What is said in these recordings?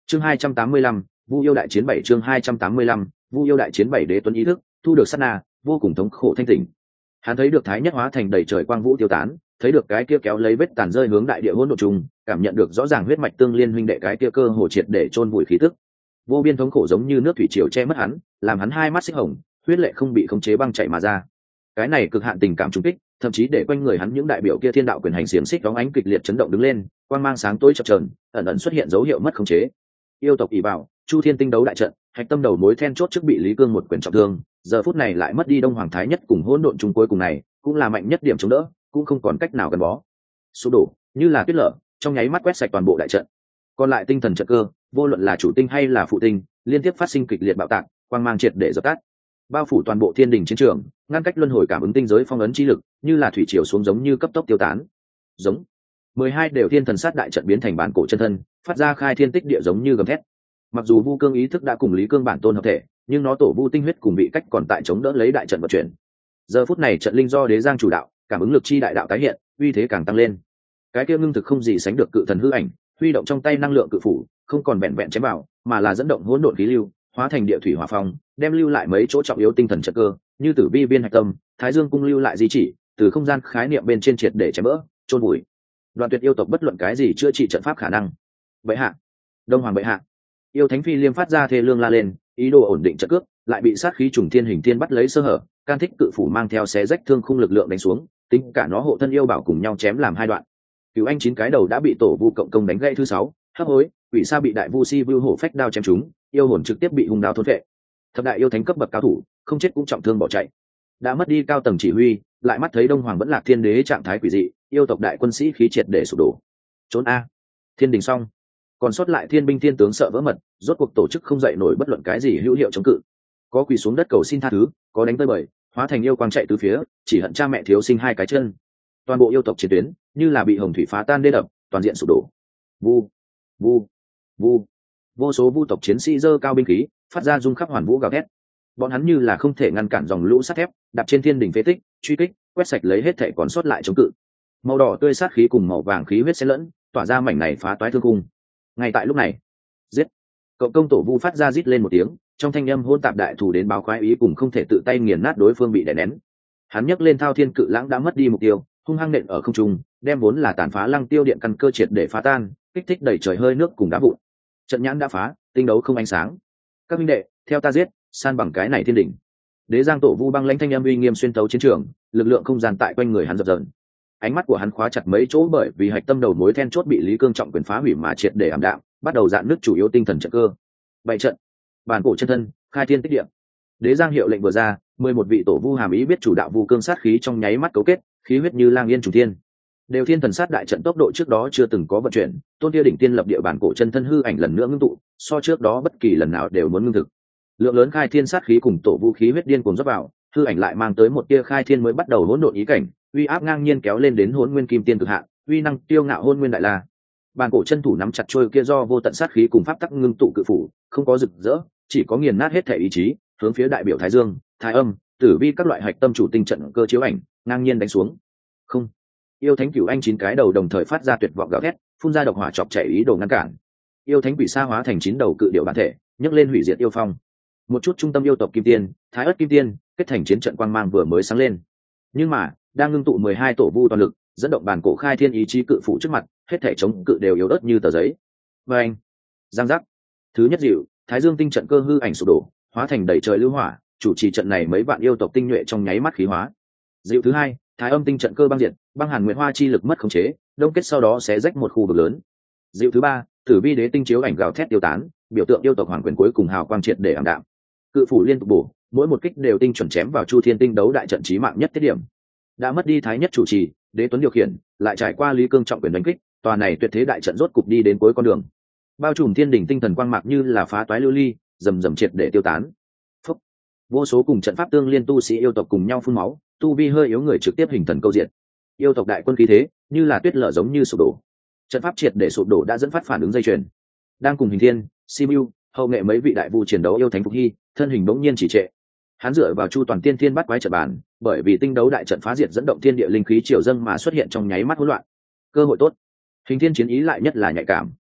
chương 285, Vu yêu đại chiến 7 chương 285, Vu yêu đại chiến 7 Đế Tuấn ý thức thu được sát na, vô cùng thống khổ thanh tỉnh. Hắn thấy được thái nhất hóa thành đầy trời quang vũ tiêu tán, thấy được cái kia kéo lấy vết tàn rơi hướng đại địa hỗn độn trùng, cảm nhận được rõ ràng huyết mạch tương liên huynh đệ cái kia cơ hồ triệt để chôn vùi khí tức. Vô biên thống khổ giống như nước thủy triều che mất hắn, làm hắn hai mắt xích hồng, huyết lệ không bị khống chế băng chảy mà ra. Cái này cực hạn tình cảm trùng kích, thậm chí để quanh người hắn những đại biểu kia thiên đạo quyền hành xiềng xích đóng ánh kịch liệt chấn động đứng lên, quang mang sáng tối chập chờn, ẩn ẩn xuất hiện dấu hiệu mất khống chế. Yêu tộc ỷ bảo, Chu Thiên tinh đấu đại trận, hạch tâm đầu mối then chốt trước bị Lý Cương một quyền trọng thương, giờ phút này lại mất đi Đông Hoàng Thái Nhất cùng hỗn độn chung cuối cùng này, cũng là mạnh nhất điểm chống đỡ, cũng không còn cách nào gắn bó. Sụp đổ, như là tuyết lở, trong nháy mắt quét sạch toàn bộ đại trận. Còn lại tinh thần trận cơ, vô luận là chủ tinh hay là phụ tinh, liên tiếp phát sinh kịch liệt bạo tạc, quang mang triệt để dập tắt. Bao phủ toàn bộ thiên đình chiến trường, ngăn cách luân hồi cảm ứng tinh giới phong ấn chi lực, như là thủy triều xuống giống như cấp tốc tiêu tán. Giống 12 đều thiên thần sát đại trận biến thành bản cổ chân thân, phát ra khai thiên tích địa giống như gầm thét. Mặc dù Vu Cương ý thức đã cùng Lý Cương bản tôn hợp thể, nhưng nó tổ Vu tinh huyết cùng bị cách còn tại chống đỡ lấy đại trận vận chuyển. Giờ phút này trận linh do Đế Giang chủ đạo, cảm ứng lực chi đại đạo tái hiện, uy thế càng tăng lên. Cái kia ngưng thực không gì sánh được cự thần hư ảnh, huy động trong tay năng lượng cự phủ, không còn vẹn vẹn chém vào, mà là dẫn động hỗn độn khí lưu, hóa thành địa thủy hỏa phong, đem lưu lại mấy chỗ trọng yếu tinh thần trận cơ, như Tử Vi biên hạch tâm, Thái Dương cung lưu lại di chỉ, từ không gian khái niệm bên trên triệt để chém vỡ, chôn bụi. Đoạn tuyệt yêu tộc bất luận cái gì chữa trị trận pháp khả năng. Bệ hạ, Đông Hoàng bệ hạ. Yêu Thánh Phi liêm phát ra thê lương la lên, ý đồ ổn định trận cước, lại bị sát khí trùng thiên hình thiên bắt lấy sơ hở, can thích cự phủ mang theo xé rách thương khung lực lượng đánh xuống, tính cả nó hộ thân yêu bảo cùng nhau chém làm hai đoạn. Cửu anh 9 cái đầu đã bị tổ Vu cộng công đánh gãy thứ 6, hấp hối, quỷ sa bị đại vu si vưu hổ phách đao chém trúng, yêu hồn trực tiếp bị hung đao thôn phệ. Thập đại yêu thánh cấp bậc cao thủ, không chết cũng trọng thương bỏ chạy. Đã mất đi cao tầng chỉ huy, lại mắt thấy Đông Hoàng vẫn lạc thiên đế trạng thái quỷ dị, yêu tộc đại quân sĩ khí triệt để sụp đổ. Trốn a. Thiên đình xong, còn sót lại thiên binh thiên tướng sợ vỡ mật, rốt cuộc tổ chức không dậy nổi bất luận cái gì hữu hiệu chống cự. Có quỳ xuống đất cầu xin tha thứ, có đánh tơi bời, hóa thành yêu quang chạy tứ phía, chỉ hận cha mẹ thiếu sinh hai cái chân. Toàn bộ yêu tộc chiến tuyến như là bị hồng thủy phá tan đê đập, toàn diện sụp đổ. Vu, vu, vu. Vô số vu tộc chiến sĩ giơ cao binh khí, phát ra rung khắp hoàn vũ gào thét. Bọn hắn như là không thể ngăn cản dòng lũ sắt thép, đạp trên thiên đỉnh phế tích, truy kích, quét sạch lấy hết thể còn sót lại chống cự. Màu đỏ tươi sát khí cùng màu vàng khí huyết xen lẫn, tỏa ra mảnh này phá toái thương cung. Ngay tại lúc này, giết! Cậu công tổ Vu phát ra rít lên một tiếng, trong thanh âm hỗn tạp đại thủ đến báo khoái ý cùng không thể tự tay nghiền nát đối phương bị đè nén. Hắn nhấc lên thao thiên cự lãng đã mất đi mục tiêu, hung hăng nện ở không trung, đem vốn là tàn phá lăng tiêu điện căn cơ triệt để phá tan, kích thích đẩy trời hơi nước cùng đá vụn. Trận nhãn đã phá, tinh đấu không ánh sáng. Các huynh đệ, theo ta giết, san bằng cái này thiên đỉnh. Đế Giang tổ Vu băng lãnh thanh âm uy nghiêm xuyên tấu chiến trường, lực lượng không gian tại quanh người hắn dập dờn. Ánh mắt của hắn khóa chặt mấy chỗ bởi vì hạch tâm đầu mối then chốt bị Lý Cương trọng quyền phá hủy mà triệt để ảm đạm, bắt đầu dạn nứt chủ yếu tinh thần trận cơ. Bảy trận, bản cổ chân thân, khai thiên tích địa. Đế Giang hiệu lệnh vừa ra, 11 vị tổ Vu hàm ý biết chủ đạo Vu Cương sát khí trong nháy mắt cấu kết, khí huyết như lang yên trùng thiên. Đều thiên thần sát đại trận tốc độ trước đó chưa từng có vận chuyển, tôn kia đỉnh tiên lập địa bản cổ chân thân hư ảnh lần nữa ngưng tụ, so trước đó bất kỳ lần nào đều muốn ngưng thực. Lượng lớn khai thiên sát khí cùng tổ Vu khí huyết điên cuồng dốc vào, hư ảnh lại mang tới một tia khai thiên mới bắt đầu hỗn độn ý cảnh, uy áp ngang nhiên kéo lên đến hỗn nguyên kim tiên cực hạn, uy năng tiêu ngạo hỗn nguyên đại la. Bản cổ chân thủ nắm chặt trôi kia do vô tận sát khí cùng pháp tắc ngưng tụ cự phủ, không có rực rỡ, chỉ có nghiền nát hết thể ý chí, hướng phía đại biểu Thái Dương, Thái Âm, Tử Vi các loại hạch tâm chủ tinh trận cơ chiếu ảnh, ngang nhiên đánh xuống. Không. Yêu Thánh Cửu Anh 9 cái đầu đồng thời phát ra tuyệt vọng gào thét, phun ra độc hỏa chọc chảy ý đồ ngăn cản. Yêu Thánh Quỷ Sa hóa thành 9 đầu cự điểu bản thể, nhấc lên hủy diệt yêu phong. Một chút trung tâm yêu tộc Kim Tiên, Thái Ức Kim Tiên, kết thành chiến trận quang mang vừa mới sáng lên. Nhưng mà, đang ngưng tụ 12 tổ Vu toàn lực, dẫn động bản cổ khai thiên ý chí cự phụ trước mặt, hết thể chống cự đều yếu ớt như tờ giấy. Oeng! Giang giác. Thứ nhất dịu, Thái Dương tinh trận cơ hư ảnh sụp đổ, hóa thành đầy trời lưu hỏa, chủ trì trận này mấy vạn yêu tộc tinh nhuệ trong nháy mắt khí hóa. Dịu thứ hai, Thái Âm tinh trận cơ băng diệt, băng hàn nguyệt hoa chi lực mất khống chế, đông kết sau đó sẽ rách một khu vực lớn. Dịu thứ ba, Tử Vi đế tinh chiếu ảnh gào thét tiêu tán, biểu tượng yêu tộc hoàng quyền cuối cùng hào quang triệt để ảm đạm. Cự phủ liên tục bổ, mỗi một kích đều tinh chuẩn chém vào Chu Thiên tinh đấu đại trận chí mạng nhất tiết điểm. Đã mất đi Thái Nhất chủ trì, Đế Tuấn điều khiển, lại trải qua Lý Cương trọng quyền đánh kích, tòa này tuyệt thế đại trận rốt cục đi đến cuối con đường. Bao trùm thiên đỉnh tinh thần quang mạc như là phá toái lưu ly, rầm rầm triệt để tiêu tán. Phúc. Vô số cùng trận pháp tương liên tu sĩ yêu tộc cùng nhau phun máu, tu vi hơi yếu người trực tiếp hình thần câu diện. Yêu tộc đại quân khí thế như là tuyết lở giống như sụp đổ. Trận pháp triệt để sụp đổ đã dẫn phát phản ứng dây chuyền. Đang cùng Hình Thiên, Simu, hậu nghệ mấy vị đại vu chiến đấu yêu thánh phục hy, thân hình bỗng nhiên chỉ trệ. Hắn dựa vào Chu Toàn Tiên Thiên bắt quái trận bản, bởi vì tinh đấu đại trận phá diệt dẫn động thiên địa linh khí triều dâng mà xuất hiện trong nháy mắt hỗn loạn. Cơ hội tốt. Hình Thiên chiến ý lại nhất là nhạy cảm.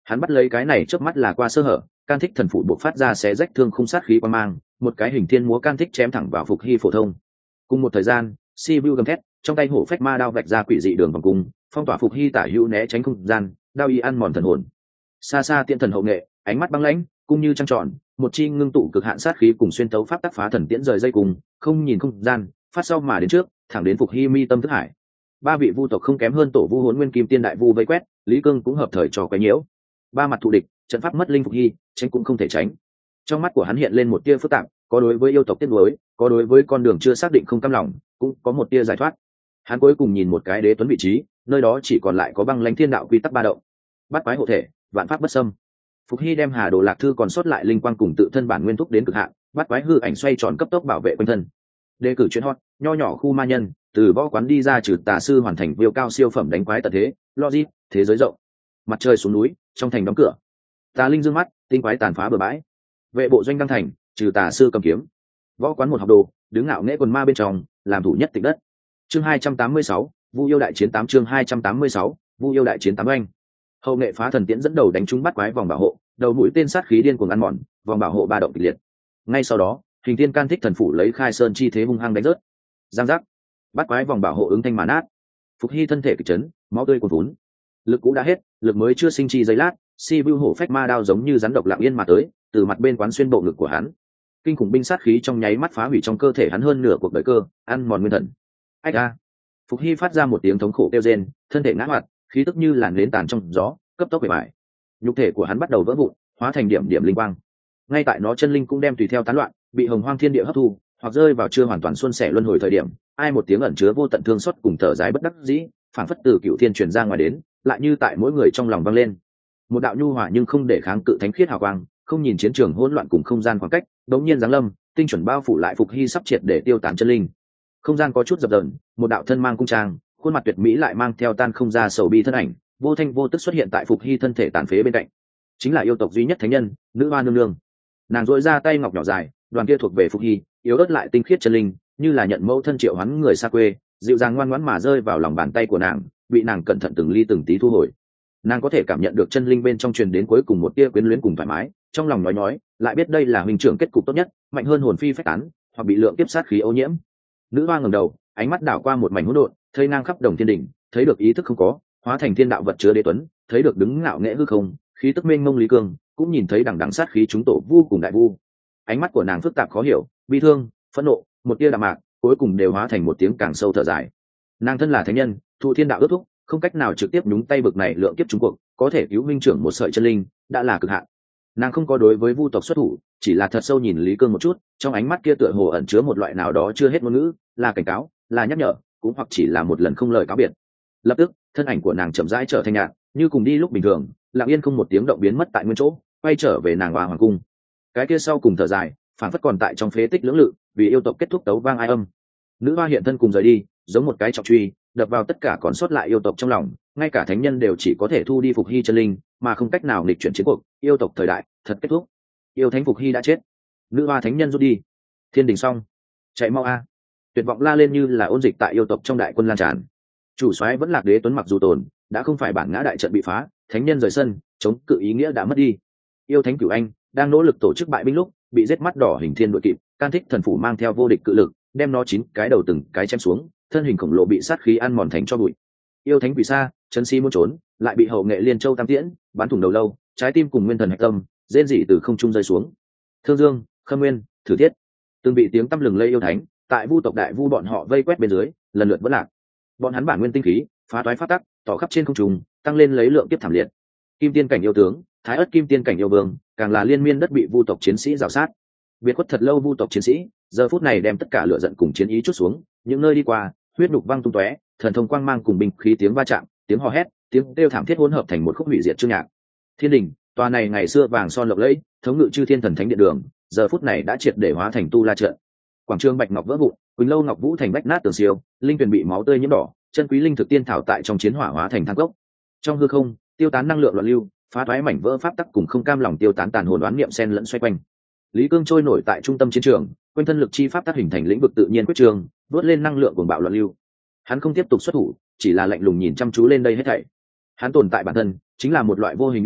Hắn bắt lấy cái này chớp mắt là qua sơ hở, can thích thần phụ buộc phát ra xé rách thương khung sát khí qua mang, một cái hình thiên múa can thích chém thẳng vào Phục Hy phổ thông. Cùng một thời gian, Sibiu gầm thét, trong tay hổ phách ma đao vạch ra quỷ dị đường vòng cung, phong tỏa Phục Hy tả hữu né tránh không gian, đao y ăn mòn thần hồn. Xa xa tiên thần hậu nghệ, ánh mắt băng lãnh, cung như trăng tròn, một chi ngưng tụ cực hạn sát khí cùng xuyên tấu pháp tắc phá thần tiễn rời dây cùng, không nhìn không gian, phát sau mà đến trước, thẳng đến Phục Hy mi tâm thức hải. Ba vị vu tộc không kém hơn tổ vu Hỗn Nguyên Kim Tiên đại vu vây quét, Lý Cương cũng hợp thời cho quấy nhiễu. Ba mặt thù địch, trận pháp mất linh Phục Hy, tránh cũng không thể tránh. Trong mắt của hắn hiện lên một tia phức tạp, có đối với yêu tộc tiếc nuối, có đối với con đường chưa xác định không cam lòng, cũng có một tia giải thoát. Hắn cuối cùng nhìn một cái đế tuấn vị trí, nơi đó chỉ còn lại có băng lãnh thiên đạo quy tắc ba động. Bắt quái hộ thể, vạn pháp bất xâm. Phục Hy đem Hà Đồ Lạc Thư còn sót lại linh quang cùng tự thân bản nguyên thúc đến cực hạn, bắt quái hư ảnh xoay tròn cấp tốc bảo vệ quanh thân. Đề cử chuyên hot, nho nhỏ khu ma nhân, từ võ quán đi ra trừ tà sư hoàn thành viêu cao siêu phẩm đánh quái tận thế, logic, thế giới rộng. Mặt trời xuống núi, trong thành đóng cửa. Tà linh dương mắt, tinh quái tàn phá bừa bãi. Vệ bộ doanh đăng thành, trừ tà sư cầm kiếm. Võ quán một học đồ, đứng ngạo nghễ quần ma bên trong, làm thủ nhất tịch đất. Chương 286, Vu yêu đại chiến 8 chương 286, Vu yêu đại chiến 8 anh. Hậu nghệ phá thần tiễn dẫn đầu đánh trúng bắt quái vòng bảo hộ, đầu mũi tên sát khí điên cuồng ăn mòn, vòng bảo hộ ba động kịch liệt. Ngay sau đó, Hình Thiên can thích thần phủ lấy khai sơn chi thế hung hăng đánh rớt. Giang giác, bắt quái vòng bảo hộ ứng thanh mà nát. Phục Hy thân thể kịch chấn, máu tươi cuồn vốn. Lực cũ đã hết, lực mới chưa sinh chi giây lát, Sibiu hổ phách ma đao giống như rắn độc lặng yên mà tới, từ mặt bên quán xuyên bộ ngực của hắn. Kinh khủng binh sát khí trong nháy mắt phá hủy trong cơ thể hắn hơn nửa cuộc đời cơ, ăn mòn nguyên thần. Ách a! Phục Hy phát ra một tiếng thống khổ kêu rên, thân thể ngã hoạt, khí tức như làn nến tàn trong gió, cấp tốc bề bại. Nhục thể của hắn bắt đầu vỡ vụn, hóa thành điểm điểm linh quang. Ngay tại nó chân linh cũng đem tùy theo tán loạn, bị hồng hoang thiên địa hấp thu, hoặc rơi vào chưa hoàn toàn xuân sẻ luân hồi thời điểm, ai một tiếng ẩn chứa vô tận thương xót cùng thở dài bất đắc dĩ, phản phất từ cựu thiên truyền ra ngoài đến, lại như tại mỗi người trong lòng vang lên. Một đạo nhu hòa nhưng không để kháng cự thánh khiết hào quang, không nhìn chiến trường hỗn loạn cùng không gian khoảng cách, đống nhiên giáng lâm, tinh chuẩn bao phủ lại Phục Hy sắp triệt để tiêu tán chân linh. Không gian có chút dập dờn, một đạo thân mang cung trang, khuôn mặt tuyệt mỹ lại mang theo tan không ra sầu bi thân ảnh, vô thanh vô tức xuất hiện tại Phục Hy thân thể tàn phế bên cạnh. Chính là yêu tộc duy nhất thánh nhân, nữ hoa nương nương. Nàng duỗi ra tay ngọc nhỏ dài, đoàn kia thuộc về Phục Hy, yếu ớt lại tinh khiết chân linh, như là nhận mẫu thân triệu hoán người xa quê, dịu dàng ngoan ngoãn mà rơi vào lòng bàn tay của nàng, bị nàng cẩn thận từng ly từng tí thu hồi. Nàng có thể cảm nhận được chân linh bên trong truyền đến cuối cùng một tia quyến luyến cùng thoải mái, trong lòng nói, lại biết đây là huynh trưởng kết cục tốt nhất, mạnh hơn hồn phi phách tán, hoặc bị lượng kiếp sát khí ô nhiễm. Nữ hoa ngẩng đầu, ánh mắt đảo qua một mảnh hỗn độn, thấy ngang khắp đồng thiên đỉnh, thấy được ý thức không có, hóa thành thiên đạo vật chứa đế tuấn, thấy được đứng ngạo nghễ hư không, khí tức mênh mông lý cương, cũng nhìn thấy đằng đằng sát khí chúng tổ vu cùng đại vu. Ánh mắt của nàng phức tạp khó hiểu, bi thương, phẫn nộ, một tia đạm mạc, cuối cùng đều hóa thành một tiếng càng sâu thở dài. Nàng thân là thánh nhân, thụ thiên đạo ước thúc, không cách nào trực tiếp nhúng tay bực này lượng kiếp trung cuộc, có thể cứu minh trưởng một sợi chân linh, đã là cực hạn. Nàng không có đối với vu tộc xuất thủ, chỉ là thật sâu nhìn Lý Cương một chút, trong ánh mắt kia tựa hồ ẩn chứa một loại nào đó chưa hết ngôn ngữ, là cảnh cáo, là nhắc nhở, cũng hoặc chỉ là một lần không lời cáo biệt. Lập tức, thân ảnh của nàng chậm rãi trở thành nhạt, như cùng đi lúc bình thường, lặng yên không một tiếng động biến mất tại nguyên chỗ, quay trở về nàng Hoa hoàng cung. Cái kia sau cùng thở dài, phản phất còn tại trong phế tích lưỡng lự, vì yêu tộc kết thúc tấu vang ai âm. Nữ hoa hiện thân cùng rời đi, giống một cái trọng truy, đập vào tất cả còn sót lại yêu tộc trong lòng, ngay cả thánh nhân đều chỉ có thể thu đi Phục Hy chân linh, mà không cách nào nghịch chuyển chiến cuộc, yêu tộc thời đại thật kết thúc. Yêu thánh Phục Hy đã chết, nữ hoa thánh nhân rút đi, thiên đình xong, chạy mau a! Tuyệt vọng la lên như là ôn dịch tại yêu tộc trong đại quân lan tràn. Chủ soái vẫn Lạc Đế Tuấn mặc dù tồn, đã không phải bản ngã đại trận bị phá, thánh nhân rời sân, chống cự ý nghĩa đã mất đi. Yêu thánh Cửu Anh đang nỗ lực tổ chức bại binh lúc, bị giết mắt đỏ Hình Thiên đội kịp, can thích thần phủ mang theo vô địch cự lực, đem nó 9 cái đầu từng cái chém xuống, thân hình khổng lồ bị sát khí ăn mòn thành cho bụi. Yêu thánh quỷ xa, chân si muốn trốn, lại bị hậu nghệ liên châu tam tiễn bắn thủng đầu lâu, trái tim cùng nguyên thần hạch tâm rên rỉ từ không trung rơi xuống. Thương Dương, Khâm Nguyên, Thử Thiết, từng bị tiếng tăm lừng lây yêu thánh, tại vu tộc đại vu bọn họ vây quét bên dưới, lần lượt vỡ lạc. Bọn hắn bản nguyên tinh khí, phá toái phát tắc, tỏ khắp trên không trung, tăng lên lấy lượng tiếp thảm liệt. Kim tiên cảnh yêu tướng, Thái ất kim tiên cảnh yêu vương, càng là liên miên đất bị vu tộc chiến sĩ rào sát. Biệt khuất thật lâu vu tộc chiến sĩ, giờ phút này đem tất cả lửa giận cùng chiến ý chút xuống, những nơi đi qua, huyết nhục văng tung tóe, thần thông quang mang cùng binh khí tiếng va chạm, tiếng hò hét, tiếng kêu thảm thiết hỗn hợp thành một khúc hủy diệt chương nhạc. Thiên đình, tòa này ngày xưa vàng son lộng lẫy, thống ngự chư thiên thần thánh điện đường, giờ phút này đã triệt để hóa thành tu la trận. Quảng trường bạch ngọc vỡ vụn, quỳnh lâu ngọc vũ thành bách nát tường siêu, linh tuyền bị máu tươi nhiễm đỏ, chân quý linh thực tiên thảo tại trong chiến hỏa hóa thành than gốc. Trong hư không, tiêu tán năng lượng loạn lưu, phá thoái mảnh vỡ pháp tắc cùng không cam lòng tiêu tán tàn hồn đoán niệm xen lẫn xoay quanh. Lý Cương trôi nổi tại trung tâm chiến trường, quanh thân lực chi pháp tắc hình thành lĩnh vực tự nhiên quyết trường, vớt lên năng lượng cuồng bạo loạn lưu. Hắn không tiếp tục xuất thủ, chỉ là lạnh lùng nhìn chăm chú lên đây hết thảy. Hắn tồn tại bản thân chính là một loại vô hình uy hiếp,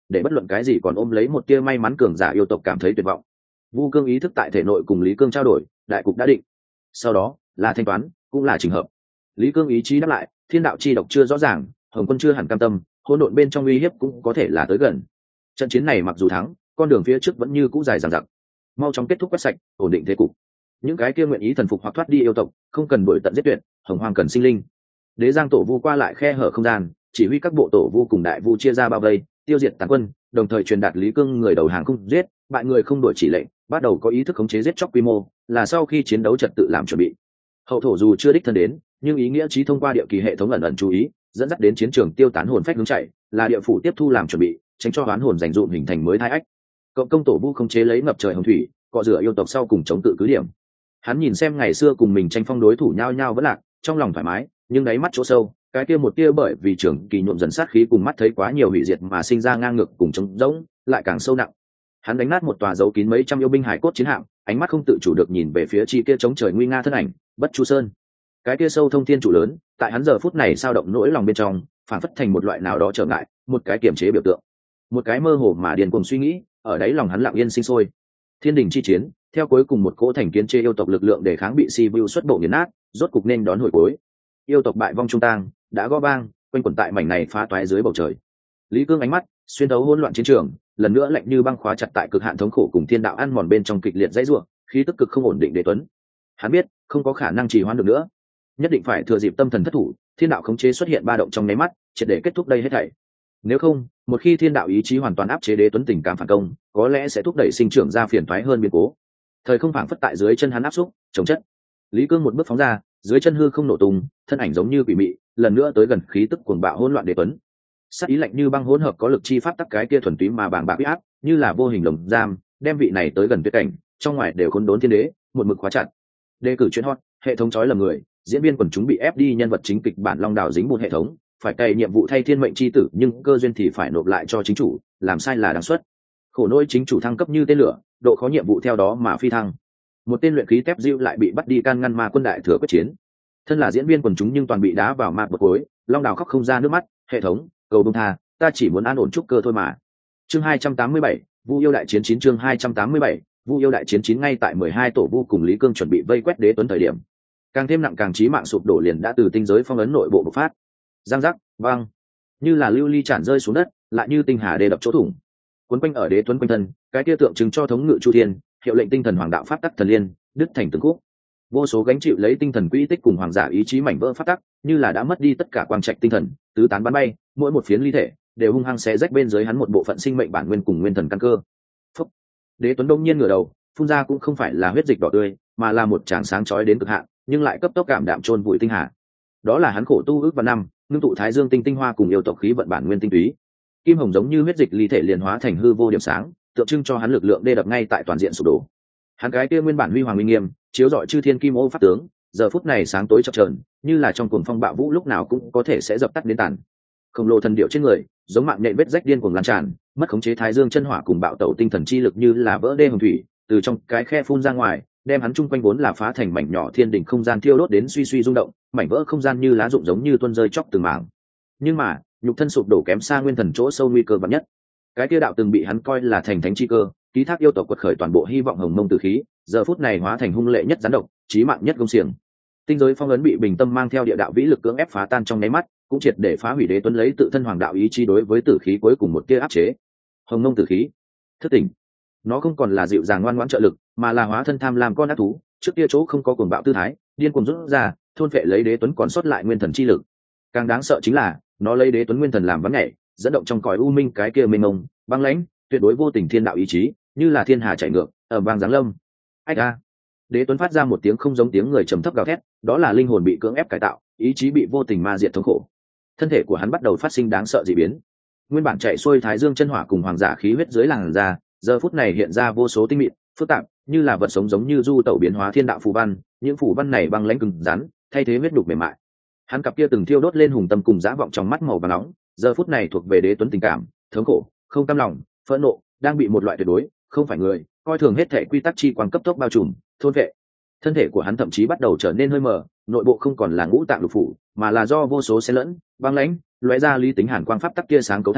để bất luận cái gì còn ôm lấy một tia may mắn cường giả yêu tộc cảm thấy tuyệt vọng. Vu cương ý thức tại thể nội cùng Lý Cương trao đổi, đại cục đã định. Sau đó là thanh toán, cũng là chỉnh hợp. Lý Cương ý chí đáp lại, thiên đạo chi độc chưa rõ ràng, Hồng Quân chưa hẳn cam tâm, hỗn độn bên trong uy hiếp cũng có thể là tới gần. Trận chiến này mặc dù thắng, con đường phía trước vẫn như cũ dài dằng dặc. Mau chóng kết thúc quét sạch, ổn định thế cục. Những cái kia nguyện ý thần phục hoặc thoát đi yêu tộc, không cần đuổi tận giết tuyệt, hồng hoang cần sinh linh. Đế Giang tổ vu qua lại khe hở không gian, chỉ huy các bộ tổ vu cùng đại vu chia ra bao vây, tiêu diệt tàn quân, đồng thời truyền đạt Lý Cương người đầu hàng không giết, bại người không đổi chỉ lệnh, bắt đầu có ý thức khống chế giết chóc quy mô, là sau khi chiến đấu trật tự làm chuẩn bị. Hậu thổ dù chưa đích thân đến, nhưng ý nghĩa trí thông qua địa kỳ hệ thống ẩn ẩn chú ý, dẫn dắt đến chiến trường tiêu tán hồn phách hướng chạy, là địa phủ tiếp thu làm chuẩn bị, tránh cho oán hồn dành dụm hình thành mới thai ách. Cộng công tổ vu khống chế lấy ngập trời hồng thủy, cọ rửa yêu tộc sau cùng chống cự cứ điểm. Hắn nhìn xem ngày xưa cùng mình tranh phong đối thủ nhau nhau vẫn lạc, trong lòng thoải mái, nhưng đáy mắt chỗ sâu, cái kia một tia bởi vì trưởng kỳ nhuộm dần sát khí cùng mắt thấy quá nhiều hủy diệt mà sinh ra ngang ngược cùng trống rỗng, lại càng sâu nặng. Hắn đánh nát một tòa dấu kín mấy trăm yêu binh hải cốt chiến hạm, ánh mắt không tự chủ được nhìn về phía chi kia chống trời nguy nga thân ảnh, Bất Chu Sơn. Cái kia sâu thông thiên trụ lớn, tại hắn giờ phút này sao động nỗi lòng bên trong, phản phất thành một loại nào đó trở ngại, một cái kiềm chế biểu tượng, một cái mơ hồ mà điên cuồng suy nghĩ, ở đáy lòng hắn lặng yên sinh sôi. Thiên đình chi chiến, theo cuối cùng một cỗ thành kiến chê yêu tộc lực lượng để kháng bị Sibiu xuất bộ nghiền nát, rốt cục nên đón hồi cuối. Yêu tộc bại vong trung tang, đã gõ vang, quanh quẩn tại mảnh này phá toái dưới bầu trời. Lý Cương ánh mắt xuyên thấu hỗn loạn chiến trường, lần nữa lạnh như băng khóa chặt tại cực hạn thống khổ cùng thiên đạo ăn mòn bên trong kịch liệt dãy rủa, khí tức cực không ổn định để tuấn. Hắn biết, không có khả năng trì hoãn được nữa, nhất định phải thừa dịp tâm thần thất thủ, thiên đạo khống chế xuất hiện ba động trong nháy mắt, triệt để kết thúc đây hết thảy. Nếu không, một khi thiên đạo ý chí hoàn toàn áp chế đế tuấn tình cảm phản công, có lẽ sẽ thúc đẩy sinh trưởng ra phiền toái hơn biến cố. Thời không phảng phất tại dưới chân hắn áp xúc, chống chất. Lý Cương một bước phóng ra, dưới chân hư không nổ tung, thân ảnh giống như quỷ mị, lần nữa tới gần khí tức cuồng bạo hỗn loạn đế tuấn. Sát ý lạnh như băng hỗn hợp có lực chi pháp tắc cái kia thuần túy mà bàng bạc uy áp, như là vô hình lồng giam, đem vị này tới gần tuyệt cảnh, trong ngoài đều khốn đốn thiên đế, một mực khóa chặt. Đề cử chuyên hot, hệ thống chói lầm người, diễn viên quần chúng bị ép đi nhân vật chính kịch bản long đảo dính một hệ thống, phải cày nhiệm vụ thay thiên mệnh chi tử nhưng cơ duyên thì phải nộp lại cho chính chủ, làm sai là đáng suất. Khổ nỗi chính chủ thăng cấp như tên lửa, độ khó nhiệm vụ theo đó mà phi thăng. Một tên luyện khí tép diêu lại bị bắt đi can ngăn ma quân đại thừa quyết chiến. Thân là diễn viên quần chúng nhưng toàn bị đá vào mặt bột cối, long đảo khóc không ra nước mắt, hệ thống, cầu bông tha, ta chỉ muốn an ổn trúc cơ thôi mà. Chương 287, Vu yêu đại chiến 9 chương 287, Vu yêu đại chiến 9 ngay tại 12 tổ vu cùng Lý Cương chuẩn bị vây quét đế tuấn thời điểm. Càng thêm nặng càng chí mạng sụp đổ liền đã từ tinh giới phong ấn nội bộ bộc phát. Giang giác, vang, như là lưu ly tràn rơi xuống đất, lại như tinh hà đê đập chỗ thủng. Cuốn quanh ở đế tuấn quanh thân, cái kia tượng trưng cho thống ngự chu thiên, hiệu lệnh tinh thần hoàng đạo pháp tắc thần liên, đứt thành từng khúc. Vô số gánh chịu lấy tinh thần quỹ tích cùng hoàng giả ý chí mảnh vỡ pháp tắc, như là đã mất đi tất cả quang trạch tinh thần, tứ tán bắn bay, mỗi một phiến ly thể đều hung hăng xé rách bên dưới hắn một bộ phận sinh mệnh bản nguyên cùng nguyên thần căn cơ. Phúc. Đế tuấn đông nhiên ngửa đầu, phun ra cũng không phải là huyết dịch đỏ tươi, mà là một tràng sáng chói đến cực hạn, nhưng lại cấp tốc cảm đạm chôn vùi tinh hà. Đó là hắn khổ tu ước và năm, ngưng tụ thái dương tinh tinh hoa cùng yêu tộc khí vận bản nguyên tinh túy. Kim hồng giống như huyết dịch ly thể liền hóa thành hư vô điểm sáng, tượng trưng cho hắn lực lượng đê đập ngay tại toàn diện sụp đổ. Hắn cái kia nguyên bản huy hoàng uy nghiêm, chiếu rọi chư thiên kim ô pháp tướng, giờ phút này sáng tối chập chờn, như là trong cuồng phong bạo vũ lúc nào cũng có thể sẽ dập tắt đến tàn. Khổng lồ thần điệu trên người, giống mạng nhện vết rách điên cuồng lan tràn, mất khống chế thái dương chân hỏa cùng bạo tẩu tinh thần chi lực như là vỡ đê hồng thủy, từ trong cái khe phun ra ngoài, đem hắn chung quanh vốn là phá thành mảnh nhỏ thiên đỉnh không gian thiêu đốt đến suy suy rung động, mảnh vỡ không gian như lá rụng giống như tuôn rơi chóc từng mảng. Nhưng mà, nhục thân sụp đổ kém xa nguyên thần chỗ sâu nguy cơ vạn nhất. Cái kia đạo từng bị hắn coi là thành thánh chi cơ, ký thác yêu tộc quật khởi toàn bộ hy vọng hồng mông tử khí, giờ phút này hóa thành hung lệ nhất gián độc, chí mạng nhất công xiềng. Tinh giới phong ấn bị bình tâm mang theo địa đạo vĩ lực cưỡng ép phá tan trong nháy mắt, cũng triệt để phá hủy đế tuấn lấy tự thân hoàng đạo ý chí đối với tử khí cuối cùng một tia áp chế. Hồng mông tử khí, thức tỉnh. Nó không còn là dịu dàng ngoan ngoãn trợ lực, mà là hóa thân tham lam con ác thú, trước kia chỗ không có cuồng bạo tư thái, điên cuồng rút ra, thôn phệ lấy đế tuấn còn sót lại nguyên thần chi lực. Càng đáng sợ chính là, nó lấy đế tuấn nguyên thần làm vắng nhảy, dẫn động trong cõi u minh cái kia mênh mông, băng lãnh, tuyệt đối vô tình thiên đạo ý chí, như là thiên hà chảy ngược, ở vang giáng lâm. Ách a! Đế tuấn phát ra một tiếng không giống tiếng người trầm thấp gào thét, đó là linh hồn bị cưỡng ép cải tạo, ý chí bị vô tình ma diệt thống khổ. Thân thể của hắn bắt đầu phát sinh đáng sợ dị biến. Nguyên bản chạy xuôi thái dương chân hỏa cùng hoàng giả khí huyết dưới làn da, giờ phút này hiện ra vô số tinh mịn, phức tạp, như là vật sống giống như du tẩu biến hóa thiên đạo phù văn, những phù văn này băng lãnh cứng rắn, thay thế huyết đục mềm mại. Hắn cặp kia từng thiêu đốt lên hùng tâm cùng dã vọng trong mắt màu vàng nóng, giờ phút này thuộc về đế tuấn tình cảm, thống khổ, không cam lòng, phẫn nộ, đang bị một loại tuyệt đối, không phải người, coi thường hết thể quy tắc chi quang cấp tốc bao trùm, thôn vệ. Thân thể của hắn thậm chí bắt đầu trở nên hơi mờ, nội bộ không còn là ngũ tạng lục phủ, mà là do vô số xen lẫn, băng lãnh, lóe ra lý tính hàn quang pháp tắc kia sáng cấu thành,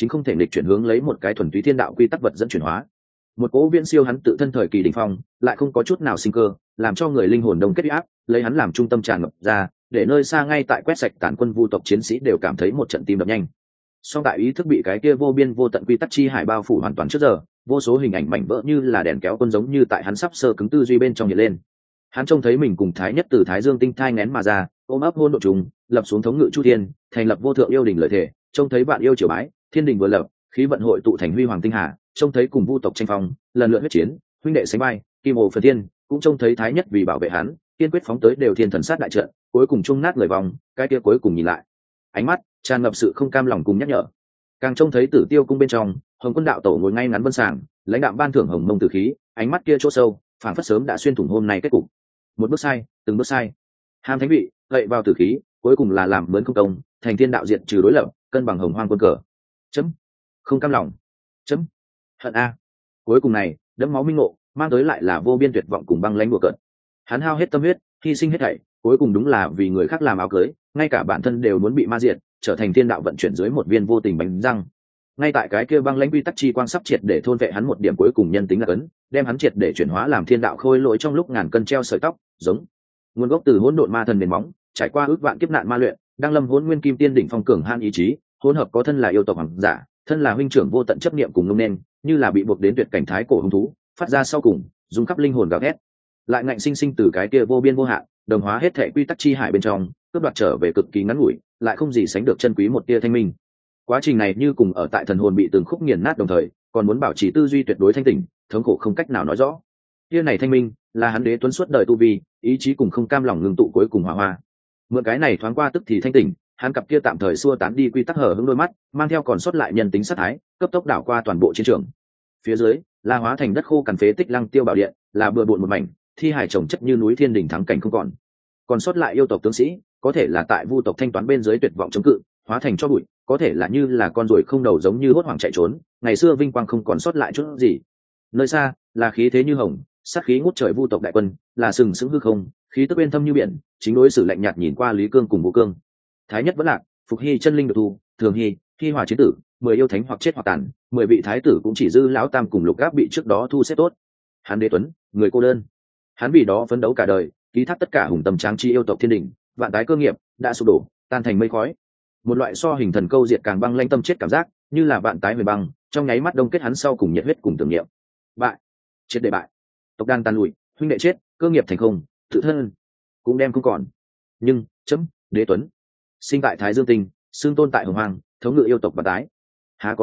chính không thể nghịch chuyển hướng lấy một cái thuần túy thiên đạo quy tắc vật dẫn chuyển hóa. Một cỗ viễn siêu hắn tự thân thời kỳ đỉnh phong, lại không có chút nào sinh cơ, làm cho người linh hồn đông kết uy áp, lấy hắn làm trung tâm tràn ngập ra, để nơi xa ngay tại quét sạch tàn quân vu tộc chiến sĩ đều cảm thấy một trận tim đập nhanh. Song tại ý thức bị cái kia vô biên vô tận quy tắc chi hải bao phủ hoàn toàn trước giờ, vô số hình ảnh mảnh vỡ như là đèn kéo quân giống như tại hắn sắp sơ cứng tư duy bên trong hiện lên. Hắn trông thấy mình cùng Thái Nhất từ Thái Dương tinh thai nghén mà ra, ôm ấp hôn độ trùng, lập xuống thống ngự chu thiên, thành lập vô thượng yêu đình lợi thể, trông thấy bạn yêu triều bái, thiên đình vừa lập, khí vận hội tụ thành huy hoàng tinh hà, trông thấy cùng vu tộc tranh phong, lần lượt huyết chiến, huynh đệ sánh vai, kim ô phần thiên, cũng trông thấy Thái Nhất vì bảo vệ hắn, kiên quyết phóng tới đều thiên thần sát đại trận, cuối cùng trung nát lời vòng, cái kia cuối cùng nhìn lại, ánh mắt tràn ngập sự không cam lòng cùng nhắc nhở. Càng trông thấy Tử Tiêu cung bên trong, Hồng Quân đạo tổ ngồi ngay ngắn vân sàng, lãnh đạo ban thưởng hồng mông tử khí, ánh mắt kia chỗ sâu, phảng phất sớm đã xuyên thủng hôm nay kết cục. Một bước sai, từng bước sai. Ham thánh vị, gậy vào tử khí, cuối cùng là làm mướn không công, thành thiên đạo diện trừ đối lập, cân bằng hồng hoang quân cờ. Chấm. Không cam lòng. Chấm. Hận a. Cuối cùng này, đẫm máu minh ngộ, mang tới lại là vô biên tuyệt vọng cùng băng lãnh đùa cợt. Hắn hao hết tâm huyết, hy sinh hết thảy, cuối cùng đúng là vì người khác làm áo cưới, ngay cả bản thân đều muốn bị ma diệt, trở thành thiên đạo vận chuyển dưới một viên vô tình bánh răng. Ngay tại cái kia băng lãnh quy tắc chi quang sắp triệt để thôn vệ hắn một điểm cuối cùng nhân tính là cấn, đem hắn triệt để chuyển hóa làm thiên đạo khôi lỗi trong lúc ngàn cân treo sợi tóc, giống nguồn gốc từ hỗn độn ma thần nền móng, trải qua ước vạn kiếp nạn ma luyện, đang lâm hỗn nguyên kim tiên đỉnh phong cường han ý chí, hỗn hợp có thân là yêu tộc hoàng giả, thân là huynh trưởng vô tận chấp niệm cùng ngông nên, như là bị buộc đến tuyệt cảnh thái cổ hung thú, phát ra sau cùng, dùng khắp linh hồn gào thét, lại ngạnh sinh sinh từ cái kia vô biên vô hạn, đồng hóa hết thể quy tắc chi hải bên trong, cướp đoạt trở về cực kỳ ngắn ngủi, lại không gì sánh được chân quý một tia thanh minh. Quá trình này như cùng ở tại thần hồn bị từng khúc nghiền nát đồng thời, còn muốn bảo trì tư duy tuyệt đối thanh tỉnh, thống khổ không cách nào nói rõ. Tia này thanh minh, là hắn đế tuấn suốt đời tu vi, ý chí cùng không cam lòng ngưng tụ cuối cùng hòa hoa. Mượn cái này thoáng qua tức thì thanh tỉnh, hắn cặp kia tạm thời xua tán đi quy tắc hở hững đôi mắt, mang theo còn sót lại nhân tính sát thái, cấp tốc đảo qua toàn bộ chiến trường. Phía dưới, là hóa thành đất khô cằn phế tích lăng tiêu bảo điện, là bừa bộn một mảnh, thi hải chồng chất như núi thiên đỉnh thắng cảnh không còn. Còn sót lại yêu tộc tướng sĩ, có thể là tại vu tộc thanh toán bên dưới tuyệt vọng chống cự, hóa thành cho bụi, có thể là như là con ruồi không đầu giống như hốt hoảng chạy trốn, ngày xưa vinh quang không còn sót lại chút gì. Nơi xa, là khí thế như hồng, sát khí ngút trời vu tộc đại quân, là sừng sững hư không, khí tức bên thâm như biển, chính đối xử lạnh nhạt nhìn qua Lý Cương cùng Vũ Cương. Thái Nhất vẫn lạc, Phục Hy chân linh được thu, Thường Hy, Hy Hòa chiến tử, 10 yêu thánh hoặc chết hoặc tàn, 10 vị thái tử cũng chỉ dư lão tam cùng Lục Gáp bị trước đó thu xếp tốt. Hắn đế tuấn, người cô đơn. Hắn vì đó phấn đấu cả đời, ký thác tất cả hùng tâm tráng chi yêu tộc thiên đỉnh, vạn tái cơ nghiệp đã sụp đổ, tan thành mây khói. Một loại so hình thần câu diệt càng băng lanh tâm chết cảm giác, như là vạn tái huyền băng, trong nháy mắt đông kết hắn sau cùng nhiệt huyết cùng tưởng niệm. Bại, triệt để bại. Tộc đàn tàn lụi, huynh đệ chết, cơ nghiệp thành không, tự thân cũng đem không còn. Nhưng chấm đế tuấn sinh tại Thái Dương tinh, xương tôn tại hồng hoàng, thống ngự yêu tộc và tái, há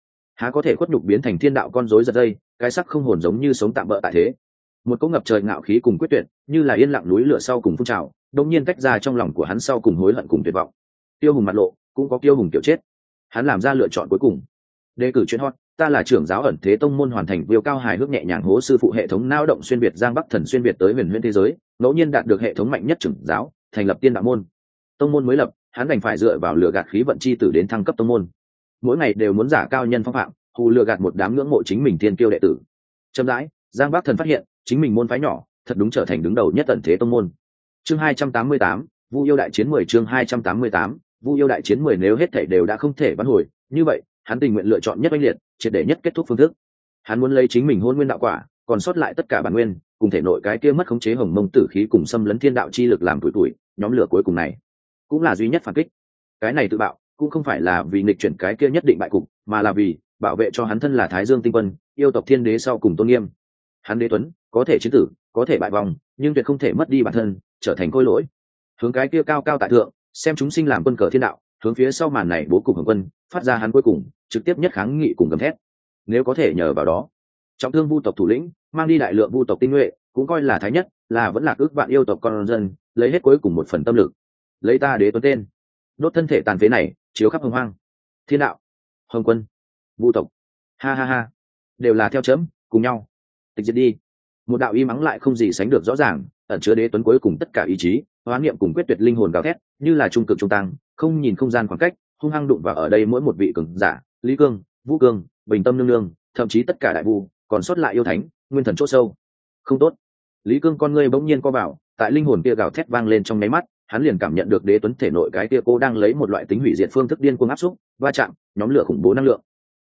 có thể khuất nhục biến thành thiên đạo con rối giật dây, cái sắc không hồn giống như sống tạm bỡ tại thế. Một cỗ ngập trời ngạo khí cùng quyết tuyệt, như là yên lặng núi lửa sau cùng phun trào, đông nhiên tách ra trong lòng của hắn sau cùng hối hận cùng tuyệt vọng. Tiêu hùng mặt lộ, cũng có tiêu hùng kiểu chết. Hắn làm ra lựa chọn cuối cùng. Đề cử chuyên hot, ta là trưởng giáo ẩn thế tông môn hoàn thành viêu cao hài hước nhẹ nhàng hố sư phụ hệ thống nao động xuyên việt giang bắc thần xuyên việt tới huyền huyễn thế giới, ngẫu nhiên đạt được hệ thống mạnh nhất trưởng giáo, thành lập tiên đạo môn. Tông môn mới lập, hắn đành phải dựa vào lừa gạt khí vận chi tử đến thăng cấp tông môn. Mỗi ngày đều muốn giả cao nhân phong phạm, hù lừa gạt một đám ngưỡng mộ chính mình thiên kiêu đệ tử. Chậm rãi, giang bắc thần phát hiện, chính mình môn phái nhỏ, thật đúng trở thành đứng đầu nhất ẩn thế tông môn. Chương 288, Vu yêu đại chiến 10 chương 288, Vu yêu đại chiến 10 nếu hết thảy đều đã không thể vãn hồi, như vậy, hắn tình nguyện lựa chọn nhất oanh liệt, triệt để nhất kết thúc phương thức. Hắn muốn lấy chính mình hôn nguyên đạo quả, còn sót lại tất cả bản nguyên, cùng thể nội cái kia mất khống chế hồng mông tử khí cùng xâm lấn thiên đạo chi lực làm tuổi, nhóm lửa cuối cùng này, cũng là duy nhất phản kích. Cái này tự bạo, cũng không phải là vì nghịch chuyển cái kia nhất định bại cục, mà là vì bảo vệ cho hắn thân là Thái Dương tinh quân, yêu tộc thiên đế sau cùng tôn nghiêm. Hắn đế tuấn, có thể chiến tử, có thể bại vòng, nhưng tuyệt không thể mất đi bản thân, trở thành khôi lỗi. Hướng cái kia cao cao tại thượng, xem chúng sinh làm quân cờ thiên đạo, hướng phía sau màn này bố cục hồng quân, phát ra hắn cuối cùng, trực tiếp nhất kháng nghị cùng gầm thét. Nếu có thể nhờ vào đó, trọng thương vu tộc thủ lĩnh, mang đi đại lượng vu tộc tinh nhuệ, cũng coi là thái nhất, là vẫn là ước vạn yêu tộc con dân, lấy hết cuối cùng một phần tâm lực, lấy ta đế tuấn tên, đốt thân thể tàn phế này, chiếu khắp hồng hoang. Thiên đạo, hồng quân, vu tộc, ha ha ha, đều là theo chấm, cùng nhau tịch diệt đi. Một đạo y mắng lại không gì sánh được rõ ràng, ẩn chứa đế tuấn cuối cùng tất cả ý chí, hóa niệm cùng quyết tuyệt linh hồn gào thét, như là trung cực trung tăng, không nhìn không gian khoảng cách, hung hăng đụng vào ở đây mỗi một vị cường giả, Lý Cương, Vũ Cương, Bình Tâm nương nương, thậm chí tất cả đại vu, còn sót lại yêu thánh, nguyên thần chỗ sâu. Không tốt. Lý Cương con ngươi bỗng nhiên co vào, tại linh hồn kia gào thét vang lên trong nháy mắt, hắn liền cảm nhận được đế tuấn thể nội cái kia cô đang lấy một loại tính hủy diệt phương thức điên cuồng áp xúc, va chạm, nhóm lửa khủng bố năng lượng,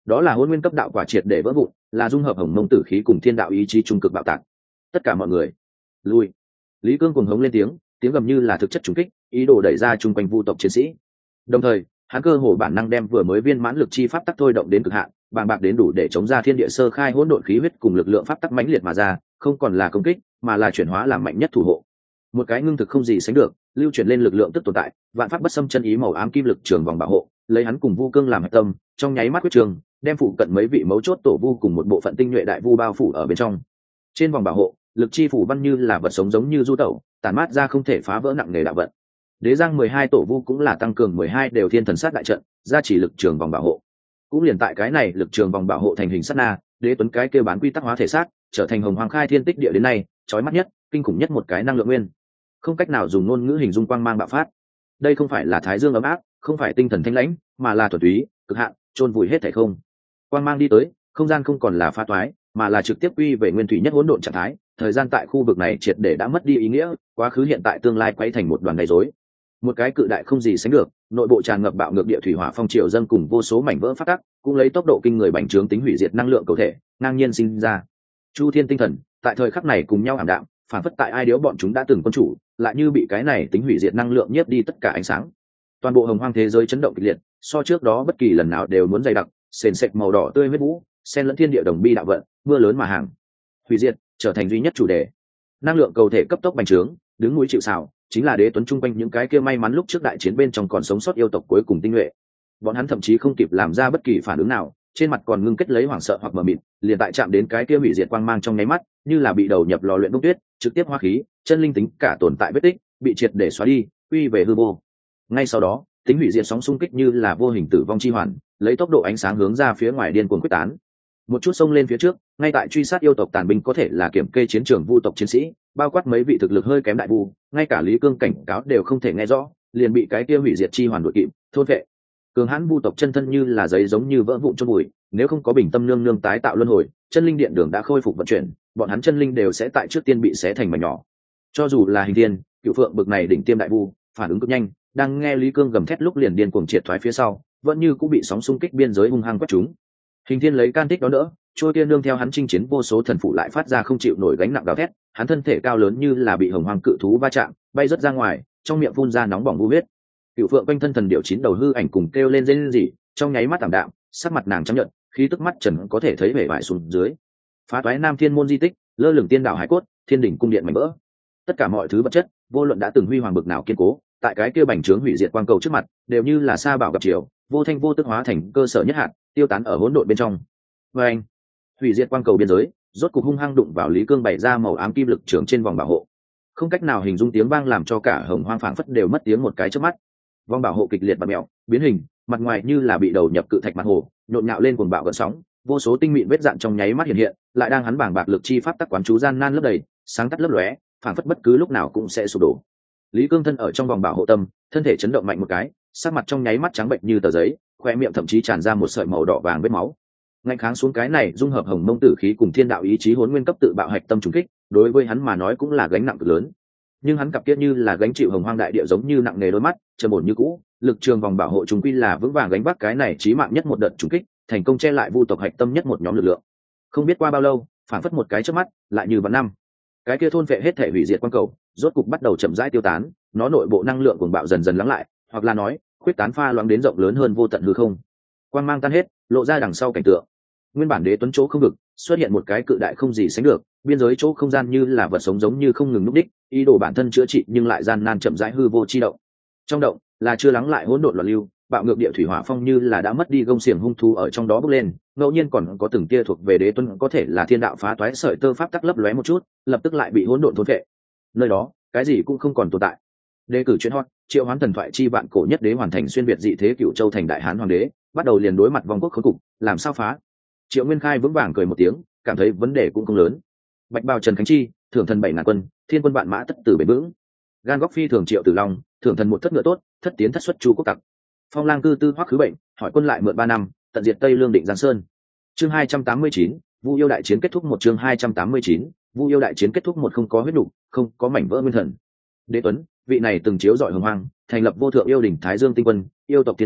đó là hôn nguyên cấp đạo quả triệt để vỡ vụn, là dung hợp hồng mông tử khí cùng thiên đạo ý chí trung cực bạo tạc. Tất cả mọi người lui. Lý Cương cuồng hống lên tiếng, tiếng gầm như là thực chất trùng kích, ý đồ đẩy ra chung quanh vu tộc chiến sĩ. Đồng thời hắn cơ hồ bản năng đem vừa mới viên mãn lực chi pháp tắc thôi động đến cực hạn, bàng bạc đến đủ để chống ra thiên địa sơ khai hỗn độn khí huyết cùng lực lượng pháp tắc mãnh liệt mà ra, không còn là công kích mà là chuyển hóa làm mạnh nhất thủ hộ. Một cái ngưng thực không gì sánh được, lưu chuyển lên lực lượng tức tồn tại, vạn pháp bất xâm chân ý màu ám kim lực trường vòng bảo hộ, lấy hắn cùng vu cương làm hạch tâm, trong nháy mắt quyết trường, đem phụ cận mấy vị mấu chốt tổ vu cùng một bộ phận tinh nhuệ đại vu bao phủ ở bên trong. Trên vòng bảo hộ, lực chi phủ văn như là vật sống giống như du tẩu, tản mát ra không thể phá vỡ nặng nề đạo vận. Đế giang 12 tổ vu cũng là tăng cường 12 đều thiên thần sát đại trận, gia chỉ lực trường vòng bảo hộ. Cũng liền tại cái này lực trường vòng bảo hộ thành hình sát na, Đế Tuấn cái kêu bán quy tắc hóa thể xác, trở thành hồng hoàng khai thiên tích địa đến nay, chói mắt nhất, kinh khủng nhất một cái năng lượng nguyên. Không cách nào dùng ngôn ngữ hình dung quang mang bạo phát. Đây không phải là thái dương ấm áp, không phải tinh thần thanh lãnh, mà là thuần túy, cực hạn, chôn vùi hết thảy không. Quang mang đi tới, không gian không còn là phá toái, mà là trực tiếp quy về nguyên thủy nhất hỗn độn trạng thái. Thời gian tại khu vực này triệt để đã mất đi ý nghĩa, quá khứ hiện tại tương lai quay thành một đoàn gây rối. Một cái cự đại không gì sánh được, nội bộ tràn ngập bạo ngược địa thủy hỏa phong triều dâng cùng vô số mảnh vỡ phát tắc, cũng lấy tốc độ kinh người bành trướng tính hủy diệt năng lượng cầu thể, ngang nhiên sinh ra. Chu thiên tinh thần tại thời khắc này cùng nhau ảm đạm, phản phất tại ai điếu bọn chúng đã từng quân chủ, lại như bị cái này tính hủy diệt năng lượng nhiếp đi tất cả ánh sáng. Toàn bộ hồng hoang thế giới chấn động kịch liệt, so trước đó bất kỳ lần nào đều muốn dày đặc, sền sệt màu đỏ tươi huyết vũ, xen lẫn thiên địa đồng bi đạo vận, mưa lớn mà hàng. Hủy diệt trở thành duy nhất chủ đề. Năng lượng cầu thể cấp tốc bành trướng, đứng núi chịu sào, chính là Đế Tuấn chung quanh những cái kia may mắn lúc trước đại chiến bên trong còn sống sót yêu tộc cuối cùng tinh nhuệ. Bọn hắn thậm chí không kịp làm ra bất kỳ phản ứng nào, trên mặt còn ngưng kết lấy hoảng sợ hoặc mờ mịt, liền tại chạm đến cái kia hủy diệt quang mang trong nháy mắt, như là bị đầu nhập lò luyện đúc tuyết, trực tiếp hóa khí, chân linh tính cả tồn tại vết tích, bị triệt để xóa đi, quy về hư vô. Ngay sau đó, tính hủy diệt sóng xung kích như là vô hình tử vong chi hoàn, lấy tốc độ ánh sáng hướng ra phía ngoài điên cuồng quyết tán. Một chút xông lên phía trước, ngay tại truy sát yêu tộc tàn binh có thể là kiểm kê chiến trường vu tộc chiến sĩ, bao quát mấy vị thực lực hơi kém đại vu, ngay cả Lý Cương cảnh cáo đều không thể nghe rõ, liền bị cái kia hủy diệt chi hoàn đuổi kịp, thôn vệ. Cường hãn vu tộc chân thân như là giấy giống như vỡ vụn chôn bụi, nếu không có bình tâm nương nương tái tạo luân hồi, chân linh điện đường đã khôi phục vận chuyển, bọn hắn chân linh đều sẽ tại trước tiên bị xé thành mảnh nhỏ. Cho dù là Hình Thiên, Cựu Phượng bực này đỉnh tiêm đại vu, phản ứng cực nhanh, đang nghe Lý Cương gầm thét lúc liền điên cuồng triệt thoái phía sau, vẫn như cũng bị sóng xung kích biên giới hung hăng quét chúng. Hình Thiên lấy can tích đó đỡ, trôi kia nương theo hắn chinh chiến vô số thần phụ lại phát ra không chịu nổi gánh nặng gào thét, hắn thân thể cao lớn như là bị hồng hoang cự thú va chạm, bay rất ra ngoài, trong miệng phun ra nóng bỏng vu huyết. Cựu Phượng quanh thân thần điệu chín đầu hư ảnh cùng kêu lên rên rỉ, trong nháy mắt tạm đạm, sắc mặt nàng trắng nhợt, khí tức mắt trần có thể thấy vẻ vải xuống dưới. Phá toái Nam Thiên môn di tích, lơ lửng tiên đạo hải cốt, thiên đỉnh cung điện mảnh vỡ. Tất cả mọi thứ vật chất, vô luận đã từng huy hoàng bực nào kiên cố, tại cái kia bành trướng hủy diệt quang cầu trước mặt, đều như là sa bảo gặp chiều, vô thanh vô tức hóa thành cơ sở nhất hạt, tiêu tán ở hỗn độn bên trong. Và anh, hủy diệt quang cầu biên giới, rốt cục hung hăng đụng vào Lý Cương bày ra màu ám kim lực trường trên vòng bảo hộ. Không cách nào hình dung tiếng vang làm cho cả hồng hoang phảng phất đều mất tiếng một cái chớp mắt. Vòng bảo hộ kịch liệt bật mèo, biến hình, mặt ngoài như là bị đầu nhập cự thạch mặt hồ, nhộn nhạo lên cuồng bạo gợn sóng, vô số tinh mịn vết dạn trong nháy mắt hiện hiện, lại đang hắn bảng bạc lực chi pháp tắc quán chú gian nan lấp đầy, sáng tắt lấp lóe, phảng phất bất cứ lúc nào cũng sẽ sụp đổ. Lý Cương thân ở trong vòng bảo hộ tâm, thân thể chấn động mạnh một cái, sắc mặt trong nháy mắt trắng bệnh như tờ giấy, khoe miệng thậm chí tràn ra một sợi màu đỏ vàng vết máu. Ngạnh kháng xuống cái này dung hợp hồng mông tử khí cùng thiên đạo ý chí hỗn nguyên cấp tự bạo hạch tâm trùng kích, đối với hắn mà nói cũng là gánh nặng cực lớn. Nhưng hắn cặp kia như là gánh chịu hồng hoang đại địa giống như nặng nề đôi mắt, trầm ổn như cũ, lực trường vòng bảo hộ trùng quy là vững vàng gánh vác cái này chí mạng nhất một đợt trùng kích, thành công che lại vu tộc hạch tâm nhất một nhóm lực lượng. Không biết qua bao lâu, phản phất một cái chớp mắt, lại như vạn năm. Cái kia thôn phệ hết thể hủy diệt quang cầu, rốt cục bắt đầu chậm rãi tiêu tán, nó nội bộ năng lượng cuồng bạo dần dần lắng lại, hoặc là nói, khuyết tán pha loãng đến rộng lớn hơn vô tận hư không. Quang mang tan hết, lộ ra đằng sau cảnh tượng. Nguyên bản Đế Tuấn chỗ không vực, xuất hiện một cái cự đại không gì sánh được, biên giới chỗ không gian như là vật sống giống như không ngừng núp đích, ý đồ bản thân chữa trị nhưng lại gian nan chậm rãi hư vô chi động. Trong động là chưa lắng lại hỗn độn loạn lưu, bạo ngược địa thủy hỏa phong như là đã mất đi gông xiềng hung thú ở trong đó bốc lên, ngẫu nhiên còn có từng tia thuộc về Đế Tuấn có thể là thiên đạo phá toái sợi tơ pháp tắc lấp lóe một chút, lập tức lại bị hỗn độn thôn phệ. Nơi đó, cái gì cũng không còn tồn tại. Đề cử chuyện hot, triệu hoán thần thoại chi vạn cổ nhất đế hoàn thành xuyên việt dị thế Cửu Châu thành đại hán hoàng đế, bắt đầu liền đối mặt vong quốc khốn cục, làm sao phá? Triệu Nguyên Khai vững vàng cười một tiếng, cảm thấy vấn đề cũng không lớn. Bạch bào Trần Khánh Chi, thưởng thần 7.000 quân, thiên quân vạn mã tất tử bền vững. Gan góc phi thường Triệu Tử Long, thưởng thần một thất ngựa tốt, thất tiến thất xuất chu quốc tặc. Phong lang cư tư hoắc khứ bệnh, hỏi quân lại mượn 3 năm, tận diệt Tây Lương định Giang Sơn. Chương 289, Vu yêu đại chiến kết thúc. Một chương 289, Vu yêu đại chiến kết thúc. Một không có huyết nục, không có mảnh vỡ nguyên thần. Đế Tuấn, vị này từng chiếu rọi hồng hoang, thành lập vô thượng yêu đỉnh Thái Dương tinh quân, yêu tộc thiên đế,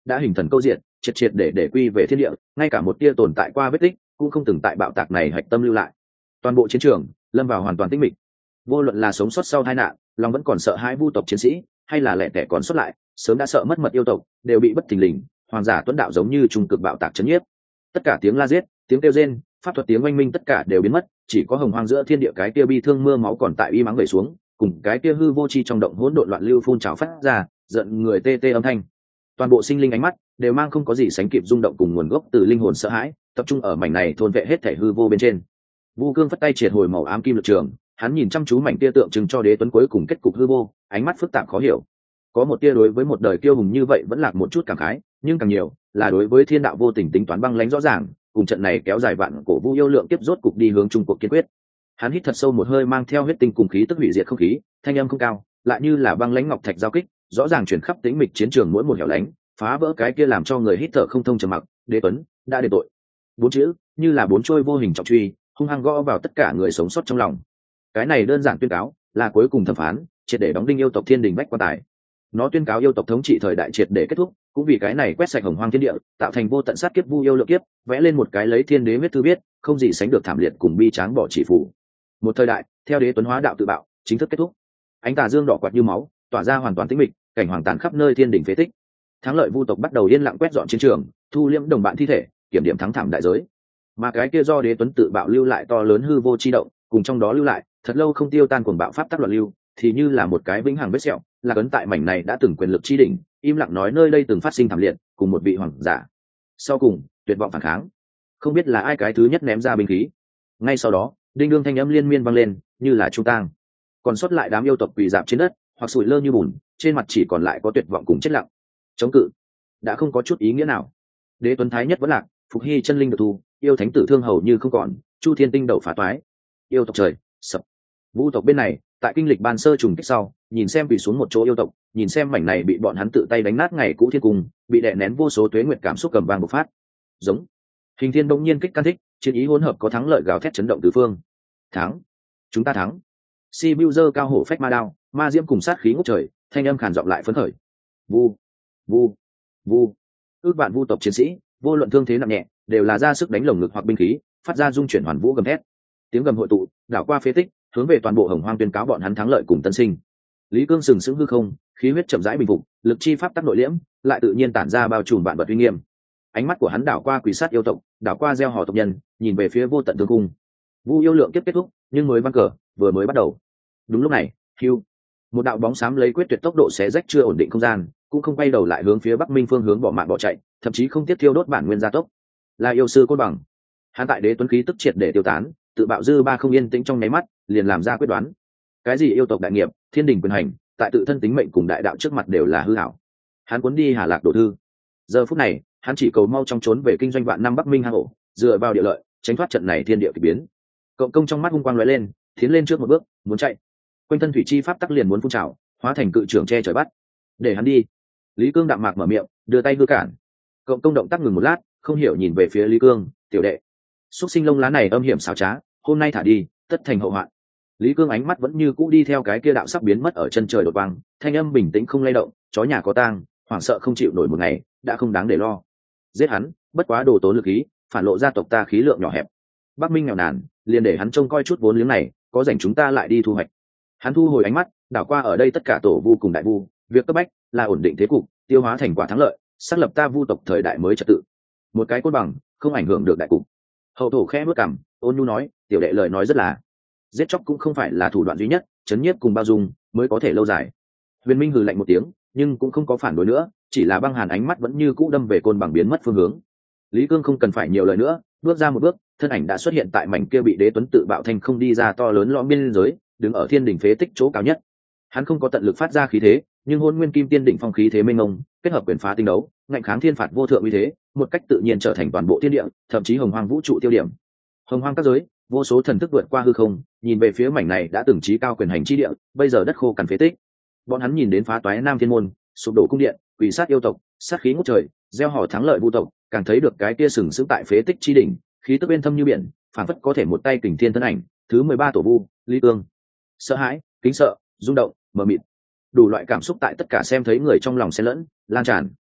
đã hình thần câu diện, triệt triệt để quy về thiên địa, ngay cả một tia tồn tại qua vết tích cũng không từng tại bạo tạc này hạch tâm lưu lại. Toàn bộ chiến trường lâm vào hoàn toàn tĩnh mịch. Vô luận là sống sót sau tai nạn, lòng vẫn còn sợ hãi vu tộc chiến sĩ, hay là lẻ tẻ còn sót lại sớm đã sợ mất mật yêu tộc, đều bị bất thình lình hoàng giả tuấn đạo giống như trung cực bạo tạc chấn nhiếp. Tất cả tiếng la giết, tiếng kêu rên, pháp thuật tiếng oanh minh tất cả đều biến mất, chỉ có hồng hoang giữa thiên địa cái kia bi thương mưa máu còn tại y mắng về xuống, cùng cái kia hư vô chi trong động hỗn độn loạn lưu phun trào phát ra giận người tê tê âm thanh. Toàn bộ sinh linh ánh mắt đều mang không có gì sánh kịp rung động cùng nguồn gốc từ linh hồn sợ hãi, tập trung ở mảnh này thôn vệ hết thể hư vô bên trên. Vu Cương phất tay triệt hồi màu ám kim lực trường, hắn nhìn chăm chú mảnh tia tượng trưng cho đế tuấn cuối cùng kết cục hư vô, ánh mắt phức tạp khó hiểu. Có một tia đối với một đời kiêu hùng như vậy vẫn lạc một chút cảm khái, nhưng càng nhiều là đối với thiên đạo vô tình tính toán băng lãnh rõ ràng, cùng trận này kéo dài vạn cổ vu yêu lượng kiếp rốt cục đi hướng trung cuộc kiên quyết. Hắn hít thật sâu một hơi, mang theo huyết tinh cùng khí tức hủy diệt không khí, thanh âm không cao, lại như là băng lãnh ngọc thạch giao kích, rõ ràng truyền khắp tĩnh mịch chiến trường mỗi một hẻo lánh, phá vỡ cái kia làm cho người hít thở không thông trầm mặc. Đế tuấn đã đền tội. Bốn chữ như là bốn trôi vô hình trọng truy, hung hăng gõ vào tất cả người sống sót trong lòng. Cái này đơn giản tuyên cáo là cuối cùng thẩm phán, triệt để đóng đinh yêu tộc thiên đình bách quan tài. Nó tuyên cáo yêu tộc thống trị thời đại triệt để kết thúc, cũng vì cái này quét sạch hồng hoang thiên địa, tạo thành vô tận sát kiếp vu yêu lượng kiếp, vẽ lên một cái lấy thiên đế huyết thư viết, không gì sánh được thảm liệt cùng bi tráng bỏ chỉ phủ. Một thời đại theo đế tuấn hóa đạo tự bạo chính thức kết thúc. Ánh tà dương đỏ quạt như máu, tỏa ra hoàn toàn tĩnh mịch, cảnh hoàng tàn khắp nơi thiên đỉnh phế tích. Thắng lợi vu tộc bắt đầu yên lặng quét dọn chiến trường, thu liễm đồng bạn thi thể, kiểm điểm thắng thảm đại giới. Mà cái kia do đế tuấn tự bạo lưu lại to lớn hư vô chi động, cùng trong đó lưu lại thật lâu không tiêu tan cuồng bạo pháp tắc loạn lưu, thì như là một cái vĩnh hằng vết sẹo, là ấn tại mảnh này đã từng quyền lực chi đỉnh, im lặng nói nơi đây từng phát sinh thảm liệt, cùng một vị hoàng giả. Sau cùng tuyệt vọng phản kháng, không biết là ai cái thứ nhất ném ra binh khí. Ngay sau đó đinh đương thanh âm liên miên vang lên, như là trung tang. Còn sót lại đám yêu tộc quỳ rạp trên đất, hoặc sủi lơ như bùn, trên mặt chỉ còn lại có tuyệt vọng cùng chết lặng. Chống cự đã không có chút ý nghĩa nào. Đế tuấn thái nhất vẫn lạc, phục hy chân linh được thu, yêu thánh tử thương hầu như không còn, chu thiên tinh đầu phá toái, yêu tộc trời sập. Vũ tộc bên này tại kinh lịch ban sơ trùng kích sau, nhìn xem bị xuống một chỗ yêu tộc, nhìn xem mảnh này bị bọn hắn tự tay đánh nát ngày cũ thiên cung, bị đè nén vô số tuế nguyệt cảm xúc cầm vang bộc phát. Giống hình thiên bỗng nhiên kích can thích, chiến ý hỗn hợp có thắng lợi gào thét chấn động tứ phương. Thắng, chúng ta thắng. Si Bưu giơ cao hổ phách ma đao, ma diễm cùng sát khí ngút trời, thanh âm khàn giọng lại phấn khởi. Vu, vu, vu. Ước vạn vu tộc chiến sĩ, vô luận thương thế nặng nhẹ, đều là ra sức đánh lồng ngực hoặc binh khí, phát ra dung chuyển hoàn vũ gầm thét. Tiếng gầm hội tụ, đảo qua phế tích, hướng về toàn bộ hồng hoang tuyên cáo bọn hắn thắng lợi cùng tân sinh. Lý Cương sừng sững hư không, khí huyết chậm rãi bình phục, lực chi pháp tắc nội liễm, lại tự nhiên tản ra bao trùm vạn vật uy nghiêm. Ánh mắt của hắn đảo qua quỷ sát yêu tộc, đảo qua gieo hò tộc nhân, nhìn về phía vô tận tương cung. Vu yêu lượng kiếp kết thúc, nhưng mới vang cờ vừa mới bắt đầu. Đúng lúc này, hưu, một đạo bóng xám lấy quyết tuyệt tốc độ xé rách chưa ổn định không gian, cũng không quay đầu lại hướng phía Bắc Minh phương hướng bỏ mạng bỏ chạy, thậm chí không tiếp thiêu đốt bản nguyên gia tốc. Là yêu sư côn bằng. Hắn tại đế tuấn khí tức triệt để tiêu tán, tự bạo dư ba không yên tĩnh trong nháy mắt, liền làm ra quyết đoán. Cái gì yêu tộc đại nghiệp, thiên đình quyền hành, tại tự thân tính mệnh cùng đại đạo trước mặt đều là hư ảo. Hắn cuốn đi Hà Lạc đổ thư. Giờ phút này, hắn chỉ cầu mau trong trốn về kinh doanh vạn năm Bắc Minh hang ổ, dựa vào địa lợi, tránh thoát trận này thiên địa kỳ biến. Cộng công trong mắt hung quang lóe lên, tiến lên trước một bước, muốn chạy. Quanh thân thủy chi pháp tắc liền muốn phun trào, hóa thành cự trưởng che trời bắt. Để hắn đi. Lý Cương đạm mạc mở miệng, đưa tay ngư cản. Cộng công động tác ngừng một lát, không hiểu nhìn về phía Lý Cương, tiểu đệ. Xúc sinh lông lá này âm hiểm xảo trá, hôm nay thả đi, tất thành hậu hoạn. Lý Cương ánh mắt vẫn như cũ đi theo cái kia đạo sắp biến mất ở chân trời đột vang, thanh âm bình tĩnh không lay động, chó nhà có tang, hoảng sợ không chịu nổi một ngày, đã không đáng để lo. Giết hắn, bất quá đồ tốn lực khí, phản lộ gia tộc ta khí lượng nhỏ hẹp. Bắc Minh nghèo nàn, liền để hắn trông coi chút vốn liếng này, có rảnh chúng ta lại đi thu hoạch. Hắn thu hồi ánh mắt, đảo qua ở đây tất cả tổ vu cùng đại vu, việc cấp bách là ổn định thế cục, tiêu hóa thành quả thắng lợi, xác lập ta vu tộc thời đại mới trật tự. Một cái cốt bằng, không ảnh hưởng được đại cục. Hậu thổ khẽ bước cằm, ôn nhu nói, tiểu đệ lời nói rất là, giết chóc cũng không phải là thủ đoạn duy nhất, chấn nhiếp cùng bao dung mới có thể lâu dài. Huyền Minh hừ lạnh một tiếng, nhưng cũng không có phản đối nữa, chỉ là băng hàn ánh mắt vẫn như cũ đâm về côn bằng biến mất phương hướng. Lý Cương không cần phải nhiều lời nữa, bước ra một bước, thân ảnh đã xuất hiện tại mảnh kia bị đế tuấn tự bạo thành không đi ra to lớn lõm biên giới, đứng ở thiên đỉnh phế tích chỗ cao nhất. Hắn không có tận lực phát ra khí thế, nhưng hôn nguyên kim tiên đỉnh phong khí thế mênh mông, kết hợp quyền phá tinh đấu, ngạnh kháng thiên phạt vô thượng uy thế, một cách tự nhiên trở thành toàn bộ thiên địa, thậm chí hồng hoang vũ trụ tiêu điểm. Hồng hoang các giới, vô số thần thức vượt qua hư không, nhìn về phía mảnh này đã từng trí cao quyền hành chi địa, bây giờ đất khô cằn phế tích. Bọn hắn nhìn đến phá toái Nam Thiên môn, sụp đổ cung điện, quỷ sát yêu tộc, sát khí ngút trời, gieo hò thắng lợi vu tộc, càng thấy được cái kia sừng sững tại phế tích chi đỉnh, khí tức bên thâm như biển, phản phất có thể một tay kình thiên thân ảnh, thứ 13 tổ vu, Lý Cương. Sợ hãi, kính sợ, rung động, mờ mịt, đủ loại cảm xúc tại tất cả xem thấy người trong lòng xen lẫn, lan tràn.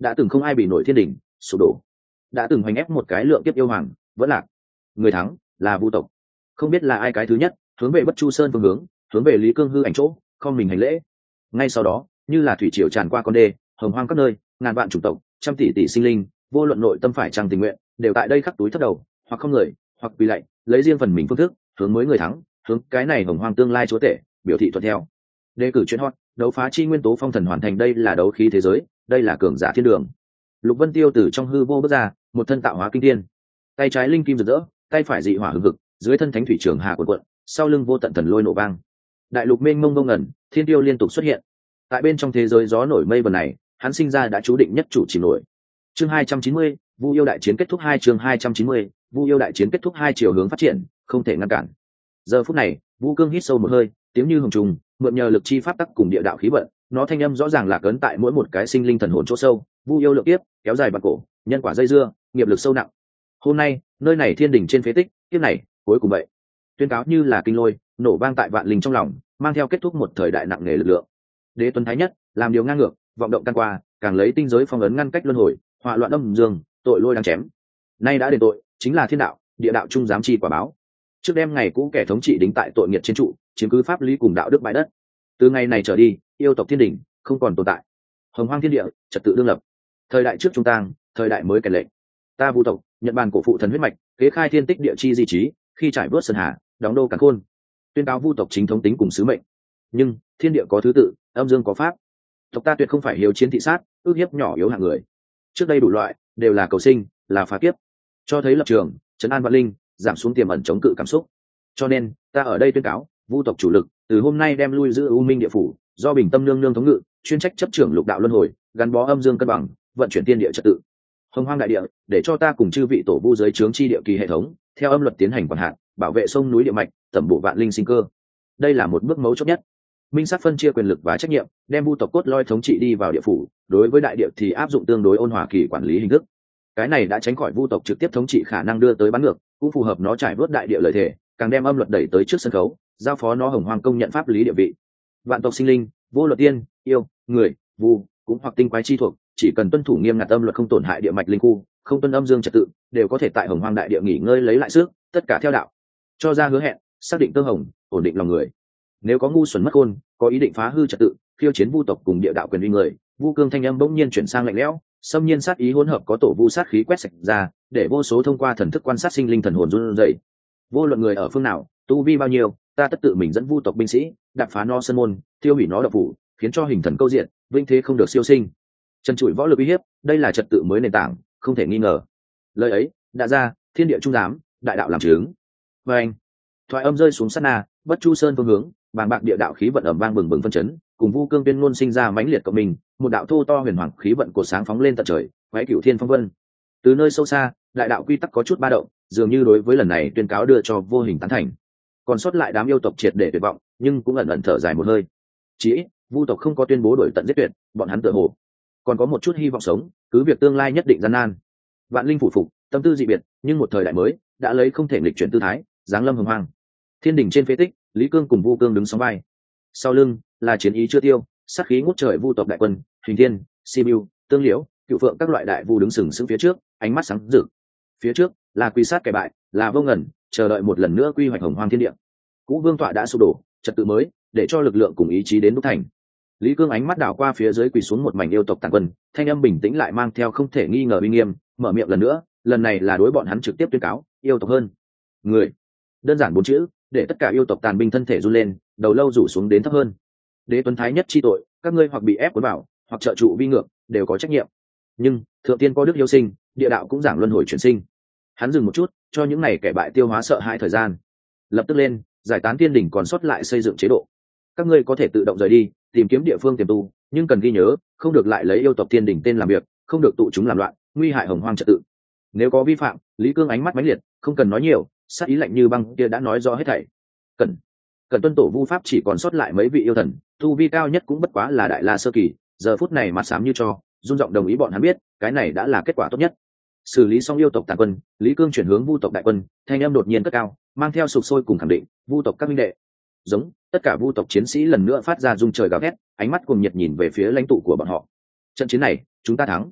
đã từng không ai bị nổi thiên đình sụp đổ, đã từng hoành ép một cái lượng kiếp yêu hoàng vẫn lạc. Người thắng là vu tộc. Không biết là ai cái thứ nhất hướng về Bất Chu Sơn phương hướng, hướng về Lý Cương hư ảnh chỗ không mình hành lễ. Ngay sau đó như là thủy triều tràn qua con đê, hồng hoang các nơi, ngàn vạn chủng tộc, trăm tỷ tỷ sinh linh, vô luận nội tâm phải trăng tình nguyện, đều tại đây khắc túi thấp đầu, hoặc không người, hoặc quỳ lạy, lấy riêng phần mình phương thức hướng mới người thắng, hướng cái này hồng hoang tương lai chúa tể biểu thị thuận theo. Đề cử chuyện hot, đấu phá chi nguyên tố phong thần hoàn thành. Đây là đấu khí thế giới, đây là cường giả thiên đường. Lục Vân Tiêu từ trong hư vô bước ra, một thân tạo hóa kinh thiên, tay trái linh kim rực rỡ, tay phải dị hỏa hừng hực, dưới thân thánh thủy trường hà cuộn cuộn, sau lưng vô tận thần lôi nổ vang. Đại lục mênh mông ngông ngẩn, thiên tiêu liên tục xuất hiện. Tại bên trong thế giới gió nổi mây vần này, hắn sinh ra đã chú định nhất chủ chìm nổi. Chương 290, Vu yêu đại chiến kết thúc. 2 chương 290, Vu yêu đại chiến kết thúc. 2 chiều hướng phát triển, không thể ngăn cản. Giờ phút này, Vu Cương hít sâu một hơi, tiếng như hồng trùng, mượn nhờ lực chi pháp tắc cùng địa đạo khí vận, nó thanh âm rõ ràng là cấn tại mỗi một cái sinh linh thần hồn chỗ sâu. Vu yêu lượng tiếp, kéo dài bạc cổ, nhân quả dây dưa, nghiệp lực sâu nặng. Hôm nay, nơi này thiên đỉnh trên phế tích, kiếp này, cuối cùng vậy. Tuyên cáo như là kinh lôi, nổ vang tại vạn linh trong lòng, mang theo kết thúc một thời đại nặng nề lực lượng. Đế Tuấn Thái Nhất làm điều ngang ngược, vọng động căn qua, càng lấy tinh giới phong ấn ngăn cách luân hồi, họa loạn âm dương, tội lôi đang chém. Nay đã đền tội, chính là thiên đạo, địa đạo trung giám chi quả báo. Trước đêm ngày cũ kẻ thống trị đính tại tội nghiệt trên trụ, chiếm cứ pháp lý cùng đạo đức bãi đất. Từ ngày này trở đi, yêu tộc thiên đỉnh không còn tồn tại. Hồng hoang thiên địa, trật tự đương lập. Thời đại trước trung tang, thời đại mới kèn lệnh. Ta Vu tộc, nhận bàn cổ phụ thần huyết mạch, kế khai thiên tích địa chi di trí, khi trải vớt sơn hà, đóng đô càn khôn. Tuyên cáo Vu tộc chính thống tính cùng sứ mệnh. Nhưng thiên địa có thứ tự, âm dương có pháp. Tộc ta tuyệt không phải hiếu chiến thị sát, ước hiếp nhỏ yếu hạng người. Trước đây đủ loại đều là cầu sinh, là phá kiếp, cho thấy lập trường, trấn an vạn linh, giảm xuống tiềm ẩn chống cự cảm xúc. Cho nên ta ở đây tuyên cáo, Vu tộc chủ lực từ hôm nay đem lui giữ U Minh địa phủ, do Bình Tâm nương nương thống ngự, chuyên trách chấp trưởng lục đạo luân hồi, gắn bó âm dương cân bằng, vận chuyển tiên địa trật tự. Hồng hoang đại địa, để cho ta cùng chư vị tổ vu giới trướng chi địa kỳ hệ thống, theo âm luật tiến hành quản hạt, bảo vệ sông núi địa mạch, tẩm bổ vạn linh sinh cơ. Đây là một bước mấu chốt nhất. Minh sát phân chia quyền lực và trách nhiệm, đem Vu tộc cốt lõi thống trị đi vào địa phủ, đối với đại địa thì áp dụng tương đối ôn hòa kỳ quản lý hình thức. Cái này đã tránh khỏi Vu tộc trực tiếp thống trị khả năng đưa tới bắn ngược, cũng phù hợp nó trải vớt đại địa lợi thể, càng đem âm luật đẩy tới trước sân khấu, giao phó nó hồng hoang công nhận pháp lý địa vị. Vạn tộc sinh linh, vô luật tiên, yêu, người, vu, cũng hoặc tinh quái chi thuộc, chỉ cần tuân thủ nghiêm ngặt âm luật, không tổn hại địa mạch linh khu, không tuân âm dương trật tự, đều có thể tại hồng hoang đại địa nghỉ ngơi lấy lại sức, tất cả theo đạo. Cho ra hứa hẹn, xác định tơ hồng, ổn định lòng người. Nếu có ngu xuẩn mất khôn, có ý định phá hư trật tự, khiêu chiến Vu tộc cùng địa đạo quyền uy người, Vu Cương thanh âm bỗng nhiên chuyển sang lạnh lẽo, xâm nhiên sát ý hỗn hợp có tổ vu sát khí quét sạch ra, để vô số thông qua thần thức quan sát sinh linh thần hồn run rẩy. Vô luận người ở phương nào, tu vi bao nhiêu, ta tất tự mình dẫn Vu tộc binh sĩ, đạp phá nó sân môn, tiêu hủy nó độc phủ, khiến cho hình thần câu diện, vinh thế không được siêu sinh. Trần trụi võ lực uy hiếp, đây là trật tự mới nền tảng, không thể nghi ngờ. Lời ấy đã ra, thiên địa trung giám, đại đạo làm chứng. Và anh, thoại âm rơi xuống sát na, Bất Chu Sơn phương hướng, bàng bạc địa đạo khí vận ầm vang bừng bừng phân chấn, cùng Vu Cương tuyên ngôn sinh ra mãnh liệt cộng mình, một đạo thô to huyền hoàng khí vận của sáng phóng lên tận trời, quái cửu thiên phong vân. Từ nơi sâu xa, đại đạo quy tắc có chút ba động, dường như đối với lần này tuyên cáo đưa cho vô hình tán thành. Còn sót lại đám yêu tộc triệt để tuyệt vọng, nhưng cũng ẩn ẩn thở dài một hơi. Chỉ ít, Vu tộc không có tuyên bố đổi tận giết tuyệt, bọn hắn tựa hồ còn có một chút hy vọng sống, cứ việc tương lai nhất định gian nan. Vạn linh phủ phục, tâm tư dị biệt, nhưng một thời đại mới đã lấy không thể nghịch chuyển tư thái, giáng lâm hồng hoang. Thiên đỉnh trên phế tích, Lý Cương cùng Vu Cương đứng song vai. Sau lưng là chiến ý chưa tiêu, sát khí ngút trời Vu tộc đại quân, Hình Thiên, Sibiu, Tương Liễu, Cựu Phượng các loại đại vu đứng sừng sững phía trước, ánh mắt sáng rực. Phía trước là quy sát kẻ bại, là vô ngần, chờ đợi một lần nữa quy hoạch hồng hoang thiên địa. Cũ vương tọa đã sụp đổ, trật tự mới, để cho lực lượng cùng ý chí đến đúc thành. Lý Cương ánh mắt đảo qua phía dưới quỳ xuống một mảnh yêu tộc tàn quân, thanh âm bình tĩnh lại mang theo không thể nghi ngờ uy nghiêm, mở miệng lần nữa, lần này là đối bọn hắn trực tiếp tuyên cáo, yêu tộc hơn người. Đơn giản 4 chữ, để tất cả yêu tộc tàn binh thân thể run lên, đầu lâu rủ xuống đến thấp hơn. Đế Tuấn Thái Nhất chi tội, các ngươi hoặc bị ép cuốn vào, hoặc trợ trụ vi ngược, đều có trách nhiệm. Nhưng thượng tiên có đức yêu sinh, địa đạo cũng giảng luân hồi chuyển sinh. Hắn dừng một chút, cho những này kẻ bại tiêu hóa sợ hãi thời gian, lập tức lên giải tán thiên đỉnh còn sót lại xây dựng chế độ. Các ngươi có thể tự động rời đi, tìm kiếm địa phương tiềm tu, nhưng cần ghi nhớ, không được lại lấy yêu tộc thiên đỉnh tên làm việc, không được tụ chúng làm loạn, nguy hại hồng hoang trật tự. Nếu có vi phạm, Lý Cương ánh mắt mãnh liệt, không cần nói nhiều, sát ý lạnh như băng kia đã nói rõ hết thảy. Cần tuân tổ vu pháp, chỉ còn sót lại mấy vị yêu thần, tu vi cao nhất cũng bất quá là đại la sơ kỳ, giờ phút này mặt xám như cho, run giọng đồng ý bọn hắn biết, cái này đã là kết quả tốt nhất. Xử lý xong yêu tộc tàn quân, Lý Cương chuyển hướng Vu tộc đại quân, thanh âm đột nhiên cất cao, mang theo sục sôi cùng khẳng định, Vu tộc các minh đệ. Giống, tất cả Vu tộc chiến sĩ lần nữa phát ra rung trời gào thét, ánh mắt cuồng nhiệt nhìn về phía lãnh tụ của bọn họ. Trận chiến này, chúng ta thắng.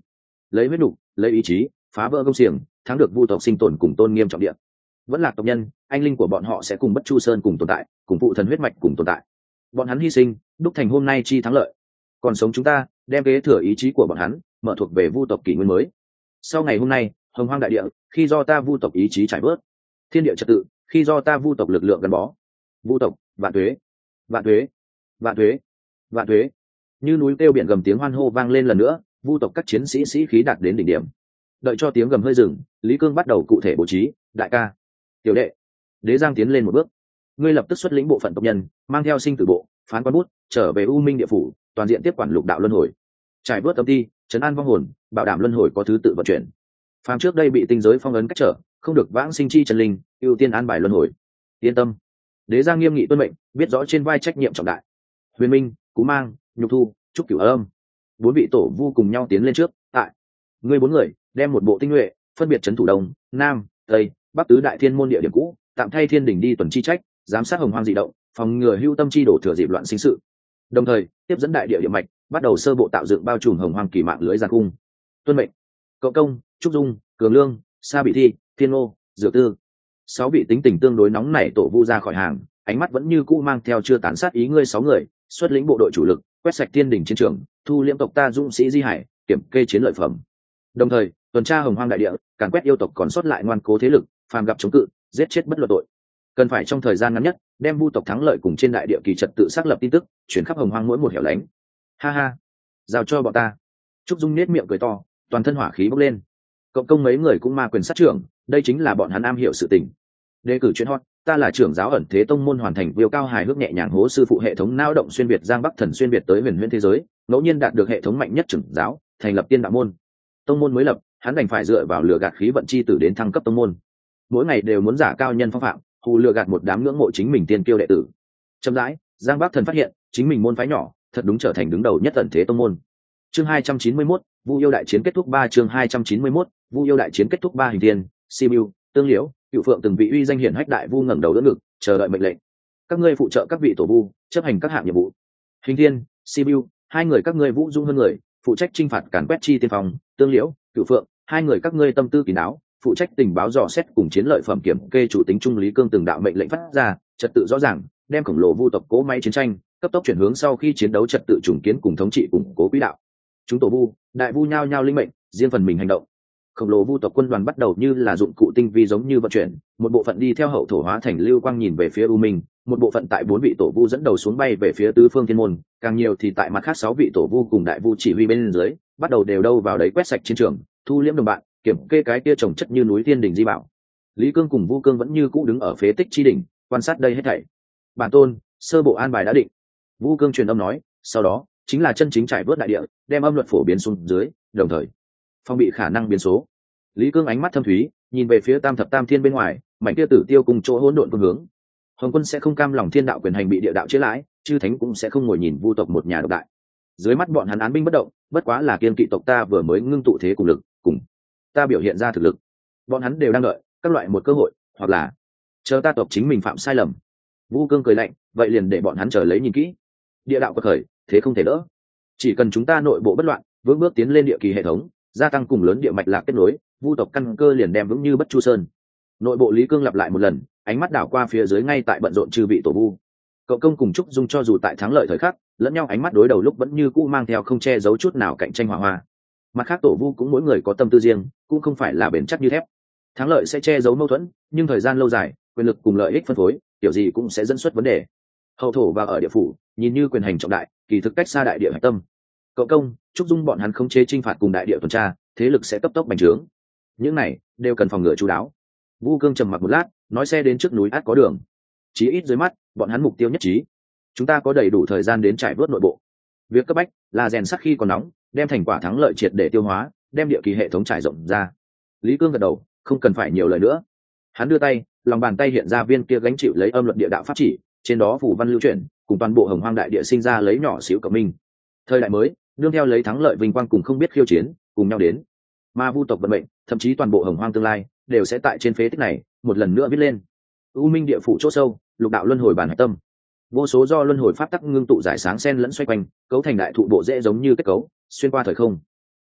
lấy huyết nục, lấy ý chí phá vỡ công xiềng, thắng được vu tộc sinh tồn cùng tôn nghiêm trọng địa. Vẫn là tộc nhân, anh linh của bọn họ sẽ cùng Bất Chu Sơn cùng tồn tại, cùng phụ thần huyết mạch cùng tồn tại. Bọn hắn hy sinh, đúc thành hôm nay chi thắng lợi. Còn sống chúng ta, đem kế thừa ý chí của bọn hắn, mở thuộc về vu tộc kỷ nguyên mới. Sau ngày hôm nay, hồng hoang đại địa, khi do ta vu tộc ý chí trải bớt, thiên địa trật tự, khi do ta vu tộc lực lượng gắn bó. Vu tộc, vạn tuế, vạn tuế, vạn tuế, vạn tuế. Như núi kêu biển gầm tiếng hoan hô vang lên lần nữa, vu tộc các chiến sĩ sĩ khí đạt đến đỉnh điểm. Đợi cho tiếng gầm hơi dừng, Lý Cương bắt đầu cụ thể bố trí. Đại ca, tiểu đệ, Đế Giang tiến lên một bước. Ngươi lập tức xuất lĩnh bộ phận tộc nhân, mang theo sinh tử bộ, phán quan bút, trở về U Minh địa phủ, toàn diện tiếp quản lục đạo luân hồi, trải bớt tâm ti, trấn an vong hồn, bảo đảm luân hồi có thứ tự vận chuyển. Phàm trước đây bị tinh giới phong ấn cách trở, không được vãng sinh chi chân linh, ưu tiên an bài luân hồi. Yên tâm. Đế Giang nghiêm nghị tuân mệnh, biết rõ trên vai trách nhiệm trọng đại. Huyền Minh, Cú Mang, Nhục Thu, Trúc Cửu Âm, bốn vị tổ vu cùng nhau tiến lên trước. Tại ngươi bốn người đem một bộ tinh nhuệ, phân biệt trấn thủ đông, nam, tây, bắc tứ đại thiên môn địa điểm cũ, tạm thay thiên đỉnh đi tuần chi trách, giám sát hồng hoang dị động, phòng ngừa hưu tâm chi đổ thừa dịp loạn sinh sự. Đồng thời tiếp dẫn đại địa địa mạch, bắt đầu sơ bộ tạo dựng bao trùm hồng hoang kỳ mạng lưới giàn cung. Tuân mệnh. Cậu Công, Trúc Dung, Cường Lương, Sa Bị Thi, Thiên Ngô, Dược Tư, sáu vị tính tình tương đối nóng nảy tổ vu ra khỏi hàng, ánh mắt vẫn như cũ mang theo chưa tán sát ý ngươi sáu người, xuất lĩnh bộ đội chủ lực, quét sạch thiên đỉnh chiến trường, thu liễm tộc ta dũng sĩ di hải, kiểm kê chiến lợi phẩm. Đồng thời tuần tra hồng hoang đại địa, càn quét yêu tộc còn sót lại ngoan cố thế lực, phàm gặp chống cự, giết chết bất luận tội. Cần phải trong thời gian ngắn nhất đem vu tộc thắng lợi cùng trên đại địa kỳ trật tự xác lập tin tức, chuyển khắp hồng hoang mỗi một hẻo lánh. Ha ha, giao cho bọn ta. Trúc Dung nết miệng cười to, toàn thân hỏa khí bốc lên. Cộng công mấy người cũng ma quyền sát trưởng, đây chính là bọn hắn am hiểu sự tình. Đề cử chuyện hot, ta là trưởng giáo ẩn thế tông môn hoàn thành viêu cao hài hước nhẹ nhàng hố sư phụ hệ thống não động xuyên việt giang bắc thần xuyên việt tới huyền huyễn thế giới, ngẫu nhiên đạt được hệ thống mạnh nhất trưởng giáo, thành lập tiên đạo môn. Tông môn mới lập, hắn đành phải dựa vào lừa gạt khí vận chi tử đến thăng cấp tông môn. Mỗi ngày đều muốn giả cao nhân phong phạm, hù lừa gạt một đám ngưỡng mộ chính mình tiên kiêu đệ tử. Chậm rãi, giang bắc thần phát hiện chính mình môn phái nhỏ thật đúng trở thành đứng đầu nhất ẩn thế tông môn. Chương 291, Vu yêu đại chiến kết thúc 3. Chương 291, Vu yêu đại chiến kết thúc 3. Hình Thiên, Sibiu, Tương Liễu, Cựu Phượng từng vị uy danh hiển hách đại vu ngẩng đầu đỡ ngực, chờ đợi mệnh lệnh. Các ngươi phụ trợ các vị tổ vu, chấp hành các hạng nhiệm vụ. Hình Thiên, Sibiu, hai người các ngươi vũ dung hơn người, phụ trách chinh phạt càn quét chi tiên phòng. Tương Liễu, Cựu Phượng, hai người các ngươi tâm tư kín đáo, phụ trách tình báo dò xét cùng chiến lợi phẩm kiểm kê. Chủ tính trung Lý Cương từng đạo mệnh lệnh phát ra, trật tự rõ ràng, đem khổng lồ vu tộc cố máy chiến tranh cấp tốc chuyển hướng sau khi chiến đấu trật tự trùng kiến cùng thống trị củng cố quỹ đạo. Chúng tổ vu, đại vu nhao nhao linh mệnh, riêng phần mình hành động. Khổng lồ vu tộc quân đoàn bắt đầu như là dụng cụ tinh vi giống như vận chuyển, một bộ phận đi theo hậu thổ hóa thành lưu quang nhìn về phía U Minh, một bộ phận tại bốn vị tổ vu dẫn đầu xuống bay về phía tứ phương thiên môn, càng nhiều thì tại mặt khác sáu vị tổ vu cùng đại vu chỉ huy bên dưới, bắt đầu đều đâu vào đấy quét sạch chiến trường, thu liễm đồng bạn, kiểm kê cái kia trồng chất như núi thiên đỉnh di bảo. Lý Cương cùng Vu Cương vẫn như cũ đứng ở phế tích chi đỉnh, quan sát đây hết thảy. Bản tôn, sơ bộ an bài đã định. Vu Cương truyền âm nói, sau đó chính là chân chính trải vớt đại địa, đem âm luật phổ biến xuống dưới, đồng thời phong bị khả năng biến số. Lý Cương ánh mắt thâm thúy, nhìn về phía Tam Thập Tam Thiên bên ngoài, mảnh kia tử tiêu cùng chỗ hỗn độn phương hướng. Hồng Quân sẽ không cam lòng thiên đạo quyền hành bị địa đạo chế lãi, chư thánh cũng sẽ không ngồi nhìn vu tộc một nhà độc đại. Dưới mắt bọn hắn án binh bất động, bất quá là kiên kỵ tộc ta vừa mới ngưng tụ thế cùng lực, cùng ta biểu hiện ra thực lực. Bọn hắn đều đang đợi các loại một cơ hội, hoặc là chờ ta tộc chính mình phạm sai lầm. Vu Cương cười lạnh, vậy liền để bọn hắn chờ lấy nhìn kỹ. Địa đạo quật khởi, thế không thể đỡ. Chỉ cần chúng ta nội bộ bất loạn, vững bước tiến lên địa kỳ hệ thống, gia tăng cùng lớn địa mạch lạc kết nối, vu tộc căn cơ liền đem vững như Bất Chu Sơn. Nội bộ Lý Cương lặp lại một lần, ánh mắt đảo qua phía dưới ngay tại bận rộn chư vị tổ vu. Cậu Công cùng Trúc Dung cho dù tại thắng lợi thời khắc, lẫn nhau ánh mắt đối đầu lúc vẫn như cũ mang theo không che giấu chút nào cạnh tranh hỏa hoa. Mặt khác tổ vu cũng mỗi người có tâm tư riêng, cũng không phải là bền chắc như thép. Thắng lợi sẽ che giấu mâu thuẫn, nhưng thời gian lâu dài, quyền lực cùng lợi ích phân phối, kiểu gì cũng sẽ dẫn xuất vấn đề. Hậu thổ và ở địa phủ, nhìn như quyền hành trọng đại, kỳ thực cách xa đại địa hạch tâm. Cậu Công, Trúc Dung bọn hắn không chế chinh phạt cùng đại địa tuần tra, thế lực sẽ cấp tốc bành trướng. Những này đều cần phòng ngừa chú đáo. Vu Cương trầm mặc một lát, nói xe đến trước núi át có đường. Chí ít dưới mắt, bọn hắn mục tiêu nhất trí. Chúng ta có đầy đủ thời gian đến trải vớt nội bộ. Việc cấp bách là rèn sắc khi còn nóng, đem thành quả thắng lợi triệt để tiêu hóa, đem địa kỳ hệ thống trải rộng ra. Lý Cương gật đầu, không cần phải nhiều lời nữa. Hắn đưa tay, lòng bàn tay hiện ra viên kia gánh chịu lấy âm luật địa đạo pháp chỉ, trên đó phủ văn lưu chuyển, cùng toàn bộ hồng hoang đại địa sinh ra lấy nhỏ xíu cộng minh. Thời đại mới, đương theo lấy thắng lợi vinh quang cùng không biết khiêu chiến, cùng nhau đến. Mà vu tộc vận mệnh, thậm chí toàn bộ hồng hoang tương lai, đều sẽ tại trên phế tích này một lần nữa viết lên. U Minh địa phủ chỗ sâu, lục đạo luân hồi bản hạch tâm. Vô số do luân hồi pháp tắc ngưng tụ giải sáng xen lẫn xoay quanh, cấu thành đại thụ bộ rễ giống như kết cấu, xuyên qua thời không.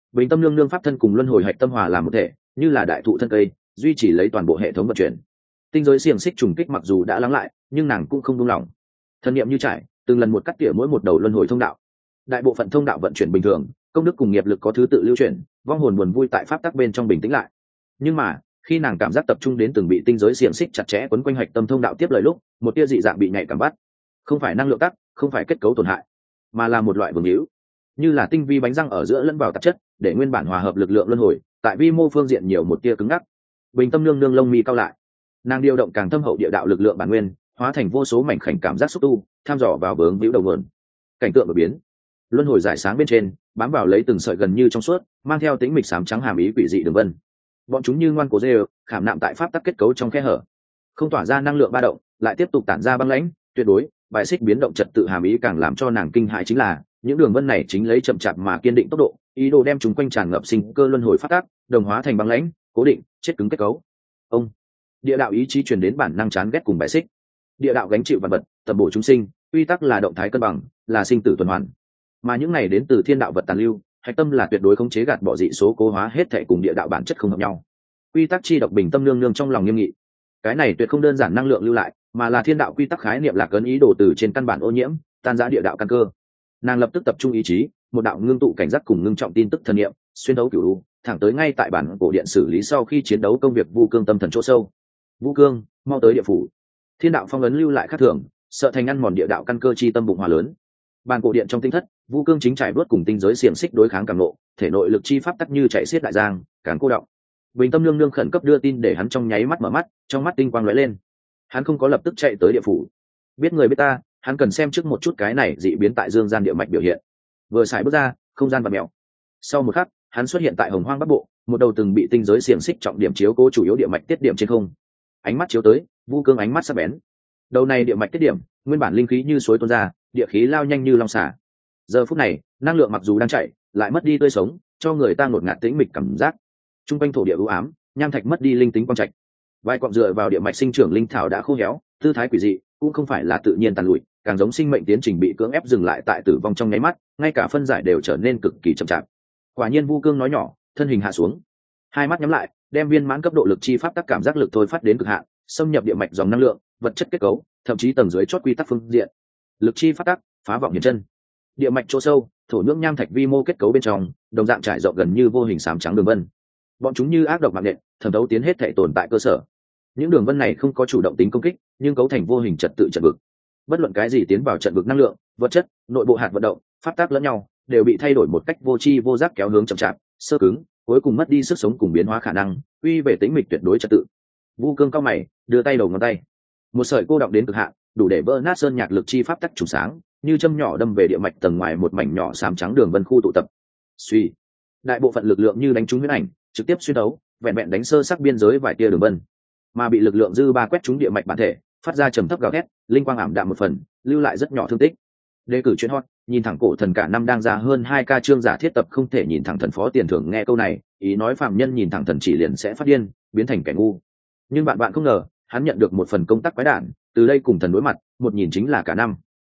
Bình tâm nương nương pháp thân cùng luân hồi hạch tâm hòa làm một thể, như là đại thụ thân cây, duy trì lấy toàn bộ hệ thống vận chuyển. Tinh giới xiềng xích trùng kích mặc dù đã lắng lại, nhưng nàng cũng không buông lỏng. Thân niệm như trải, từng lần một cắt tỉa mỗi một đầu luân hồi thông đạo. Đại bộ phận thông đạo vận chuyển bình thường, công đức cùng nghiệp lực có thứ tự lưu chuyển, vong hồn buồn vui tại pháp tắc bên trong bình tĩnh lại. Nhưng mà, khi nàng cảm giác tập trung đến từng bị tinh giới xiềng xích chặt chẽ quấn quanh hạch tâm thông đạo tiếp lời lúc, một tia dị dạng bị nhạy cảm bắt. Không phải năng lượng tắc, không phải kết cấu tổn hại, mà là một loại vương hữu, như là tinh vi bánh răng ở giữa lẫn vào tạp chất, để nguyên bản hòa hợp lực lượng luân hồi, tại vi mô phương diện nhiều một tia cứng ngắc. Bình tâm nương nương lông mi cao lại, nàng điều động càng thâm hậu địa đạo lực lượng bản nguyên, hóa thành vô số mảnh khảnh cảm giác xúc tu, tham dò vào vướng víu đầu nguồn. Cảnh tượng đổi biến, luân hồi giải sáng bên trên bám vào lấy từng sợi gần như trong suốt, mang theo tính mịch xám trắng hàm ý quỷ dị đường vân. Bọn chúng như ngoan cố dê khảm nạm tại pháp tắc kết cấu trong khe hở, không tỏa ra năng lượng ba động, lại tiếp tục tản ra băng lãnh tuyệt đối bài xích biến động trật tự hàm ý. Càng làm cho nàng kinh hãi chính là những đường vân này chính lấy chậm chạp mà kiên định tốc độ, ý đồ đem chúng quanh tràn ngập sinh cơ luân hồi pháp tắc đồng hóa thành băng lãnh cố định chết cứng kết cấu. Ông địa đạo ý chí truyền đến bản năng chán ghét cùng bài xích. Địa đạo gánh chịu vật vật, tập bổ chúng sinh, quy tắc là động thái cân bằng, là sinh tử tuần hoàn. Mà những này đến từ thiên đạo vật tàn lưu, hạch tâm là tuyệt đối khống chế gạt bỏ dị số cố hóa hết thảy cùng địa đạo bản chất không hợp nhau. Quy tắc chi độc bình tâm nương nương trong lòng nghiêm nghị. Cái này tuyệt không đơn giản năng lượng lưu lại, mà là thiên đạo quy tắc khái niệm lạc ấn ý đồ từ trên căn bản ô nhiễm, tan rã địa đạo căn cơ. Nàng lập tức tập trung ý chí, một đạo ngưng tụ cảnh giác cùng ngưng trọng tin tức thần niệm, xuyên đấu cửu u, thẳng tới ngay tại bản cổ điện xử lý sau khi chiến đấu công việc Vu Cương tâm thần chỗ sâu. Vu Cương, mau tới địa phủ. Thiên đạo phong ấn lưu lại khác thường, sợ thành ăn mòn địa đạo căn cơ chi tâm bụng hòa lớn. Bàn cổ điện trong tinh thất, Vu Cương chính trải bước cùng tinh giới xiềng xích đối kháng càng nộ, thể nội lực chi pháp tắc như chạy xiết đại giang, càng cô động. Bình tâm nương nương khẩn cấp đưa tin để hắn trong nháy mắt mở mắt, trong mắt tinh quang lóe lên. Hắn không có lập tức chạy tới địa phủ. Biết người biết ta, hắn cần xem trước một chút cái này dị biến tại dương gian địa mạch biểu hiện. Vừa xài bước ra, không gian và mèo. Sau một khắc, hắn xuất hiện tại Hồng Hoang Bắc Bộ, một đầu từng bị tinh giới xiềng xích trọng điểm chiếu cố chủ yếu địa mạch tiết điểm trên không. Ánh mắt chiếu tới, Vu Cương ánh mắt sắc bén. Đầu này địa mạch tiết điểm, nguyên bản linh khí như suối tuôn ra, địa khí lao nhanh như long xả. Giờ phút này, năng lượng mặc dù đang chạy, lại mất đi tươi sống, cho người ta ngột ngạt tĩnh mịch cảm giác. Trung quanh thổ địa u ám, nham thạch mất đi linh tính quang trạch. Vài cọng dựa vào địa mạch sinh trưởng linh thảo đã khô héo, tư thái quỷ dị, cũng không phải là tự nhiên tàn lụi, càng giống sinh mệnh tiến trình bị cưỡng ép dừng lại tại tử vong trong nháy mắt, ngay cả phân giải đều trở nên cực kỳ chậm chạp. Quả nhiên Vu Cương nói nhỏ, thân hình hạ xuống, hai mắt nhắm lại, đem viên mãn cấp độ lực chi pháp tắc cảm giác lực thôi phát đến cực hạn, xâm nhập địa mạch dòng năng lượng, vật chất kết cấu, thậm chí tầng dưới chót quy tắc phương diện. Lực chi pháp tắc, phá vọng hiển chân. Địa mạch chỗ sâu, thổ nhưỡng nham thạch vi mô kết cấu bên trong, đồng dạng trải rộng gần như vô hình xám trắng đường vân. Bọn chúng như ác độc mạng nhện, thẩm thấu tiến hết thể tồn tại cơ sở. Những đường vân này không có chủ động tính công kích, nhưng cấu thành vô hình trật tự trận vực. Bất luận cái gì tiến vào trận vực năng lượng, vật chất, nội bộ hạt vận động, pháp tác lẫn nhau, đều bị thay đổi một cách vô tri vô giác kéo hướng chậm chạp, sơ cứng, cuối cùng mất đi sức sống cùng biến hóa khả năng, quy về tính mịch tuyệt đối trật tự. Vu Cương cao mày, đưa tay đầu ngón tay, một sợi cô đọng đến cực hạn, đủ để vỡ nát sơn nhạc lực chi pháp tắc trùng sáng, như châm nhỏ đâm về địa mạch tầng ngoài một mảnh nhỏ xám trắng đường vân khu tụ tập. Suy, đại bộ phận lực lượng như đánh trúng huyết ảnh, trực tiếp xuyên đấu, vẹn vẹn đánh sơ sắc biên giới vài tia đường vân, mà bị lực lượng dư ba quét trúng địa mạch bản thể, phát ra trầm thấp gào thét, linh quang ảm đạm một phần, lưu lại rất nhỏ thương tích. Đề cử chuyên hot, nhìn thẳng cổ thần cả năm đang ra hơn 2K chương giả thiết tập không thể nhìn thẳng thần phó tiền thưởng. Nghe câu này, ý nói phạm nhân nhìn thẳng thần chỉ liền sẽ phát điên, biến thành kẻ ngu. Nhưng bạn không ngờ, hắn nhận được một phần công tác quái đản, từ đây cùng thần đối mặt, một nhìn chính là cả năm.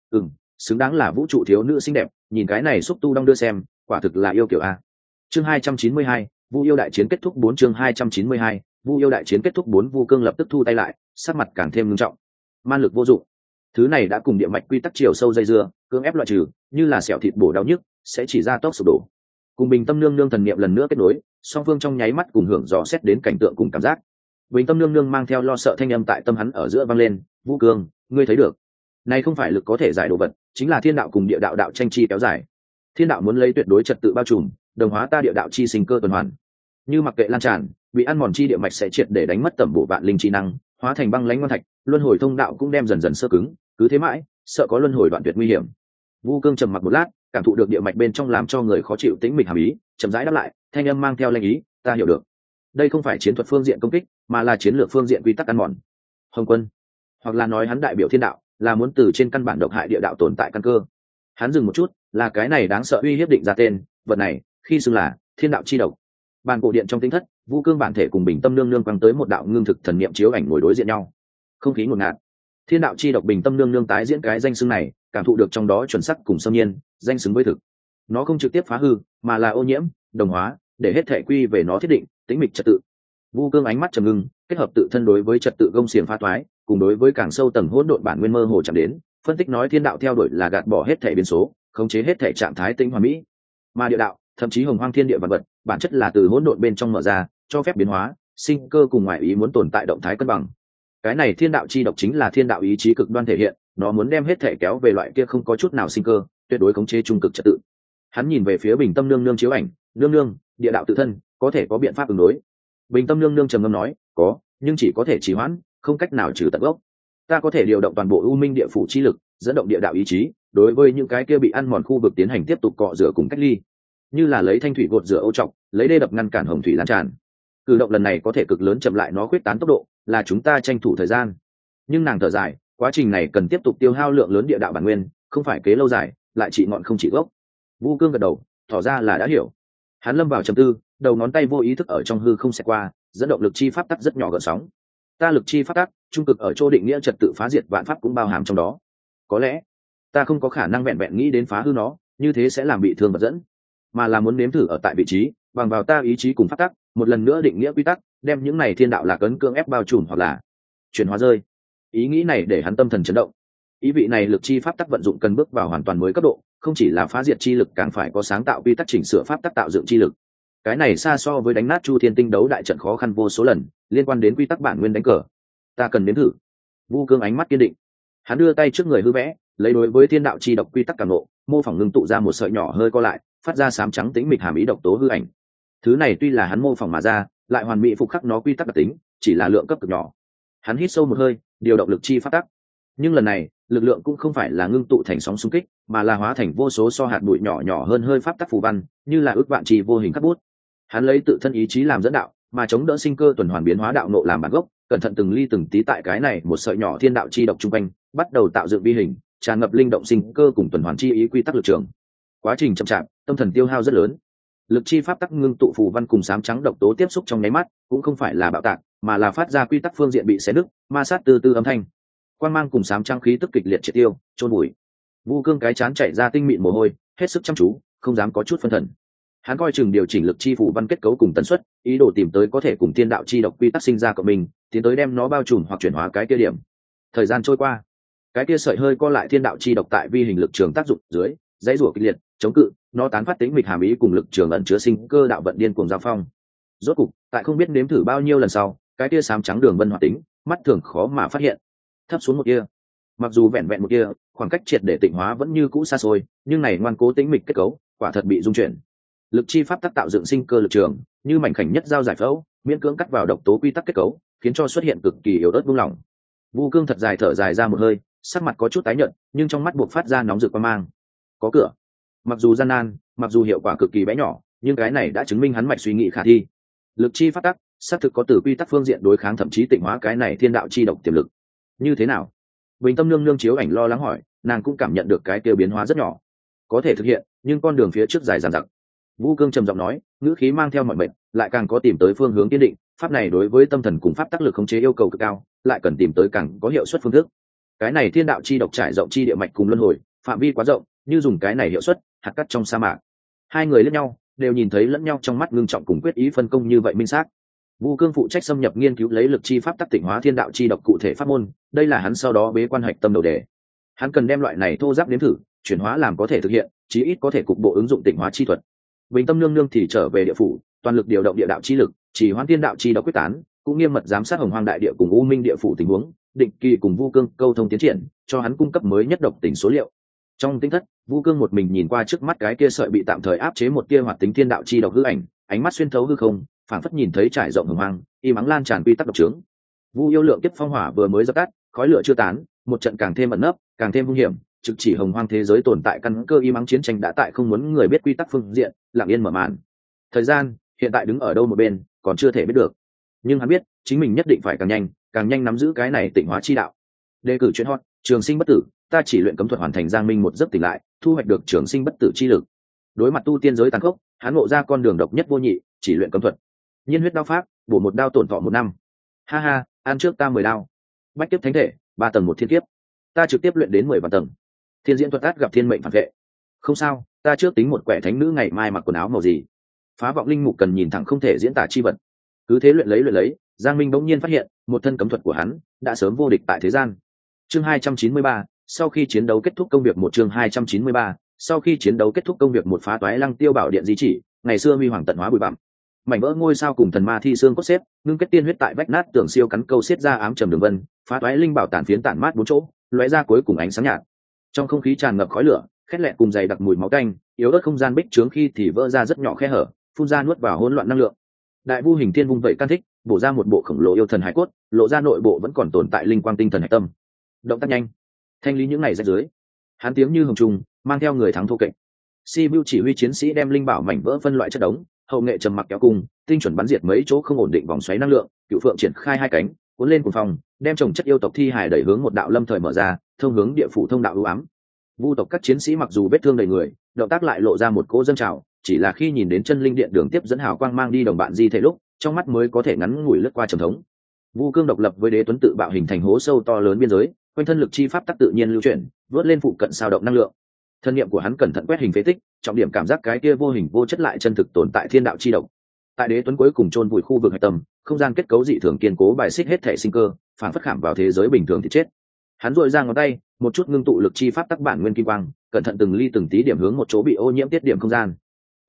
Xứng đáng là vũ trụ thiếu nữ xinh đẹp, nhìn cái này xúc tu đong đưa xem, quả thực là yêu kiểu a. Chương 292, Vu yêu đại chiến kết thúc 4. Chương 292, Vu yêu đại chiến kết thúc 4. Vu Cương lập tức thu tay lại, sắc mặt càng thêm nghiêm trọng. Man lực vô dụng, thứ này đã cùng địa mạch quy tắc chiều sâu dây dưa, cưỡng ép loại trừ, như là sẹo thịt bổ đau nhức, sẽ chỉ ra tốc sụp đổ. Cùng Bình Tâm nương nương thần niệm lần nữa kết nối, song phương trong nháy mắt cùng hưởng dò xét đến cảnh tượng cùng cảm giác. Bình Tâm nương nương mang theo lo sợ thanh âm tại tâm hắn ở giữa vang lên, "Vu Cương, ngươi thấy được, này không phải lực có thể giải đồ vật, chính là thiên đạo cùng địa đạo đạo tranh chi kéo dài. Thiên đạo muốn lấy tuyệt đối trật tự bao trùm, đồng hóa ta địa đạo chi sinh cơ tuần hoàn. Như mặc kệ lan tràn, bị ăn mòn chi địa mạch sẽ triệt để đánh mất tẩm bổ vạn linh chi năng, hóa thành băng lãnh ngoan thạch, luân hồi thông đạo cũng đem dần dần sơ cứng, cứ thế mãi, sợ có luân hồi đoạn tuyệt nguy hiểm." Vu Cương trầm mặc một lát, cảm thụ được địa mạch bên trong làm cho người khó chịu tĩnh mịch hàm ý, chậm rãi đáp lại, thanh âm mang theo lệnh ý, "Ta hiểu được. Đây không phải chiến thuật phương diện công kích, mà là chiến lược phương diện quy tắc ăn mòn." Hồng Quân, hoặc là nói hắn đại biểu thiên đạo, là muốn từ trên căn bản độc hại địa đạo tồn tại căn cơ. Hắn dừng một chút, là cái này đáng sợ uy hiếp định ra tên, vật này, khi xưng là thiên đạo chi độc. Bàn cổ điện trong tinh thất, Vu Cương bản thể cùng Bình Tâm nương nương quăng tới một đạo ngưng thực thần niệm chiếu ảnh ngồi đối diện nhau. Không khí ngột ngạt. Thiên đạo chi độc Bình Tâm nương nương tái diễn cái danh xưng này, cảm thụ được trong đó chuẩn sắc cùng xâm nhiên, danh xứng với thực. Nó không trực tiếp phá hư, mà là ô nhiễm, đồng hóa, để hết thể quy về nó thiết định tĩnh mịch trật tự. Vu Cương ánh mắt trầm ngưng, kết hợp tự thân đối với trật tự gông xiềng phá toái, cùng đối với càng sâu tầng hỗn độn bản nguyên mơ hồ chạm đến, phân tích nói thiên đạo theo đuổi là gạt bỏ hết thể biến số, khống chế hết thể trạng thái tinh hoàn mỹ. Mà địa đạo, thậm chí hồng hoang thiên địa vật vật, bản chất là từ hỗn độn bên trong mở ra, cho phép biến hóa, sinh cơ cùng ngoại ý muốn tồn tại động thái cân bằng. Cái này thiên đạo chi độc chính là thiên đạo ý chí cực đoan thể hiện, nó muốn đem hết thể kéo về loại kia không có chút nào sinh cơ, tuyệt đối khống chế trung cực trật tự. Hắn nhìn về phía Bình Tâm nương nương chiếu ảnh, nương nương, địa đạo tự thân có thể có biện pháp ứng đối. Bình Tâm nương nương trầm ngâm nói, có, nhưng chỉ có thể trì hoãn, không cách nào trừ tận gốc. Ta có thể điều động toàn bộ u minh địa phủ chi lực, dẫn động địa đạo ý chí, đối với những cái kia bị ăn mòn khu vực tiến hành tiếp tục cọ rửa cùng cách ly, như là lấy thanh thủy gột rửa ô trọc, lấy đê đập ngăn cản hồng thủy lan tràn. Cử động lần này có thể cực lớn chậm lại nó khuyết tán tốc độ, là chúng ta tranh thủ thời gian. Nhưng nàng thở dài, quá trình này cần tiếp tục tiêu hao lượng lớn địa đạo bản nguyên, không phải kế lâu dài, lại trị ngọn không trị gốc. Vu Cương gật đầu, tỏ ra là đã hiểu. Hắn lâm vào trầm tư, đầu ngón tay vô ý thức ở trong hư không xẹt qua, dẫn động lực chi pháp tắc rất nhỏ gợn sóng. Ta lực chi pháp tắc, trung cực ở chỗ định nghĩa trật tự phá diệt vạn pháp cũng bao hàm trong đó. Có lẽ ta không có khả năng vẹn vẹn nghĩ đến phá hư nó, như thế sẽ làm bị thương vật dẫn, mà là muốn nếm thử ở tại vị trí, bằng vào ta ý chí cùng pháp tắc, một lần nữa định nghĩa quy tắc, đem những này thiên đạo lạc ấn cưỡng ép bao trùm hoặc là chuyển hóa rơi. Ý nghĩ này để hắn tâm thần chấn động. Ý vị này lực chi pháp tắc vận dụng cần bước vào hoàn toàn mới cấp độ, không chỉ là phá diệt chi lực, càng phải có sáng tạo quy tắc chỉnh sửa pháp tắc tạo dựng chi lực. Cái này xa so với đánh nát Chu Thiên Tinh đấu đại trận khó khăn vô số lần, liên quan đến quy tắc bản nguyên đánh cờ. Ta cần nếm thử. Vu Cương ánh mắt kiên định. Hắn đưa tay trước người hư vẽ, lấy đối với thiên đạo chi độc quy tắc cảm nộ, mô phỏng ngưng tụ ra một sợi nhỏ hơi co lại, phát ra xám trắng tĩnh mịch hàm ý độc tố hư ảnh. Thứ này tuy là hắn mô phỏng mà ra, lại hoàn mỹ phục khắc nó quy tắc đặc tính, chỉ là lượng cấp cực nhỏ. Hắn hít sâu một hơi, điều động lực chi pháp tắc. Nhưng lần này, lực lượng cũng không phải là ngưng tụ thành sóng xung kích, mà là hóa thành vô số so hạt bụi nhỏ nhỏ hơn hơi pháp tắc phù văn, như là ước vạn trì vô hình khắc bút. Hắn lấy tự thân ý chí làm dẫn đạo, mà chống đỡ sinh cơ tuần hoàn biến hóa đạo nộ làm bản gốc, cẩn thận từng ly từng tí tại cái này một sợi nhỏ thiên đạo chi độc trung quanh, bắt đầu tạo dựng vi hình, tràn ngập linh động sinh cơ cùng tuần hoàn chi ý quy tắc lực trường. Quá trình chậm chạp, tâm thần tiêu hao rất lớn. Lực chi pháp tắc ngưng tụ phù văn cùng sám trắng độc tố tiếp xúc trong nháy mắt, cũng không phải là bạo tạc, mà là phát ra quy tắc phương diện bị xé nứt, ma sát từ từ âm thanh. Quang mang cùng sám trắng khí tức kịch liệt triệt tiêu, chôn bụi. Vu Cương cái chán chảy ra tinh mịn mồ hôi, hết sức chăm chú, không dám có chút phân thần. Hắn coi chừng điều chỉnh lực chi phù văn kết cấu cùng tần suất, ý đồ tìm tới có thể cùng thiên đạo chi độc quy tắc sinh ra của mình, tiến tới đem nó bao trùm hoặc chuyển hóa cái kia điểm. Thời gian trôi qua, cái kia sợi hơi co lại thiên đạo chi độc tại vi hình lực trường tác dụng dưới, dãy rủa kịch liệt, chống cự, nó tán phát tính mịch hàm ý cùng lực trường ẩn chứa sinh cơ đạo vận điên cuồng giao phong. Rốt cục, tại không biết nếm thử bao nhiêu lần sau, cái kia xám trắng đường vân hoạt tính, mắt thường khó mà phát hiện, thấp xuống một kia. Mặc dù vẹn vẹn một kia, khoảng cách triệt để tịnh hóa vẫn như cũ xa xôi, nhưng này ngoan cố tính mịch kết cấu, quả thật bị dung chuyển. Lực chi pháp tắc tạo dựng sinh cơ lực trường, như mảnh khảnh nhất dao giải phẫu, miễn cưỡng cắt vào độc tố quy tắc kết cấu, khiến cho xuất hiện cực kỳ yếu ớt buông lỏng. Vu Cương thật dài thở dài ra một hơi, sắc mặt có chút tái nhợt, nhưng trong mắt buộc phát ra nóng rực quang mang. Có cửa. Mặc dù gian nan, mặc dù hiệu quả cực kỳ bé nhỏ, nhưng cái này đã chứng minh hắn mạch suy nghĩ khả thi. Lực chi pháp tắc, xác thực có từ quy tắc phương diện đối kháng thậm chí tịnh hóa cái này thiên đạo chi độc tiềm lực. Như thế nào? Bình Tâm nương nương chiếu ảnh lo lắng hỏi, nàng cũng cảm nhận được cái tiêu biến hóa rất nhỏ. Có thể thực hiện, nhưng con đường phía trước dài dằng dặc. Vu Cương trầm giọng nói, ngữ khí mang theo mọi mệnh, lại càng có tìm tới phương hướng kiên định. Pháp này đối với tâm thần cùng pháp tác lực khống chế yêu cầu cực cao, lại cần tìm tới càng có hiệu suất phương thức. Cái này thiên đạo chi độc trải rộng chi địa mạch cùng luân hồi, phạm vi quá rộng, như dùng cái này hiệu suất, hạt cát trong sa mạc. Hai người lẫn nhau, đều nhìn thấy lẫn nhau trong mắt ngưng trọng cùng quyết ý phân công như vậy minh xác. Vu Cương phụ trách xâm nhập nghiên cứu lấy lực chi pháp tắc tịnh hóa thiên đạo chi độc cụ thể pháp môn, đây là hắn sau đó bế quan hạch tâm đầu đề. Hắn cần đem loại này thô giáp nếm thử, chuyển hóa làm có thể thực hiện, chí ít có thể cục bộ ứng dụng tịnh hóa chi thuật. Bình Tâm nương nương thì trở về địa phủ, toàn lực điều động địa đạo chi lực, chỉ hoãn thiên đạo chi độc quyết tán, cũng nghiêm mật giám sát Hồng Hoang đại địa cùng U Minh địa phủ tình huống, định kỳ cùng Vu Cương câu thông tiến triển, cho hắn cung cấp mới nhất độc tình số liệu. Trong tinh thất, Vu Cương một mình nhìn qua trước mắt cái kia sợi bị tạm thời áp chế một tia hoạt tính thiên đạo chi độc hư ảnh, ánh mắt xuyên thấu hư không, phảng phất nhìn thấy trải rộng Hồng Hoang, y mắng lan tràn quy tắc độc trướng. Vu yêu lượng kiếp phong hỏa vừa mới dập tắt, khói lửa chưa tán, một trận càng thêm ẩn nấp, càng thêm hung hiểm, trực chỉ Hồng Hoang thế giới tồn tại căn cơ y mắng chiến tranh đã tại không muốn người biết quy tắc phương diện, lặng yên mở màn. Thời gian hiện tại đứng ở đâu một bên, còn chưa thể biết được, nhưng hắn biết chính mình nhất định phải càng nhanh nắm giữ cái này tịnh hóa chi đạo. Đề cử chuyện hot, trường sinh bất tử, ta chỉ luyện cấm thuật hoàn thành giang minh một giấc tỉnh lại, thu hoạch được trường sinh bất tử chi lực. Đối mặt tu tiên giới tàn khốc, hắn ngộ ra con đường độc nhất vô nhị, chỉ luyện cấm thuật. Nhiên huyết đao pháp, bổ một đao tổn thọ 1 năm. Ha ha, ăn trước ta 10 đao. Bách kiếp thánh thể, 3 tầng một thiên kiếp. Ta trực tiếp luyện đến 10 vạn tầng. Thiên diễn thuật át gặp thiên mệnh phản vệ. Không sao, ta trước tính một quẻ thánh nữ ngày mai mặc quần áo màu gì. phá vọng linh mục cần nhìn thẳng không thể diễn tả chi vật. Cứ thế luyện lấy, Giang Minh bỗng nhiên phát hiện một thân cấm thuật của hắn đã sớm vô địch tại thế gian. Chương 293, sau khi chiến đấu kết thúc công việc một chương 293, sau khi chiến đấu kết thúc công việc một phá toái lăng tiêu bảo điện di chỉ, ngày xưa huy hoàng tận hóa bụi bặm. Mảnh vỡ ngôi sao cùng thần ma thi xương cốt xếp, ngưng kết tiên huyết tại vách nát tường siêu cắn câu xiết ra ám trầm đường vân, phá toái linh bảo tản phiến tản mát bốn chỗ, lóe ra cuối cùng ánh sáng nhạt. Trong không khí tràn ngập khói lửa, khét lẹt cùng dày đặc mùi máu tanh, yếu ớt không gian bích trướng khi thì vỡ ra rất nhỏ khe hở, phun ra nuốt vào hỗn loạn năng lượng. Đại vu hình thiên vung vậy can thích, bổ ra một bộ khổng lồ yêu thần hải cốt, lộ ra nội bộ vẫn còn tồn tại linh quang tinh thần hạch tâm. Động tác nhanh, thanh lý những này rách dưới. Hắn tiếng như hồng trùng, mang theo người thắng thô kệch. Sibiu chỉ huy chiến sĩ đem linh bảo mảnh vỡ phân loại chất đống, hậu nghệ trầm mặc kéo cung, tinh chuẩn bắn diệt mấy chỗ không ổn định vòng xoáy năng lượng. Cựu phượng triển khai hai cánh, cuốn lên cuồng phong, đem chồng chất yêu tộc thi hài đẩy hướng một đạo lâm thời mở ra, thông hướng địa phủ thông đạo ưu ám. Vu tộc các chiến sĩ mặc dù vết thương đầy người, động tác lại lộ ra một cỗ dâng trào, chỉ là khi nhìn đến chân linh điện đường tiếp dẫn hào quang mang đi đồng bạn di thể lúc, trong mắt mới có thể ngắn ngủi lướt qua trầm thống. Vu cương độc lập với đế tuấn tự bạo hình thành hố sâu to lớn biên giới, quanh thân lực chi pháp tắc tự nhiên lưu chuyển, vớt lên phụ cận sao động năng lượng. Thân niệm của hắn cẩn thận quét hình phế tích, trọng điểm cảm giác cái kia vô hình vô chất lại chân thực tồn tại thiên đạo chi độc. Tại đế tuấn cuối cùng chôn vùi khu vực hạch tâm, không gian kết cấu dị thường kiên cố bài xích hết thể sinh cơ, phản phất khảm vào thế giới bình thường thì chết. Hắn duỗi ra ngón tay, một chút ngưng tụ lực chi pháp tắc bản nguyên kim quang, cẩn thận từng ly từng tí điểm hướng một chỗ bị ô nhiễm tiết điểm không gian.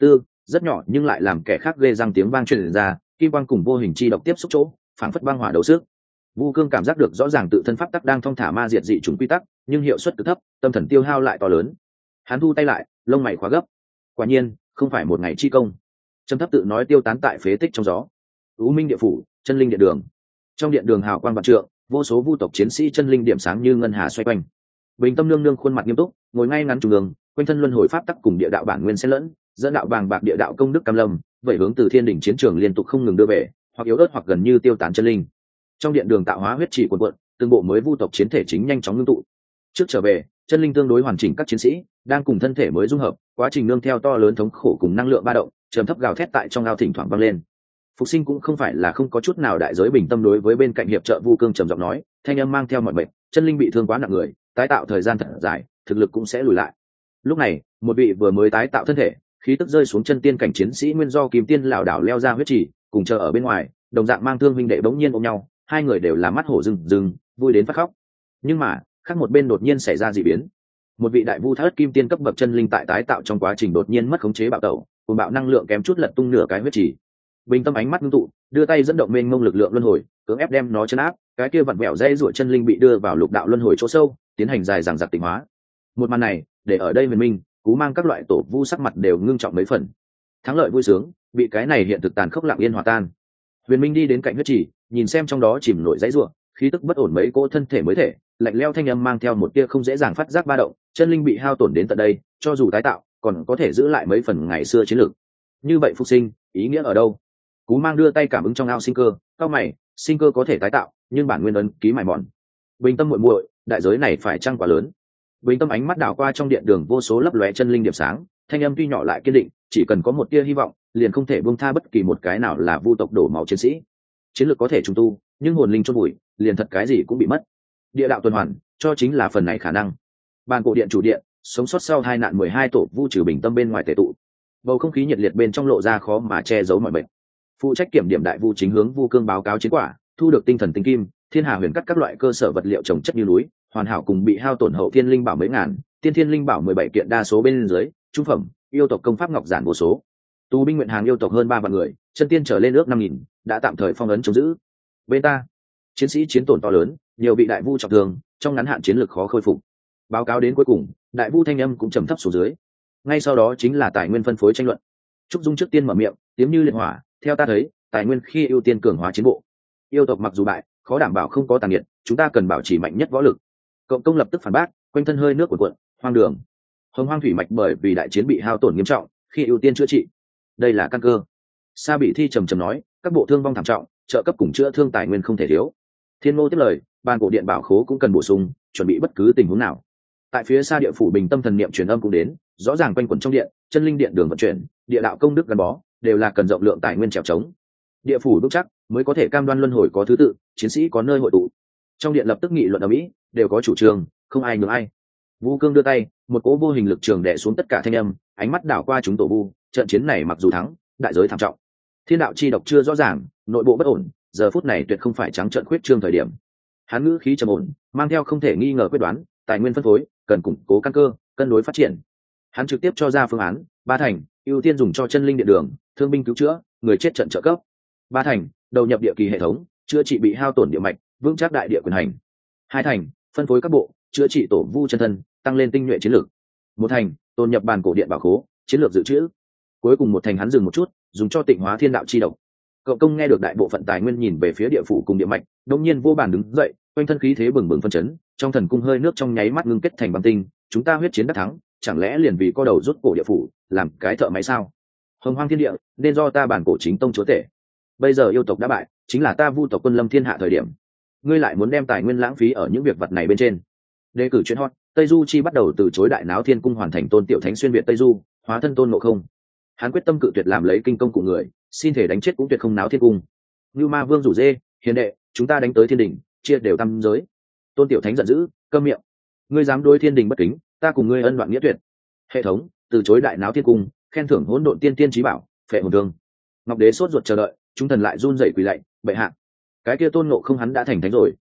Rất nhỏ nhưng lại làm kẻ khác ghê răng tiếng vang truyền ra, kim quang cùng vô hình chi độc tiếp xúc chỗ, phản phất băng hỏa đấu sức. Vu cương cảm giác được rõ ràng tự thân pháp tắc đang thong thả ma diệt dị chủng quy tắc, nhưng hiệu suất cực thấp, tâm thần tiêu hao lại to lớn. Hắn thu tay lại, lông mày khóa gấp. Quả nhiên, không phải một ngày chi công. Trầm thấp tự nói tiêu tán tại phế tích trong gió. U minh địa phủ, chân linh điện đường. Trong điện đường hào quang vạn trượng, vô số vu tộc chiến sĩ chân linh điểm sáng như ngân hà xoay quanh. Bình tâm nương nương khuôn mặt nghiêm túc, ngồi ngay ngắn trung ương, quanh thân luân hồi pháp tắc cùng địa đạo bản nguyên xen lẫn, dẫn đạo bàng bạc địa đạo công đức cam lâm, vậy hướng từ thiên đỉnh chiến trường liên tục không ngừng đưa về, hoặc yếu ớt hoặc gần như tiêu tán chân linh. Trong điện đường tạo hóa huyết chỉ cuồn cuộn, từng bộ mới vu tộc chiến thể chính nhanh chóng ngưng tụ. Trước trở về, chân linh tương đối hoàn chỉnh các chiến sĩ đang cùng thân thể mới dung hợp, quá trình nương theo to lớn thống khổ cùng năng lượng ba động, trầm thấp gào thét tại trong ao thỉnh thoảng vang lên. Phục sinh cũng không phải là không có chút nào đại giới bình tâm đối với bên cạnh hiệp trợ Vu cương trầm giọng nói, thanh âm mang theo mọi bệnh, chân linh bị thương quá nặng người, tái tạo thời gian thật dài, thực lực cũng sẽ lùi lại. Lúc này, một vị vừa mới tái tạo thân thể, khí tức rơi xuống chân tiên cảnh chiến sĩ nguyên do kim tiên lảo đảo leo ra huyết trì, cùng chờ ở bên ngoài, đồng dạng mang thương huynh đệ bỗng nhiên ôm nhau, hai người đều là mắt hổ rừng rừng, vui đến phát khóc. Nhưng mà, khác một bên đột nhiên xảy ra dị biến. Một vị đại vu thất kim tiên cấp bậc chân linh tại tái tạo trong quá trình đột nhiên mất khống chế bạo tẩu, cùng bạo năng lượng kém chút lật tung nửa cái huyết trì. Bình tâm ánh mắt ngưng tụ, đưa tay dẫn động mênh mông lực lượng luân hồi, cưỡng ép đem nó chấn áp, cái kia vặn vẹo dây ruột chân linh bị đưa vào lục đạo luân hồi chỗ sâu, tiến hành dài dằng dặc tịnh hóa. Một màn này, để ở đây Huyền Minh, Cú Mang các loại tổ vu sắc mặt đều ngưng trọng mấy phần. Thắng lợi vui sướng, bị cái này hiện thực tàn khốc lặng yên hòa tan. Huyền Minh đi đến cạnh huyết trì, nhìn xem trong đó chìm nổi dãy rủa, khí tức bất ổn mấy cỗ thân thể mới thể, lạnh lẽo thanh âm mang theo một tia không dễ dàng phát giác ba động, chân linh bị hao tổn đến tận đây, cho dù tái tạo, còn có thể giữ lại mấy phần ngày xưa chiến lược. Như vậy phục sinh, ý nghĩa ở đâu? Cú Mang đưa tay cảm ứng trong ao sinh cơ, cao mày, sinh cơ có thể tái tạo, nhưng bản nguyên ấn ký mài mòn. Bình tâm muội muội, đại giới này phải chăng quá lớn? Bình tâm ánh mắt đảo qua trong điện đường vô số lấp lóe chân linh điểm sáng, thanh âm tuy nhỏ lại kiên định, chỉ cần có một tia hy vọng, liền không thể buông tha bất kỳ một cái nào là vu tộc đổ máu chiến sĩ. Chiến lược có thể trùng tu, nhưng hồn linh chôn bụi, liền thật cái gì cũng bị mất. Địa đạo tuần hoàn, cho chính là phần này khả năng. Bàn cổ điện chủ điện, sống sót sau hai nạn 12 tổ vu trừ bình tâm bên ngoài tề tụ. Bầu không khí nhiệt liệt bên trong lộ ra khó mà che giấu mọi bệnh. Phụ trách kiểm điểm đại vu chính hướng Vu cương báo cáo chiến quả, thu được tinh thần tinh kim, thiên hà huyền cắt các loại cơ sở vật liệu trồng chất như núi, hoàn hảo cùng bị hao tổn hậu thiên linh bảo mấy ngàn, tiên thiên linh bảo 17 kiện đa số bên dưới, trung phẩm, yêu tộc công pháp ngọc giản vô số. Tù binh nguyện hàng yêu tộc hơn 3 vạn người, chân tiên trở lên ước 5000, đã tạm thời phong ấn chống giữ. Bên ta, chiến sĩ chiến tổn to lớn, nhiều vị đại vu trọng thương, trong ngắn hạn chiến lược khó khôi phục. Báo cáo đến cuối cùng, đại vu thanh âm cũng trầm thấp xuống dưới. Ngay sau đó chính là tài nguyên phân phối tranh luận. Trúc Dung trước tiên mở miệng, tiếng như liệt hỏa, theo ta thấy, tài nguyên khi ưu tiên cường hóa chiến bộ. Yêu tộc mặc dù bại, khó đảm bảo không có tàn nghiệt, chúng ta cần bảo trì mạnh nhất võ lực. Cộng công lập tức phản bác, quanh thân hơi nước cuộn cuộn, hoang đường. Hồng Hoang thủy mạch bởi vì đại chiến bị hao tổn nghiêm trọng, khi ưu tiên chữa trị. Đây là căn cơ. Sa Bị Thi trầm trầm nói, các bộ thương vong thảm trọng, trợ cấp cùng chữa thương tài nguyên không thể thiếu. Thiên Ngô tiếp lời, ban cổ điện bảo khố cũng cần bổ sung, chuẩn bị bất cứ tình huống nào. Tại phía xa địa phủ bình tâm thần niệm truyền âm cũng đến, rõ ràng quanh quẩn trong điện, chân linh điện đường vận chuyển, địa đạo công đức gắn bó, đều là cần rộng lượng tài nguyên trèo trống. Địa phủ vững chắc mới có thể cam đoan luân hồi có thứ tự, chiến sĩ có nơi hội tụ. Trong điện lập tức nghị luận ở mỹ, đều có chủ trương, không ai nhường ai. Vu cương đưa tay, một cỗ vô hình lực trường đè xuống tất cả thanh âm, ánh mắt đảo qua chúng tổ vu, trận chiến này mặc dù thắng, đại giới thảm trọng. Thiên đạo chi độc chưa rõ ràng, nội bộ bất ổn, giờ phút này tuyệt không phải trắng trợn khuyết trương thời điểm. Hắn ngữ khí trầm ổn, mang theo không thể nghi ngờ quyết đoán, tài nguyên phân phối cần củng cố căn cơ, cân đối phát triển. Hắn trực tiếp cho ra phương án: 3 thành ưu tiên dùng cho chân linh điện đường, thương binh cứu chữa, người chết trận trợ cấp; 3 thành đầu nhập địa kỳ hệ thống, chữa trị bị hao tổn địa mạch, vững chắc đại địa quyền hành; 2 thành phân phối các bộ, chữa trị tổ vu chân thân, tăng lên tinh nhuệ chiến lược; 1 thành tồn nhập bàn cổ điện bảo khố, chiến lược dự trữ; cuối cùng 1 thành hắn dừng một chút, dùng cho tịnh hóa thiên đạo chi độc. Cậu công nghe được đại bộ phận tài nguyên nhìn về phía địa phủ cùng địa mạch, đông nhiên vô bàn đứng dậy, quanh thân khí thế bừng bừng phân chấn, trong thần cung hơi nước trong nháy mắt ngưng kết thành băng tinh. Chúng ta huyết chiến đắc thắng, chẳng lẽ liền vì co đầu rút cổ địa phủ làm cái thợ máy sao? Hồng hoang thiên địa nên do ta bản cổ chính tông chúa tể. Bây giờ yêu tộc đã bại, chính là ta vu tộc quân lâm thiên hạ thời điểm. Ngươi lại muốn đem tài nguyên lãng phí ở những việc vật này bên trên? Đề cử chuyện hot. Tây Du Chi bắt đầu từ chối đại náo thiên cung hoàn thành tôn tiểu thánh xuyên việt Tây Du, hóa thân tôn ngộ không. Hắn quyết tâm cự tuyệt làm lấy kinh công của người, xin thể đánh chết cũng tuyệt không náo thiên cung. Như Ma Vương rủ dê, hiền đệ, chúng ta đánh tới thiên đình, chia đều tam giới. Tôn tiểu thánh giận dữ, câm miệng. Ngươi dám đối thiên đình bất kính, ta cùng ngươi ân đoạn nghĩa tuyệt. Hệ thống từ chối đại náo thiên cung, khen thưởng hỗn độn tiên tiên trí bảo, phệ hồn thương. Ngọc đế sốt ruột chờ đợi, chúng thần lại run rẩy quỳ lạy, bệ hạ. Cái kia tôn ngộ không hắn đã thành thánh rồi.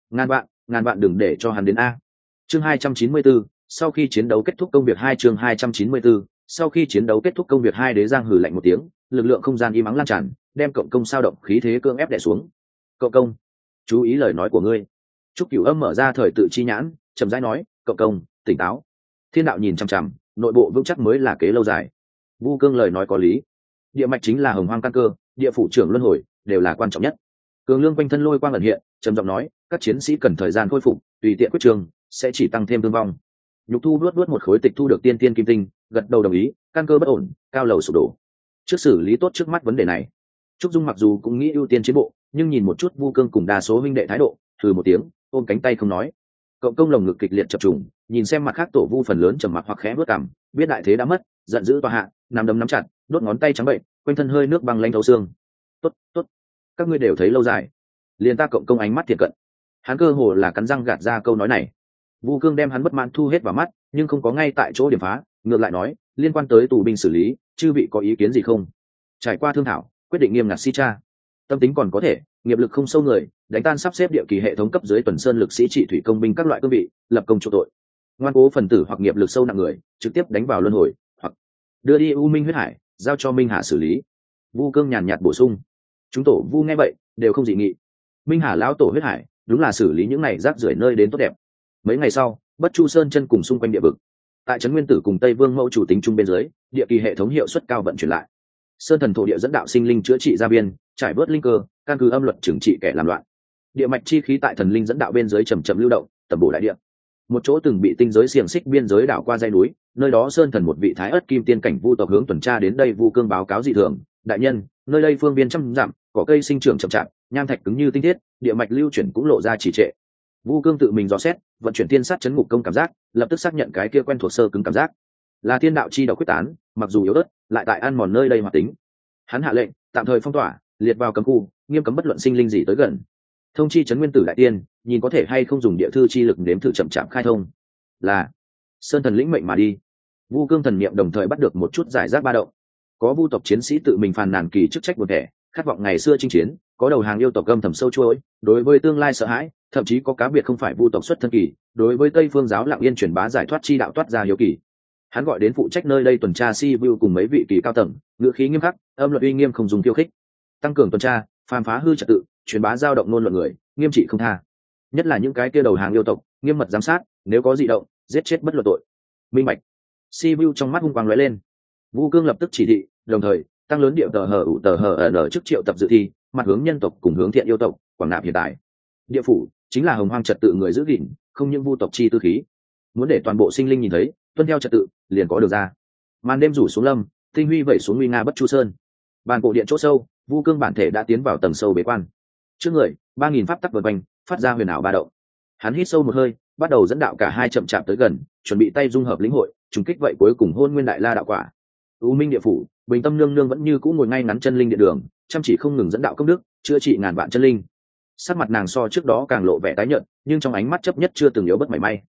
Ngàn vạn đừng để cho hắn đến a. Chương 294, sau khi chiến đấu kết thúc công việc 2 chương 294, sau khi chiến đấu kết thúc công việc 2 đế giang hừ lạnh một tiếng, lực lượng không gian im ắng lan tràn, đem cộng công sao động khí thế cương ép đè xuống. Cộng công, chú ý lời nói của ngươi. Trúc Cửu Âm mở ra thời tự chi nhãn, chậm rãi nói, cộng công, tỉnh táo. Thiên đạo nhìn chằm chằm, nội bộ vững chắc mới là kế lâu dài. Vu Cương lời nói có lý, địa mạch chính là hồng hoang căn cơ, địa phủ trưởng luân hồi đều là quan trọng nhất. Cường Lương quanh thân lôi quang ẩn hiện, trầm giọng nói, các chiến sĩ cần thời gian khôi phục, tùy tiện quyết trường sẽ chỉ tăng thêm thương vong. Nhục Thu luốt một khối tịch thu được tiên tiên kim tinh, gật đầu đồng ý, căn cơ bất ổn, cao lầu sụp đổ. Trước xử lý tốt trước mắt vấn đề này. Trúc Dung mặc dù cũng nghĩ ưu tiên chiến bộ, nhưng nhìn một chút Vu Cương cùng đa số huynh đệ thái độ, thử một tiếng, ôm cánh tay không nói. Cộng công lồng ngực kịch liệt chập trùng, nhìn xem mặt khác tổ vu phần lớn trầm mặc hoặc khẽ bước cằm, biết đại thế đã mất, giận dữ tòa hạ, nắm đấm nắm chặt, đốt ngón tay trắng bệnh, quanh thân hơi nước băng lanh thấu xương. Tốt, các ngươi đều thấy lâu dài. Liền ta cộng công ánh mắt thiệt cận. Hắn cơ hồ là cắn răng gạt ra câu nói này. Vu Cương đem hắn bất mãn thu hết vào mắt, nhưng không có ngay tại chỗ điểm phá, ngược lại nói, liên quan tới tù binh xử lý, chư vị có ý kiến gì không? Trải qua thương thảo, quyết định nghiêm ngặt si tra. Tâm tính còn có thể, nghiệp lực không sâu người, đánh tan sắp xếp địa kỳ hệ thống cấp dưới tuần sơn lực sĩ trị thủy công binh các loại cương vị, lập công chỗ tội. Ngoan cố phần tử hoặc nghiệp lực sâu nặng người, trực tiếp đánh vào luân hồi, hoặc đưa đi U Minh huyết hải, giao cho Minh Hà xử lý. Vu Cương nhàn nhạt bổ sung. Chúng tổ Vu nghe vậy, đều không dị nghị. Minh Hà lão tổ huyết hải, đúng là xử lý những này rác rưởi nơi đến tốt đẹp. Mấy ngày sau, Bất Chu Sơn chân cùng xung quanh địa vực, tại trấn Nguyên Tử cùng Tây Vương Mẫu chủ tính chung bên dưới, địa kỳ hệ thống hiệu suất cao vận chuyển lại. Sơn thần thổ địa dẫn đạo sinh linh chữa trị gia biên, trải bớt linh cơ, căn cứ âm luật trừng trị kẻ làm loạn. Địa mạch chi khí tại thần linh dẫn đạo bên dưới chậm chậm lưu động, tầm bổ đại địa. Một chỗ từng bị tinh giới xiềng xích biên giới đảo qua dãy núi, nơi đó sơn thần một vị thái ất kim tiên cảnh vu tộc hướng tuần tra đến đây. Vu Cương báo cáo dị thường, đại nhân, nơi đây phương biên trăm dặm, cỏ cây sinh trưởng chậm chạp, nham thạch cứng như tinh thiết, địa mạch lưu chuyển cũng lộ ra trì trệ. Vu Cương tự mình dò xét, vận chuyển tiên sát chấn ngục công cảm giác, lập tức xác nhận cái kia quen thuộc sơ cứng cảm giác, là thiên đạo chi độc quyết tán, mặc dù yếu ớt, lại tại ăn mòn nơi đây hoạt tính. Hắn hạ lệnh tạm thời phong tỏa, liệt vào cấm khu, nghiêm cấm bất luận sinh linh gì tới gần. Thông chi trấn Nguyên Tử đại tiên, nhìn có thể hay không dùng địa thư chi lực nếm thử chậm chạp khai thông. Là sơn thần lĩnh mệnh mà đi. Vu Cương thần niệm đồng thời bắt được một chút giải rác ba động. Có vu tộc chiến sĩ tự mình phàn nàn kỳ chức trách một thể, khát vọng ngày xưa chinh chiến, có đầu hàng yêu tộc gâm thầm sâu chuỗi, đối với tương lai sợ hãi, thậm chí có cá biệt không phải vu tộc xuất thân kỳ, đối với Tây Phương giáo lặng yên truyền bá giải thoát chi đạo toát ra hiếu kỳ. Hắn gọi đến phụ trách nơi đây tuần tra si vu cùng mấy vị kỳ cao tầng, ngữ khí nghiêm khắc, âm luật uy nghiêm không dùng tiêu khích, tăng cường tuần tra, phàm phá hư trật tự, truyền bá dao động ngôn luận người, nghiêm trị không tha. Nhất là những cái kia đầu hàng yêu tộc, nghiêm mật giám sát, nếu có dị động, giết chết bất luận tội. Minh bạch. Si vu trong mắt hung quang lóe lên. Vu Cương lập tức chỉ thị, đồng thời tăng lớn điệu tờ hở ở trước triệu tập dự thi, mặt hướng nhân tộc cùng hướng thiện yêu tộc, quảng nạp hiện tại. Địa phủ chính là hồng hoang trật tự người giữ gìn, không những vu tộc chi tư khí. Muốn để toàn bộ sinh linh nhìn thấy, tuân theo trật tự, liền có được ra. Màn đêm rủ xuống lâm, tinh huy vẩy xuống nguy nga Bất Chu Sơn. Bàn cổ điện chỗ sâu, Vu Cương bản thể đã tiến vào tầng sâu bế quan. Trước người, 3000 pháp tắc vần quanh, phát ra huyền ảo ba động. Hắn hít sâu một hơi, bắt đầu dẫn đạo cả hai chậm chạp tới gần, chuẩn bị tay dung hợp lĩnh hội, trùng kích vậy cuối cùng hôn nguyên đại la đạo quả. U Minh địa phủ, Bình Tâm nương nương vẫn như cũ ngồi ngay ngắn chân linh điện đường, chăm chỉ không ngừng dẫn đạo công đức, chữa trị ngàn vạn chân linh. Sắc mặt nàng so trước đó càng lộ vẻ tái nhợt, nhưng trong ánh mắt chấp nhất chưa từng yếu bất mảy may.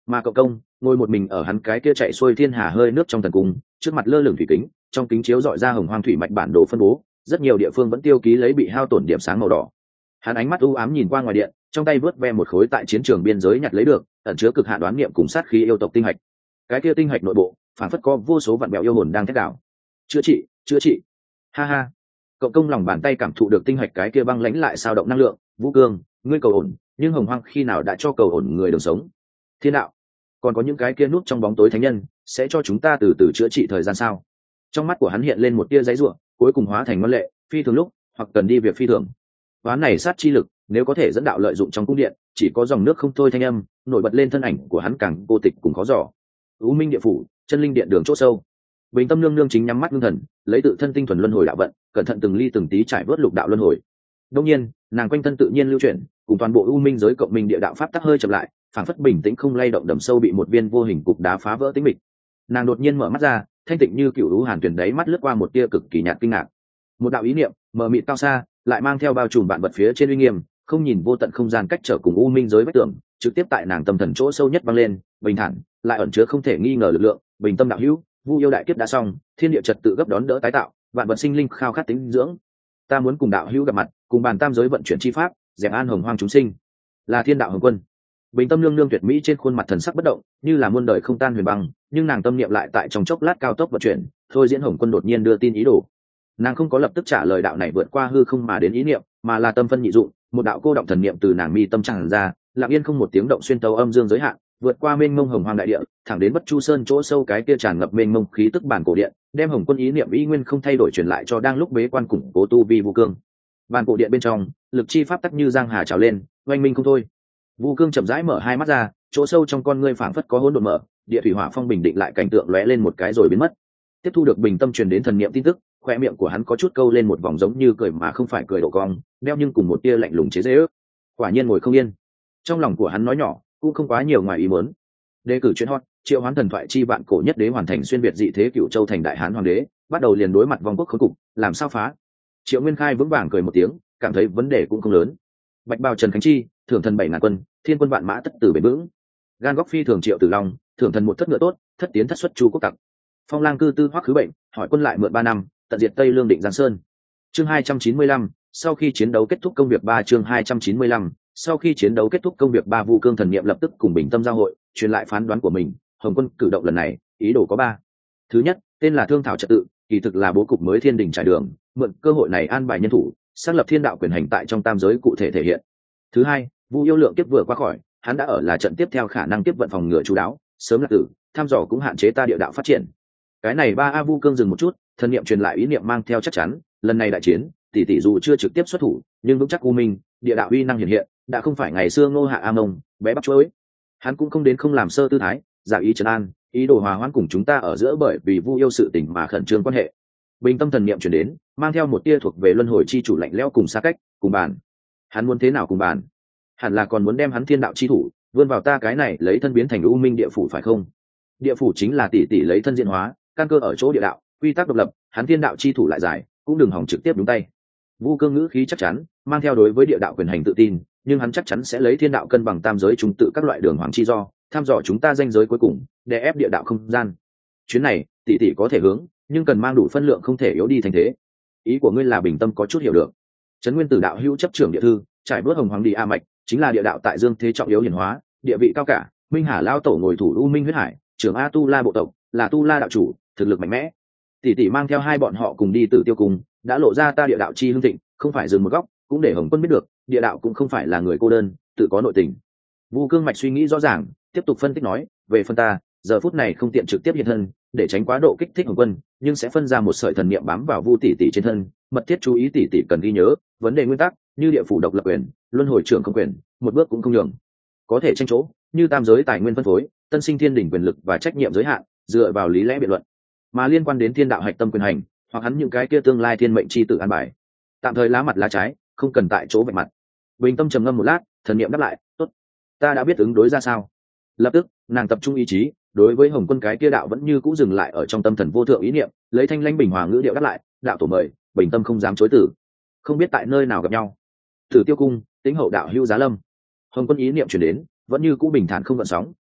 mà cậu công ngồi một mình ở hắn cái kia chạy xuôi thiên hà hơi nước trong thần cung, trước mặt lơ lửng thủy kính, trong kính chiếu dọi ra hồng hoang thủy mạch bản đồ phân bố, rất nhiều địa phương vẫn tiêu ký lấy bị hao tổn điểm sáng màu đỏ. Hắn ánh mắt u ám nhìn qua ngoài điện, trong tay vớt ve một khối tại chiến trường biên giới nhặt lấy được ẩn chứa cực hạn đoán niệm cùng sát khí yêu tộc tinh hạch. Cái kia tinh hạch nội bộ phản phất có vô số vạn bèo yêu hồn đang thét đảo. Chữa trị, chữa trị. Ha ha. Cậu công lòng bàn tay cảm thụ được tinh hạch cái kia băng lãnh lại sao động năng lượng. Vũ Cương, ngươi cầu ổn, nhưng hồng hoang khi nào đã cho cầu ổn người đường sống? Thiên đạo, còn có những cái kia núp trong bóng tối thánh nhân sẽ cho chúng ta từ từ chữa trị thời gian sao? Trong mắt của hắn hiện lên một tia giấy ruộng, cuối cùng hóa thành ngân lệ phi thường lúc hoặc cần đi việc phi thường. Ván này sát chi lực nếu có thể dẫn đạo lợi dụng trong cung điện, chỉ có dòng nước không thôi thanh âm nổi bật lên thân ảnh của hắn càng cô tịch cùng khó dò. U Minh địa phủ, chân linh điện đường chỗ sâu. Bình Tâm nương nương chính nhắm mắt ngưng thần, lấy tự thân tinh thuần luân hồi đạo vận, cẩn thận từng ly từng tí trải vớt lục đạo luân hồi. Đương nhiên, nàng quanh thân tự nhiên lưu chuyển, cùng toàn bộ U Minh giới cộng minh địa đạo pháp tắc hơi chậm lại, phảng phất bình tĩnh không lay động đầm sâu bị một viên vô hình cục đá phá vỡ tĩnh mịch. Nàng đột nhiên mở mắt ra, thanh tịnh như cựu lũ hàn tuyển đáy mắt lướt qua một tia cực kỳ nhạt kinh ngạc. Một đạo ý niệm mờ mịt cao xa, lại mang theo bao trùm vạn vật phía trên uy nghiêm, không nhìn vô tận không gian cách trở cùng U Minh giới vách tường, trực tiếp tại nàng tâm thần chỗ sâu nhất vang lên, bình thản, lại ẩn chứa không thể nghi ngờ lực lượng. Bình Tâm đạo hữu, Vu yêu đại kiếp đã xong, thiên địa trật tự gấp đón đỡ tái tạo, vạn vật sinh linh khao khát tính dưỡng. Ta muốn cùng đạo hữu gặp mặt, cùng bàn tam giới vận chuyển chi pháp, dẹp an hồng hoang chúng sinh. Là Thiên đạo Hồng Quân. Bình Tâm nương nương tuyệt mỹ trên khuôn mặt thần sắc bất động, như là muôn đời không tan huyền băng, nhưng nàng tâm niệm lại tại trong chốc lát cao tốc vận chuyển. Thôi diễn Hồng Quân đột nhiên đưa tin ý đồ. Nàng không có lập tức trả lời đạo này vượt qua hư không mà đến ý niệm, mà là tâm phân nhị dụng, một đạo cô động thần niệm từ nàng mi tâm tràn ra, lặng yên không một tiếng động xuyên tấu âm dương giới hạn, vượt qua mênh mông hồng hoang đại địa, thẳng đến Bất Chu Sơn chỗ sâu cái kia tràn ngập mênh mông khí tức bản cổ điện, đem Hồng Quân ý niệm ý nguyên không thay đổi truyền lại cho đang lúc bế quan củng cố tu vi Vu Cương. Bản cổ điện bên trong, lực chi pháp tắc như giang hà trào lên, oanh minh không thôi. Vu Cương chậm rãi mở hai mắt ra, chỗ sâu trong con ngươi phảng phất có hỗn độn mở, địa thủy hỏa phong bình định lại cảnh tượng lóe lên một cái rồi biến mất. Tiếp thu được Bình Tâm truyền đến thần niệm tin tức, khoe miệng của hắn có chút câu lên một vòng giống như cười mà không phải cười độ cong, đeo nhưng cùng một tia lạnh lùng chế giễu. Quả nhiên ngồi không yên. Trong lòng của hắn nói nhỏ, cũng không quá nhiều ngoài ý muốn. Đề cử chuyện hot, triệu hoán thần thoại chi vạn cổ nhất đế hoàn thành xuyên việt dị thế cựu châu thành đại hán hoàng đế, bắt đầu liền đối mặt vong quốc khốn cục, làm sao phá? Triệu Nguyên Khai vững vàng cười một tiếng, cảm thấy vấn đề cũng không lớn. Bạch bào Trần Khánh Chi, thưởng thần 7.000 quân, thiên quân vạn mã tất tử bền vững. Gan góc phi thường Triệu Tử Long, thưởng thần một thất ngựa tốt, thất tiến thất xuất chu quốc tặc. Phong lang cư tư hoắc khứ bệnh, hỏi quân lại mượn 3 năm, tận diệt Tây Lương định Giang Sơn. Chương 295, sau khi chiến đấu kết thúc công việc 3 chương 295, sau khi chiến đấu kết thúc công việc 3 Vu Cương thần niệm lập tức cùng Bình Tâm giao hội, truyền lại phán đoán của mình. Hồng Quân cử động lần này, ý đồ có 3. Thứ nhất, tên là thương thảo trật tự, kỳ thực là bố cục mới thiên đình trải đường, mượn cơ hội này an bài nhân thủ, xác lập thiên đạo quyền hành tại trong tam giới cụ thể thể hiện. Thứ hai, Vu yêu lượng kiếp vừa qua khỏi, hắn đã ở là trận tiếp theo khả năng tiếp vận phòng ngừa chú đáo, sớm là tử, thăm dò cũng hạn chế ta địa đạo phát triển. Cái này 3 Vu Cương dừng một chút, thần niệm truyền lại ý niệm mang theo chắc chắn, lần này đại chiến, tỷ tỷ dù chưa trực tiếp xuất thủ, nhưng vững chắc U Minh, địa đạo uy năng hiện hiện, đã không phải ngày xưa Ngô Hạ A Mông, bé bắp chuối. Hắn cũng không đến không làm sơ tư thái, giả ý trấn an, ý đồ hòa hoãn cùng chúng ta ở giữa bởi vì Vu yêu sự tình mà khẩn trương quan hệ. Bình Tâm thần niệm truyền đến, mang theo một tia thuộc về luân hồi chi chủ lạnh lẽo cùng xa cách, cùng bàn. Hắn muốn thế nào cùng bàn? Hẳn là còn muốn đem hắn thiên đạo chi thủ vươn vào ta cái này lấy thân biến thành U Minh địa phủ phải không? Địa phủ chính là tỷ tỷ lấy thân diễn hóa, căn cơ ở chỗ địa đạo, quy tắc độc lập, hắn thiên đạo chi thủ lại giải, cũng đừng hỏng trực tiếp đúng tay. Vu Cương ngữ khí chắc chắn, mang theo đối với địa đạo quyền hành tự tin, nhưng hắn chắc chắn sẽ lấy thiên đạo cân bằng tam giới trung tự các loại đường hoàng chi do, tham dò chúng ta danh giới cuối cùng, để ép địa đạo không gian. Chuyến này, tỷ tỷ có thể hướng, nhưng cần mang đủ phân lượng không thể yếu đi thành thế. Ý của ngươi là Bình Tâm có chút hiểu được. Trấn Nguyên Tử đạo hữu chấp trưởng địa thư, trải bước hồng hoàng đi a mạch, chính là địa đạo tại dương thế trọng yếu hiển hóa, địa vị cao cả. Minh Hà lao tổ ngồi thủ U Minh huyết hải, trưởng A Tu La bộ tộc, là Tu La đạo chủ, thực lực mạnh mẽ. Tỷ tỷ mang theo hai bọn họ cùng đi Tử Tiêu Cung, đã lộ ra ta địa đạo chi hưng thịnh, không phải dừng một góc, cũng để Hồng Quân biết được, địa đạo cũng không phải là người cô đơn, tự có nội tình. Vu Cương mạch suy nghĩ rõ ràng, tiếp tục phân tích nói, về phần ta, giờ phút này không tiện trực tiếp hiện thân, để tránh quá độ kích thích Hồng Quân, nhưng sẽ phân ra một sợi thần niệm bám vào Vu tỷ tỷ trên thân, mật thiết chú ý tỷ tỷ cần ghi nhớ, vấn đề nguyên tắc, như địa phủ độc lập quyền, luân hồi trưởng không quyền, một bước cũng không nhường. Có thể tranh chỗ, như tam giới tài nguyên phân phối, tân sinh thiên đỉnh quyền lực và trách nhiệm giới hạn, dựa vào lý lẽ biện luận. Mà liên quan đến thiên đạo hạch tâm quyền hành, hoặc hắn những cái kia tương lai thiên mệnh chi tử an bài, tạm thời lá mặt lá trái, không cần tại chỗ vạch mặt. Bình Tâm trầm ngâm một lát, thần niệm đáp lại, tốt, ta đã biết ứng đối ra sao. Lập tức, nàng tập trung ý chí, đối với Hồng Quân cái kia đạo vẫn như cũ dừng lại ở trong tâm thần vô thượng ý niệm, lấy thanh lãnh bình hòa ngữ điệu đáp lại, đạo tổ mời, Bình Tâm không dám chối từ. Không biết tại nơi nào gặp nhau. Tử Tiêu Cung, Tĩnh Hậu đạo hữu giá lâm. Hồng Quân ý niệm truyền đến, vẫn như cũ bình thản không gợn sóng,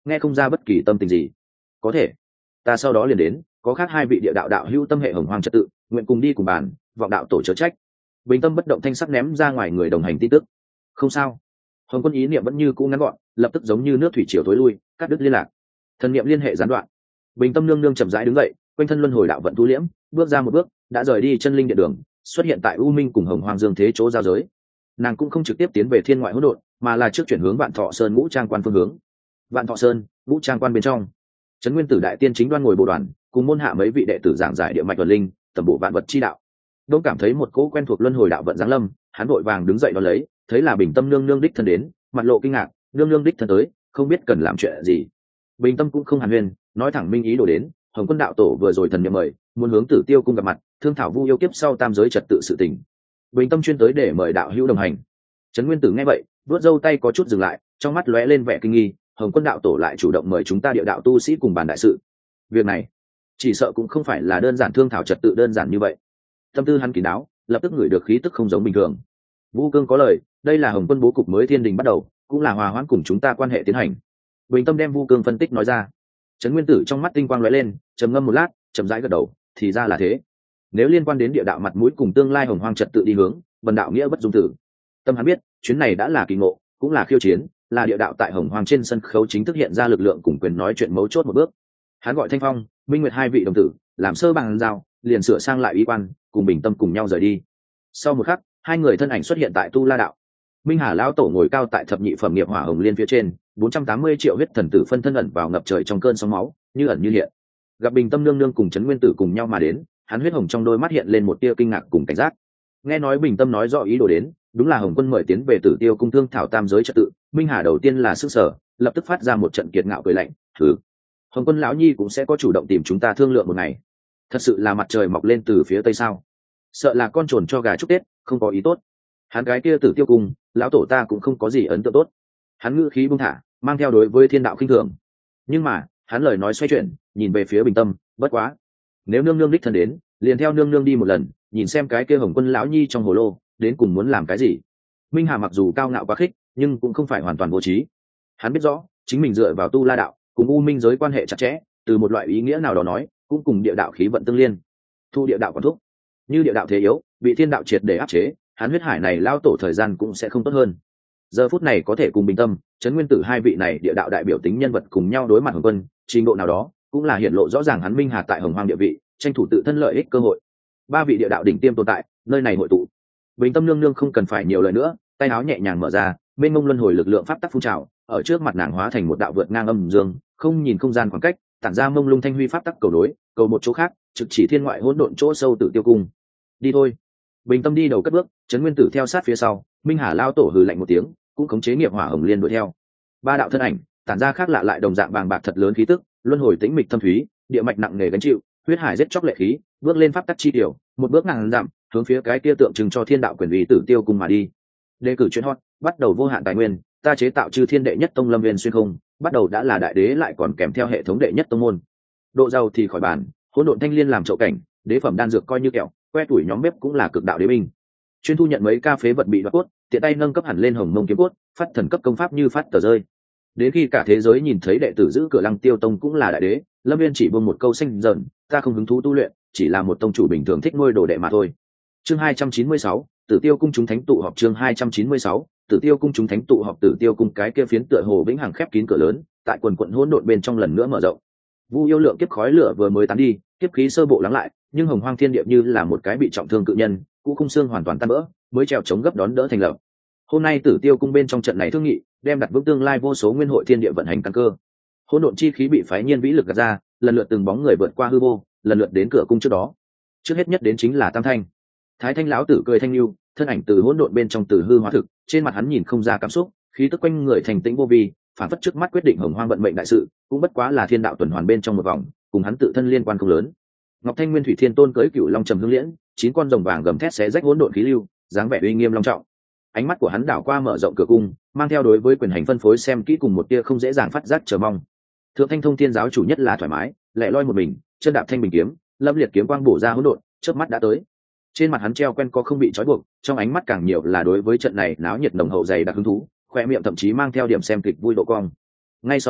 nghe không ra bất kỳ tâm tình gì. Có thể ta sau đó liền đến, có khác hai vị địa đạo đạo hữu tâm hệ hồng hoang trật tự, nguyện cùng đi cùng bàn, vọng đạo tổ chớ trách. Bình tâm bất động thanh sắc ném ra ngoài người đồng hành tin tức. Không sao. Hồng Quân ý niệm vẫn như cũ ngắn gọn, lập tức giống như nước thủy triều tối lui, cắt đứt liên lạc. Thần niệm liên hệ gián đoạn. Bình tâm nương nương chậm rãi đứng dậy, quanh thân luân hồi đạo vận tu liễm, bước ra một bước, đã rời đi chân linh địa đường, xuất hiện tại U Minh cùng Hồng Hoang Dương Thế chỗ giao giới. Nàng cũng không trực tiếp tiến về thiên ngoại hỗn độn, mà là trước chuyển hướng Vạn Thọ Sơn Ngũ Trang Quan phương hướng. Vạn Thọ Sơn, Ngũ Trang Quan bên trong, Trấn Nguyên Tử đại tiên chính đoan ngồi bộ đoàn, cùng môn hạ mấy vị đệ tử giảng giải địa mạch vật linh, tầm bộ vạn vật chi đạo. Đông cảm thấy một cỗ quen thuộc luân hồi đạo vận giáng lâm, hắn vội vàng đứng dậy đón lấy, thấy là Bình Tâm nương nương đích thân đến, mặt lộ kinh ngạc, nương nương đích thân tới, không biết cần làm chuyện gì. Bình Tâm cũng không hàn huyên, nói thẳng minh ý đồ đến, Hồng Quân đạo tổ vừa rồi thần niệm mời, muốn hướng Tử Tiêu cung gặp mặt, thương thảo vu yêu kiếp sau tam giới trật tự sự tình. Bình Tâm chuyên tới để mời đạo hữu đồng hành. Trấn Nguyên Tử nghe vậy, vuốt râu tay có chút dừng lại, trong mắt lóe lên vẻ kinh nghi, Hồng Quân đạo tổ lại chủ động mời chúng ta địa đạo tu sĩ cùng bàn đại sự. Việc này, chỉ sợ cũng không phải là đơn giản thương thảo trật tự đơn giản như vậy. Tâm tư hắn kín đáo, lập tức ngửi được khí tức không giống bình thường. Vũ Cương có lời, đây là Hồng Quân bố cục mới thiên đình bắt đầu, cũng là hòa hoãn cùng chúng ta quan hệ tiến hành. Bình Tâm đem Vu Cương phân tích nói ra. Trấn Nguyên Tử trong mắt tinh quang lóe lên, trầm ngâm một lát, chậm rãi gật đầu, thì ra là thế. Nếu liên quan đến địa đạo mặt mũi cùng tương lai hồng hoang trật tự đi hướng, vần đạo nghĩa bất dung tử. Tâm hắn biết, chuyến này đã là kỳ ngộ, cũng là khiêu chiến, là địa đạo tại hồng hoang trên sân khấu chính thức hiện ra lực lượng cùng quyền nói chuyện mấu chốt một bước. Hắn gọi Thanh Phong, Minh Nguyệt hai vị đồng tử, làm sơ bằng giao, liền sửa sang lại ý quan, cùng Bình Tâm cùng nhau rời đi. Sau một khắc, hai người thân ảnh xuất hiện tại Tu La đạo. Minh Hà lão tổ ngồi cao tại thập nhị phẩm nghiệp hỏa hồng liên phía trên, 480 triệu huyết thần tử phân thân ẩn vào ngập trời trong cơn sóng máu, như ẩn như hiện. Gặp Bình Tâm nương nương cùng Trấn Nguyên Tử cùng nhau mà đến, hắn huyết hồng trong đôi mắt hiện lên một tia kinh ngạc cùng cảnh giác. Nghe nói Bình Tâm nói rõ ý đồ đến, đúng là Hồng Quân mời tiến về Tử Tiêu cung thương thảo tam giới trật tự. Minh Hà đầu tiên là sức sở, lập tức phát ra một trận kiệt ngạo cười lạnh, "Thử, Hồng Quân lão nhi cũng sẽ có chủ động tìm chúng ta thương lượng một ngày. Thật sự là mặt trời mọc lên từ phía tây sao? Sợ là con trồn cho gà chúc Tết, không có ý tốt." Hắn cái kia Tử Tiêu cung, lão tổ ta cũng không có gì ấn tượng tốt. Hắn ngữ khí buông thả, mang theo đối với thiên đạo khinh thường. Nhưng mà, hắn lời nói xoay chuyển, nhìn về phía Bình Tâm, "Bất quá, nếu nương nương đích thân đến, liền theo nương nương đi một lần, nhìn xem cái kia Hồng Quân lão nhi trong hồ lô đến cùng muốn làm cái gì." Minh Hà mặc dù cao ngạo quá khích, nhưng cũng không phải hoàn toàn vô trí. Hắn biết rõ, chính mình dựa vào Tu La đạo, cùng U Minh giới quan hệ chặt chẽ, từ một loại ý nghĩa nào đó nói, cũng cùng địa đạo khí vận tương liên. Thu địa đạo còn thúc, như địa đạo thế yếu, bị thiên đạo triệt để áp chế, hắn huyết hải này lao tổ thời gian cũng sẽ không tốt hơn. Giờ phút này có thể cùng Bình Tâm, Trấn Nguyên Tử hai vị này địa đạo đại biểu tính nhân vật cùng nhau đối mặt Hồng Quân, trình độ nào đó cũng là hiện lộ rõ ràng hắn Minh Hà tại Hồng Hoang địa vị, tranh thủ tự thân lợi ích cơ hội. Ba vị địa đạo đỉnh tiêm tồn tại, nơi này hội tụ. Bình Tâm nương nương không cần phải nhiều lời nữa, tay áo nhẹ nhàng mở ra, mênh mông luân hồi lực lượng pháp tắc phun trào, ở trước mặt nàng hóa thành một đạo vượt ngang âm dương, không nhìn không gian khoảng cách, tản ra mông lung thanh huy pháp tắc cầu đối, cầu một chỗ khác, trực chỉ thiên ngoại hỗn độn chỗ sâu Tử Tiêu cung. Đi thôi. Bình Tâm đi đầu cất bước, Trấn Nguyên Tử theo sát phía sau, Minh Hà lao tổ hừ lạnh một tiếng, cũng khống chế nghiệp hỏa hồng liên đuổi theo. Ba đạo thân ảnh, tản ra khác lạ lại đồng dạng bàng bạc thật lớn khí tức, luân hồi tĩnh mịch thâm thúy, địa mạch nặng nề gánh chịu, huyết hải giết chóc lệ khí, bước lên pháp tắc chi tiểu, một bước ngàn dặm, hướng phía cái kia tượng trưng cho thiên đạo quyền uy Tử Tiêu cung mà đi. Đề cử chuyên hot, bắt đầu vô hạn tài nguyên, ta chế tạo chư thiên đệ nhất tông lâm viên xuyên không, bắt đầu đã là đại đế lại còn kèm theo hệ thống đệ nhất tông môn. Độ giàu thì khỏi bàn, hỗn độn thanh liên làm chậu cảnh, đế phẩm đan dược coi như kẹo, que tuổi nhóm bếp cũng là cực đạo đế binh. Chuyên thu nhận mấy ca phế vật bị đoạt cốt, tiện tay nâng cấp hẳn lên hồng mông kiếm cốt, phát thần cấp công pháp như phát tờ rơi. Đến khi cả thế giới nhìn thấy đệ tử giữ cửa Lăng Tiêu tông cũng là đại đế, lâm viên chỉ buông một câu xanh dần, ta không hứng thú tu luyện, chỉ là một tông chủ bình thường thích nuôi đồ đệ mà thôi. Chương 296, Tử Tiêu cung chúng thánh tụ họp. Chương 296, Tử Tiêu cung chúng thánh tụ họp. Tử Tiêu cung cái kia phiến tựa hồ vĩnh hằng khép kín cửa lớn, tại quần quần hỗn độn bên trong lần nữa mở rộng. Vu yêu lượng kiếp khói lửa vừa mới tán đi, kiếp khí sơ bộ lắng lại, nhưng hồng hoang thiên địa như là một cái bị trọng thương cự nhân, cũ khung xương hoàn toàn tan vỡ, mới trèo chống gấp đón đỡ thành lập. Hôm nay Tử Tiêu cung bên trong trận này thương nghị, đem đặt vững tương lai vô số nguyên hội thiên địa vận hành căn cơ. Hỗn độn chi khí bị phái nhiên vĩ lực gạt ra, lần lượt từng bóng người vượt qua hư vô, lần lượt đến cửa cung trước đó. Trước hết nhất đến chính là Tam Thanh. Thái Thanh lão tử cười thanh lưu, thân ảnh từ hỗn độn bên trong từ hư hóa thực, trên mặt hắn nhìn không ra cảm xúc, khí tức quanh người thành tĩnh vô vi, phản phất trước mắt quyết định hồng hoang vận mệnh đại sự, cũng bất quá là thiên đạo tuần hoàn bên trong một vòng, cùng hắn tự thân liên quan không lớn. Ngọc Thanh Nguyên Thủy Thiên Tôn cưỡi cửu long trầm hương liễn, 9 con rồng vàng gầm thét xé rách hỗn độn khí lưu, dáng vẻ uy nghiêm long trọng. Ánh mắt của hắn đảo qua mở rộng cửa cung, mang theo đối với quyền hành phân phối xem kỹ cùng một tia không dễ dàng phát giác chờ mong. Thượng Thanh Thông Thiên giáo chủ nhất là thoải mái, lẻ loi một mình, chân đạp thanh bình kiếm, lâm liệt kiếm quang bổ ra hỗn độn, chớp mắt đã tới. Trên mặt hắn treo quen có không bị trói buộc, trong ánh mắt càng nhiều là đối với trận này náo nhiệt nồng hậu dày đặc hứng thú, khoe miệng thậm chí mang theo điểm xem kịch vui độ cong. Ngay sau đó,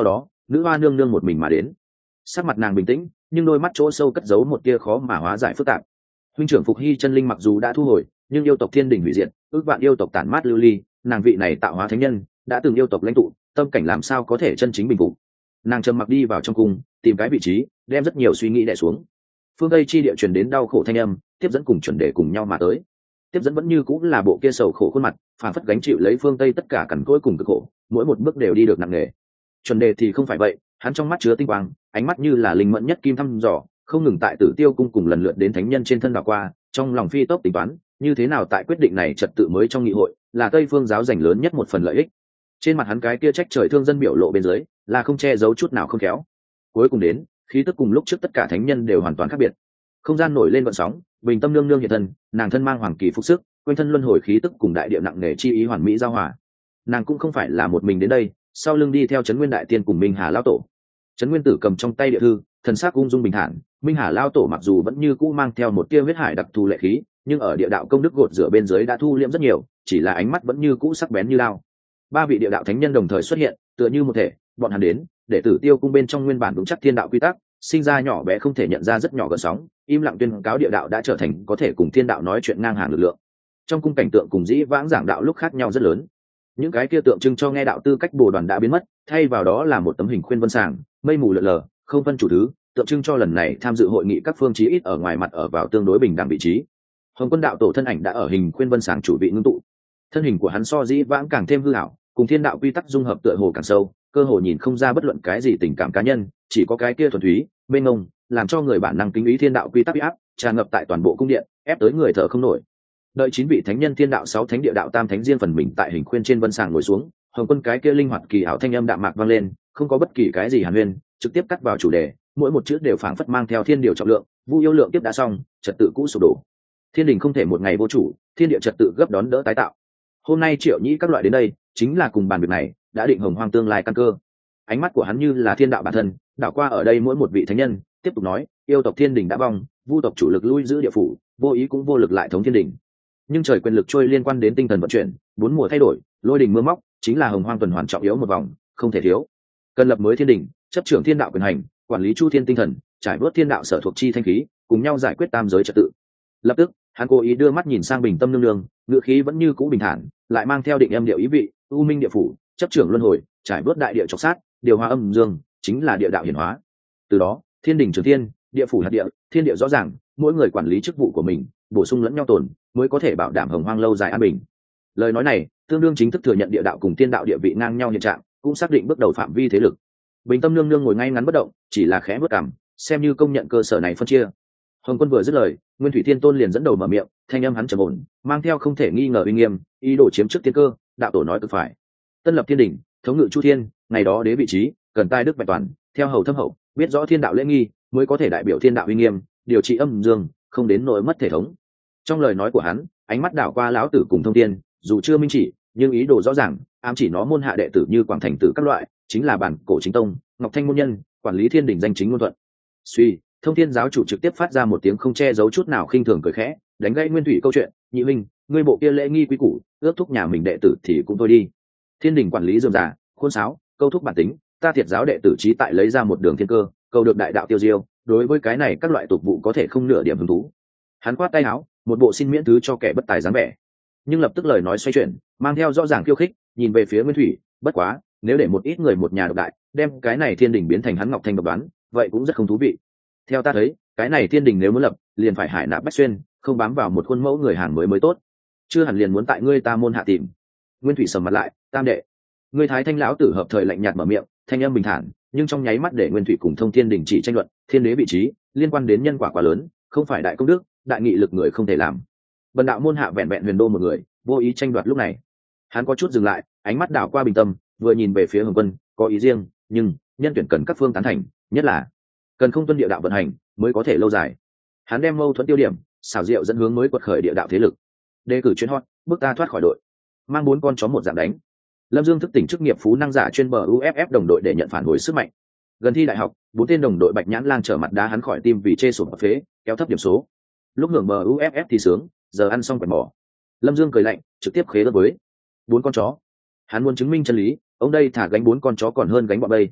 nữ hoa nương nương một mình mà đến. Sắc mặt nàng bình tĩnh, nhưng đôi mắt chỗ sâu cất giấu một tia khó mà hóa giải phức tạp. Huynh trưởng Phục Hy chân linh mặc dù đã thu hồi, nhưng yêu tộc thiên đình hủy diệt, ước vạn yêu tộc tản mát lưu ly, nàng vị này tạo hóa thánh nhân đã từng yêu tộc lãnh tụ, tâm cảnh làm sao có thể chân chính bình phục. Nàng trầm mặc đi vào trong cung, tìm cái vị trí, đem rất nhiều suy nghĩ đè xuống. Phương Tây chi địa truyền đến đau khổ thanh âm, tiếp dẫn cùng chuẩn đề cùng nhau mà tới. Tiếp dẫn vẫn như cũng là bộ kia sầu khổ khuôn mặt, phản phất gánh chịu lấy phương Tây tất cả cằn cỗi cùng cực khổ, mỗi một bước đều đi được nặng nề. Chuẩn đề thì không phải vậy, hắn trong mắt chứa tinh quang, ánh mắt như là linh mẫn nhất kim thăm dò, không ngừng tại Tử Tiêu cung cùng lần lượt đến thánh nhân trên thân đảo qua, trong lòng phi tốc tính toán, như thế nào tại quyết định này trật tự mới trong nghị hội, là Tây Phương giáo giành lớn nhất một phần lợi ích. Trên mặt hắn cái kia trách trời thương dân biểu lộ bên dưới, là không che giấu chút nào không khéo. Cuối cùng đến, khí tức cùng lúc trước tất cả thánh nhân đều hoàn toàn khác biệt. Không gian nổi lên vận sóng, Bình Tâm nương nương hiện thân, nàng thân mang hoàng kỳ phục sức, quanh thân luân hồi khí tức cùng đại địa nặng nề chi ý hoàn mỹ giao hòa. Nàng cũng không phải là một mình đến đây, sau lưng đi theo Trấn Nguyên đại tiên cùng Minh Hà lão tổ. Trấn Nguyên tử cầm trong tay địa thư, thần sắc ung dung bình thản. Minh Hà lão tổ mặc dù vẫn như cũ mang theo một tia huyết hải đặc thù lệ khí, nhưng ở địa đạo công đức gột rửa bên dưới đã thu liễm rất nhiều, chỉ là ánh mắt vẫn như cũ sắc bén như lao. Ba vị địa đạo thánh nhân đồng thời xuất hiện, tựa như một thể, bọn hắn đến, để Tử Tiêu cung bên trong nguyên bản vững chắc thiên đạo quy tắc, sinh ra nhỏ bé không thể nhận ra rất nhỏ gợn sóng, im lặng tuyên cáo địa đạo đã trở thành có thể cùng thiên đạo nói chuyện ngang hàng lực lượng. Trong cung cảnh tượng cùng dĩ vãng giảng đạo lúc khác nhau rất lớn. Những cái kia tượng trưng cho nghe đạo tư cách bồ đoàn đã biến mất, thay vào đó là một tấm hình khuyên vân sàng, mây mù lờ lờ, không phân chủ thứ, tượng trưng cho lần này tham dự hội nghị các phương chí ít ở ngoài mặt ở vào tương đối bình đẳng vị trí. Hồng Quân đạo tổ thân ảnh đã ở hình khuyên vân sàng chủ vị ngưng tụ. Thân hình của hắn so dĩ vãng càng thêm hư ảo, cùng thiên đạo quy tắc dung hợp tựa hồ càng sâu, cơ hồ nhìn không ra bất luận cái gì tình cảm cá nhân, chỉ có cái kia thuần túy, mênh mông, làm cho người bản năng kính ý thiên đạo quy tắc uy áp, tràn ngập tại toàn bộ cung điện, ép tới người thở không nổi. Đợi 9 vị thánh nhân thiên đạo 6 thánh địa đạo tam thánh riêng phần mình tại hình khuyên trên vân sàng ngồi xuống, Hồng Quân cái kia linh hoạt kỳ ảo thanh âm đạm mạc vang lên, không có bất kỳ cái gì hàn huyên, trực tiếp cắt vào chủ đề, mỗi một chữ đều phảng phất mang theo thiên điều trọng lượng. Vu yêu lượng tiếp đã xong, trật tự cũ sụp đổ. Thiên đình không thể một ngày vô chủ, thiên địa trật tự gấp đón đỡ tái tạo. Hôm nay Triệu Nhĩ các loại đến đây, chính là cùng bàn việc này, đã định hồng hoang tương lai căn cơ. Ánh mắt của hắn như là thiên đạo bản thân, đảo qua ở đây mỗi một vị thánh nhân, tiếp tục nói, yêu tộc thiên đình đã vong, vu tộc chủ lực lui giữ địa phủ, vô ý cũng vô lực lại thống thiên đình. Nhưng trời quyền lực trôi liên quan đến tinh thần vận chuyển, bốn mùa thay đổi, lôi đình mưa móc, chính là hồng hoang tuần hoàn trọng yếu một vòng, không thể thiếu. Cần lập mới thiên đình, chấp trưởng thiên đạo quyền hành, quản lý chu thiên tinh thần, trải vớt thiên đạo sở thuộc chi thanh khí, cùng nhau giải quyết tam giới trật tự. Lập tức, hắn cố ý đưa mắt nhìn sang Bình Tâm nương nương, ngữ khí vẫn như cũ bình thản, lại mang theo định âm điệu ý vị, u minh địa phủ, chấp trưởng luân hồi, trải vớt đại địa trọc sát, điều hòa âm dương, chính là địa đạo hiển hóa. Từ đó, thiên đình trường thiên, địa phủ hạt địa, thiên địa rõ ràng, mỗi người quản lý chức vụ của mình, bổ sung lẫn nhau tồn, mới có thể bảo đảm hồng hoang lâu dài an bình. Lời nói này tương đương chính thức thừa nhận địa đạo cùng thiên đạo địa vị ngang nhau hiện trạng, cũng xác định bước đầu phạm vi thế lực. Bình Tâm nương nương ngồi ngay ngắn bất động, chỉ là khẽ bước cằm, xem như công nhận cơ sở này phân chia. Hồng Quân vừa dứt lời, Nguyên Thủy Thiên Tôn liền dẫn đầu mở miệng, thanh âm hắn trầm ổn, mang theo không thể nghi ngờ uy nghiêm, ý đồ chiếm trước tiên cơ. Đạo tổ nói cực phải. Tân lập thiên đỉnh, thống ngự chu thiên, ngày đó đế vị trí, cần tai đức bạch toàn, theo hầu thâm hậu, biết rõ thiên đạo lễ nghi, mới có thể đại biểu thiên đạo uy nghiêm, điều trị âm dương, không đến nỗi mất thể thống. Trong lời nói của hắn, ánh mắt đảo qua lão tử cùng thông thiên, dù chưa minh chỉ, nhưng ý đồ rõ ràng, ám chỉ nó môn hạ đệ tử như Quảng Thành tử các loại, chính là bản cổ chính tông, Ngọc Thanh môn nhân, quản lý thiên đỉnh danh chính ngôn thuận. Suy, Thông Thiên giáo chủ trực tiếp phát ra một tiếng không che giấu chút nào khinh thường cười khẽ, đánh gãy Nguyên Thủy câu chuyện, nhị minh, ngươi bộ kia lễ nghi quý củ, ước thúc nhà mình đệ tử thì cũng thôi đi. Thiên đình quản lý rườm rà, khôn sáo, câu thúc bản tính, ta Thiệt giáo đệ tử trí tại lấy ra một đường thiên cơ, cầu được đại đạo tiêu diêu, đối với cái này các loại tục vụ có thể không nửa điểm hứng thú. Hắn quát tay áo, một bộ xin miễn thứ cho kẻ bất tài dáng vẻ. Nhưng lập tức lời nói xoay chuyển, mang theo rõ ràng khiêu khích, nhìn về phía Nguyên Thủy, bất quá, nếu để một ít người một nhà độc đại, đem cái này thiên đình biến thành hắn Ngọc Thanh độc đoán, vậy cũng rất không thú vị. Theo ta thấy, cái này thiên đình nếu muốn lập, liền phải hải nạp bách xuyên, không bám vào một khuôn mẫu người hàng mới tốt. Chưa hẳn liền muốn tại ngươi ta môn hạ tìm. Nguyên Thủy sầm mặt lại, tam đệ, ngươi Thái Thanh lão tử hợp thời lạnh nhạt mở miệng, thanh âm bình thản, nhưng trong nháy mắt để Nguyên Thủy cùng Thông Thiên đình chỉ tranh luận, thiên đế vị trí liên quan đến nhân quả quá lớn, không phải đại công đức, đại nghị lực người không thể làm. Bần đạo môn hạ vẹn vẹn huyền đô một người, vô ý tranh đoạt lúc này. Hắn có chút dừng lại, ánh mắt đảo qua Bình Tâm, vừa nhìn về phía Hồng Quân, có ý riêng, nhưng nhân tuyển cần các phương tán thành, nhất là cần không tuân địa đạo vận hành, mới có thể lâu dài. Hắn đem mâu thuẫn tiêu điểm, xảo diệu dẫn hướng mới quật khởi địa đạo thế lực. Đề cử chuyến hot, bước ta thoát khỏi đội, mang 4 con chó một dạng đánh. Lâm Dương thức tỉnh chức nghiệp phú năng giả chuyên bờ UFF đồng đội để nhận phản hồi sức mạnh. Gần thi đại học, 4 tên đồng đội Bạch Nhãn Lang trở mặt đá hắn khỏi tim vì chê sụp phế, kéo thấp điểm số. Lúc hưởng bờ UFF thì sướng, giờ ăn xong quẹt mỏ. Lâm Dương cười lạnh, trực tiếp khế đất với 4 con chó. Hắn muốn chứng minh chân lý, ông đây thả gánh 4 con chó còn hơn gánh bọn bây.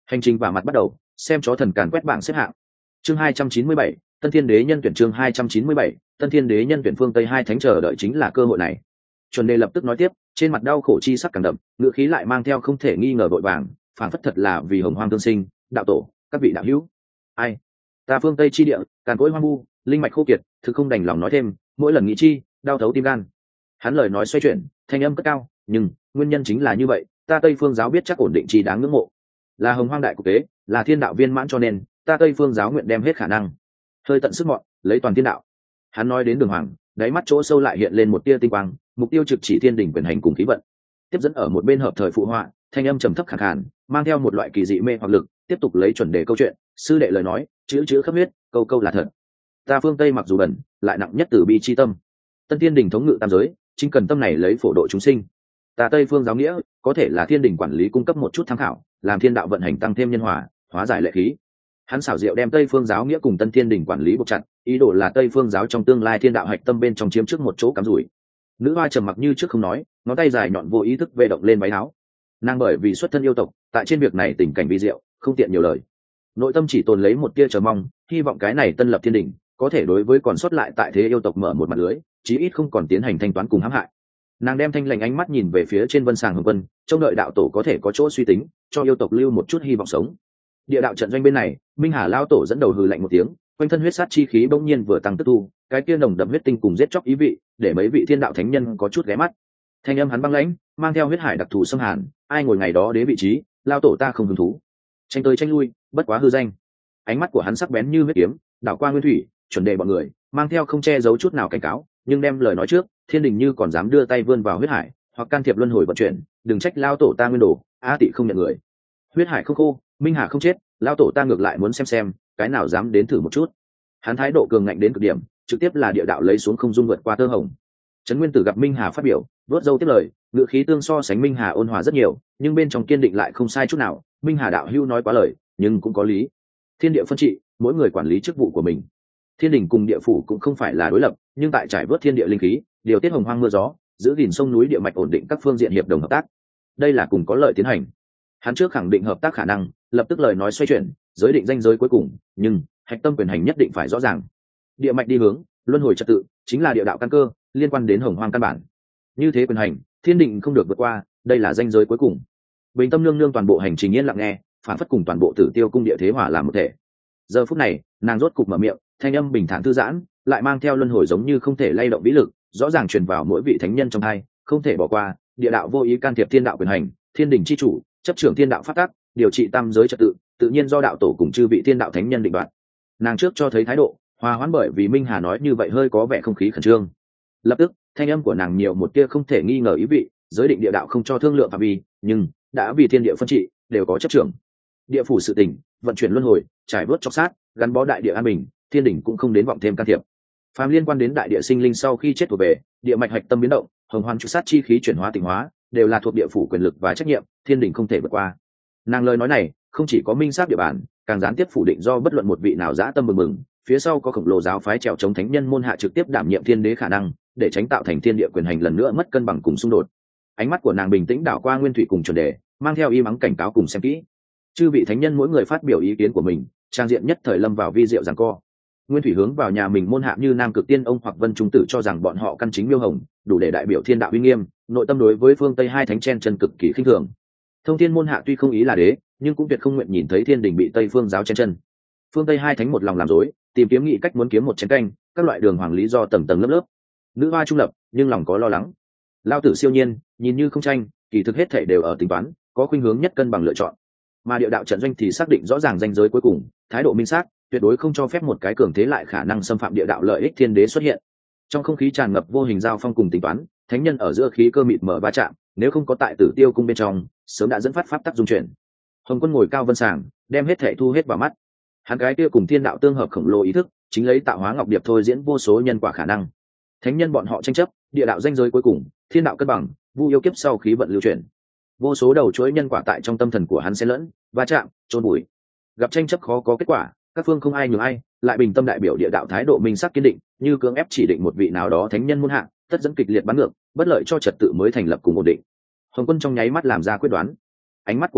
Hành trình và mặt bắt đầu, xem chó thần càn quét bảng xếp hạng. Chương 297, Tân Thiên Đế nhân tuyển. Chương 297, Tân Thiên Đế nhân tuyển. Phương Tây hai thánh chờ đợi chính là cơ hội này. Chuẩn Đề lập tức nói tiếp, trên mặt đau khổ chi sắc càng đậm, ngữ khí lại mang theo không thể nghi ngờ vội vàng, phảng phất thật là vì hồng hoang tương sinh, đạo tổ, các vị đạo hữu. Ai? Ta phương Tây chi địa, càn cỗi hoang vu, linh mạch khô kiệt, thực không đành lòng nói thêm, mỗi lần nghĩ chi, đau thấu tim gan. Hắn lời nói xoay chuyển, thanh âm cất cao, nhưng nguyên nhân chính là như vậy, ta Tây Phương giáo biết chắc ổn định chi đáng ngưỡng mộ. Là hồng hoang đại cục tế, là thiên đạo viên mãn cho nên, ta Tây Phương giáo nguyện đem hết khả năng, hơi tận sức mọn, lấy toàn thiên đạo. Hắn nói đến đường hoàng, đáy mắt chỗ sâu lại hiện lên một tia tinh quang, mục tiêu trực chỉ thiên đỉnh quyền hành cùng khí vận. Tiếp dẫn ở một bên hợp thời phụ họa, thanh âm trầm thấp khàn khàn, mang theo một loại kỳ dị mê hoặc lực, tiếp tục lấy chuẩn đề câu chuyện, sư đệ lời nói, chữ chữ khắp huyết, câu câu là thật. Ta phương Tây mặc dù bẩn, lại nặng nhất từ bi chi tâm. Tân thiên đình thống ngự tam giới, chính cần tâm này lấy phổ độ chúng sinh. Ta Tây phương giáo nghĩa, có thể là thiên đình quản lý cung cấp một chút tham khảo, làm thiên đạo vận hành tăng thêm nhân hòa, hóa giải lệ khí. Hắn xảo diệu đem Tây phương giáo nghĩa cùng Tân thiên đình quản lý buộc chặt, ý đồ là Tây phương giáo trong tương lai thiên đạo hạch tâm bên trong chiếm trước một chỗ cắm rủi. Nữ hoa trầm mặc như trước không nói, ngón tay dài nhọn vô ý thức vê động lên váy áo. Nàng bởi vì xuất thân yêu tộc, tại trên việc này tình cảnh vi diệu, không tiện nhiều lời. Nội tâm chỉ tồn lấy một tia chờ mong, hy vọng cái này tân lập thiên đình có thể đối với còn sót lại tại thế yêu tộc mở một mặt lưới, chí ít không còn tiến hành thanh toán cùng hãm hại. Nàng đem thanh lành ánh mắt nhìn về phía trên vân sàng hồng vân, trông đợi đạo tổ có thể có chỗ suy tính, cho yêu tộc lưu một chút hy vọng sống. Địa đạo trận doanh bên này, Minh Hà lao tổ dẫn đầu hừ lạnh một tiếng, quanh thân huyết sát chi khí bỗng nhiên vừa tăng tức thu, cái kia nồng đậm huyết tinh cùng giết chóc ý vị, để mấy vị thiên đạo thánh nhân có chút ghé mắt. Thanh âm hắn băng lãnh, mang theo huyết hải đặc thù xâm hàn, ai ngồi ngày đó đế vị trí, lao tổ ta không hứng thú. Tranh tới tranh lui, bất quá hư danh. Ánh mắt của hắn sắc bén như huyết kiếm, đảo qua nguyên thủy, chuẩn đề bọn người, mang theo không che giấu chút nào cảnh cáo, nhưng đem lời nói trước, thiên đình như còn dám đưa tay vươn vào huyết hải, hoặc can thiệp luân hồi vận chuyển, đừng trách lao tổ ta nguyên đồ, a tị không nhận người. Huyết hải không khô, Minh Hà không chết, lao tổ ta ngược lại muốn xem, cái nào dám đến thử một chút. Hắn thái độ cường ngạnh đến cực điểm, trực tiếp là địa đạo lấy xuống không dung vượt qua tơ hồng. Trấn Nguyên Tử gặp Minh Hà phát biểu, vớt dâu tiếp lời, ngữ khí tương so sánh Minh Hà ôn hòa rất nhiều, nhưng bên trong kiên định lại không sai chút nào. Minh Hà đạo hữu nói quá lời, nhưng cũng có lý. Thiên địa phân trị, mỗi người quản lý chức vụ của mình. Thiên đình cùng địa phủ cũng không phải là đối lập, nhưng tại trải vớt thiên địa linh khí, điều tiết hồng hoang mưa gió, giữ gìn sông núi địa mạch ổn định các phương diện hiệp đồng hợp tác. Đây là cùng có lợi tiến hành. Hắn trước khẳng định hợp tác khả năng, lập tức lời nói xoay chuyển, giới định danh giới cuối cùng, nhưng hạch tâm quyền hành nhất định phải rõ ràng. Địa mạch đi hướng, luân hồi trật tự, chính là địa đạo căn cơ, liên quan đến hồng hoang căn bản. Như thế quyền hành, thiên định không được vượt qua, đây là danh giới cuối cùng. Bình tâm nương nương toàn bộ hành trình yên lặng nghe, phản phất cùng toàn bộ Tử Tiêu cung địa thế hòa làm một thể. Giờ phút này, nàng rốt cục mở miệng, thanh âm bình thản thư giãn, lại mang theo luân hồi giống như không thể lay động vĩ lực, rõ ràng truyền vào mỗi vị thánh nhân trong hai, không thể bỏ qua. Địa đạo vô ý can thiệp thiên đạo quyền hành, thiên đình chi chủ, chấp trưởng thiên đạo pháp tắc, điều trị tam giới trật tự, tự nhiên do đạo tổ cùng chư vị thiên đạo thánh nhân định đoạt. Nàng trước cho thấy thái độ hòa hoãn, bởi vì Minh Hà nói như vậy hơi có vẻ không khí khẩn trương. Lập tức, thanh âm của nàng nhiều một tia không thể nghi ngờ ý vị, giới định địa đạo không cho thương lượng phạm vi, nhưng đã vì thiên địa phân trị, đều có chấp trưởng. Địa phủ sự tình, vận chuyển luân hồi, trải vớt chóc sát, gắn bó đại địa an bình, thiên đình cũng không đến vọng thêm can thiệp. Phàm liên quan đến đại địa sinh linh sau khi chết thuộc về, địa mạch hạch tâm biến động, hồng hoang trụ sát chi khí chuyển hóa tịnh hóa, đều là thuộc địa phủ quyền lực và trách nhiệm, thiên đình không thể vượt qua. Nàng lời nói này, không chỉ có minh xác địa bàn, càng gián tiếp phủ định do bất luận một vị nào dã tâm bừng bừng, phía sau có khổng lồ giáo phái trèo chống thánh nhân môn hạ trực tiếp đảm nhiệm thiên đế khả năng, để tránh tạo thành thiên địa quyền hành lần nữa mất cân bằng cùng xung đột. Ánh mắt của nàng bình tĩnh đảo qua nguyên thủy cùng chuẩn đề, mang theo y mắng cảnh cáo cùng xem kỹ. Chư vị thánh nhân mỗi người phát biểu ý kiến của mình, trang diện nhất thời lâm vào vi diệu giằng co. Nguyên thủy hướng vào nhà mình môn hạ như Nam Cực Tiên ông hoặc Vân Trung Tử cho rằng bọn họ căn chính miêu hồng, đủ để đại biểu thiên đạo uy nghiêm, nội tâm đối với phương Tây hai thánh chen chân cực kỳ khinh thường. Thông thiên môn hạ tuy không ý là đế, nhưng cũng tuyệt không nguyện nhìn thấy thiên đình bị Tây phương giáo chen chân. Phương Tây hai thánh một lòng làm rối, tìm kiếm nghị cách muốn kiếm một chén canh, các loại đường hoàng lý do tầng tầng lớp lớp. Nữ hoa trung lập, nhưng lòng có lo lắng. Lao tử siêu nhiên, nhìn như không tranh, kỳ thực hết thể đều ở tính toán, có khuynh hướng nhất cân bằng lựa chọn. Mà địa đạo trận doanh thì xác định rõ ràng ranh giới cuối cùng, thái độ minh xác, tuyệt đối không cho phép một cái cường thế lại khả năng xâm phạm địa đạo lợi ích thiên đế xuất hiện. Trong không khí tràn ngập vô hình giao phong cùng tính toán, thánh nhân ở giữa khí cơ mịt mở va chạm, nếu không có tại Tử Tiêu cung bên trong, sớm đã dẫn phát pháp tắc dung chuyển. Hồng Quân ngồi cao vân sàng, đem hết thể thu hết vào mắt. Hắn cái kia cùng thiên đạo tương hợp khổng lồ ý thức, chính lấy tạo hóa ngọc điệp thôi diễn vô số nhân quả khả năng. Thánh nhân bọn họ tranh chấp, địa đạo ranh giới cuối cùng, thiên đạo cân bằng, vu yêu kiếp sau khí vận lưu chuyển. Vô số đầu chuỗi nhân quả tại trong tâm thần của hắn xen lẫn, va chạm, chôn bụi. Gặp tranh chấp khó có kết quả, các phương không ai nhường ai, lại bình tâm đại biểu địa đạo thái độ minh sắc kiên định, như cưỡng ép chỉ định một vị nào đó thánh nhân muôn hạ, tất dẫn kịch liệt bắn ngược, bất lợi cho trật tự mới thành lập cùng ổn định. Hồng Quân trong nháy mắt làm ra quyết đoán. Ánh mắt của hắn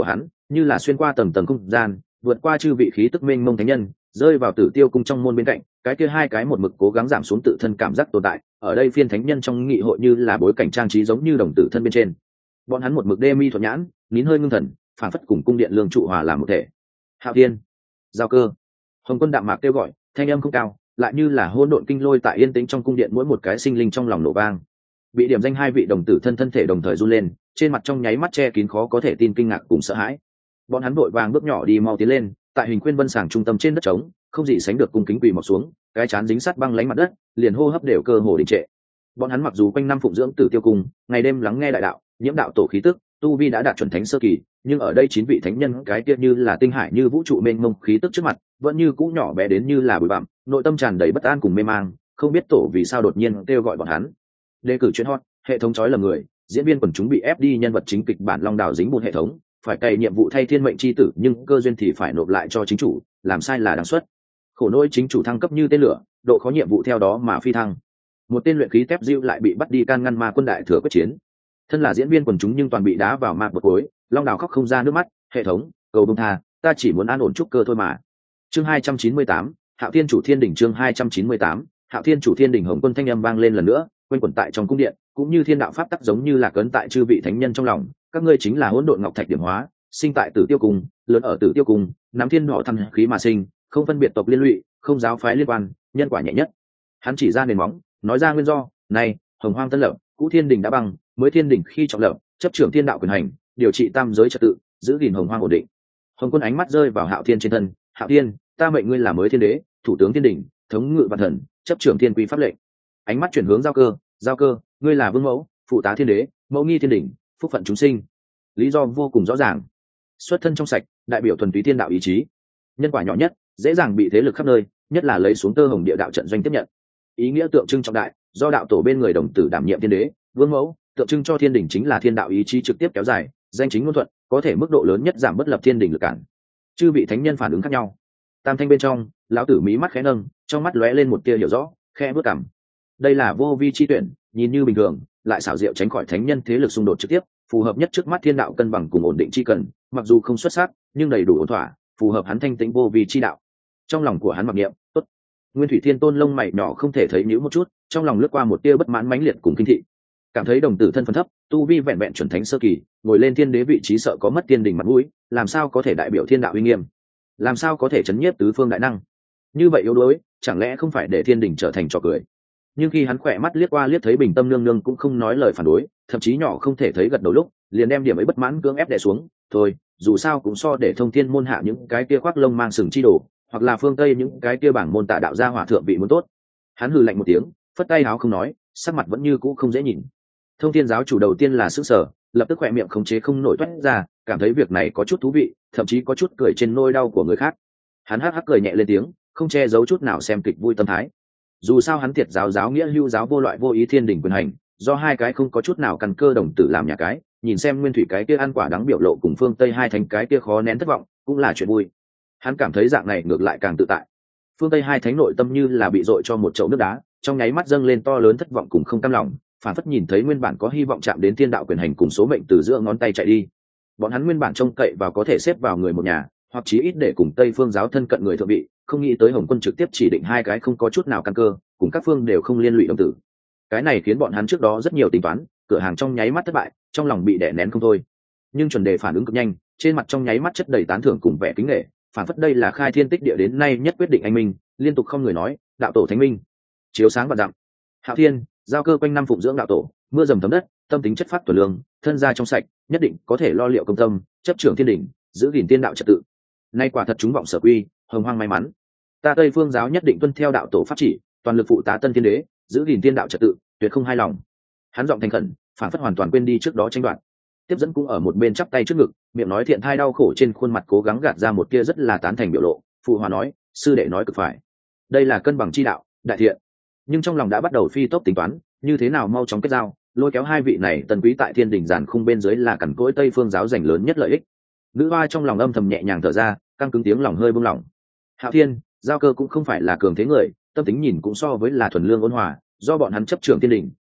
như là xuyên qua tầng tầng không gian, vượt qua chư vị khí tức mênh mông thánh nhân, rơi vào Tử Tiêu cung trong môn bên cạnh, cái kia hai cái một mực cố gắng giảm xuống tự thân cảm giác tồn tại, ở đây phiên thánh nhân trong nghị hội như là bối cảnh trang trí giống như đồng tử thân bên trên. Bọn hắn một mực đê mi thuận nhãn, nín hơi ngưng thần, phản phất cùng cung điện lương trụ hòa làm một thể. Hạo Thiên, Giao Cơ, Hồng Quân đạm mạc kêu gọi, thanh âm không cao, lại như là hỗn độn kinh lôi tại yên tĩnh trong cung điện, mỗi một cái sinh linh trong lòng nổ vang. Bị điểm danh hai vị đồng tử thân thể đồng thời run lên, trên mặt trong nháy mắt che kín khó có thể tin kinh ngạc cùng sợ hãi. Bọn hắn vội vàng bước nhỏ đi mau tiến lên, tại hình khuyên vân sàng trung tâm trên đất trống, không gì sánh được cung kính quỳ mọc xuống, cái chán dính sát băng lánh mặt đất, liền hô hấp đều cơ hồ đình trệ. Bọn hắn mặc dù quanh năm phụng dưỡng Tử Tiêu cung, ngày đêm lắng nghe đại đạo, nhiễm đạo tổ khí tức, tu vi đã đạt chuẩn thánh sơ kỳ, nhưng ở đây chín vị thánh nhân cái kia như là tinh hải như vũ trụ mênh mông khí tức trước mặt, vẫn như cũ nhỏ bé đến như là bụi bặm, nội tâm tràn đầy bất an cùng mê mang, không biết tổ vì sao đột nhiên kêu gọi bọn hắn. Đề cử chuyên hot, hệ thống chói lầm người, diễn viên quần chúng bị ép đi nhân vật chính kịch bản long đảo dính bùn hệ thống, phải cày nhiệm vụ thay thiên mệnh chi tử nhưng cơ duyên thì phải nộp lại cho chính chủ, làm sai là đáng suất. Khổ nỗi chính chủ thăng cấp như tên lửa, độ khó nhiệm vụ theo đó mà phi thăng. Một tên luyện khí tép diêu lại bị bắt đi can ngăn ma quân đại thừa quyết chiến. Thân là diễn viên quần chúng nhưng toàn bị đá vào ma bột cuối, long đảo khóc không ra nước mắt, hệ thống, cầu bông tha, ta chỉ muốn an ổn trúc cơ thôi mà. Chương 298, Hạo Thiên chủ thiên đỉnh. Chương 298, Hạo Thiên chủ thiên đỉnh. Hồng Quân thanh âm vang lên lần nữa, quanh quẩn tại trong cung điện, cũng như thiên đạo pháp tắc giống như là cấn tại chư vị thánh nhân trong lòng. Các ngươi chính là hỗn độn ngọc thạch điểm hóa, sinh tại Tử Tiêu cung, lớn ở Tử Tiêu cung, nắm thiên họ thăng khí mà sinh, không phân biệt tộc liên lụy, không giáo phái liên quan, nhân quả nhẹ nhất. Hắn chỉ ra nền móng, nói ra nguyên do. Này, Hồng Hoang tân lập, cũ thiên đỉnh đã băng, mới thiên đỉnh khi trọng lập, chấp trưởng thiên đạo quyền hành, điều trị tam giới trật tự, giữ gìn Hồng Hoang ổn định. Hồng Quân ánh mắt rơi vào Hạo Thiên trên thân. Hạo Thiên, ta mệnh ngươi là mới thiên đế, thủ tướng thiên đỉnh, thống ngự vạn thần, chấp trưởng thiên quy pháp lệnh. Ánh mắt chuyển hướng Giao Cơ. Giao Cơ, ngươi là vương mẫu, phụ tá thiên đế, mẫu nghi thiên đỉnh, phúc phận chúng sinh. Lý do vô cùng rõ ràng, xuất thân trong sạch, đại biểu thuần túy thiên đạo ý chí. Nhân quả nhỏ nhất, dễ dàng bị thế lực khắp nơi, nhất là lấy xuống tơ hồng địa đạo trận doanh tiếp nhận. Ý nghĩa tượng trưng trọng đại, do đạo tổ bên người đồng tử đảm nhiệm thiên đế, vương mẫu, tượng trưng cho thiên đỉnh chính là thiên đạo ý chí trực tiếp kéo dài, danh chính ngôn thuận, có thể mức độ lớn nhất giảm bất lập thiên đỉnh lực cản. Chư vị thánh nhân phản ứng khác nhau. Tam thanh bên trong, lão tử mí mắt khẽ nâng, trong mắt lóe lên một tia hiểu rõ, khẽ bước cằm. Đây là vô vi chi tuyển, nhìn như bình thường, lại xảo diệu tránh khỏi thánh nhân thế lực xung đột trực tiếp, phù hợp nhất trước mắt thiên đạo cân bằng cùng ổn định chi cần, mặc dù không xuất sắc, nhưng đầy đủ ổn thỏa, phù hợp hắn thanh tĩnh vô vi chi đạo. Trong lòng của hắn mặc niệm, tốt. Nguyên Thủy Thiên Tôn lông mày nhỏ không thể thấy nhíu một chút, trong lòng lướt qua một tia bất mãn mãnh liệt cùng kinh thị. Cảm thấy đồng tử thân phận thấp, tu vi vẹn vẹn chuẩn thánh sơ kỳ, ngồi lên thiên đế vị trí sợ có mất thiên đình mặt mũi, làm sao có thể đại biểu thiên đạo uy nghiêm, làm sao có thể chấn nhiếp tứ phương đại năng. Như vậy yếu đuối, chẳng lẽ không phải để thiên đình trở thành trò cười. Nhưng khi hắn khỏe mắt liếc qua liếc thấy Bình Tâm nương nương cũng không nói lời phản đối, thậm chí nhỏ không thể thấy gật đầu lúc, liền đem điểm ấy bất mãn cưỡng ép đè xuống. Thôi, dù sao cũng so để thông thiên môn hạ những cái kia khoác lông mang sừng chi đổ, hoặc là phương tây những cái kia bảng môn tạ đạo gia hỏa thượng vị muốn tốt. Hắn hừ lạnh một tiếng, phất tay áo không nói, sắc mặt vẫn như cũ không dễ nhìn. Thông thiên giáo chủ đầu tiên là sững sờ, lập tức khỏe miệng khống chế không nổi toát ra, cảm thấy việc này có chút thú vị, thậm chí có chút cười trên nỗi đau của người khác. Hắn hắc hắc cười nhẹ lên tiếng, không che giấu chút nào xem kịch vui tâm thái. Dù sao hắn thiệt giáo giáo nghĩa hưu giáo vô loại vô ý thiên đình quyền hành, do hai cái không có chút nào căn cơ đồng tử làm nhà cái, nhìn xem Nguyên Thủy cái kia ăn quả đắng biểu lộ cùng phương Tây hai thánh cái kia khó nén thất vọng, cũng là chuyện vui. Hắn cảm thấy dạng này ngược lại càng tự tại. Phương Tây hai thánh nội tâm như là bị dội cho một chậu nước đá, trong nháy mắt dâng lên to lớn thất vọng cùng không cam lòng, phản phất nhìn thấy nguyên bản có hy vọng chạm đến thiên đạo quyền hành cùng số mệnh từ giữa ngón tay chạy đi. Bọn hắn nguyên bản trông cậy vào có thể xếp vào người một nhà, hoặc chí ít để cùng Tây phương giáo thân cận người thượng vị, không nghĩ tới Hồng Quân trực tiếp chỉ định hai cái không có chút nào căn cơ, cùng các phương đều không liên lụy đồng tử. Cái này khiến bọn hắn trước đó rất nhiều tính toán, cửa hàng trong nháy mắt thất bại, trong lòng bị đè nén không thôi. Nhưng chuẩn đề phản ứng cực nhanh, trên mặt trong nháy mắt chất đầy tán thưởng cùng vẻ kính nể, phản phất đây là khai thiên tích địa đến nay nhất quyết định anh minh, liên tục không người nói, đạo tổ thánh minh, chiếu sáng vạn dặm. Hạo Thiên, Giao Cơ quanh năm phụng dưỡng đạo tổ, mưa dầm thấm đất, tâm tính chất phát tuần lương, thân gia trong sạch, nhất định có thể lo liệu công tâm, chấp trưởng thiên đỉnh, giữ gìn tiên đạo trật tự. Nay quả thật chúng vọng sở quy, Hồng Hoang may mắn. Ta Tây phương giáo nhất định tuân theo đạo tổ pháp chỉ, toàn lực phụ tá tân thiên đế, giữ gìn tiên đạo trật tự, tuyệt không hai lòng. Hắn giọng thành khẩn, phản phất hoàn toàn quên đi trước đó tranh đoạt. Tiếp dẫn cũng ở một bên chắp tay trước ngực, miệng nói thiện thai đau khổ trên khuôn mặt cố gắng gạt ra một tia rất là tán thành biểu lộ. Phụ hòa nói, sư đệ nói cực phải, đây là cân bằng chi đạo, đại thiện. Nhưng trong lòng đã bắt đầu phi tốc tính toán, như thế nào mau chóng kết giao, lôi kéo hai vị này tần quý tại thiên đình giàn khung bên dưới là cằn cỗi Tây phương giáo giành lớn nhất lợi ích. Nữ hoa trong lòng âm thầm nhẹ nhàng thở ra, căng cứng tiếng lòng hơi buông lỏng. Hạo Thiên, Giao Cơ cũng không phải là cường thế người, tâm tính nhìn cũng so với là thuần lương ôn hòa, do bọn hắn chấp trưởng thiên đình,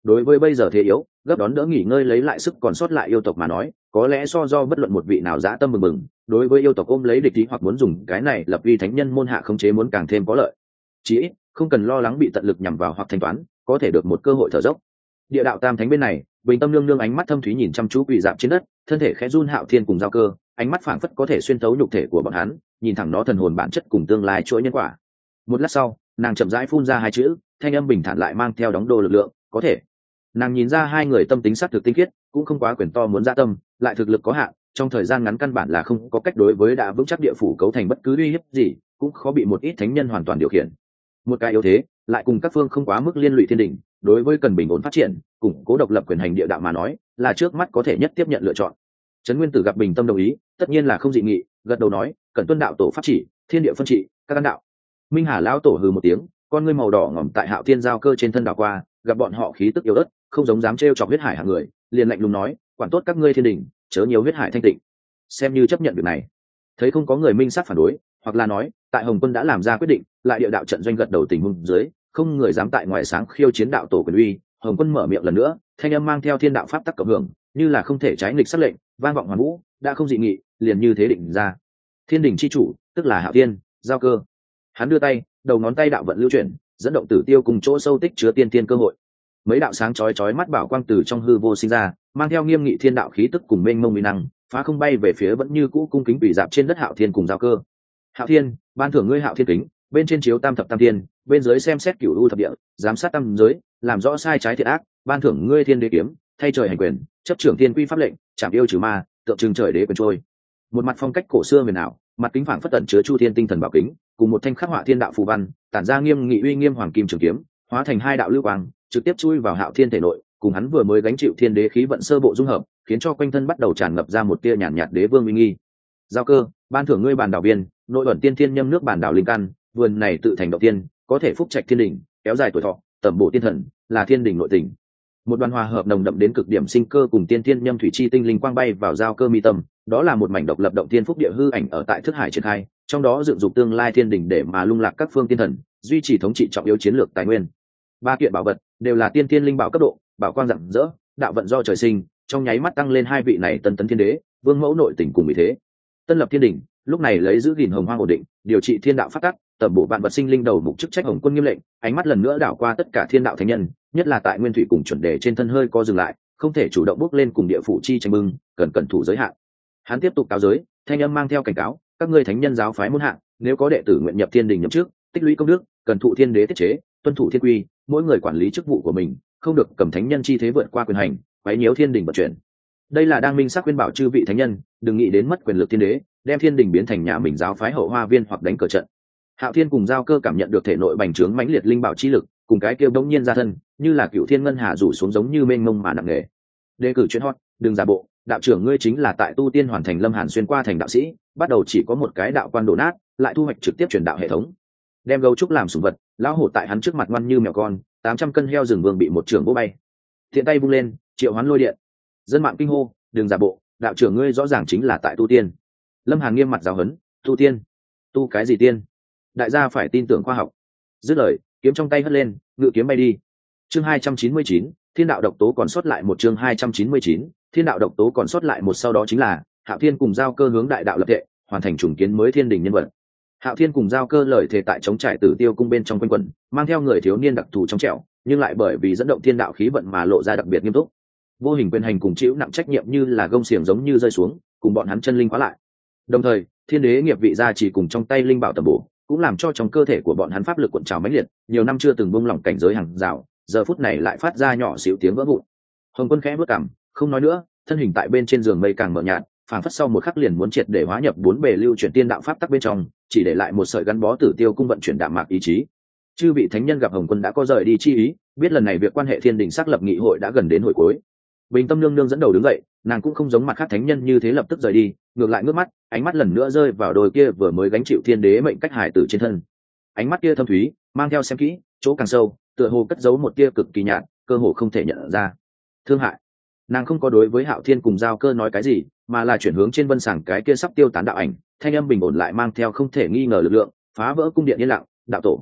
đối với bây giờ thế yếu gấp đón đỡ nghỉ ngơi lấy lại sức còn sót lại yêu tộc mà nói, có lẽ do bất luận một vị nào dã tâm mừng mừng, đối với yêu tộc ôm lấy địch ý hoặc muốn dùng cái này lập uy thánh nhân môn hạ khống chế muốn càng thêm có lợi. Chỉ ít không cần lo lắng bị tận lực nhằm vào hoặc thanh toán, có thể được một cơ hội thở dốc. Địa đạo tam thánh bên này, Bình Tâm nương nương ánh mắt thâm thúy nhìn chăm chú quỳ dạp trên đất, thân thể khẽ run Hạo Thiên cùng Giao Cơ, ánh mắt phảng phất có thể xuyên thấu nhục thể của bọn hắn, nhìn thẳng nó thần hồn bản chất cùng tương lai chuỗi nhân quả. Một lát sau, nàng chậm rãi phun ra hai chữ, thanh âm bình thản lại mang theo đóng đô lực lượng, có thể. Nàng nhìn ra hai người tâm tính sắc thực tinh khiết, cũng không quá quyền to muốn dạ tâm, lại thực lực có hạn, trong thời gian ngắn căn bản là không có cách đối với đã vững chắc địa phủ cấu thành bất cứ uy hiếp gì, cũng khó bị một ít thánh nhân hoàn toàn điều khiển. Một cái yếu thế, lại cùng các phương không quá mức liên lụy thiên đình, đối với cần bình ổn phát triển, củng cố độc lập quyền hành địa đạo mà nói, là trước mắt có thể nhất tiếp nhận lựa chọn. Trấn Nguyên Tử gặp Bình Tâm đồng ý, tất nhiên là không dị nghị, gật đầu nói, cần tuân đạo tổ pháp chỉ, thiên địa phân trị, các căn đạo. Minh Hà lão tổ hừ một tiếng, con ngươi màu đỏ ngòm tại Hạo Thiên Giao Cơ trên thân đảo qua, gặp bọn họ khí tức yếu ớt, không giống dám trêu chọc huyết hải hạng người, liền lạnh lùng nói, quản tốt các ngươi thiên đình, chớ nhiều huyết hải thanh tịnh. Xem như chấp nhận việc này. Thấy không có người minh sát phản đối, hoặc là nói, tại Hồng Quân đã làm ra quyết định, lại địa đạo trận doanh gật đầu tình huống dưới, không người dám tại ngoài sáng khiêu chiến đạo tổ quyền uy. Hồng Quân mở miệng lần nữa, thanh âm mang theo thiên đạo pháp tắc cộng hưởng, như là không thể trái nghịch sắc lệnh, vang vọng hoàn vũ, đã không dị nghị, liền như thế định ra. Thiên đình chi chủ, tức là Hạo Thiên, Giao Cơ. Hắn đưa tay, đầu ngón tay đạo vận lưu chuyển, dẫn động tử tiêu cùng chỗ sâu tích chứa tiên tiên cơ hội. Mấy đạo sáng chói chói mắt bảo quang từ trong hư vô sinh ra, mang theo nghiêm nghị thiên đạo khí tức cùng mênh mông uy năng, phá không bay về phía vẫn như cũ cung kính quỷ dạp trên đất Hạo Thiên cùng Giao Cơ. Hạo Thiên, ban thưởng ngươi Hạo Thiên kính, bên trên chiếu tam thập tam thiên, bên dưới xem xét cửu u thập địa, giám sát tam giới, làm rõ sai trái thiện ác, ban thưởng ngươi thiên đế kiếm, thay trời hành quyền, chấp trưởng thiên quy pháp lệnh, chạm yêu trừ ma, tượng trưng trời đế quyền trôi. Một mặt phong cách cổ xưa huyền ảo, mặt kính phảng phất tẩn chứa chu thiên tinh thần bảo kính, cùng một thanh khắc họa thiên đạo phù văn, tản ra nghiêm nghị uy nghiêm hoàng kim trường kiếm, hóa thành hai đạo lưu quang, trực tiếp chui vào Hạo Thiên thể nội, cùng hắn vừa mới gánh chịu thiên đế khí vận sơ bộ dung hợp, khiến cho quanh thân bắt đầu tràn ngập ra một tia nhàn nhạt đế vương uy nghi. Giao Cơ, ban thưởng ngươi bản đảo biên, nội ẩn tiên thiên nhâm nước bản đảo linh căn, vườn này tự thành động tiên, có thể phúc trạch thiên đình, kéo dài tuổi thọ, tẩm bổ tiên thần, là thiên đình nội tình. Một đoàn hòa hợp nồng đậm đến cực điểm sinh cơ cùng tiên thiên nhâm thủy chi tinh linh quang bay vào Giao Cơ mi tâm, đó là một mảnh độc lập động tiên phúc địa hư ảnh ở tại thức hải triển khai, trong đó dựng dục tương lai thiên đình để mà lung lạc các phương tiên thần, duy trì thống trị trọng yếu chiến lược tài nguyên. Ba kiện bảo vật đều là tiên thiên linh bảo cấp độ, bảo quang rạng rỡ, đạo vận do trời sinh, trong nháy mắt tăng lên hai vị này tân tấn thiên đế, vương mẫu nội tình cùng vì thế. Tân lập thiên đình, lúc này lấy giữ gìn hồng hoang ổn định, điều trị thiên đạo phát tắc, tẩm bổ vạn vật sinh linh đầu mục chức trách Hồng Quân nghiêm lệnh, ánh mắt lần nữa đảo qua tất cả thiên đạo thánh nhân, nhất là tại nguyên thủy cùng chuẩn đề trên thân hơi co dừng lại, không thể chủ động bước lên cùng địa phủ chi tranh bưng, cần cẩn thủ giới hạn. Hắn tiếp tục cáo giới, thanh âm mang theo cảnh cáo, các ngươi thánh nhân giáo phái môn hạ, nếu có đệ tử nguyện nhập thiên đình nhậm trước, tích lũy công đức, cần thụ thiên đế tiết chế, tuân thủ thiên quy, mỗi người quản lý chức vụ của mình, không được cầm thánh nhân chi thế vượt qua quyền hành, quấy nhiễu thiên đình vận chuyển. Đây là đang minh xác khuyên bảo chư vị thánh nhân, đừng nghĩ đến mất quyền lực thiên đế, đem thiên đình biến thành nhà mình giáo phái hậu hoa viên hoặc đánh cờ trận. Hạo Thiên cùng Giao Cơ cảm nhận được thể nội bành trướng mãnh liệt linh bảo chi lực, cùng cái kêu bỗng nhiên ra thân, như là cựu thiên ngân hà rủ xuống giống như mênh mông mà nặng nề. Đề cử chuyện hot, đừng giả bộ, đạo trưởng ngươi chính là tại tu tiên hoàn thành Lâm Hàn xuyên qua thành đạo sĩ, bắt đầu chỉ có một cái đạo quan đổ nát, lại thu hoạch trực tiếp truyền đạo hệ thống. Đem gấu trúc làm sủng vật, lão hổ tại hắn trước mặt ngoan như mèo con, 800 cân heo rừng vương bị một trường vỗ bay. Thiện tay vung lên, triệu hoán lôi điện. Dân mạng kinh hô, đừng giả bộ, đạo trưởng ngươi rõ ràng chính là tại tu tiên. Lâm Hàn nghiêm mặt giáo huấn, tu tiên? Tu cái gì tiên? Đại gia phải tin tưởng khoa học. Dứt lời, kiếm trong tay hất lên, ngự kiếm bay đi. Chương 299, Thiên đạo độc tố còn sót lại một. Chương 299, Thiên đạo độc tố còn sót lại một. Sau đó chính là Hạo Thiên cùng Giao Cơ hướng đại đạo lập thể, hoàn thành trùng kiến mới thiên đình nhân vật. Hạo Thiên cùng Giao Cơ lời thề tại chống trải Tử Tiêu cung bên trong quanh quẩn, mang theo người thiếu niên đặc thù trong trẻo, nhưng lại bởi vì dẫn động thiên đạo khí vận mà lộ ra đặc biệt nghiêm túc. Vô hình quyền hành cùng chịu nặng trách nhiệm như là gông xiềng giống như rơi xuống, cùng bọn hắn chân linh khóa lại. Đồng thời, thiên đế nghiệp vị gia chỉ cùng trong tay linh bảo tầm bổ, cũng làm cho trong cơ thể của bọn hắn pháp lực cuộn trào mãnh liệt, nhiều năm chưa từng buông lỏng cảnh giới hàng rào, giờ phút này lại phát ra nhỏ xíu tiếng vỡ vụn. Hồng Quân khẽ bước cằm, không nói nữa, thân hình tại bên trên giường mây càng mờ nhạt, phảng phất sau một khắc liền muốn triệt để hóa nhập bốn bề lưu chuyển tiên đạo pháp tắc bên trong, chỉ để lại một sợi gắn bó Tử Tiêu cung vận chuyển đạm mạc ý chí. Chư vị thánh nhân gặp Hồng Quân đã có rời đi chi ý, biết lần này việc quan hệ thiên đình xác lập nghị hội đã gần đến hồi cuối. Bình Tâm nương nương dẫn đầu đứng dậy, nàng cũng không giống mặt khác thánh nhân như thế lập tức rời đi, ngược lại ngước mắt, ánh mắt lần nữa rơi vào đôi kia vừa mới gánh chịu thiên đế mệnh cách hải tử trên thân. Ánh mắt kia thâm thúy, mang theo xem kỹ, chỗ càng sâu, tựa hồ cất giấu một tia cực kỳ nhạt, cơ hồ không thể nhận ra. Thương hại. Nàng không có đối với Hạo Thiên cùng Giao Cơ nói cái gì, mà là chuyển hướng trên vân sàng cái kia sắp tiêu tán đạo ảnh, thanh âm bình ổn lại mang theo không thể nghi ngờ lực lượng, phá vỡ cung điện yên lặng, đạo tổ.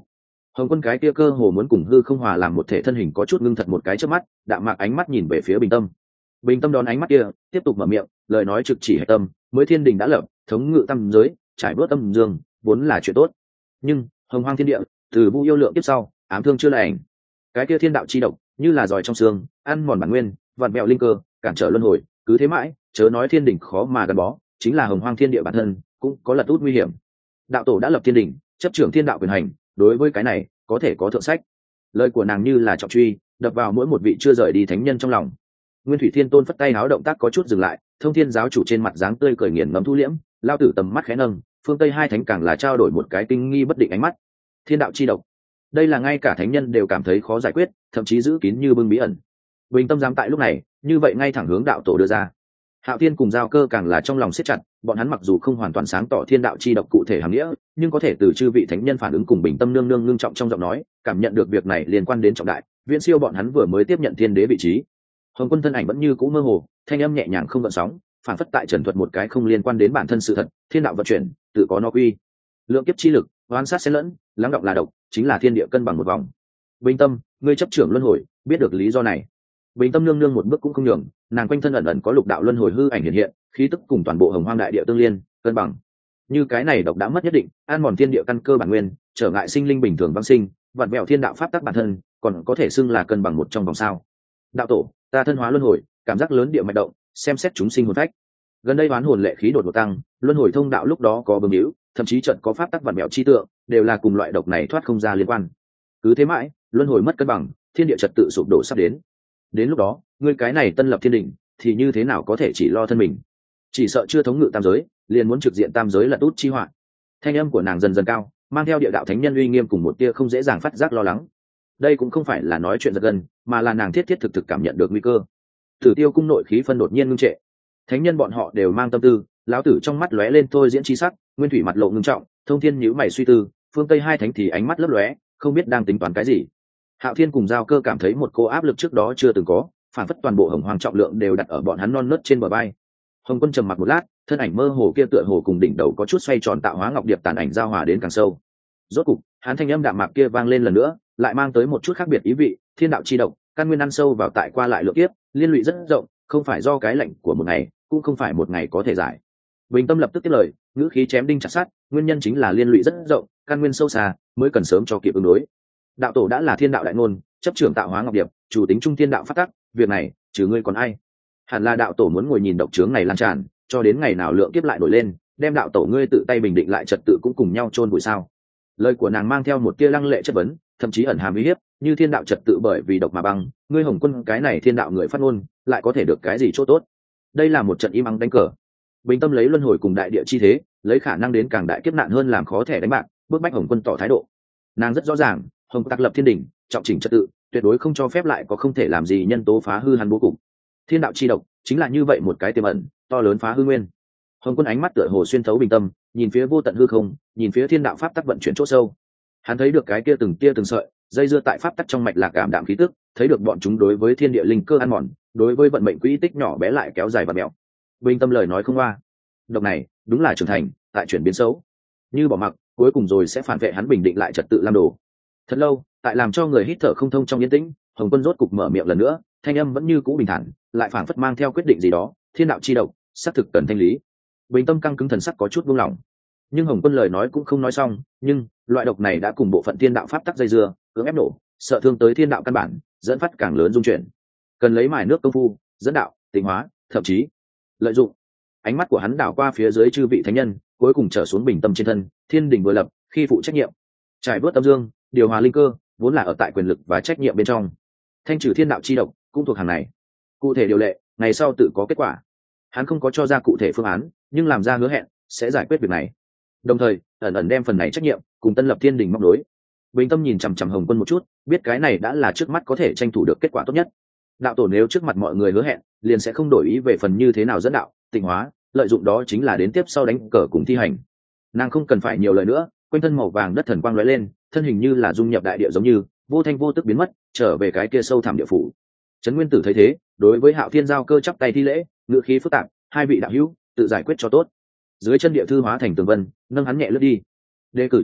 Hồng Quân cái kia cơ hồ muốn cùng hư không hòa làm một thể thân hình có chút ngưng thật một cái trước mắt, đạm mạc ánh mắt nhìn về phía Bình Tâm. Bình Tâm đón ánh mắt kia, tiếp tục mở miệng, lời nói trực chỉ hệ tâm, mới thiên đình đã lập, thống ngự tam giới, trải bớt âm dương, vốn là chuyện tốt. Nhưng hồng hoang thiên địa, từ Vu Yêu Lượng tiếp sau, ám thương chưa lành. Cái kia thiên đạo chi độc, như là giỏi trong xương, ăn mòn bản nguyên, vặn vẹo linh cơ, cản trở luân hồi, cứ thế mãi, chớ nói thiên đình khó mà gắn bó, chính là hồng hoang thiên địa bản thân, cũng có lật út nguy hiểm. Đạo tổ đã lập thiên đình, chấp trưởng thiên đạo quyền hành, đối với cái này, có thể có thượng sách. Lời của nàng như là trọng truy, đập vào mỗi một vị chưa rời đi thánh nhân trong lòng. Nguyên Thủy Thiên Tôn phất tay áo, động tác có chút dừng lại, Thông Thiên giáo chủ trên mặt dáng tươi cười nghiền ngẫm thu liễm, lao tử tầm mắt khẽ nâng, phương Tây hai thánh càng là trao đổi một cái kinh nghi bất định ánh mắt. Thiên đạo chi độc, đây là ngay cả thánh nhân đều cảm thấy khó giải quyết, thậm chí giữ kín như bưng bí ẩn. Bình Tâm dám tại lúc này, như vậy ngay thẳng hướng đạo tổ đưa ra. Hạo Thiên cùng Giao Cơ càng là trong lòng siết chặt, bọn hắn mặc dù không hoàn toàn sáng tỏ thiên đạo chi độc cụ thể hàm nghĩa, nhưng có thể từ chư vị thánh nhân phản ứng cùng Bình Tâm nương nương ngưng trọng trong giọng nói, cảm nhận được việc này liên quan đến trọng đại, viễn siêu bọn hắn vừa mới tiếp nhận thiên đế vị trí. Hồng Quân thân ảnh vẫn như cũ mơ hồ, thanh âm nhẹ nhàng không gợn sóng, phản phất tại trần thuật một cái không liên quan đến bản thân sự thật, thiên đạo vận chuyển, tự có nó quy. Lượng kiếp chi lực, oán sát xen lẫn, lắng động là độc, chính là thiên địa cân bằng một vòng. Bình Tâm, ngươi chấp trưởng luân hồi, biết được lý do này. Bình Tâm nương nương một bước cũng không nhường, nàng quanh thân ẩn ẩn có lục đạo luân hồi hư ảnh hiện hiện, khí tức cùng toàn bộ hồng hoang đại địa tương liên, cân bằng. Như cái này độc đã mất nhất định, an mòn thiên địa căn cơ bản nguyên, trở ngại sinh linh bình thường vãng sinh, vặn vẹo thiên đạo pháp tắc bản thân, còn có thể xưng là cân bằng một trong vòng sao? Đạo tổ, ta thân hóa luân hồi, cảm giác lớn địa mạch động, xem xét chúng sinh hồn phách. Gần đây oán hồn lệ khí đột ngột tăng, luân hồi thông đạo lúc đó có bừng hữu, thậm chí trận có pháp tắc vặn vẹo chi tượng, đều là cùng loại độc này thoát không ra liên quan. Cứ thế mãi, luân hồi mất cân bằng, thiên địa trật tự sụp đổ sắp đến. Đến lúc đó, ngươi cái này tân lập thiên định, thì như thế nào có thể chỉ lo thân mình? Chỉ sợ chưa thống ngự tam giới, liền muốn trực diện tam giới lật út chi họa. Thanh âm của nàng dần dần cao, mang theo địa đạo thánh nhân uy nghiêm cùng một tia không dễ dàng phát giác lo lắng. Đây cũng không phải là nói chuyện giật gân, mà là nàng thiết thiết thực thực cảm nhận được nguy cơ. Tử Tiêu cung nội khí phân đột nhiên ngưng trệ. Thánh nhân bọn họ đều mang tâm tư, lão tử trong mắt lóe lên thôi diễn chi sắc, Nguyên Thủy mặt lộ ngưng trọng, Thông Thiên nhíu mày suy tư, phương Tây hai thánh thì ánh mắt lấp lóe, không biết đang tính toán cái gì. Hạo Thiên cùng Giao Cơ cảm thấy một cô áp lực trước đó chưa từng có, phản phất toàn bộ hồng hoàng trọng lượng đều đặt ở bọn hắn non nớt trên bờ vai. Hồng Quân trầm mặc một lát, thân ảnh mơ hồ kia tựa hồ cùng đỉnh đầu có chút xoay tròn tạo hóa ngọc điệp tàn ảnh giao hòa đến càng sâu. Rốt cục, hắn thanh âm đạm mạc kia vang lên lần nữa, lại mang tới một chút khác biệt ý vị, thiên đạo chi độc, căn nguyên ăn sâu vào tại qua lại lượng tiếp, liên lụy rất rộng, không phải do cái lệnh của một ngày, cũng không phải một ngày có thể giải. Bình Tâm lập tức tiếp lời, ngữ khí chém đinh chặt sắt, nguyên nhân chính là liên lụy rất rộng, căn nguyên sâu xa, mới cần sớm cho kịp ứng đối. Đạo tổ đã là thiên đạo đại ngôn, chấp trưởng tạo hóa ngọc điệp, chủ tính trung thiên đạo phát tắc, việc này, trừ ngươi còn ai? Hẳn là đạo tổ muốn ngồi nhìn độc trướng này lan tràn, cho đến ngày nào lượng kiếp lại nổi lên, đem đạo tổ ngươi tự tay bình định lại trật tự cũng cùng nhau chôn bụi sao? Lời của nàng mang theo một tia lăng lệ chất vấn, thậm chí ẩn hàm uy hiếp, như thiên đạo trật tự bởi vì độc mà băng, ngươi Hồng Quân cái này thiên đạo người phát ngôn, lại có thể được cái gì chỗ tốt? Đây là một trận im ắng đánh cờ. Bình Tâm lấy luân hồi cùng đại địa chi thế, lấy khả năng đến càng đại kiếp nạn hơn làm khó thể đánh bạc, bước bách Hồng Quân tỏ thái độ. Nàng rất rõ ràng, Hồng Tắc lập thiên đỉnh, trọng chỉnh trật tự, tuyệt đối không cho phép lại có không thể làm gì nhân tố phá hư hắn bố cục. Thiên đạo chi độc chính là như vậy một cái tiềm ẩn to lớn phá hư nguyên. Hồng Quân ánh mắt tựa hồ xuyên thấu Bình Tâm, nhìn phía vô tận hư không, nhìn phía thiên đạo pháp tắc vận chuyển chỗ sâu. Hắn thấy được cái kia từng tia từng sợi dây dưa tại pháp tắc trong mạch lạc cảm đạm khí tức, thấy được bọn chúng đối với thiên địa linh cơ ăn mòn, đối với vận mệnh quỹ tích nhỏ bé lại kéo dài và mẹo. Bình Tâm lời nói không qua, độc này đúng là trưởng thành tại chuyển biến xấu, như bỏ mặc cuối cùng rồi sẽ phản vệ hắn bình định lại trật tự làm đồ. Thật lâu, tại làm cho người hít thở không thông trong yên tĩnh, Hồng Quân rốt cục mở miệng lần nữa, thanh âm vẫn như cũ bình thản, lại phảng phất mang theo quyết định gì đó, thiên đạo chi độc, xác thực cần thanh lý. Bình Tâm căng cứng thần sắc có chút buông lỏng, nhưng Hồng Quân lời nói cũng không nói xong, nhưng loại độc này đã cùng bộ phận thiên đạo pháp tắc dây dưa, cưỡng ép nổ, sợ thương tới thiên đạo căn bản, dẫn phát càng lớn dung chuyển. Cần lấy mài nước công phu, dẫn đạo, tịnh hóa, thậm chí lợi dụng. Ánh mắt của hắn đảo qua phía dưới chư vị thánh nhân, cuối cùng trở xuống Bình Tâm trên thân, thiên đình vừa lập, khi phụ trách nhiệm, trải bớt âm dương, điều hòa linh cơ, vốn là ở tại quyền lực và trách nhiệm bên trong. Thanh trừ thiên đạo chi độc cũng thuộc hàng này. Cụ thể điều lệ, ngày sau tự có kết quả. Hắn không có cho ra cụ thể phương án, nhưng làm ra hứa hẹn sẽ giải quyết việc này. Đồng thời, ẩn ẩn đem phần này trách nhiệm cùng tân lập thiên đình móc đối. Bình Tâm nhìn chằm chằm Hồng Quân một chút, biết cái này đã là trước mắt có thể tranh thủ được kết quả tốt nhất. Đạo tổ nếu trước mặt mọi người hứa hẹn, liền sẽ không đổi ý về phần như thế nào dẫn đạo, tịnh hóa, lợi dụng đó chính là đến tiếp sau đánh cờ cùng thi hành. Nàng không cần phải nhiều lời nữa, quanh thân màu vàng đất thần quang lóe lên, thân hình như là dung nhập đại địa giống như vô thanh vô tức biến mất, trở về cái kia sâu thẳm địa phủ. Trấn Nguyên Tử thấy thế, đối với Hạo Thiên Giao Cơ chắp tay thi lễ, ngữ khí phức tạp, hai vị đạo hữu tự giải quyết cho tốt. Dưới chân địa thư hóa thành tường vân, nâng hắn nhẹ lướt đi. Đề cử chuyến hot,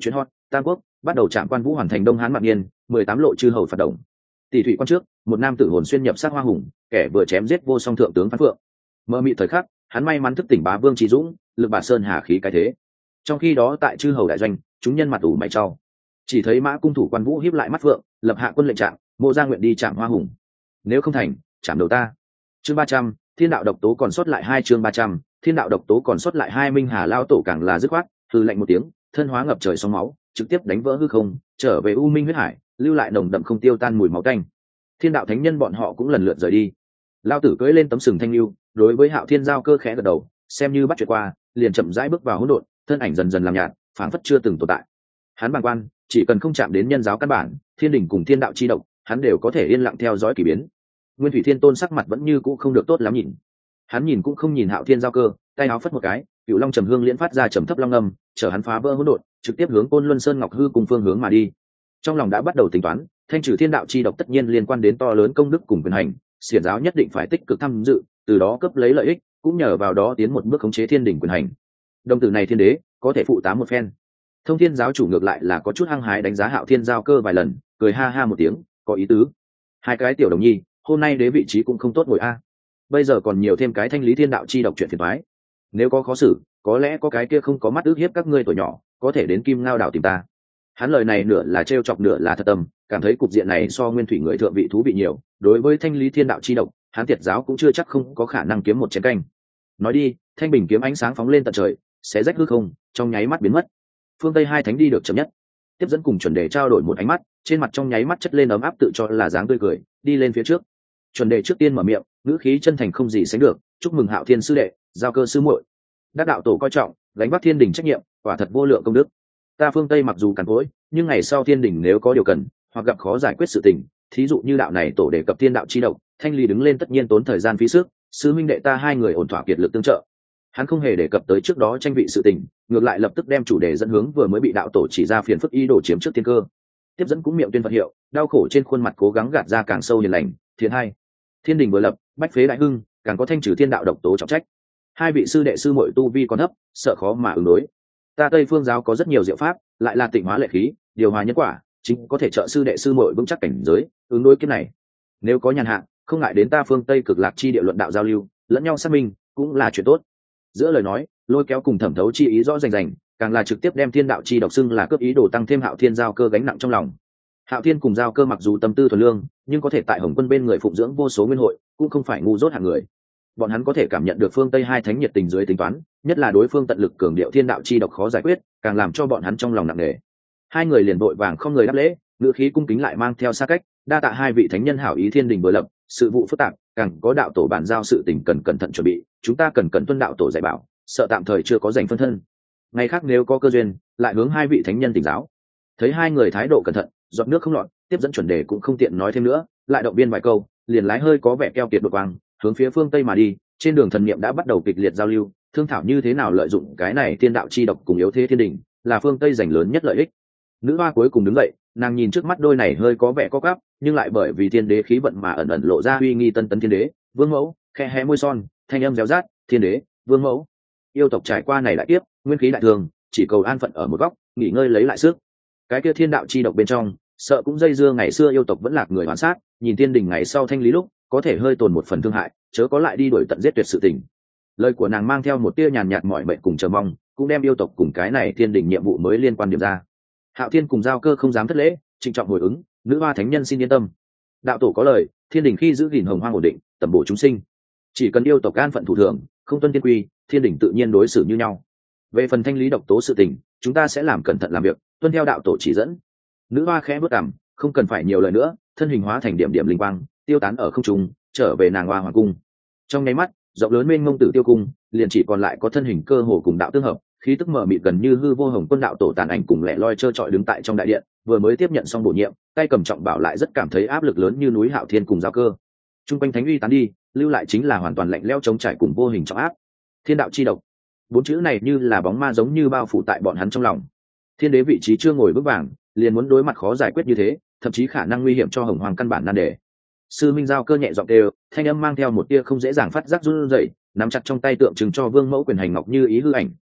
Tam Quốc bắt đầu trạm quan vũ hoàn thành Đông Hán Mạc Niên, 18 lộ chư hầu phạt động. Tỷ thủy quan trước, một nam tử hồn xuyên nhập sát hoa hùng, kẻ vừa chém giết vô song thượng tướng Phan Phượng. Mơ mị thời khắc, hắn may mắn thức tỉnh bá vương Trí Dũng, lực bà sơn hà khí cái thế. Trong khi đó tại chư hầu đại doanh, chúng nhân mặt ủ mày trao. Chỉ thấy Mã cung thủ quan vũ híp lại mắt phượng, lập hạ quân lệnh trạng, Mộ Gia nguyện đi chạm hoa hùng. Nếu không thành, chạm đầu ta. Chương 300, Thiên đạo độc tố còn sót lại 2 chương 300, Thiên đạo độc tố còn sót lại 2 Minh Hà lao tổ càng là dứt khoát, hừ lạnh một tiếng, thân hóa ngập trời sóng máu, trực tiếp đánh vỡ hư không, trở về U Minh huyết hải, lưu lại nồng đậm không tiêu tan mùi máu tanh. Thiên đạo thánh nhân bọn họ cũng lần lượt rời đi. Lao tử cưỡi lên tấm sừng thanh lưu, đối với Hạo Thiên giao cơ khẽ gật đầu, xem như bắt chuyện qua, liền chậm rãi bước vào hỗn độn, thân ảnh dần dần làm nhạt, phảng phất chưa từng tồn tại. Hắn bàng quan, chỉ cần không chạm đến nhân giáo căn bản, thiên đình cùng thiên đạo chi độc, hắn đều có thể yên lặng theo dõi kỳ biến. Nguyên Thủy Thiên Tôn sắc mặt vẫn như cũ không được tốt lắm nhìn. Hắn nhìn cũng không nhìn Hạo Thiên giao cơ, tay áo phất một cái, Cửu Long trầm hương liễn phát ra trầm thấp long âm, chở hắn phá vỡ hỗn độn, trực tiếp hướng Côn Luân Sơn Ngọc Hư cùng phương hướng mà đi. Trong lòng đã bắt đầu tính toán, thanh trừ thiên đạo chi độc tất nhiên liên quan đến to lớn công đức cùng quyền hành, xiển giáo nhất định phải tích cực tham dự, từ đó cấp lấy lợi ích, cũng nhờ vào đó tiến một bước khống chế thiên đình quyền hành. Đồng tử này thiên đế có thể phụ tá một phen. Thông Thiên giáo chủ ngược lại là có chút hăng hái đánh giá Hạo Thiên giao cơ vài lần, cười ha ha một tiếng, có ý tứ. Hai cái tiểu đồng nhi, hôm nay đế vị trí cũng không tốt ngồi a. Bây giờ còn nhiều thêm cái thanh lý thiên đạo chi độc chuyện phiền toái. Nếu có khó xử, có lẽ có cái kia không có mắt ước hiếp các ngươi tuổi nhỏ, có thể đến Kim Ngao đảo tìm ta. Hắn lời này nửa là trêu chọc nửa là thật tâm, cảm thấy cục diện này so Nguyên Thủy người thượng vị thú vị nhiều, đối với thanh lý thiên đạo chi độc, hắn Tiệt giáo cũng chưa chắc không có khả năng kiếm một chén canh. Nói đi, thanh bình kiếm ánh sáng phóng lên tận trời, xé rách hư không, trong nháy mắt biến mất. Phương Tây hai thánh đi được chậm nhất, tiếp dẫn cùng chuẩn đề trao đổi một ánh mắt, trên mặt trong nháy mắt chất lên ấm áp tự cho là dáng tươi cười, đi lên phía trước. Chuẩn đề trước tiên mở miệng, ngữ khí chân thành không gì sánh được, chúc mừng Hạo Thiên sư đệ, giao cơ sư muội. Đắc đạo tổ coi trọng, gánh vác thiên đình trách nhiệm, quả thật vô lượng công đức. Ta Phương Tây mặc dù cằn cỗi, nhưng ngày sau thiên đình nếu có điều cần, hoặc gặp khó giải quyết sự tình, thí dụ như đạo này tổ đề cập thiên đạo chi độc, thanh lý đứng lên tất nhiên tốn thời gian phí sức, sư minh đệ ta hai người ổn thỏa kiệt lực tương trợ. Hắn không hề đề cập tới trước đó tranh vị sự tình, ngược lại lập tức đem chủ đề dẫn hướng vừa mới bị đạo tổ chỉ ra phiền phức ý đồ chiếm trước thiên cơ. Tiếp dẫn cũng miệng tuyên Phật hiệu, đau khổ trên khuôn mặt cố gắng gạt ra càng sâu hiền lành. Thiện hai, thiên đình vừa lập, bách phế đại hưng, càng có thanh trừ thiên đạo độc tố trọng trách. Hai vị sư đệ sư muội tu vi còn thấp, sợ khó mà ứng đối. Ta Tây Phương giáo có rất nhiều diệu pháp, lại là tịnh hóa lệ khí, điều hòa nhân quả, chính có thể trợ sư đệ sư muội vững chắc cảnh giới, ứng đối kiếp này. Nếu có nhàn hạ, không ngại đến ta Phương Tây cực lạc chi địa luận đạo giao lưu, lẫn nhau xác minh, cũng là chuyện tốt. Giữa lời nói, lôi kéo cùng thẩm thấu chi ý rõ rành rành, càng là trực tiếp đem thiên đạo chi độc xưng là cướp ý đồ tăng thêm Hạo Thiên giao cơ gánh nặng trong lòng. Hạo Thiên cùng giao cơ mặc dù tâm tư thuần lương, nhưng có thể tại Hồng Quân bên người phụng dưỡng vô số nguyên hội, cũng không phải ngu dốt hạng người. Bọn hắn có thể cảm nhận được phương Tây hai thánh nhiệt tình dưới tính toán, nhất là đối phương tận lực cường điệu thiên đạo chi độc khó giải quyết, càng làm cho bọn hắn trong lòng nặng nề. Hai người liền vội vàng không người đáp lễ, ngữ khí cung kính lại mang theo xa cách, đa tạ hai vị thánh nhân hảo ý, thiên đình vừa lập, sự vụ phức tạp, càng có đạo tổ bàn giao sự tình cần cẩn thận chuẩn bị, chúng ta cần tuân đạo tổ dạy bảo, sợ tạm thời chưa có dành phân thân. Ngày khác nếu có cơ duyên, lại hướng hai vị thánh nhân tỉnh giáo. Thấy hai người thái độ cẩn thận, giọt nước không lọt, tiếp dẫn chuẩn đề cũng không tiện nói thêm nữa, lại động viên vài câu, liền lái hơi có vẻ keo kiệt đột vàng, hướng phía phương Tây mà đi. Trên đường thần niệm đã bắt đầu kịch liệt giao lưu, thương thảo như thế nào lợi dụng cái này thiên đạo chi độc cùng yếu thế thiên đình, là phương Tây giành lớn nhất lợi ích. Nữ hoa cuối cùng đứng dậy, nàng nhìn trước mắt đôi này hơi có vẻ có cắp, nhưng lại bởi vì thiên đế khí vận mà ẩn ẩn lộ ra uy nghi tân tấn thiên đế, vương mẫu, khe hé môi son, thanh âm réo rát, thiên đế, vương mẫu. Yêu tộc trải qua này đại kiếp, nguyên khí đại thường, chỉ cầu an phận ở một góc, nghỉ ngơi lấy lại sức. Cái kia thiên đạo chi độc bên trong, sợ cũng dây dưa ngày xưa yêu tộc vẫn lạc người oán sát, nhìn thiên đình ngày sau thanh lý lúc, có thể hơi tồn một phần thương hại, chớ có lại đi đuổi tận giết tuyệt sự tình. Lời của nàng mang theo một tia nhàn nhạt mỏi mệt cùng chờ mong, cũng đem yêu tộc cùng cái này thiên đình nhiệm vụ mới liên quan điểm ra. Hạo Thiên cùng giao cơ không dám thất lễ, trịnh trọng hồi ứng, nữ hoa thánh nhân xin yên tâm. Đạo tổ có lời, thiên đình khi giữ gìn hồng hoang ổn định, tầm bổ chúng sinh, chỉ cần yêu tộc an phận thủ thường, không tuân thiên quy, thiên đình tự nhiên đối xử như nhau. Về phần thanh lý độc tố sự tình, chúng ta sẽ làm cẩn thận làm việc, tuân theo đạo tổ chỉ dẫn. Nữ hoa khẽ bước cằm, không cần phải nhiều lời nữa, thân hình hóa thành điểm điểm linh quang, tiêu tán ở không trung, trở về nàng hoa hoàng cung. Trong nháy mắt, rộng lớn mênh mông Tử Tiêu cung, liền chỉ còn lại có thân hình cơ hồ cùng đạo tương hợp, khí tức mờ mịt gần như hư vô Hồng Quân đạo tổ tàn ảnh cùng lẻ loi trơ trọi đứng tại trong đại điện, vừa mới tiếp nhận xong bổ nhiệm, tay cầm trọng bảo lại rất cảm thấy áp lực lớn như núi Hạo Thiên cùng giao cơ. Trung quanh thánh uy tán đi, lưu lại chính là hoàn toàn lạnh lẽo chống trải cùng vô hình trọng áp. Thiên đạo chi độc, bốn chữ này như là bóng ma giống như bao phủ tại bọn hắn trong lòng. Thiên đế vị trí chưa ngồi vững vàng, liền muốn đối mặt khó giải quyết như thế, thậm chí khả năng nguy hiểm cho Hồng Hoàng căn bản nan đề. Sư minh giao cơ nhẹ giọng đều, thanh âm mang theo một tia không dễ dàng phát giác run rẩy, nắm chặt trong tay tượng trưng cho vương mẫu quyền hành ngọc như ý hư ảnh,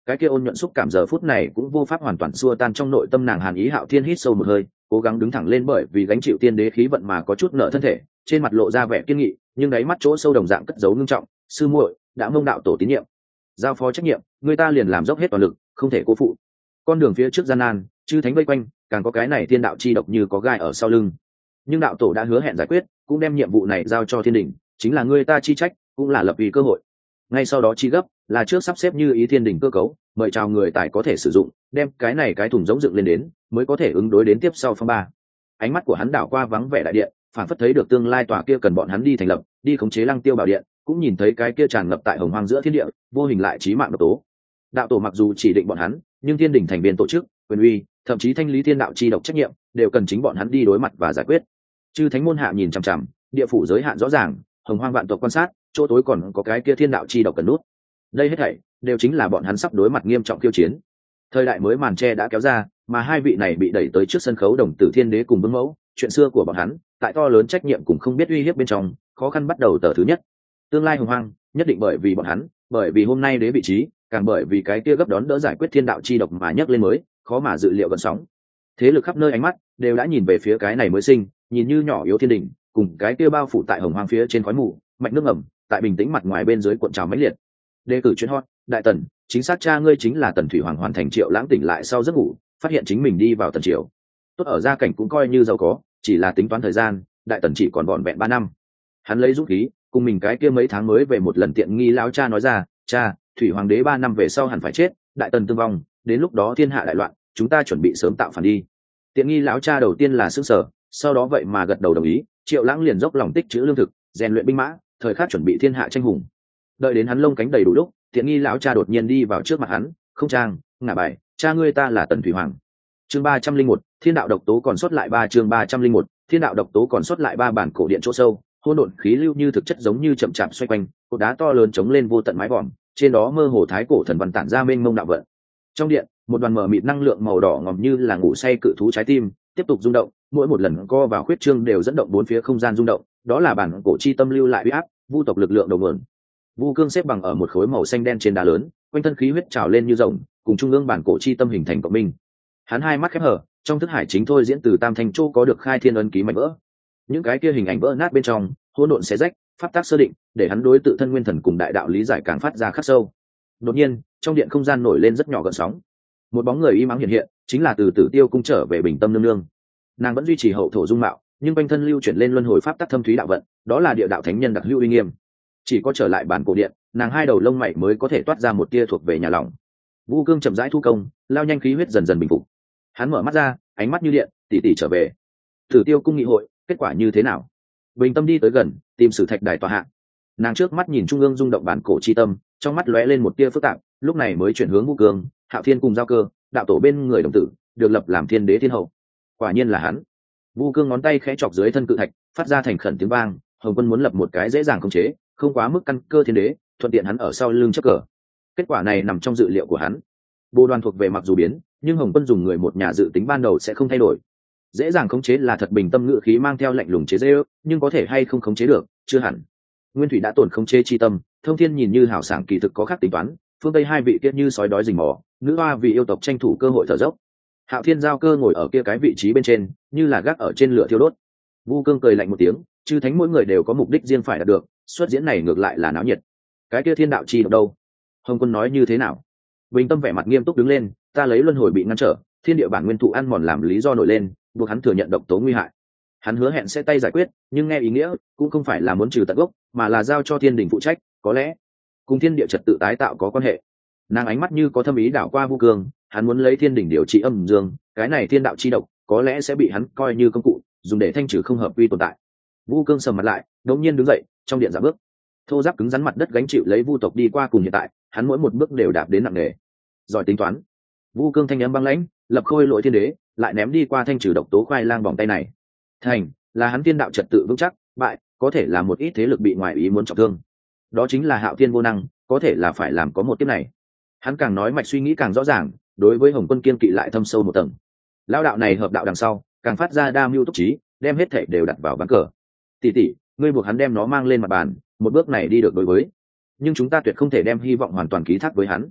cái kia ôn nhuận xúc cảm giờ phút này cũng vô pháp hoàn toàn xua tan trong nội tâm nàng hàn ý. Hạo Thiên hít sâu một hơi, cố gắng đứng thẳng lên, bởi vì gánh chịu tiên đế khí vận mà có chút nợ thân thể, trên mặt lộ ra vẻ kiên nghị, nhưng đáy mắt chỗ sâu đồng dạng cất giấu ngưng trọng. Sư muội đã mông đạo tổ tín nhiệm, giao phó trách nhiệm, người ta liền làm dốc hết toàn lực, không thể cố phụ. Con đường phía trước gian nan, chư thánh vây quanh, càng có cái này thiên đạo chi độc như có gai ở sau lưng, nhưng đạo tổ đã hứa hẹn giải quyết, cũng đem nhiệm vụ này giao cho thiên đình, chính là người ta chi trách, cũng là lập vì cơ hội. Ngay sau đó chi gấp là trước sắp xếp như ý thiên đình cơ cấu, mời chào người tài có thể sử dụng, đem cái này cái thùng giống dựng lên đến, mới có thể ứng đối đến tiếp sau phong ba. Ánh mắt của hắn đảo qua vắng vẻ đại điện, phản phất thấy được tương lai tòa kia cần bọn hắn đi thành lập, đi khống chế Lăng Tiêu Bảo Điện, cũng nhìn thấy cái kia tràn ngập tại hồng hoang giữa thiên địa, vô hình lại chí mạng độc tố. Đạo tổ mặc dù chỉ định bọn hắn, nhưng thiên đình thành viên tổ chức, quyền uy, thậm chí thanh lý thiên đạo chi độc trách nhiệm, đều cần chính bọn hắn đi đối mặt và giải quyết. Chư thánh môn hạ nhìn chằm chằm, địa phủ giới hạn rõ ràng, hồng hoang vạn tộc quan sát, chỗ tối còn có cái kia thiên đạo chi độc cần nút. Đây hết thảy đều chính là bọn hắn sắp đối mặt nghiêm trọng khiêu chiến. Thời đại mới màn tre đã kéo ra, mà hai vị này bị đẩy tới trước sân khấu đồng tử thiên đế cùng Vương Mẫu, chuyện xưa của bọn hắn, tại to lớn trách nhiệm cùng không biết uy hiếp bên trong, khó khăn bắt đầu tờ thứ nhất. Tương lai hồng hoang, nhất định bởi vì bọn hắn, bởi vì hôm nay đế vị trí, càng bởi vì cái kia gấp đón đỡ giải quyết thiên đạo chi độc mà nhấc lên mới, khó mà dự liệu gần sóng. Thế lực khắp nơi ánh mắt đều đã nhìn về phía cái này mới sinh, nhìn như nhỏ yếu thiên đình, cùng cái kia bao phủ tại hồng hoang phía trên khói mù, mạch nước ẩm, tại bình tĩnh mặt ngoài bên dưới cuộn trào mãnh liệt. Đề cử chuyên hot, đại tần, chính xác cha ngươi chính là Tần Thủy Hoàng. Hoàn thành Triệu Lãng tỉnh lại sau giấc ngủ, phát hiện chính mình đi vào tần triều. Tốt ở gia cảnh cũng coi như giàu có, chỉ là tính toán thời gian, đại tần chỉ còn vỏn vẹn 3 năm. Hắn lấy dũng khí, cùng mình cái kia mấy tháng mới về một lần tiện nghi lão cha nói ra, cha, Thủy Hoàng đế 3 năm về sau hẳn phải chết, đại tần tương vong, đến lúc đó thiên hạ đại loạn, chúng ta chuẩn bị sớm tạo phản đi. Tiện nghi lão cha đầu tiên là sững sờ, sau đó vậy mà gật đầu đồng ý. Triệu Lãng liền dốc lòng tích trữ lương thực, rèn luyện binh mã, thời khắc chuẩn bị thiên hạ tranh hùng. Đợi đến hắn lông cánh đầy đủ lúc, tiện nghi lão cha đột nhiên đi vào trước mặt hắn, không trang ngả bài, cha ngươi ta là Tần Thủy Hoàng. Chương 301, thiên đạo độc tố còn sót lại 3. Chương 301, thiên đạo độc tố còn sót lại 3. Bản cổ điện chỗ sâu, hỗn độn khí lưu như thực chất giống như chậm chạp xoay quanh, cột đá to lớn chống lên vô tận mái vòm, trên đó mơ hồ thái cổ thần văn tản ra mênh mông đạo vận. Trong điện, một đoàn mờ mịt năng lượng màu đỏ ngòm như là ngủ say cự thú trái tim, tiếp tục rung động, mỗi một lần co vào khuyết trương đều dẫn động bốn phía không gian rung động, đó là bản cổ chi tâm lưu lại uy áp, vu tộc lực lượng đầu nguồn. Vu Cương xếp bằng ở một khối màu xanh đen trên đá lớn, quanh thân khí huyết trào lên như rồng, cùng trung ương bản cổ chi tâm hình thành cộng minh. Hắn hai mắt khép hở, trong thức hải chính thôi diễn từ tam thanh châu có được khai thiên ấn ký mạnh vỡ. Những cái kia hình ảnh vỡ nát bên trong, hỗn độn xé rách, pháp tác sơ định, để hắn đối tự thân nguyên thần cùng đại đạo lý giải càng phát ra khắc sâu. Đột nhiên, trong điện không gian nổi lên rất nhỏ gợn sóng. Một bóng người y mắng hiện hiện, chính là từ Tử Tiêu cung trở về Bình Tâm nương nương. Nàng vẫn duy trì hậu thổ dung mạo, nhưng quanh thân lưu chuyển lên luân hồi pháp tắc thâm thúy đạo vận, đó là địa đạo thánh nhân đặc hữu uy nghiêm. Chỉ có trở lại bản cổ điện, nàng hai đầu lông mày mới có thể toát ra một tia thuộc về nhà lòng. Vu Cương chậm rãi thu công, lao nhanh khí huyết dần dần bình phục. Hắn mở mắt ra, ánh mắt như điện, tỷ tỷ trở về. Tử Tiêu cung nghị hội, kết quả như thế nào? Bình Tâm đi tới gần, tìm Sử Thạch đài tòa hạ. Nàng trước mắt nhìn trung ương rung động bản cổ chi tâm, trong mắt lóe lên một tia phức tạp, lúc này mới chuyển hướng Vu Cương, Hạo Thiên cùng giao cơ, đạo tổ bên người đồng tử, được lập làm thiên đế thiên hậu. Quả nhiên là hắn. Vu Cương ngón tay khẽ chọc dưới thân cự thạch, phát ra thành khẩn tiếng vang. Hồng Quân muốn lập một cái dễ dàng khống chế, không quá mức căn cơ thiên đế, thuận tiện hắn ở sau lưng chấp cờ. Kết quả này nằm trong dự liệu của hắn. Bồ Đoàn thuộc về mặc dù biến, nhưng Hồng Quân dùng người một nhà dự tính ban đầu sẽ không thay đổi. Dễ dàng khống chế là thật, Bình Tâm ngự khí mang theo lạnh lùng chế giễu, nhưng có thể hay không khống chế được, chưa hẳn. Nguyên Thủy đã tổn khống chế chi tâm, Thông Thiên nhìn như hảo sảng kỳ thực có khác tính toán, phương Tây hai vị kia như sói đói rình mò, nữ hoa vì yêu tộc tranh thủ cơ hội thở dốc. Hạo Thiên giao cơ ngồi ở kia cái vị trí bên trên, như là gác ở trên lửa thiêu đốt. Vu Cương cười lạnh một tiếng, chư thánh mỗi người đều có mục đích riêng phải đạt được, xuất diễn này ngược lại là náo nhiệt. Cái kia thiên đạo chi độc đâu? Hồng Quân nói như thế nào? Bình Tâm vẻ mặt nghiêm túc đứng lên, ta lấy luân hồi bị ngăn trở, thiên địa bản nguyên thụ ăn mòn làm lý do nổi lên, buộc hắn thừa nhận độc tố nguy hại. Hắn hứa hẹn sẽ tay giải quyết, nhưng nghe ý nghĩa cũng không phải là muốn trừ tận gốc, mà là giao cho thiên đình phụ trách, có lẽ cùng thiên địa trật tự tái tạo có quan hệ. Nàng ánh mắt như có thâm ý đảo qua Vu Cương, hắn muốn lấy thiên đình điều trị âm dương, cái này thiên đạo chi độc có lẽ sẽ bị hắn coi như công cụ, dùng để thanh trừ không hợp quy tồn tại. Vu Cương sầm mặt lại, đột nhiên đứng dậy, trong điện giảm bước. Thô giáp cứng rắn mặt đất gánh chịu lấy vu tộc đi qua cùng hiện tại, hắn mỗi một bước đều đạp đến nặng nề. Giỏi tính toán. Vu Cương thanh âm băng lãnh, lập khôi lỗi thiên đế, lại ném đi qua thanh trừ độc tố khoai lang vòng tay này. Thành là hắn thiên đạo trật tự vững chắc, bại có thể là một ít thế lực bị ngoài ý muốn trọng thương. Đó chính là Hạo Thiên vô năng, có thể là phải làm có một tiếp này. Hắn càng nói mạch suy nghĩ càng rõ ràng, đối với Hồng Quân kiên kỵ lại thâm sâu một tầng. Lão đạo này hợp đạo đằng sau, càng phát ra đa mưu túc trí, đem hết thảy đều đặt vào ván cờ. Tỷ tỷ, ngươi buộc hắn đem nó mang lên mặt bàn, một bước này đi được đối với, nhưng chúng ta tuyệt không thể đem hy vọng hoàn toàn ký thác với hắn.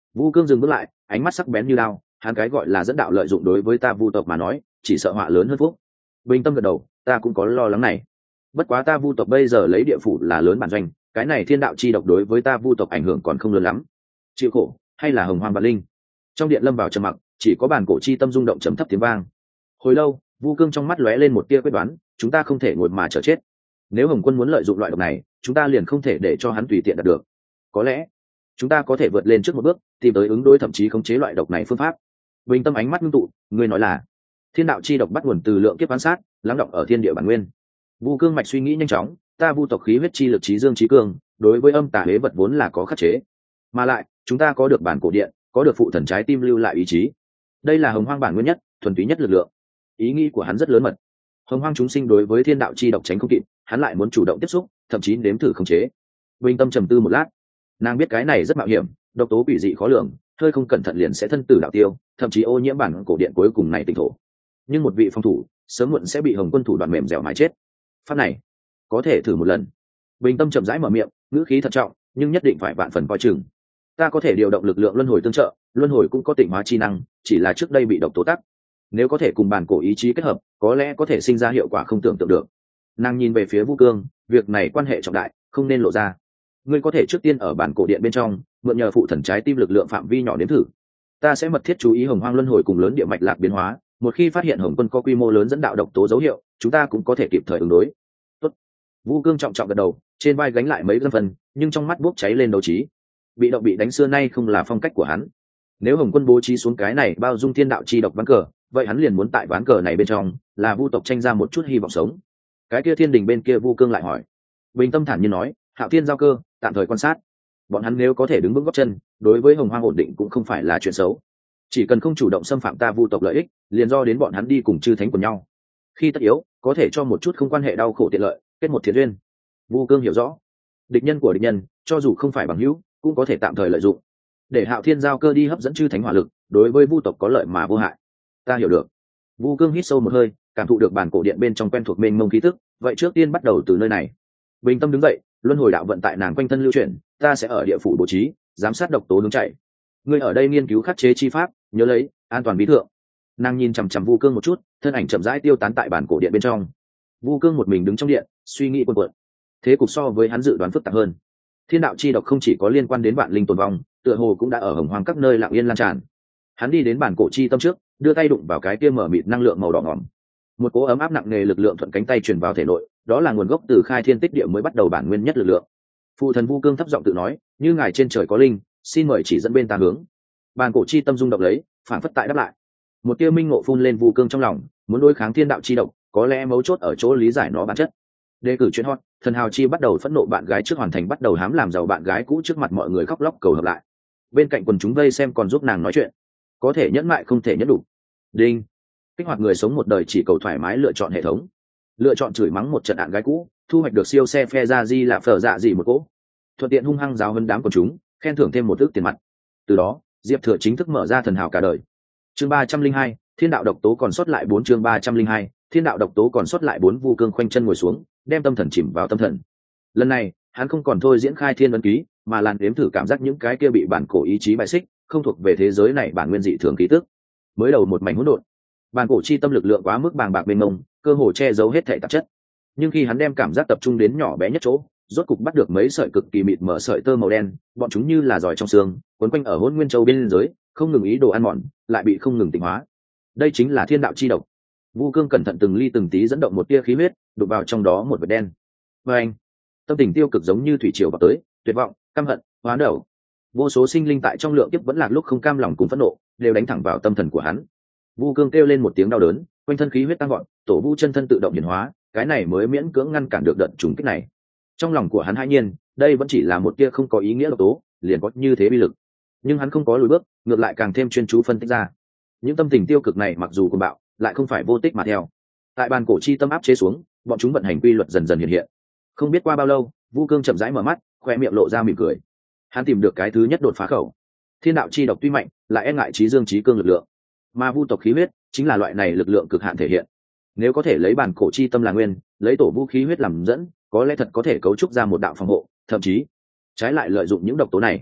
Vu Cương dừng bước lại, ánh mắt sắc bén như đao, hắn cái gọi là dẫn đạo lợi dụng đối với ta Vu tộc mà nói chỉ sợ họa lớn hơn phúc. Bình tâm gật đầu, ta cũng có lo lắng này. Bất quá ta Vu tộc bây giờ lấy địa phủ là lớn bản doanh, cái này thiên đạo chi độc đối với ta Vu tộc ảnh hưởng còn không lớn lắm. Chịu khổ hay là hồng hoang vạn linh? Trong điện lâm vào trầm mặc, chỉ có bản cổ chi tâm rung động trầm thấp tiếng vang. Hồi lâu, Vu Cương trong mắt lóe lên một tia quyết đoán, chúng ta không thể ngồi mà chờ chết. Nếu Hồng Quân muốn lợi dụng loại độc này, chúng ta liền không thể để cho hắn tùy tiện đạt được. Có lẽ chúng ta có thể vượt lên trước một bước, tìm tới ứng đối thậm chí khống chế loại độc này phương pháp. Bình tâm ánh mắt ngưng tụ, ngươi nói là thiên đạo chi độc bắt nguồn từ lượng kiếp quan sát, lắng động ở thiên địa bản nguyên. Vu Cương mạch suy nghĩ nhanh chóng, ta Vu tộc khí huyết chi lực trí dương trí cường, đối với âm tà hế vật vốn là có khắc chế, mà lại chúng ta có được bản cổ điện, có được phụ thần trái tim lưu lại ý chí. Đây là hồng hoang bản nguyên nhất, thuần túy nhất lực lượng. Ý nghĩ của hắn rất lớn mật. Hồng hoang chúng sinh đối với thiên đạo chi độc tránh không kịp, hắn lại muốn chủ động tiếp xúc, thậm chí nếm thử khống chế. Bình tâm trầm tư một lát, nàng biết cái này rất mạo hiểm, độc tố quỷ dị khó lường, hơi không cẩn thận liền sẽ thân tử đạo tiêu, thậm chí ô nhiễm bản cổ điện cuối cùng này tỉnh thổ. Nhưng một vị phòng thủ sớm muộn sẽ bị Hồng Quân thủ đoạn mềm dẻo mài chết. Pháp này có thể thử một lần. Bình tâm chậm rãi mở miệng, ngữ khí thận trọng, nhưng nhất định phải vạn phần coi chừng. Ta có thể điều động lực lượng luân hồi tương trợ, luân hồi cũng có tịnh hóa chi năng, chỉ là trước đây bị độc tố tắc. Nếu có thể cùng bản cổ ý chí kết hợp, có lẽ có thể sinh ra hiệu quả không tưởng tượng được. Nàng nhìn về phía Vu Cương, việc này quan hệ trọng đại, không nên lộ ra. Ngươi có thể trước tiên ở bản cổ điện bên trong mượn nhờ phụ thần trái tim lực lượng phạm vi nhỏ nếm thử. Ta sẽ mật thiết chú ý hồng hoang luân hồi cùng lớn địa mạch lạc biến hóa, một khi phát hiện Hồng Quân có quy mô lớn dẫn đạo độc tố dấu hiệu, chúng ta cũng có thể kịp thời ứng đối. Tốt. Vu Cương trọng trọng gật đầu, trên vai gánh lại mấy dâm phần, nhưng trong mắt bốc cháy lên đấu trí. Bị động bị đánh xưa nay không là phong cách của hắn. Nếu Hồng Quân bố trí xuống cái này bao dung thiên đạo chi độc ván cờ, vậy hắn liền muốn tại ván cờ này bên trong là Vu tộc tranh ra một chút hy vọng sống. Cái kia thiên đình bên kia Vu Cương lại hỏi. Bình tâm thản nhiên nói, Hạo Thiên giao cơ, tạm thời quan sát. Bọn hắn nếu có thể đứng vững gót chân, đối với hồng hoang ổn định cũng không phải là chuyện xấu. Chỉ cần không chủ động xâm phạm ta Vu tộc lợi ích, liền do đến bọn hắn đi cùng chư thánh của nhau. Khi tất yếu, có thể cho một chút không quan hệ đau khổ tiện lợi, kết một thiện duyên. Vu Cương hiểu rõ, địch nhân của địch nhân, cho dù không phải bằng hữu, cũng có thể tạm thời lợi dụng. Để Hạo Thiên giao cơ đi hấp dẫn chư thánh hỏa lực, đối với Vu tộc có lợi mà vô hại. Ta hiểu được. Vu Cương hít sâu một hơi, cảm thụ được bản cổ điện bên trong quen thuộc mênh mông khí tức, vậy trước tiên bắt đầu từ nơi này. Bình tâm đứng dậy, luân hồi đạo vận tại nàng quanh thân lưu chuyển, ta sẽ ở địa phủ bố trí, giám sát độc tố hướng chạy. Ngươi ở đây nghiên cứu khắc chế chi pháp, nhớ lấy, an toàn bí thượng. Nàng nhìn chằm chằm Vu Cương một chút, thân ảnh chậm rãi tiêu tán tại bản cổ điện bên trong. Vu Cương một mình đứng trong điện, suy nghĩ cuồn cuộn. Thế cục so với hắn dự đoán phức tạp hơn. Thiên đạo chi độc không chỉ có liên quan đến vạn linh tồn vong, tựa hồ cũng đã ở hồng hoang các nơi lặng yên lan tràn. Hắn đi đến bản cổ chi tâm trước, đưa tay đụng vào cái kia mở mịt năng lượng màu đỏ ngòm. Một cỗ ấm áp nặng nề lực lượng thuận cánh tay truyền vào thể nội, đó là nguồn gốc từ khai thiên tích địa mới bắt đầu bản nguyên nhất lực lượng. Phụ thần Vu Cương thấp giọng tự nói, như ngài trên trời có linh, xin mời chỉ dẫn bên ta hướng. Bản cổ chi tâm rung động lấy, phản phất tại đáp lại. Một tia minh ngộ phun lên Vu Cương trong lòng, muốn đối kháng thiên đạo chi độc, có lẽ mấu chốt ở chỗ lý giải nó bản chất. Đề cử chuyện hot, thần hào chi bắt đầu phẫn nộ bạn gái trước hoàn thành bắt đầu hám làm giàu bạn gái cũ trước mặt mọi người khóc lóc cầu hợp lại. Bên cạnh quần chúng vây xem còn giúp nàng nói chuyện. Có thể nhẫn mại không thể nhẫn đủ. Đinh. Kích hoạt người sống một đời chỉ cầu thoải mái lựa chọn hệ thống. Lựa chọn chửi mắng một trận ạn gái cũ, thu hoạch được siêu xe phe ra di là phở dạ gì một cỗ. Thuận tiện hung hăng giáo hơn đám quần chúng, khen thưởng thêm một ức tiền mặt. Từ đó, Diệp Thừa chính thức mở ra thần hào cả đời. Chương 302, Thiên đạo độc tố còn sót lại 4 chương 302, Thiên đạo độc tố còn sót lại 4 Vu Cương khoanh chân ngồi xuống, đem tâm thần chìm vào tâm thần. Lần này, hắn không còn thôi diễn khai thiên ấn ký, mà làn đếm thử cảm giác những cái kia bị bản cổ ý chí bài xích, không thuộc về thế giới này bản nguyên dị thường ký tức. Mới đầu một mảnh hỗn độn, bản cổ chi tâm lực lượng quá mức bàng bạc mênh mông, cơ hồ che giấu hết thảy tạp chất. Nhưng khi hắn đem cảm giác tập trung đến nhỏ bé nhất chỗ, rốt cục bắt được mấy sợi cực kỳ mịt mở sợi tơ màu đen, bọn chúng như là giỏi trong xương, quấn quanh ở Hỗn Nguyên Châu bên dưới, không ngừng ý đồ ăn mòn, lại bị không ngừng tịnh hóa. Đây chính là thiên đạo chi độc. Vu Cương cẩn thận từng ly từng tí dẫn động một tia khí huyết, đục vào trong đó một vật đen. Và anh, tâm tình tiêu cực giống như thủy triều vào tới, tuyệt vọng, căm hận, hóa đảo. Vô số sinh linh tại trong lượng kiếp vẫn lạc lúc không cam lòng cùng phẫn nộ, đều đánh thẳng vào tâm thần của hắn. Vu Cương kêu lên một tiếng đau đớn, quanh thân khí huyết tăng vọt, tổ vu chân thân tự động hiển hóa, cái này mới miễn cưỡng ngăn cản được đợt trùng kích này. Trong lòng của hắn hãi nhiên, đây vẫn chỉ là một tia không có ý nghĩa độc tố, liền có như thế bi lực. Nhưng hắn không có lùi bước, ngược lại càng thêm chuyên chú phân tích ra. Những tâm tình tiêu cực này mặc dù cuồng bạo, lại không phải vô tích mà theo. Tại bàn cổ chi tâm áp chế xuống, bọn chúng vận hành quy luật dần dần hiện hiện. Không biết qua bao lâu, Vu Cương chậm rãi mở mắt, khoe miệng lộ ra mỉm cười. Hắn tìm được cái thứ nhất đột phá khẩu. Thiên đạo chi độc tuy mạnh, lại e ngại trí dương trí cương lực lượng, mà Vu tộc khí huyết chính là loại này lực lượng cực hạn thể hiện. Nếu có thể lấy bản cổ chi tâm là nguyên, lấy tổ vu khí huyết làm dẫn, có lẽ thật có thể cấu trúc ra một đạo phòng hộ, thậm chí trái lại lợi dụng những độc tố này.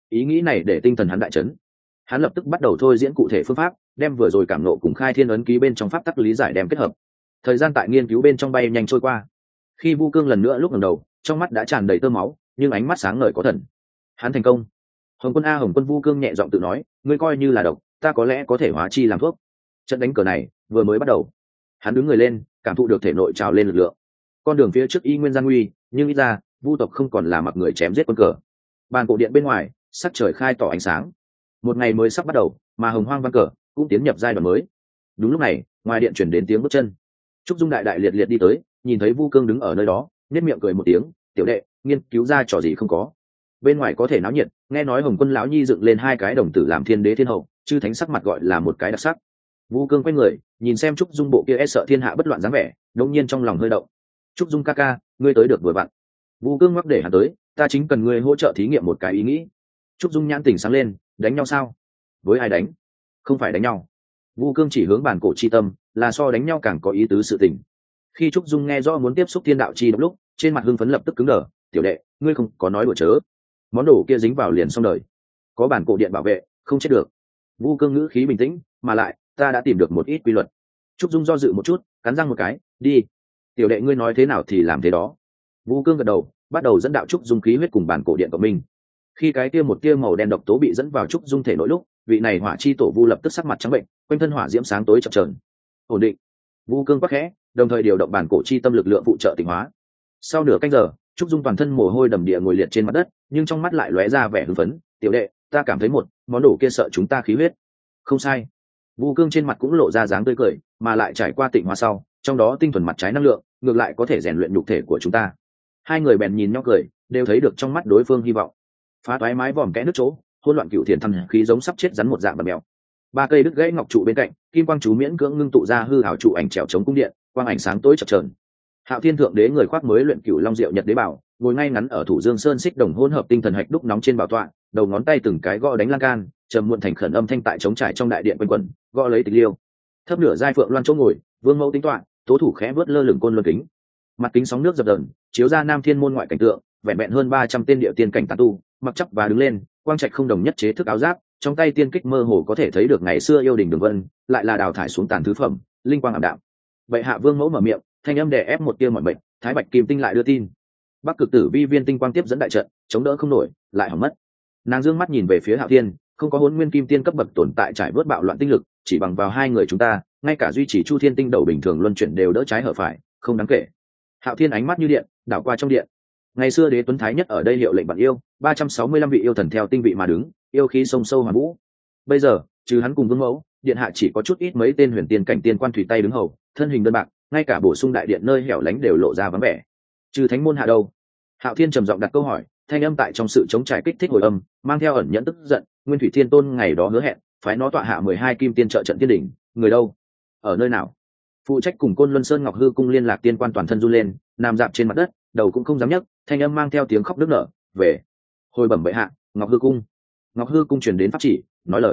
Ý nghĩ này để tinh thần hắn đại chấn. Hắn lập tức bắt đầu thôi diễn cụ thể phương pháp, đem vừa rồi cảm nộ cùng khai thiên ấn ký bên trong pháp tắc lý giải đem kết hợp. Thời gian tại nghiên cứu bên trong bay nhanh trôi qua. Khi Vu Cương lần nữa lúc ngẩng đầu, trong mắt đã tràn đầy tơ máu, nhưng ánh mắt sáng ngời có thần. Hắn thành công. Hồng Quân a Hồng Quân, Vu Cương nhẹ giọng tự nói, ngươi coi như là độc, ta có lẽ có thể hóa chi làm thuốc. Trận đánh cờ này vừa mới bắt đầu. Hắn đứng người lên, cảm thụ được thể nội trào lên lực lượng. Con đường phía trước y nguyên gian nguy, nhưng ít ra Vu tộc không còn là mặc người chém giết quân cờ. Bàn cổ điện bên ngoài, sắc trời khai tỏ ánh sáng. Một ngày mới sắp bắt đầu, mà Hồng Hoang văn cờ cũng tiến nhập giai đoạn mới. Đúng lúc này, ngoài điện chuyển đến tiếng bước chân. Trúc Dung đại đại liệt liệt đi tới, nhìn thấy Vu Cương đứng ở nơi đó, nhếch miệng cười một tiếng, "Tiểu đệ, nghiên cứu ra trò gì không có?" Bên ngoài có thể náo nhiệt, nghe nói Hồng Quân lão nhi dựng lên hai cái đồng tử làm thiên đế thiên hậu, chư thánh sắc mặt gọi là một cái đặc sắc. Vu Cương quay người, nhìn xem Trúc Dung bộ kia e sợ thiên hạ bất loạn dáng vẻ, đột nhiên trong lòng hơi động. "Trúc Dung ca ca, ngươi tới được vừa vặn." Vu Cương ngoắc để hắn tới, "Ta chính cần ngươi hỗ trợ thí nghiệm một cái ý nghĩ." Trúc Dung nhãn tỉnh sáng lên, "Đánh nhau sao? Với ai đánh?" "Không phải đánh nhau." Vu Cương chỉ hướng bản cổ chi tâm, là so đánh nhau càng có ý tứ sự tình. Khi Trúc Dung nghe rõ muốn tiếp xúc thiên đạo chi độc lúc, trên mặt hưng phấn lập tức cứng đờ, "Tiểu đệ, ngươi không có nói đùa chớ. Món đồ kia dính vào liền xong đời. Có bản cổ điện bảo vệ, không chết được." Vu Cương ngữ khí bình tĩnh, "Mà lại, ta đã tìm được một ít quy luật." Trúc Dung do dự một chút, cắn răng một cái, "Đi. Tiểu đệ ngươi nói thế nào thì làm thế đó." Vu Cương gật đầu, bắt đầu dẫn đạo Trúc Dung khí huyết cùng bản cổ điện của mình. Khi cái kia một tia màu đen độc tố bị dẫn vào Trúc Dung thể nội lúc, vị này hỏa chi tổ Vu lập tức sắc mặt trắng bệnh, quanh thân hỏa diễm sáng tối chập chờn. "Ổn định." Vu Cương quắc khẽ, đồng thời điều động bản cổ chi tâm lực lượng phụ trợ tịnh hóa. Sau nửa canh giờ, Trúc Dung toàn thân mồ hôi đầm địa ngồi liệt trên mặt đất, nhưng trong mắt lại lóe ra vẻ hưng phấn, "Tiểu đệ, ta cảm thấy một món đồ kia sợ chúng ta khí huyết." "Không sai." Vu Cương trên mặt cũng lộ ra dáng tươi cười, mà lại trải qua tịnh hóa sau, trong đó tinh thuần mặt trái năng lượng, ngược lại có thể rèn luyện nhục thể của chúng ta. Hai người bèn nhìn nhau cười, đều thấy được trong mắt đối phương hy vọng. Phá toái mái vòm kẽ nước chỗ, hỗn loạn cựu thiền thăng khí giống sắp chết rắn một dạng bật mèo. Ba cây đứt gãy ngọc trụ bên cạnh, kim quang chú miễn cưỡng ngưng tụ ra hư ảo trụ ảnh trèo chống cung điện, quang ảnh sáng tối chập chờn. Hạo Thiên thượng đế người khoác mới luyện cửu long diệu nhật đế bảo, ngồi ngay ngắn ở thủ dương sơn xích đồng hỗn hợp tinh thần hạch đúc nóng trên bảo tọa, đầu ngón tay từng cái gõ đánh lan can, trầm muộn thành khẩn âm thanh tại trống trải trong đại điện quanh quẩn, gõ lấy tịch liêu. Thấp nửa giai phượng loan chỗ ngồi, vương mẫu tính toán, tố thủ khẽ vớt lơ lửng côn luân kính. Mặt kính sóng nước dập dờn, chiếu ra nam thiên môn ngoại cảnh tượng, vẹn vẹn hơn 300 tên địa tiên cảnh tán tu, mặc chấp và đứng lên, quang trạch không đồng nhất chế thức áo giáp, trong tay tiên kích mơ hồ có thể thấy được ngày xưa yêu đình đường vân, lại là đào thải xuống tàn thứ phẩm, linh quang ảm đạm. Vậy hạ vương mẫu mở miệng, thanh âm đè ép một tia mọi mệnh, thái bạch kim tinh lại đưa tin. Bắc cực tử vi viên tinh quang tiếp dẫn đại trận, chống đỡ không nổi, lại hỏng mất. Nàng dương mắt nhìn về phía Hạo Thiên, không có Hỗn Nguyên Kim Tiên cấp bậc tồn tại trải bớt bạo loạn tinh lực, chỉ bằng vào hai người chúng ta, ngay cả duy trì Chu Thiên tinh đầu bình thường luân chuyển đều đỡ trái hở phải, không đáng kể. Hạo Thiên ánh mắt như điện, đảo qua trong điện. Ngày xưa đế tuấn thái nhất ở đây hiệu lệnh bạn yêu, 365 vị yêu thần theo tinh vị mà đứng, yêu khí sông sâu hoàn vũ. Bây giờ, trừ hắn cùng vương mẫu, điện hạ chỉ có chút ít mấy tên huyền tiên cảnh tiên quan thủy tay đứng hầu, thân hình đơn bạc, ngay cả bổ sung đại điện nơi hẻo lánh đều lộ ra vắng vẻ. Trừ thánh môn hạ đâu? Hạo Thiên trầm giọng đặt câu hỏi, thanh âm tại trong sự chống trải kích thích hồi âm, mang theo ẩn nhẫn tức giận. Nguyên Thủy Thiên Tôn ngày đó hứa hẹn, phái nó tọa hạ 12 kim tiên trợ trận tiên đỉnh, người đâu? Ở nơi nào? Phụ trách cùng Côn Luân Sơn Ngọc Hư cung liên lạc tiên quan toàn thân run lên, nằm dạp trên mặt đất, đầu cũng không dám nhấc, thanh âm mang theo tiếng khóc nức nở, về. Hồi bẩm bệ hạ, Ngọc Hư cung. Ngọc Hư cung truyền đến pháp chỉ,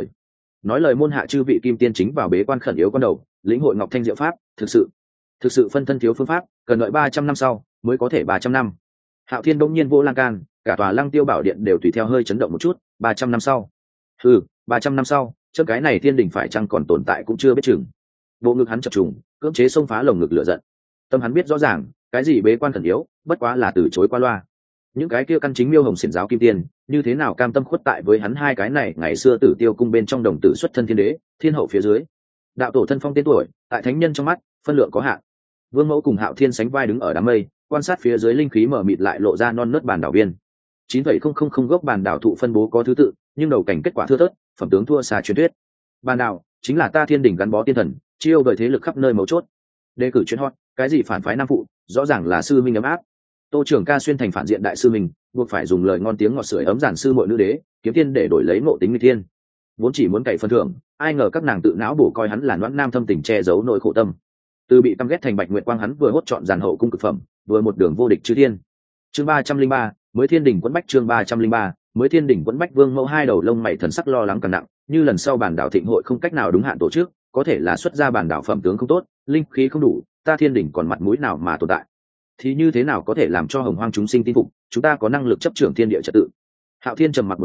nói lời môn hạ chư vị kim tiên chính vào bế quan khẩn yếu con đầu, lĩnh hội Ngọc Thanh Diệu pháp, thực sự phân thân thiếu phương pháp, cần đợi 300 năm sau mới có thể 300 năm. Hạo Thiên bỗng nhiên vô lan can, cả tòa Lăng Tiêu Bảo Điện đều tùy theo hơi chấn động một chút. 300 năm sau? 300 năm sau, trước cái này thiên đình phải chăng còn tồn tại cũng chưa biết chừng. Bộ ngực hắn chập trùng, cưỡng chế xông phá lồng ngực lửa giận. Tâm hắn biết rõ ràng, cái gì bế quan thần yếu, bất quá là từ chối qua loa. Những cái kia căn chính miêu hồng xiển giáo kim tiên, như thế nào cam tâm khuất tại với hắn hai cái này ngày xưa Tử Tiêu cung bên trong đồng tử xuất thân thiên đế, thiên hậu phía dưới. Đạo tổ thân phong tên tuổi, tại thánh nhân trong mắt, phân lượng có hạn. Vương Mẫu cùng Hạo Thiên sánh vai đứng ở đám mây, quan sát phía dưới linh khí mở mịt lại lộ ra non nớt bàn đảo viên. 9,000 gốc bàn đảo thụ phân bố có thứ tự, nhưng đầu cảnh kết quả thưa thớt, phẩm tướng thua xa truyền thuyết. Bàn đảo chính là ta thiên đỉnh gắn bó tiên thần, chiêu đời thế lực khắp nơi mấu chốt. Đề cử chuyên hot, cái gì phản phái nam phụ, rõ ràng là sư minh ấm áp. Tô trưởng ca xuyên thành phản diện đại sư mình, buộc phải dùng lời ngon tiếng ngọt sưởi ấm giản sư muội nữ đế, kiếm tiên để đổi lấy ngộ tính người thiên. Vốn chỉ muốn cày phần thưởng, ai ngờ các nàng tự não bổ coi hắn là noãn nam thâm tình che giấu nỗi khổ tâm. Từ bị căm ghét thành bạch nguyệt quang, hắn vừa hốt chọn giàn hậu cung cực phẩm, vừa một đường vô địch chư thiên. Chương 303, mới thiên đỉnh quẫn bách. Chương 303, mới thiên đỉnh quẫn bách. Vương Mẫu hai đầu lông mày thần sắc lo lắng càng nặng, như lần sau bản đảo thịnh hội không cách nào đúng hạn tổ chức, có thể là xuất ra bản đảo phẩm tướng không tốt, linh khí không đủ, ta thiên đỉnh còn mặt mũi nào mà tồn tại? Thì như thế nào có thể làm cho hồng hoang chúng sinh tin phục chúng ta có năng lực chấp trưởng thiên địa trật tự? Hạo Thiên trầm mặc một lát,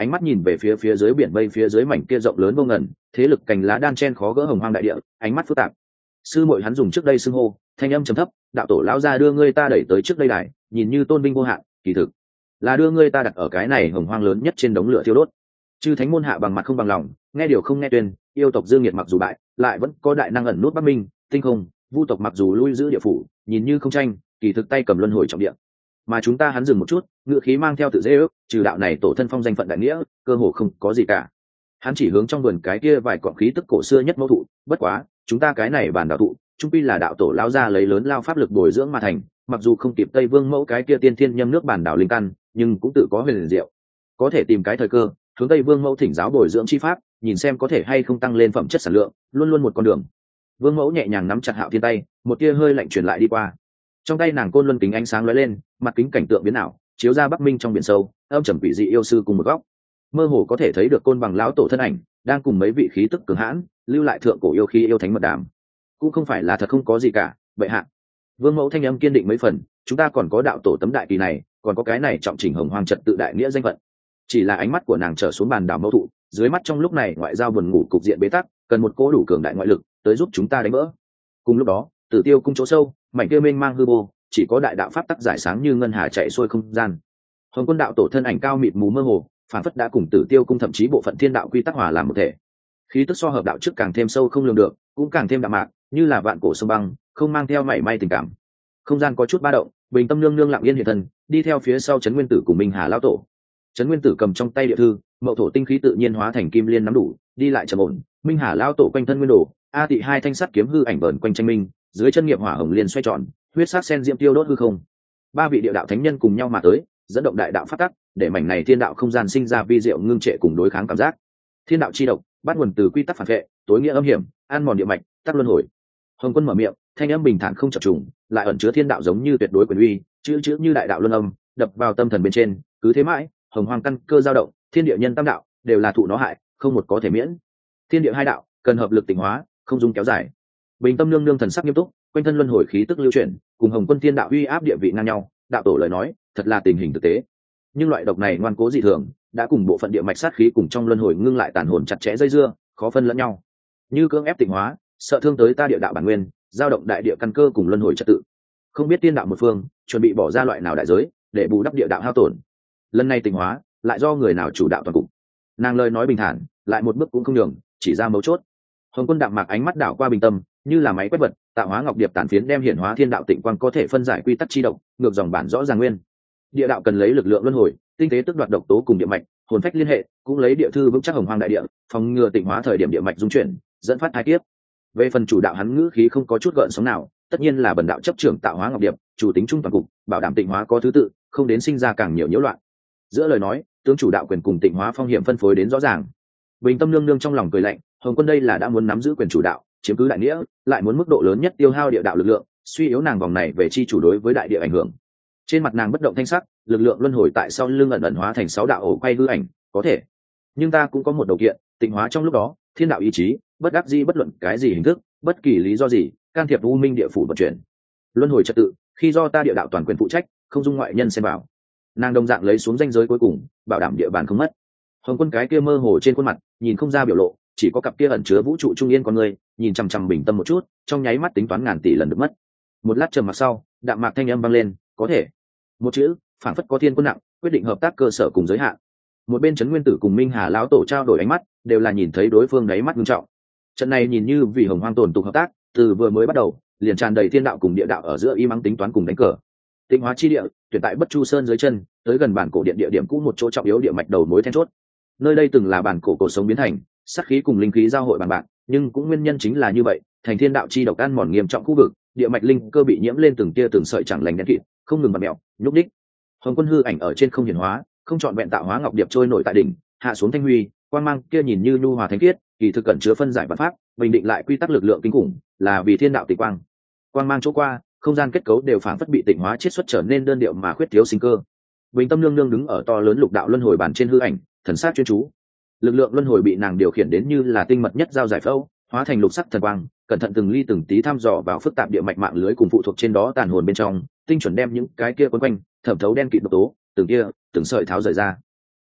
ánh mắt nhìn về phía dưới biển mây phía dưới mảnh kia rộng lớn vô ngần, thế lực cành lá đan chen khó gỡ hồng hoang đại địa, ánh mắt phức tạp. Sư muội hắn dùng trước đây xưng hô, thanh âm trầm thấp, đạo tổ lão gia đưa ngươi ta đẩy tới trước đây đài, nhìn như tôn vinh vô hạn, kỳ thực là đưa ngươi ta đặt ở cái này hồng hoang lớn nhất trên đống lửa thiêu đốt. Chư thánh môn hạ bằng mặt không bằng lòng, nghe điều không nghe tuyên, yêu tộc Dương Nghiệt mặc dù bại, lại vẫn có đại năng ẩn nút Bắc Minh, Tinh Không, Vu tộc mặc dù lui giữ địa phủ, nhìn như không tranh, kỳ thực tay cầm luân hồi trọng địa. Mà chúng ta hắn dừng một chút, ngữ khí mang theo tự dễ ước, trừ đạo này tổ thân phong danh phận đại nghĩa, cơ hồ không có gì cả. Hắn chỉ hướng trong vườn cái kia vài cọng khí tức cổ xưa nhất mẫu thụ, bất quá, chúng ta cái này bản đạo thụ, trung quy là đạo tổ lao ra lấy lớn lao pháp lực bồi dưỡng mà thành, mặc dù không kịp Tây Vương mẫu cái kia tiên thiên nhâm nước bản đảo linh căn, nhưng cũng tự có huyền diệu. Có thể tìm cái thời cơ, hướng Tây Vương mẫu thỉnh giáo bồi dưỡng chi pháp, nhìn xem có thể hay không tăng lên phẩm chất sản lượng, luôn luôn một con đường. Vương mẫu nhẹ nhàng nắm chặt Hạo Thiên tay, một tia hơi lạnh truyền lại đi qua. Trong tay nàng côn luân kính ánh sáng lóe lên, mặt kính cảnh tượng biến ảo, chiếu ra Bắc Minh trong biển sâu, âm trầm quỷ dị yêu sư cùng một góc. Mơ hồ có thể thấy được côn bằng lão tổ thân ảnh, đang cùng mấy vị khí tức cường hãn, lưu lại thượng cổ yêu khí yêu thánh mật đàm. Cũng không phải là thật không có gì cả, vậy hạ. Vương mẫu thanh âm kiên định mấy phần, chúng ta còn có đạo tổ tấm đại kỳ này, còn có cái này trọng chỉnh hồng hoàng trật tự đại nghĩa danh phận. Chỉ là ánh mắt của nàng trở xuống bàn đảo mẫu thụ, dưới mắt trong lúc này ngoại giao buồn ngủ cục diện bế tắc, cần một cỗ đủ cường đại ngoại lực tới giúp chúng ta đánh vỡ. Cùng lúc đó, Tử Tiêu cung chỗ sâu, mảnh kia mênh mang hư vô, chỉ có đại đạo pháp tắc giải sáng như ngân hà chạy xuôi không gian. Hồng Quân đạo tổ thân ảnh cao mịt mù mơ hồ, phản phất đã cùng Tử Tiêu cung thậm chí bộ phận thiên đạo quy tắc hòa làm một thể. Khí tức so hợp đạo trước càng thêm sâu không lường được, cũng càng thêm đạm mạc, như là vạn cổ sông băng, không mang theo mảy may tình cảm. Không gian có chút ba động, Bình Tâm nương nương lặng yên hiện thân, đi theo phía sau Trấn Nguyên Tử cùng Minh Hà lão tổ. Trấn Nguyên Tử cầm trong tay địa thư, mậu thổ tinh khí tự nhiên hóa thành kim liên nắm đủ, đi lại trầm ổn. Minh Hà lão tổ quanh thân nguyên đồ, A Tị hai thanh sắt kiếm hư ảnh vờn quanh tranh minh, dưới chân nghiệp hỏa hồng liên xoay tròn, huyết sắc sen diễm tiêu đốt hư không. Ba vị địa đạo thánh nhân cùng nhau mà tới, dẫn động đại đạo phát tắc, để mảnh này thiên đạo không gian sinh ra vi diệu ngưng trệ cùng đối kháng cảm giác. Thiên đạo chi độc, bắt nguồn từ quy tắc phản vệ, tối nghĩa âm hiểm, ăn mòn địa mạch, tắc luân hồi. Hồng Quân mở miệng, thanh âm bình thản không chập trùng, lại ẩn chứa thiên đạo giống như tuyệt đối quyền uy, chữ như đại đạo luân âm, đập vào tâm thần bên trên, cứ thế mãi, hồng hoàng căn cơ dao động, thiên địa nhân tam đạo đều là thụ nó hại, không một có thể miễn. Thiên địa hai đạo cần hợp lực tịnh hóa, không dung kéo dài. Bình Tâm nương nương thần sắc nghiêm túc, quanh thân luân hồi khí tức lưu chuyển, cùng Hồng Quân thiên đạo uy áp địa vị ngang nhau, đạo tổ lời nói, thật là tình hình thực tế. Nhưng loại độc này ngoan cố dị thường, đã cùng bộ phận địa mạch sát khí cùng trong luân hồi ngưng lại tàn hồn chặt chẽ dây dưa, khó phân lẫn nhau. Như cưỡng ép tịnh hóa, sợ thương tới ta địa đạo bản nguyên, dao động đại địa căn cơ cùng luân hồi trật tự. Không biết tiên đạo một phương chuẩn bị bỏ ra loại nào đại giới để bù đắp địa đạo hao tổn. Lần này tịnh hóa, lại do người nào chủ đạo toàn cục. Nàng lời nói bình thản, lại một bước cũng không nhường, chỉ ra mấu chốt. Hồng Quân đạm mạc ánh mắt đảo qua Bình Tâm, như là máy quét vật, tạo hóa ngọc điệp tản phiến đem hiển hóa thiên đạo tịnh quang có thể phân giải quy tắc chi động, ngược dòng bản rõ ràng nguyên. Địa đạo cần lấy lực lượng luân hồi, tinh tế tức đoạt độc tố cùng địa mạch, hồn phách liên hệ, cũng lấy địa thư vững chắc hồng hoang đại địa, phòng ngừa tịnh hóa thời điểm địa mạch dung chuyển, dẫn phát thái kiếp. Về phần chủ đạo hắn ngữ khí không có chút gợn sóng nào, tất nhiên là bần đạo chấp trưởng tạo hóa ngọc điệp, chủ tính trung toàn cục, bảo đảm tịnh hóa có thứ tự, không đến sinh ra càng nhiều nhiễu loạn. Giữa lời nói, tướng chủ đạo quyền cùng tịnh hóa phong hiểm phân phối đến rõ ràng. Bình Tâm nương nương trong lòng cười lạnh, Hồng Quân đây là đã muốn nắm giữ quyền chủ đạo, chiếm cứ đại nghĩa, lại muốn mức độ lớn nhất tiêu hao địa đạo lực lượng, suy yếu nàng vòng này về chi chủ đối với đại địa ảnh hưởng. Trên mặt nàng bất động thanh sắc, lực lượng luân hồi tại sau lưng ẩn ẩn hóa thành 6 đạo ổ quay hư ảnh, có thể. Nhưng ta cũng có một điều kiện, tịnh hóa trong lúc đó, thiên đạo ý chí, bất đắc dĩ bất luận cái gì hình thức, bất kỳ lý do gì, can thiệp u minh địa phủ vận chuyển. Luân hồi trật tự, khi do ta địa đạo toàn quyền phụ trách, không dung ngoại nhân xen vào. Nàng đồng dạng lấy xuống ranh giới cuối cùng, bảo đảm địa bàn không mất. Hồng Quân cái kia mơ hồ trên khuôn mặt, nhìn không ra biểu lộ, chỉ có cặp kia ẩn chứa vũ trụ trung yên con người, nhìn chằm chằm Bình Tâm một chút, trong nháy mắt tính toán ngàn tỷ lần được mất. Một lát trầm mặc sau, đạm mạc thanh âm vang lên, có thể. Một chữ, phản phất có thiên quân nặng, quyết định hợp tác cơ sở cùng giới hạn. Một bên Trấn Nguyên Tử cùng Minh Hà lão tổ trao đổi ánh mắt, đều là nhìn thấy đối phương đáy mắt nghiêm trọng. Trận này nhìn như vì hồng hoang tồn tục hợp tác, từ vừa mới bắt đầu, liền tràn đầy thiên đạo cùng địa đạo ở giữa y mắng tính toán cùng đánh cờ. Tịnh hóa chi địa, tuyển tại Bất Chu Sơn dưới chân, tới gần bản cổ điện địa điểm cũ một chỗ trọng yếu địa mạch đầu mối then chốt. Nơi đây từng là bản cổ cổ sống biến thành, sát khí cùng linh khí giao hội bàn bạc, nhưng cũng nguyên nhân chính là như vậy, thành thiên đạo chi độc ăn mòn nghiêm trọng khu vực, địa mạch linh cơ bị nhiễm lên từng tia từng sợi chẳng lành đen kịt, không ngừng bật mèo, nhúc đích. Hồng Quân hư ảnh ở trên không hiển hóa, không chọn vẹn tạo hóa ngọc điệp trôi nổi tại đỉnh, hạ xuống thanh huy, quang mang kia nhìn như nhu hòa thánh khiết, kỳ thực cẩn chứa phân giải vạn pháp, bình định lại quy tắc lực lượng kinh khủng, là vì thiên đạo tịnh quang. Quang mang chỗ qua, không gian kết cấu đều phản phất bị tịnh hóa chiết xuất trở nên đơn điệu mà khuyết thiếu sinh cơ. Bình Tâm nương nương đứng ở to lớn lục đạo luân hồi bàn trên hư ảnh, thần sát chuyên chú. Lực lượng luân hồi bị nàng điều khiển đến như là tinh mật nhất giao giải phẫu, hóa thành lục sắc thần quang, cẩn thận từng ly từng tí thăm dò vào phức tạp địa mạch mạng lưới cùng phụ thuộc trên đó tàn hồn bên trong, tinh chuẩn đem những cái kia quấn quanh, thẩm thấu đen kịt độc tố, từng kia, từng sợi tháo rời ra.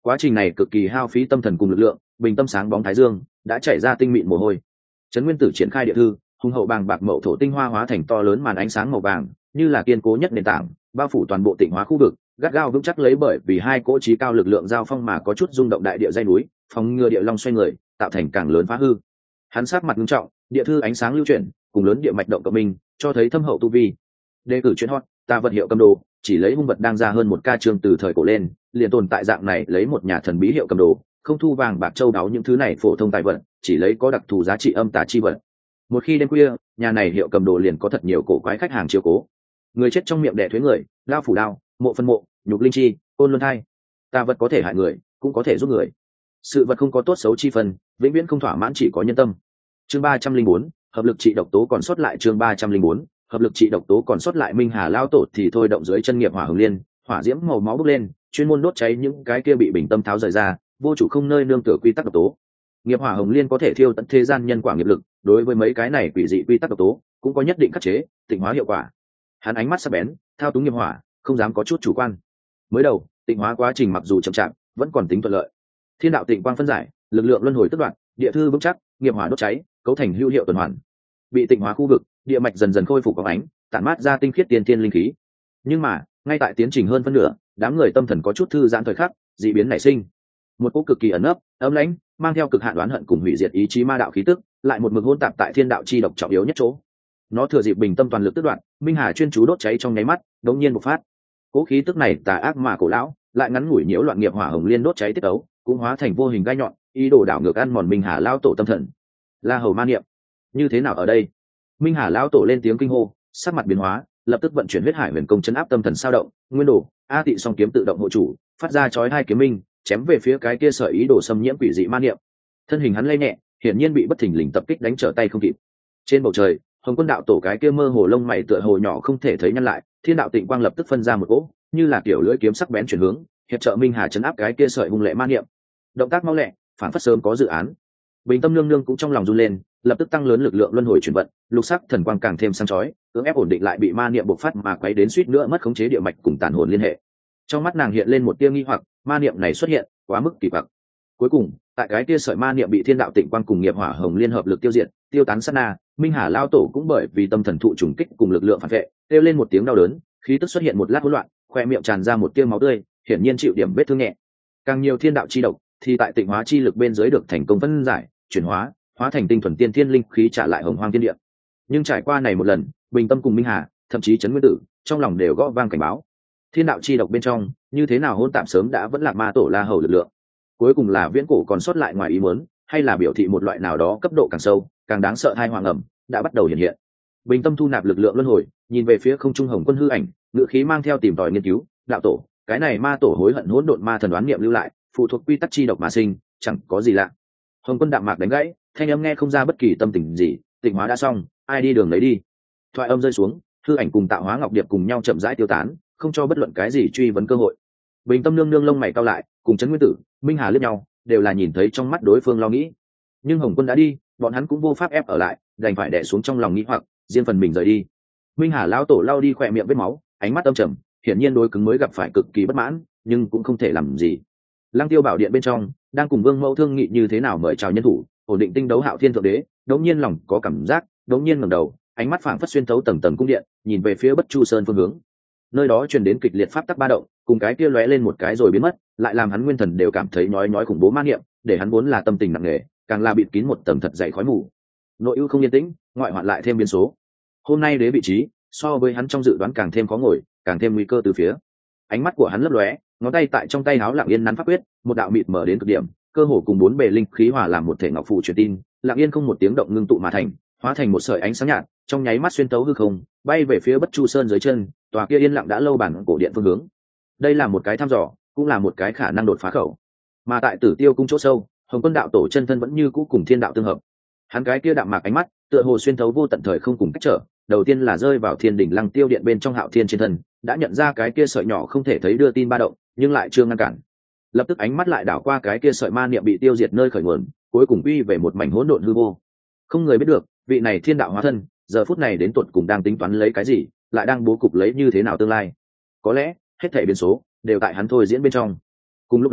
Quá trình này cực kỳ hao phí tâm thần cùng lực lượng, bình tâm sáng bóng thái dương đã chảy ra tinh mịn mồ hôi. Trấn Nguyên Tử triển khai địa thư, hùng hậu bàng bạc mậu thổ tinh hoa hóa thành to lớn màn ánh sáng màu vàng, như là kiên cố nhất nền tảng, bao phủ toàn bộ Tịnh Hóa khu vực, gắt gao vững chắc lấy bởi vì hai cỗ trí cao lực lượng giao phong mà có chút rung động đại địa dãy núi, phòng ngừa địa long xoay người, tạo thành càng lớn phá hư. Hắn sát mặt nghiêm trọng, địa thư ánh sáng lưu chuyển, cùng lớn địa mạch động cộng minh, cho thấy thâm hậu tu vi. Đề cử chuyên hot, ta vật hiệu cầm đồ, chỉ lấy hung vật đang ra hơn một ca chương từ thời cổ lên, liền tồn tại dạng này lấy một nhà thần bí hiệu cầm đồ, không thu vàng bạc châu đáo những thứ này phổ thông tài vật, chỉ lấy có đặc thù giá trị âm tà chi vật. Một khi đêm khuya, nhà này hiệu cầm đồ liền có thật nhiều cổ quái khách hàng chiếu cố. Người chết trong miệng đẻ thuế người, lao phủ đao, mộ phân mộ, nhục linh chi, côn luân thai. Tà vật có thể hại người, cũng có thể giúp người. Sự vật không có tốt xấu chi phần, vĩnh viễn không thỏa mãn, chỉ có nhân tâm. Chương 304, hợp lực trị độc tố còn sót lại. Chương 304, hợp lực trị độc tố còn sót lại. Minh Hà lao tổ thì thôi động dưới chân nghiệp hỏa hồng liên, hỏa diễm màu máu bốc lên, chuyên môn đốt cháy những cái kia bị bình tâm tháo rời ra, vô chủ không nơi nương tựa quy tắc độc tố. Nghiệp hỏa hồng liên có thể thiêu tận thế gian nhân quả nghiệp lực, đối với mấy cái này quỷ dị quy tắc độc tố cũng có nhất định khắc chế, tịnh hóa hiệu quả. Hắn ánh mắt sắc bén, thao túng nghiệp hỏa, không dám có chút chủ quan. Mới đầu, tịnh hóa quá trình mặc dù chậm chạp, vẫn còn tính thuận lợi. Thiên đạo tịnh quang phân giải, lực lượng luân hồi tức đoạn, địa thư vững chắc, nghiệp hỏa đốt cháy, cấu thành hữu hiệu tuần hoàn. Bị tịnh hóa khu vực, địa mạch dần dần khôi phục bóng ánh, tản mát ra tinh khiết tiên thiên linh khí. Nhưng mà, ngay tại tiến trình hơn phân nửa, đám người tâm thần có chút thư giãn thời khắc, dị biến nảy sinh. Một cỗ cực kỳ ẩn nấp, ấm lãnh, mang theo cực hạn đoán hận cùng hủy diệt ý chí ma đạo khí tức, lại một mực hỗn tạp tại thiên đạo chi độc trọng yếu nhất chỗ. Nó thừa dịp bình tâm toàn lực tức đoạn, Minh Hà chuyên chú đốt cháy trong nháy mắt, đống nhiên bộc phát. Cỗ khí tức này tà ác mà cổ lão, lại ngắn ngủi nhiễu loạn nghiệp hỏa hồng liên đốt cháy tiết ấu, cũng hóa thành vô hình gai nhọn, ý đồ đảo ngược ăn mòn Minh Hà lao tổ tâm thần. La Hầu ma niệm, như thế nào ở đây? Minh Hà lao tổ lên tiếng kinh hô, sắc mặt biến hóa, lập tức vận chuyển huyết hải huyền công chấn áp tâm thần sao động. Nguyên đồ, A Tị song kiếm tự động hộ chủ, phát ra chói hai kiếm minh, chém về phía cái kia sợi ý đồ xâm nhiễm quỷ dị ma niệm. Thân hình hắn lay nhẹ, hiển nhiên bị bất thình lình tập kích đánh trở tay không kịp. Trên bầu trời, Hồng Quân đạo tổ cái kia mơ hồ lông mày tựa hồ nhỏ không thể thấy nhăn lại, thiên đạo tịnh quang lập tức phân ra một cỗ, như là kiểu lưỡi kiếm sắc bén chuyển hướng, hiệp trợ Minh Hà chấn áp cái kia sợi hung lệ ma niệm. Động tác mau lẹ, phản phất sớm có dự án. Bình tâm nương nương cũng trong lòng run lên, lập tức tăng lớn lực lượng luân hồi chuyển vận, lục sắc thần quang càng thêm sáng chói, cưỡng ép ổn định lại bị ma niệm bộc phát mà quấy đến suýt nữa mất khống chế địa mạch cùng tàn hồn liên hệ. Trong mắt nàng hiện lên một tia nghi hoặc, ma niệm này xuất hiện quá mức kỳ quặc. Cuối cùng, tại cái tia sợi ma niệm bị thiên đạo tịnh quang cùng nghiệp hỏa hồng liên hợp lực tiêu diệt, tiêu tán sát na, Minh Hà lao tổ cũng bởi vì tâm thần thụ trùng kích cùng lực lượng phản vệ, kêu lên một tiếng đau đớn, khí tức xuất hiện một lát hỗn loạn, khoe miệng tràn ra một tia máu tươi, hiển nhiên chịu điểm vết thương nhẹ. Càng nhiều thiên đạo chi độc thì tại tịnh hóa chi lực bên dưới được thành công phân giải, chuyển hóa, hóa thành tinh thuần tiên thiên linh khí trả lại hồng hoang thiên địa. Nhưng trải qua này một lần, Bình Tâm cùng Minh Hà, thậm chí Trấn Nguyên Tử, trong lòng đều gõ vang cảnh báo. Thiên đạo chi độc bên trong, như thế nào hỗn tạp sớm đã vẫn là ma tổ La Hầu lực lượng. Cuối cùng là viễn cổ còn sót lại ngoài ý muốn, hay là biểu thị một loại nào đó cấp độ càng sâu, càng đáng sợ hai hoàng ẩm đã bắt đầu hiện hiện. Bình Tâm thu nạp lực lượng luân hồi, nhìn về phía không trung Hồng Quân hư ảnh, ngữ khí mang theo tìm tòi nghiên cứu, đạo tổ, cái này ma tổ hối hận hỗn độn ma thần đoán niệm lưu lại, phụ thuộc quy tắc chi độc mà sinh, chẳng có gì lạ. Hồng Quân đạm mạc đánh gãy, thanh âm nghe không ra bất kỳ tâm tình gì, tịnh hóa đã xong, ai đi đường lấy đi. Thoại âm rơi xuống, hư ảnh cùng Tạo Hóa Ngọc Điệp cùng nhau chậm rãi tiêu tán, không cho bất luận cái gì truy vấn cơ hội. Bình Tâm nương nương lông mày cau lại, cùng Trấn Nguyên Tử, Minh Hà liếc nhau, đều là nhìn thấy trong mắt đối phương lo nghĩ. Nhưng Hồng Quân đã đi, bọn hắn cũng vô pháp ép ở lại, đành phải đè xuống trong lòng nghĩ hoặc, riêng phần mình rời đi. Minh Hà lão tổ lau đi khỏe miệng vết máu, ánh mắt âm trầm, hiển nhiên đối cứng mới gặp phải cực kỳ bất mãn, nhưng cũng không thể làm gì. Lăng Tiêu Bảo Điện bên trong, đang cùng Vương Mẫu thương nghị như thế nào mời chào nhân thủ, ổn định tinh đấu Hạo Thiên thượng đế, đống nhiên lòng có cảm giác, đống nhiên ngẩng đầu, ánh mắt phảng phất xuyên thấu tầng tầng cung điện, nhìn về phía Bất Chu Sơn phương hướng. Nơi đó truyền đến kịch liệt pháp tắc ba động, cùng cái kia lóe lên một cái rồi biến mất, lại làm hắn nguyên thần đều cảm thấy nhói nhói khủng bố ma niệm, để hắn vốn là tâm tình nặng nề, càng là bịt kín một tầng thật dày khói mù. Nội ưu không yên tĩnh, ngoại hoạn lại thêm biến số. Hôm nay đế vị trí, so với hắn trong dự đoán càng thêm khó ngồi, càng thêm nguy cơ từ phía. Ánh mắt của hắn lấp lóe, ngón tay tại trong tay áo lặng yên nắn pháp quyết, một đạo mịt mở đến cực điểm, cơ hồ cùng bốn bề linh khí hòa làm một thể ngọc phù truyền tin, lặng yên không một tiếng động ngưng tụ mà thành, hóa thành một sợi ánh sáng nhạt, trong nháy mắt xuyên tấu hư không, bay về phía Bất Chu Sơn dưới chân, tòa kia yên lặng đã lâu bản cổ điện phương hướng. Đây là một cái thăm dò, cũng là một cái khả năng đột phá khẩu. Mà tại Tử Tiêu cung chỗ sâu, Hồng Quân đạo tổ chân thân vẫn như cũ cùng thiên đạo tương hợp. Hắn cái kia đạm mạc ánh mắt, tựa hồ xuyên thấu vô tận thời không cùng cách trở, đầu tiên là rơi vào Thiên đỉnh Lăng Tiêu điện bên trong Hạo Thiên trên thân, đã nhận ra cái kia sợi nhỏ không thể thấy đưa tin ba động, nhưng lại chưa ngăn cản. Lập tức ánh mắt lại đảo qua cái kia sợi ma niệm bị tiêu diệt nơi khởi nguồn, cuối cùng quy về một mảnh hỗn độn hư vô. Không người biết được, vị này thiên đạo hóa thân, giờ phút này đến tuột cùng đang tính toán lấy cái gì, lại đang bố cục lấy như thế nào tương lai. Có lẽ, hết thảy biến số đều tại hắn thôi diễn bên trong. Cùng lúc đó,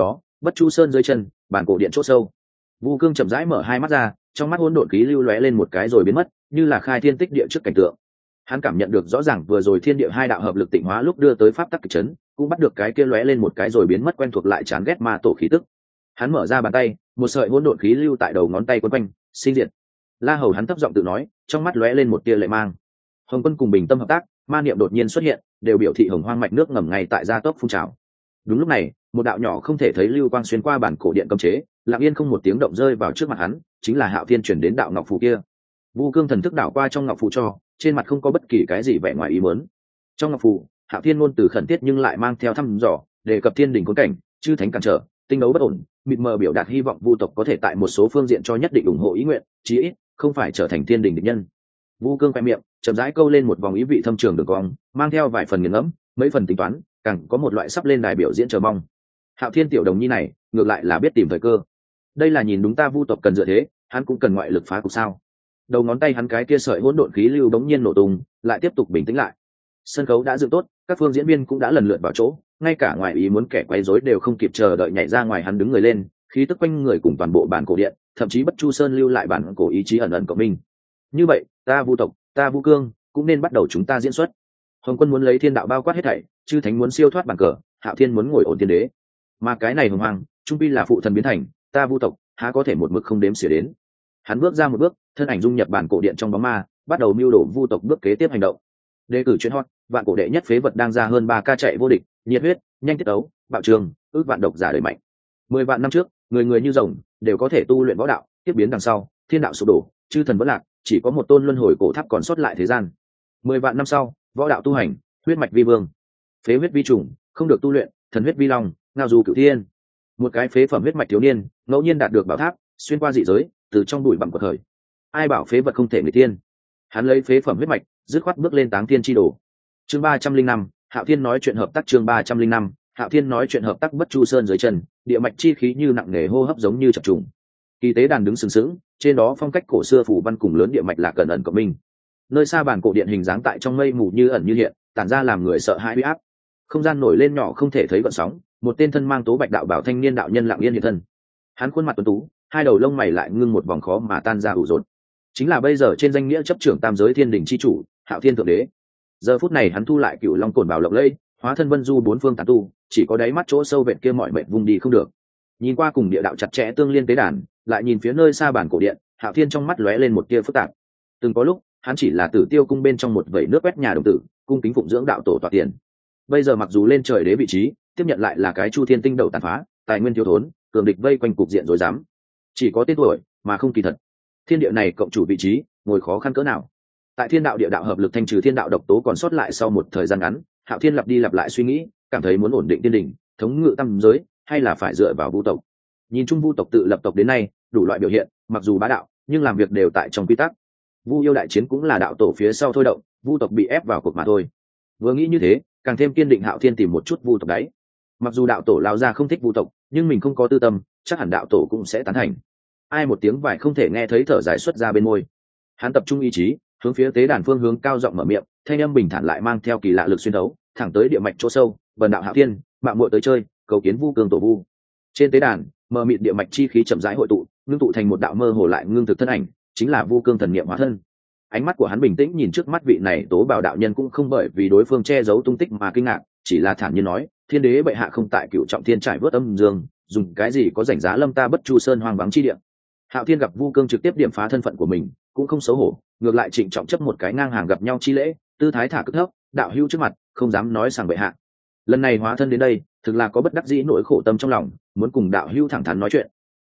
Bất Chu Sơn dưới chân, bản cổ điện chỗ sâu. Vu Cương chậm rãi mở hai mắt ra, trong mắt hỗn độn khí lưu lóe lên một cái rồi biến mất, như là khai thiên tích địa trước cảnh tượng. Hắn cảm nhận được rõ ràng vừa rồi thiên địa hai đạo hợp lực tịnh hóa lúc đưa tới pháp tắc kịch chấn, cũng bắt được cái kia lóe lên một cái rồi biến mất quen thuộc lại chán ghét ma tổ khí tức. Hắn mở ra bàn tay, một sợi hỗn độn khí lưu tại đầu ngón tay quấn quanh, sinh diệt. La Hầu hắn thấp giọng tự nói, trong mắt lóe lên một tia lệ mang. Hồng Quân cùng Bình Tâm hợp tác, ma niệm đột nhiên xuất hiện, đều biểu thị hồng hoang mạch nước ngầm ngay tại gia tốc phun trào. Đúng lúc này, một đạo nhỏ không thể thấy lưu quang xuyên qua bản cổ điện cấm chế, lặng yên không một tiếng động rơi vào trước mặt hắn, chính là Hạo Thiên chuyển đến đạo ngọc phù kia. Vu Cương thần thức đảo qua trong ngọc phù cho, trên mặt không có bất kỳ cái gì vẻ ngoài ý muốn. Trong ngọc phù, Hạo Thiên ngôn từ khẩn thiết nhưng lại mang theo thăm dò, đề cập thiên đình khốn cảnh, chư thánh cản trở, tinh đấu bất ổn, mịt mờ biểu đạt hy vọng Vu tộc có thể tại một số phương diện cho nhất định ủng hộ ý nguyện, chí ít không phải trở thành thiên đình địch nhân. Vu Cương khoe miệng, chậm rãi câu lên một vòng ý vị thâm trường đường cong, mang theo vài phần nghiền ngẫm, mấy phần tính toán, càng có một loại sắp lên đài biểu diễn chờ mong. Hạo Thiên tiểu đồng nhi này, ngược lại là biết tìm thời cơ. Đây là nhìn đúng ta Vu tộc cần dựa thế, hắn cũng cần ngoại lực phá cục sao? Đầu ngón tay hắn cái kia sợi hỗn độn khí lưu đống nhiên nổ tung, lại tiếp tục bình tĩnh lại. Sân khấu đã dựng tốt, các phương diễn viên cũng đã lần lượt vào chỗ, ngay cả ngoài ý muốn kẻ quấy rối đều không kịp chờ đợi nhảy ra ngoài hắn đứng người lên, khí tức quanh người cùng toàn bộ bản cổ điện, thậm chí Bất Chu Sơn lưu lại bản cổ ý chí ẩn ẩn cộng minh. Như vậy, ta Vu tộc, ta Vu Cương, cũng nên bắt đầu chúng ta diễn xuất. Hồng Quân muốn lấy thiên đạo bao quát hết thảy, chư thánh muốn siêu thoát bản cờ, Hạo Thiên muốn ngồi ổn tiên đế. Mà cái này hồng hoàng, trung pi là phụ thần biến thành, ta Vu tộc, há có thể một mức không đếm xỉa đến. Hắn bước ra một bước, thân ảnh dung nhập bản cổ điện trong bóng ma, bắt đầu mưu đồ Vu tộc bước kế tiếp hành động. Đề cử chuyên hot, vạn cổ đệ nhất phế vật đang ra hơn 3 ca chạy vô địch, nhiệt huyết, nhanh tiết tấu, bạo trường, ước vạn độc giả đời mạnh. 10 vạn năm trước, người người như rồng, đều có thể tu luyện võ đạo, tiếp biến đằng sau, thiên đạo sụp đổ, chư thần vẫn lạc, chỉ có một tôn luân hồi cổ tháp còn sót lại thế gian. 10 vạn năm sau, võ đạo tu hành, huyết mạch vi vương, phế huyết vi trùng, không được tu luyện, thần huyết vi long, ngao du cửu thiên. Một cái phế phẩm huyết mạch thiếu niên, ngẫu nhiên đạt được bảo tháp, xuyên qua dị giới, từ trong bụi bặm của thời. Ai bảo phế vật không thể người tiên? Hắn lấy phế phẩm huyết mạch, dứt khoát bước lên táng thiên chi đồ. Chương 305, Hạo Thiên nói chuyện hợp tác. Chương 305, Hạo Thiên nói chuyện hợp tác. Bất Chu Sơn dưới chân, địa mạch chi khí như nặng nề hô hấp giống như chập trùng. Kỳ tế đàn đứng sừng sững, trên đó phong cách cổ xưa phủ văn cùng lớn địa mạch là cẩn ẩn của mình. Nơi xa bản cổ điện hình dáng tại trong mây mù như ẩn như hiện, tản ra làm người sợ hãi uy áp. Không gian nổi lên nhỏ không thể thấy gợn sóng, một tên thân mang tố bạch đạo bảo thanh niên đạo nhân lặng yên hiện thân. Hắn khuôn mặt tuấn tú, hai đầu lông mày lại ngưng một vòng khó mà tan ra ủ rột. Chính là bây giờ trên danh nghĩa chấp trưởng tam giới thiên đình chi chủ, Hạo Thiên thượng đế. Giờ phút này hắn thu lại cựu long cồn bảo lộng lẫy, hóa thân vân du bốn phương tán tu, chỉ có đáy mắt chỗ sâu vẹn kia mọi mệnh vùng đi không được. Nhìn qua cùng địa đạo chặt chẽ tương liên tế đàn, lại nhìn phía nơi xa bản cổ điện, Hạo Thiên trong mắt lóe lên một tia phức tạp. Từng có lúc, hắn chỉ là Tử Tiêu cung bên trong một vẩy nước quét nhà đồng tử, cung kính phụng dưỡng đạo tổ tọa tiền. Bây giờ mặc dù lên trời đế vị trí, tiếp nhận lại là cái Chu Thiên tinh đầu tàn phá, tài nguyên thiếu thốn, cường địch vây quanh cục diện rối rắm. Chỉ có tên tuổi, mà không kỳ thật. Thiên địa này cộng chủ vị trí, ngồi khó khăn cỡ nào. Tại thiên đạo địa đạo hợp lực thanh trừ thiên đạo độc tố còn sót lại sau một thời gian ngắn, Hạo Thiên lặp đi lặp lại suy nghĩ, cảm thấy muốn ổn định tiên đỉnh, thống ngự tam giới, hay là phải dựa vào Vu tộc. Nhìn chung Vu tộc tự lập tộc đến nay, đủ loại biểu hiện, mặc dù bá đạo, nhưng làm việc đều tại trong quy tắc. Vu yêu đại chiến cũng là đạo tổ phía sau thôi động, Vu tộc bị ép vào cuộc mà thôi. Vừa nghĩ như thế, càng thêm kiên định Hạo Thiên tìm một chút Vu tộc đấy. Mặc dù đạo tổ lao ra không thích Vu tộc, nhưng mình không có tư tâm, chắc hẳn đạo tổ cũng sẽ tán thành. Ai một tiếng vải không thể nghe thấy thở dài xuất ra bên môi. Hắn tập trung ý chí, hướng phía tế đàn phương hướng cao giọng mở miệng, thanh âm bình thản lại mang theo kỳ lạ lực xuyên thấu, thẳng tới địa mạch chỗ sâu, vần đạo Hạo Thiên, mạo muội tới chơi, cầu kiến Vu Cương tổ Vu. Trên tế đàn, mờ mịt địa mạch chi khí chậm rãi hội tụ, ngưng tụ thành một đạo mơ hồ lại ngưng thực thân ảnh, chính là Vu Cương thần niệm hóa thân. Ánh mắt của hắn bình tĩnh nhìn trước mắt vị này tố bảo đạo nhân, cũng không bởi vì đối phương che giấu tung tích mà kinh ngạc, chỉ là thản nhiên nói, thiên đế bệ hạ không tại cựu trọng thiên trải vớt âm dương, dùng cái gì có rảnh giá lâm ta Bất Chu Sơn hoang vắng chi địa. Hạo Thiên gặp Vu Cương trực tiếp điểm phá thân phận của mình, cũng không xấu hổ, ngược lại trịnh trọng chấp một cái ngang hàng gặp nhau chi lễ, tư thái thả cực thấp, đạo hữu trước mặt, không dám nói sàng bệ hạ. Lần này hóa thân đến đây, thực là có bất đắc dĩ nỗi khổ tâm trong lòng, muốn cùng đạo hữu thẳng thắn nói chuyện.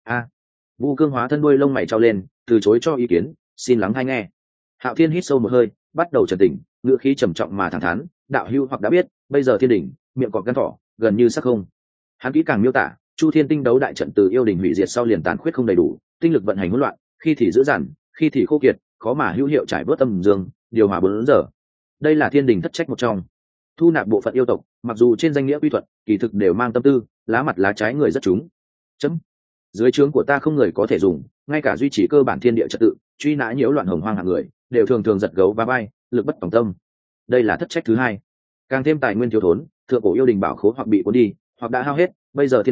Vu Cương hóa thân đuôi lông mày trao lên, từ chối cho ý kiến, xin lắng hay nghe. Hạo Thiên hít sâu một hơi, bắt đầu trấn tĩnh, ngữ khí trầm trọng mà thẳng thắn, đạo hữu hoặc đã biết, bây giờ thiên đỉnh, miệng cọp gan thỏ, gần như sắc không. Hắn kỹ càng miêu tả, Chu Thiên tinh đấu đại trận từ yêu đình hủy diệt sau liền tàn khuyết không đầy đủ, tinh lực vận hành hỗn loạn, khi thì dữ dằn, khi thì khô kiệt, khó mà hữu hiệu trải bớt âm dương, điều hòa 4 giờ. Đây là thiên đình thất trách một trong. Thu nạp bộ phận yêu tộc, mặc dù trên danh nghĩa quy thuận, kỳ thực đều mang tâm tư, lá mặt lá trái người rất chúng. Chấm. Dưới trướng của ta không người có thể dùng, ngay cả duy trì cơ bản thiên địa trật tự, truy nã nhiễu loạn hồng hoang hạng người, đều thường thường giật gấu và bay, lực bất tòng tâm. Đây là thất trách thứ hai. Càng thêm tài nguyên thiếu thốn, thượng cổ yêu đình bảo khố hoặc bị cuốn đi, hoặc đã hao hết, bây giờ thiên đình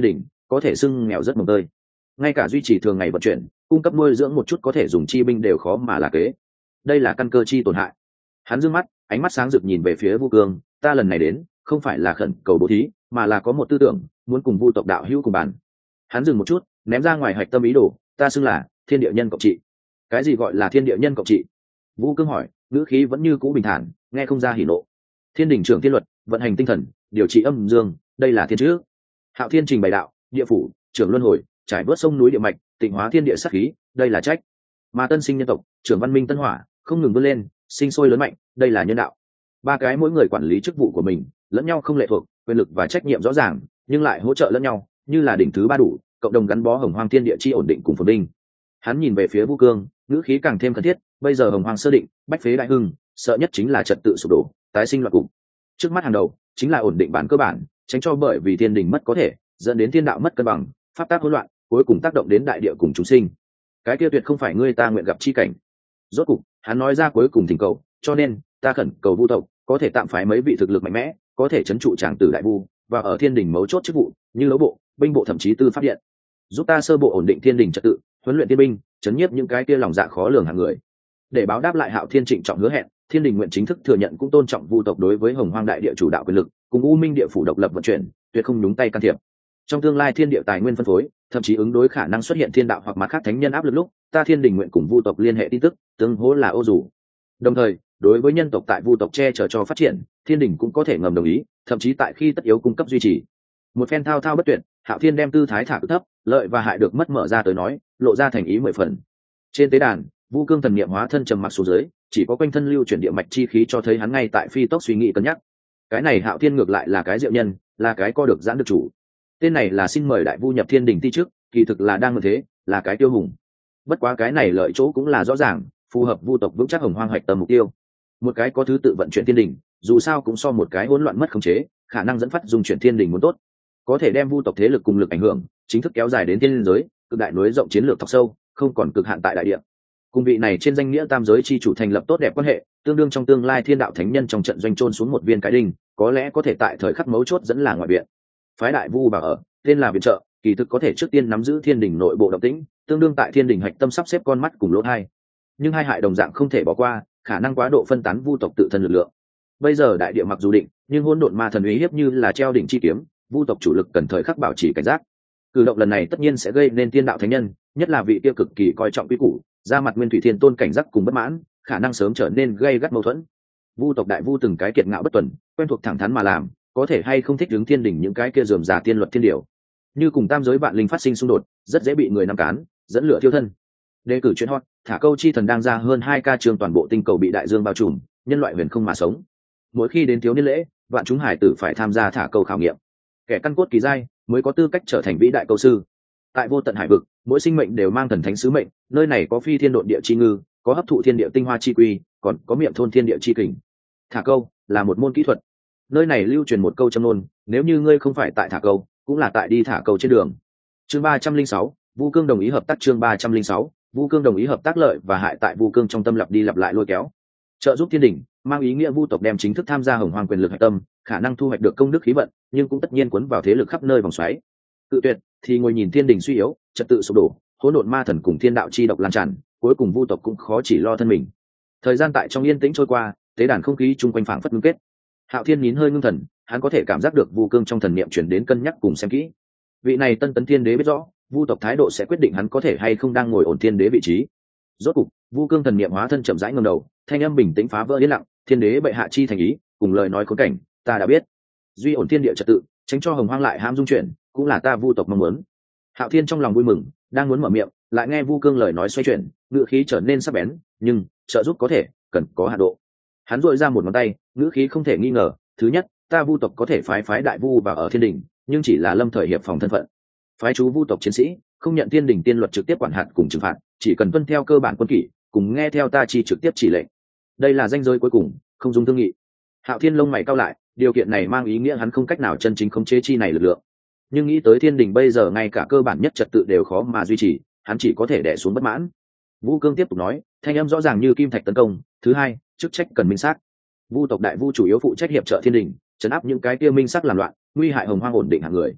có thể xưng nghèo rất mồng tơi. Ngay cả duy trì thường ngày vận chuyển, cung cấp nuôi dưỡng một chút có thể dùng chi binh đều khó mà là kế. Đây là căn cơ chi tổn hại. Hắn dương mắt, ánh mắt sáng rực nhìn về phía Vu Cương, ta lần này đến không phải là khẩn cầu bố thí, mà là có một tư tưởng muốn cùng Vu tộc đạo hữu cùng bàn. Hắn dừng một chút, ném ra ngoài hạch tâm ý đồ, ta xưng là thiên địa nhân cộng trị. Cái gì gọi là thiên địa nhân cộng trị? Vu Cương hỏi, ngữ khí vẫn như cũ bình thản, nghe không ra hỉ nộ. Thiên đỉnh trưởng thiên luật, vận hành tinh thần, điều trị âm dương, đây là thiên chữ. Hạo Thiên trình bày đạo, địa phủ trưởng luân hồi, trải vớt sông núi địa mạch, tịnh hóa thiên địa sát khí, đây là trách. Mà tân sinh nhân tộc, trưởng văn minh tân hỏa, không ngừng vươn lên, sinh sôi lớn mạnh, đây là nhân đạo. Ba cái mỗi người quản lý chức vụ của mình, lẫn nhau không lệ thuộc, quyền lực và trách nhiệm rõ ràng, nhưng lại hỗ trợ lẫn nhau, như là đỉnh thứ ba đủ, cộng đồng gắn bó hồng hoang thiên địa chi ổn định cùng phồn vinh. Hắn nhìn về phía Vu Cương, ngữ khí càng thêm cần thiết, bây giờ hồng hoang sơ định, bách phế đại hưng, sợ nhất chính là trật tự sụp đổ, tái sinh loạn cục. Trước mắt hàng đầu chính là ổn định bản cơ bản, tránh cho bởi vì thiên đình mất có thể dẫn đến thiên đạo mất cân bằng, pháp tác hỗn loạn, cuối cùng tác động đến đại địa cùng chúng sinh. Cái kia tuyệt không phải ngươi ta nguyện gặp chi cảnh. Rốt cục hắn nói ra cuối cùng thỉnh cầu, cho nên ta khẩn cầu Vu tộc có thể tạm phái mấy vị thực lực mạnh mẽ, có thể trấn trụ tràng tử đại vu và ở thiên đình mấu chốt chức vụ như lấu bộ, binh bộ, thậm chí tư pháp điện, giúp ta sơ bộ ổn định thiên đình trật tự, huấn luyện tiên binh, chấn nhiếp những cái kia lòng dạ khó lường hàng người. Để báo đáp lại Hạo Thiên trịnh trọng hứa hẹn, thiên đình nguyện chính thức thừa nhận cũng tôn trọng Vu tộc đối với hồng hoang đại địa chủ đạo quyền lực, cùng u minh địa phủ độc lập vận chuyển, tuyệt không nhúng tay can thiệp. Trong tương lai thiên địa tài nguyên phân phối, thậm chí ứng đối khả năng xuất hiện thiên đạo hoặc mặt khác thánh nhân áp lực lúc, ta thiên đình nguyện cùng Vu tộc liên hệ tin tức, tương hỗ là ô dù. Đồng thời, đối với nhân tộc tại Vu tộc che chở cho phát triển, thiên đình cũng có thể ngầm đồng ý, thậm chí tại khi tất yếu cung cấp duy trì. Một phen thao thao bất tuyệt, Hạo Thiên đem tư thái thả thấp, lợi và hại được mất mở ra tới nói, lộ ra thành ý 10 phần. Trên tế đàn, Vu Cương thần niệm hóa thân trầm mặc xuống dưới, chỉ có quanh thân lưu chuyển địa mạch chi khí cho thấy hắn ngay tại phi tốc suy nghĩ cân nhắc. Cái này Hạo Thiên ngược lại là cái diệu nhân, là cái co được giãn được chủ. Tên này là xin mời đại vu nhập thiên đình ti trước, kỳ thực là đang như thế, là cái tiêu hùng. Bất quá cái này lợi chỗ cũng là rõ ràng, phù hợp Vu tộc vững chắc hồng hoang hoạch tâm mục tiêu. Một cái có thứ tự vận chuyển thiên đình, dù sao cũng so một cái hỗn loạn mất khống chế, khả năng dẫn phát dùng chuyển thiên đình muốn tốt, có thể đem Vu tộc thế lực cùng lực ảnh hưởng chính thức kéo dài đến thiên giới, cực đại núi rộng chiến lược thọc sâu, không còn cực hạn tại đại địa. Cùng vị này trên danh nghĩa tam giới chi chủ thành lập tốt đẹp quan hệ, tương đương trong tương lai thiên đạo thánh nhân trong trận doanh trôn xuống một viên cái đinh, có lẽ có thể tại thời khắc mấu chốt dẫn là ngoại viện. Phái đại vu vào ở, tên là viện trợ, kỳ thực có thể trước tiên nắm giữ thiên đình nội bộ động tĩnh, tương đương tại thiên đình hạch tâm sắp xếp con mắt cùng lỗ hai. Nhưng hai hại đồng dạng không thể bỏ qua, khả năng quá độ phân tán Vu tộc tự thân lực lượng. Bây giờ đại địa mặc dù định, nhưng hỗn độn ma thần uy hiếp như là treo đỉnh chi kiếm, Vu tộc chủ lực cần thời khắc bảo trì cảnh giác. Cử động lần này tất nhiên sẽ gây nên thiên đạo thánh nhân, nhất là vị tiêu cực kỳ coi trọng quy củ, ra mặt nguyên thủy thiên tôn cảnh giác cùng bất mãn, khả năng sớm trở nên gây gắt mâu thuẫn. Vu tộc đại vu từng cái kiệt ngạo bất tuần, quen thuộc thẳng thắn mà làm, có thể hay không thích đứng thiên đỉnh những cái kia rườm rà tiên luật thiên điều, như cùng tam giới vạn linh phát sinh xung đột, rất dễ bị người nắm cán, dẫn lửa thiêu thân. Đề cử chuyện hot, thả câu chi thần đang ra hơn 2K trường toàn bộ tinh cầu bị đại dương bao trùm, nhân loại huyền không mà sống. Mỗi khi đến thiếu niên lễ, vạn chúng hải tử phải tham gia thả câu khảo nghiệm. Kẻ căn cốt kỳ giai mới có tư cách trở thành vĩ đại câu sư. Tại vô tận hải vực, mỗi sinh mệnh đều mang thần thánh sứ mệnh, nơi này có phi thiên độn địa chi ngư, có hấp thụ thiên địa tinh hoa chi quy, còn có miệng thôn thiên địa chi kình. Thả câu là một môn kỹ thuật. Nơi này lưu truyền một câu châm ngôn, nếu như ngươi không phải tại thả câu, cũng là tại đi thả câu trên đường. Chương 306, Vu Cương đồng ý hợp tác. Chương 306, Vu Cương đồng ý hợp tác. Lợi và hại tại Vu Cương trong tâm lặp đi lặp lại lôi kéo. Trợ giúp thiên đình, mang ý nghĩa Vu tộc đem chính thức tham gia hồng hoang quyền lực hạch tâm, khả năng thu hoạch được công đức khí vận, nhưng cũng tất nhiên cuốn vào thế lực khắp nơi vòng xoáy. Cự tuyệt thì ngồi nhìn thiên đình suy yếu, trật tự sụp đổ, hỗn độn ma thần cùng thiên đạo chi độc lan tràn, cuối cùng Vu tộc cũng khó chỉ lo thân mình. Thời gian tại trong yên tĩnh trôi qua, tế đàn không khí chung quanh phảng phất ngưng kết. Hạo Thiên nín hơi ngưng thần, hắn có thể cảm giác được Vu Cương trong thần niệm chuyển đến cân nhắc cùng xem kỹ. Vị này tân tấn thiên đế biết rõ, Vu tộc thái độ sẽ quyết định hắn có thể hay không đang ngồi ổn thiên đế vị trí. Rốt cục, Vu Cương thần niệm hóa thân chậm rãi ngẩng đầu, thanh âm bình tĩnh phá vỡ yên lặng, thiên đế bệ hạ chi thành ý, cùng lời nói khốn cảnh, ta đã biết. Duy ổn thiên địa trật tự, tránh cho hồng hoang lại ham dung chuyển, cũng là ta Vu tộc mong muốn. Hạo Thiên trong lòng vui mừng, đang muốn mở miệng, lại nghe Vu Cương lời nói xoay chuyển, ngữ khí trở nên sắc bén, nhưng trợ giúp có thể, cần có hạn độ. Hắn duỗi ra một ngón tay, ngữ khí không thể nghi ngờ, thứ nhất, ta Vu tộc có thể phái đại vu vào ở thiên đình, nhưng chỉ là lâm thời hiệp phòng thân phận. Phái chú Vu tộc chiến sĩ, không nhận thiên đình tiên luật trực tiếp quản hạt cùng trừng phạt, chỉ cần tuân theo cơ bản quân kỷ, cùng nghe theo ta chi trực tiếp chỉ lệnh. Đây là ranh giới cuối cùng, không dung thương nghị. Hạo Thiên lông mày cau lại, điều kiện này mang ý nghĩa hắn không cách nào chân chính khống chế chi này lực lượng. Nhưng nghĩ tới thiên đình bây giờ ngay cả cơ bản nhất trật tự đều khó mà duy trì, hắn chỉ có thể đè xuống bất mãn. Vu Cương tiếp tục nói, thanh âm rõ ràng như kim thạch tấn công. Thứ hai, chức trách cần minh xác. Vu tộc đại vu chủ yếu phụ trách hiệp trợ thiên đình, trấn áp những cái kia minh sắc làm loạn, nguy hại hồng hoang ổn định hạng người.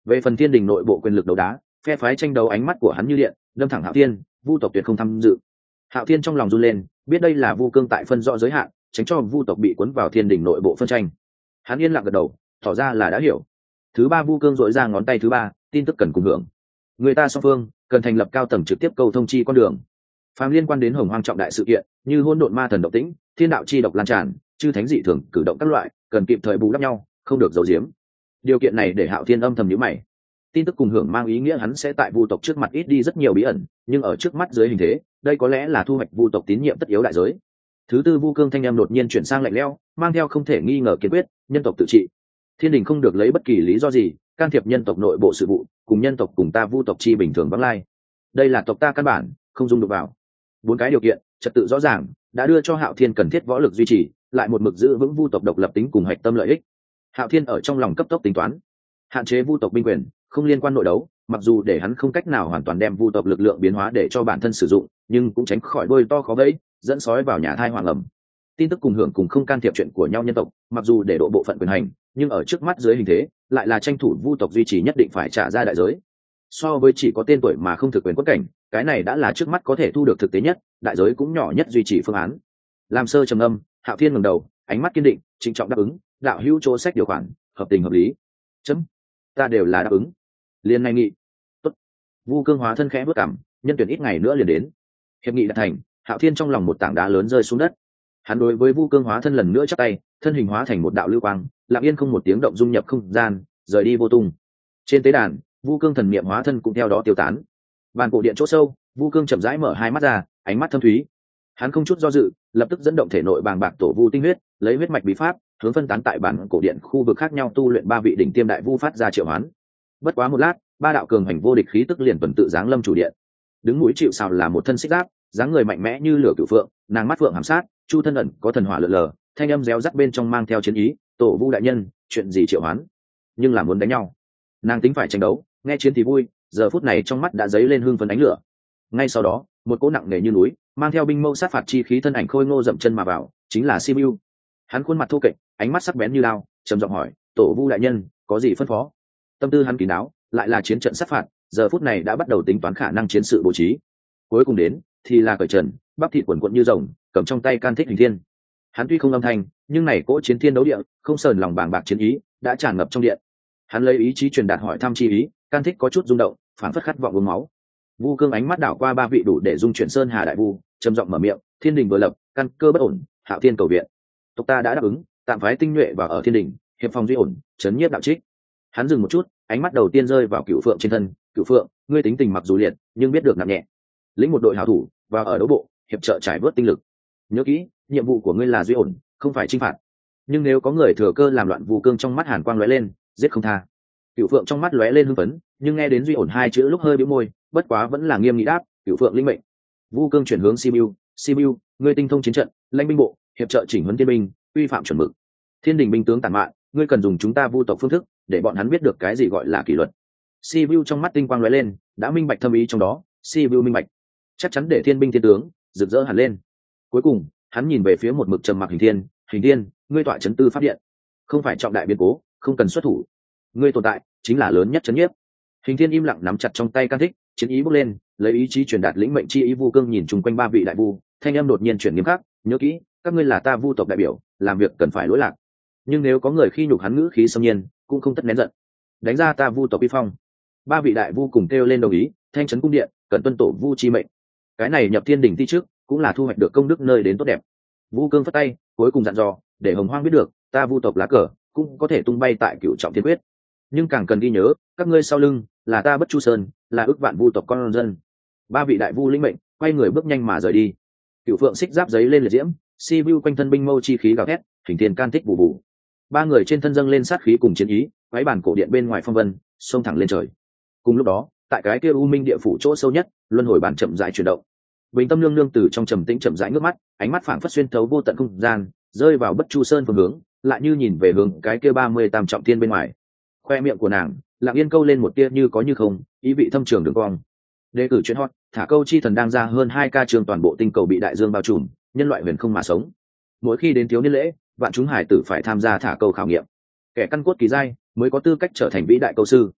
Về phần thiên đình nội bộ quyền lực đấu đá, phe phái tranh đấu ánh mắt của hắn như điện, đâm thẳng Hạo Thiên, Vu tộc tuyệt không tham dự. Hạo Thiên trong lòng run lên, biết đây là Vu Cương tại phân rõ giới hạn, tránh cho Vu tộc bị cuốn vào thiên đình nội bộ phân tranh. Hắn yên lặng gật đầu, tỏ ra là đã hiểu. Thứ ba Vu Cương dội ra ngón tay thứ ba, tin tức cần cùng hưởng. Người ta song phương cần thành lập cao tầng trực tiếp câu thông chi con đường. Phàm liên quan đến Hồng Hoang trọng đại sự kiện, như hỗn độn ma thần động tĩnh, thiên đạo chi độc lan tràn, chư thánh dị thường cử động các loại, cần kịp thời bù đắp nhau, không được giấu giếm. Điều kiện này để Hạo Thiên âm thầm nhíu mày. Tin tức cùng hưởng mang ý nghĩa hắn sẽ tại Vu tộc trước mặt ít đi rất nhiều bí ẩn, nhưng ở trước mắt dưới hình thế, đây có lẽ là thu hoạch Vu tộc tín nhiệm tất yếu đại giới. Thứ tư Vu Cương thanh em đột nhiên chuyển sang lạnh lẽo, mang theo không thể nghi ngờ kiên quyết, nhân tộc tự trị. Thiên đình không được lấy bất kỳ lý do gì can thiệp nhân tộc nội bộ sự vụ, cùng nhân tộc cùng ta Vu tộc chi bình thường vắng lai. Đây là tộc ta căn bản, không dung được vào. Bốn cái điều kiện, trật tự rõ ràng, đã đưa cho Hạo Thiên cần thiết võ lực duy trì, lại một mực giữ vững Vu tộc độc lập tính cùng hạch tâm lợi ích. Hạo Thiên ở trong lòng cấp tốc tính toán, hạn chế Vu tộc binh quyền, không liên quan nội đấu, mặc dù để hắn không cách nào hoàn toàn đem Vu tộc lực lượng biến hóa để cho bản thân sử dụng, nhưng cũng tránh khỏi đôi to khó vẫy, dẫn sói vào nhà thai hoàng ẩm. Tin tức cùng hưởng cùng không can thiệp chuyện của nhau nhân tộc, mặc dù để độ bộ phận quyền hành, nhưng ở trước mắt dưới hình thế, lại là tranh thủ Vu tộc duy trì nhất định phải trả ra đại giới. So với chỉ có tên tuổi mà không thực quyền quất cảnh, cái này đã là trước mắt có thể thu được thực tế nhất, đại giới cũng nhỏ nhất duy trì phương án. Làm sơ trầm âm, Hạo Thiên ngẩng đầu, ánh mắt kiên định, trịnh trọng đáp ứng, đạo hữu chỗ sách điều khoản, hợp tình hợp lý. Chấm, ta đều là đáp ứng. Liên này nghị. Tốt. Vu Cương hóa thân khẽ bước cảm, nhân tuyển ít ngày nữa liền đến. Hiệp nghị đã thành, Hạo Thiên trong lòng một tảng đá lớn rơi xuống đất. Hắn đối với Vu Cương hóa thân lần nữa chắp tay, thân hình hóa thành một đạo lưu quang, lặng yên không một tiếng động dung nhập không gian, rời đi vô tung. Trên tế đàn, Vu Cương thần niệm hóa thân cũng theo đó tiêu tán. Bàn cổ điện chỗ sâu, Vu Cương chậm rãi mở hai mắt ra, ánh mắt thâm thúy. Hắn không chút do dự, lập tức dẫn động thể nội bàng bạc tổ vu tinh huyết, lấy huyết mạch bí pháp, hướng phân tán tại bản cổ điện khu vực khác nhau tu luyện ba vị đỉnh tiêm đại vu phát ra triệu hoán. Bất quá một lát, ba đạo cường hành vô địch khí tức liền tuần tự giáng lâm chủ điện. Đứng mũi chịu sào là một thân xích giáp, dáng người mạnh mẽ như lửa cửu phượng, nàng mắt phượng hàm sát, chu thân ẩn có thần hỏa lượn lờ, thanh âm réo rắt bên trong mang theo chiến ý, tổ vu đại nhân, chuyện gì triệu hoán? Nhưng là muốn đánh nhau. Nàng tính phải tranh đấu, nghe chiến thì vui, giờ phút này trong mắt đã dấy lên hương phấn ánh lửa. Ngay sau đó, một cỗ nặng nề như núi, mang theo binh mâu sát phạt chi khí thân ảnh khôi ngô dậm chân mà vào, chính là Sibiu. Hắn khuôn mặt thô kệch, ánh mắt sắc bén như lao, trầm giọng hỏi, tổ vu đại nhân, có gì phân phó? Tâm tư hắn kín đáo, lại là chiến trận sát phạt, giờ phút này đã bắt đầu tính toán khả năng chiến sự bố trí. Cuối cùng đến, thì là cởi trần, bắp thịt quần quận như rồng, cầm trong tay can thích hình thiên. Hắn tuy không âm thanh, nhưng này cỗ chiến thiên đấu địa, không sờn lòng bàng bạc chiến ý, đã tràn ngập trong điện. Hắn lấy ý chí truyền đạt hỏi thăm chi ý, can thích có chút rung động, phản phất khát vọng uống máu. Vu Cương ánh mắt đảo qua ba vị đủ để dung chuyển sơn hà đại vu, trầm giọng mở miệng, thiên đình vừa lập, căn cơ bất ổn, Hạo Thiên cầu viện. Tộc ta đã đáp ứng, tạm phái tinh nhuệ vào ở thiên đình, hiệp phòng duy ổn, chấn nhiếp đạo trích. Hắn dừng một chút, ánh mắt đầu tiên rơi vào Cửu Phượng trên thân. Cửu Phượng, ngươi tính tình mặc dù liệt, nhưng biết được nặng nhẹ. Lĩnh một đội hảo thủ, vào ở đấu bộ, hiệp trợ trải vớt tinh lực. Nhớ kỹ, nhiệm vụ của ngươi là duy ổn, không phải chinh phạt. Nhưng nếu có người thừa cơ làm loạn, Vu Cương trong mắt hàn quang lóe lên, giết không tha. Cửu Phượng trong mắt lóe lên hưng phấn, nhưng nghe đến duy ổn hai chữ lúc hơi bĩu môi, bất quá vẫn là nghiêm nghị đáp, Cửu Phượng linh mệnh. Vu Cương chuyển hướng Sibiu, Sibiu, ngươi tinh thông chiến trận, lãnh binh bộ, hiệp trợ chỉnh huấn thiên binh, quy phạm chuẩn mực. Thiên đình binh tướng tàn mạn, ngươi cần dùng chúng ta Vu tộc phương thức, để bọn hắn biết được cái gì gọi là kỷ luật. Sibiu trong mắt tinh quang lóe lên, đã minh bạch thâm ý trong đó. Sibiu minh bạch, chắc chắn để thiên binh thiên tướng rực rỡ hẳn lên. Cuối cùng, hắn nhìn về phía một mực trầm mặc Hình Thiên, ngươi tọa chấn tư pháp điện, không phải trọng đại biến cố, không cần xuất thủ. Ngươi tồn tại chính là lớn nhất chấn nhiếp. Hình Thiên im lặng nắm chặt trong tay can thích, chiến ý bốc lên, lấy ý chí truyền đạt lĩnh mệnh chi ý. Vu Cương nhìn chung quanh ba vị đại vu, thanh âm đột nhiên chuyển nghiêm khắc, nhớ kỹ, các ngươi là ta Vu tộc đại biểu, làm việc cần phải lỗi lạc. Nhưng nếu có người khi nhục hắn ngữ khí xâm nhiên, cũng không tất nén giận. Đánh ra ta Vu tộc uy phong. Ba vị đại vu cùng kêu lên đồng ý, thanh trấn cung điện, cần tuân tổ Vu chi mệnh. Cái này nhập thiên đình ti trước, cũng là thu hoạch được công đức nơi đến tốt đẹp. Vu Cương phất tay, cuối cùng dặn dò, để Hồng Hoang biết được, ta Vu tộc lá cờ cũng có thể tung bay tại Cửu Trọng Thiên Quyết. Nhưng càng cần ghi nhớ, các ngươi sau lưng là ta Bất Chu Sơn, là ước vạn Vu tộc con dân. Ba vị đại vu lĩnh mệnh, quay người bước nhanh mà rời đi. Cửu Phượng xích giáp giấy lên liệt diễm, Sibiu quanh thân binh mâu chi khí gào thét, Hình Thiên can thích bù bù. Ba người trên thân dâng lên sát khí cùng chiến ý, váy bản cổ điện bên ngoài phong vân, xông thẳng lên trời. Cùng lúc đó, tại cái kia u minh địa phủ chỗ sâu nhất, luân hồi bản chậm rãi chuyển động. Bình Tâm nương nương từ trong trầm tĩnh chậm rãi ngước mắt, ánh mắt phảng phất xuyên thấu vô tận không gian, rơi vào Bất Chu Sơn phương hướng, lại như nhìn về hướng cái kia 38 trọng thiên bên ngoài. Khoe miệng của nàng lặng yên câu lên một tia như có như không, ý vị thâm trường đường cong. Đề cử chuyện hot, thả câu chi thần đang ra hơn 2K trường toàn bộ tinh cầu bị đại dương bao trùm, nhân loại huyền không mà sống. Mỗi khi đến thiếu niên lễ, vạn chúng hải tử phải tham gia thả câu khảo nghiệm. Kẻ căn cốt kỳ giai mới có tư cách trở thành vĩ đại câu sư.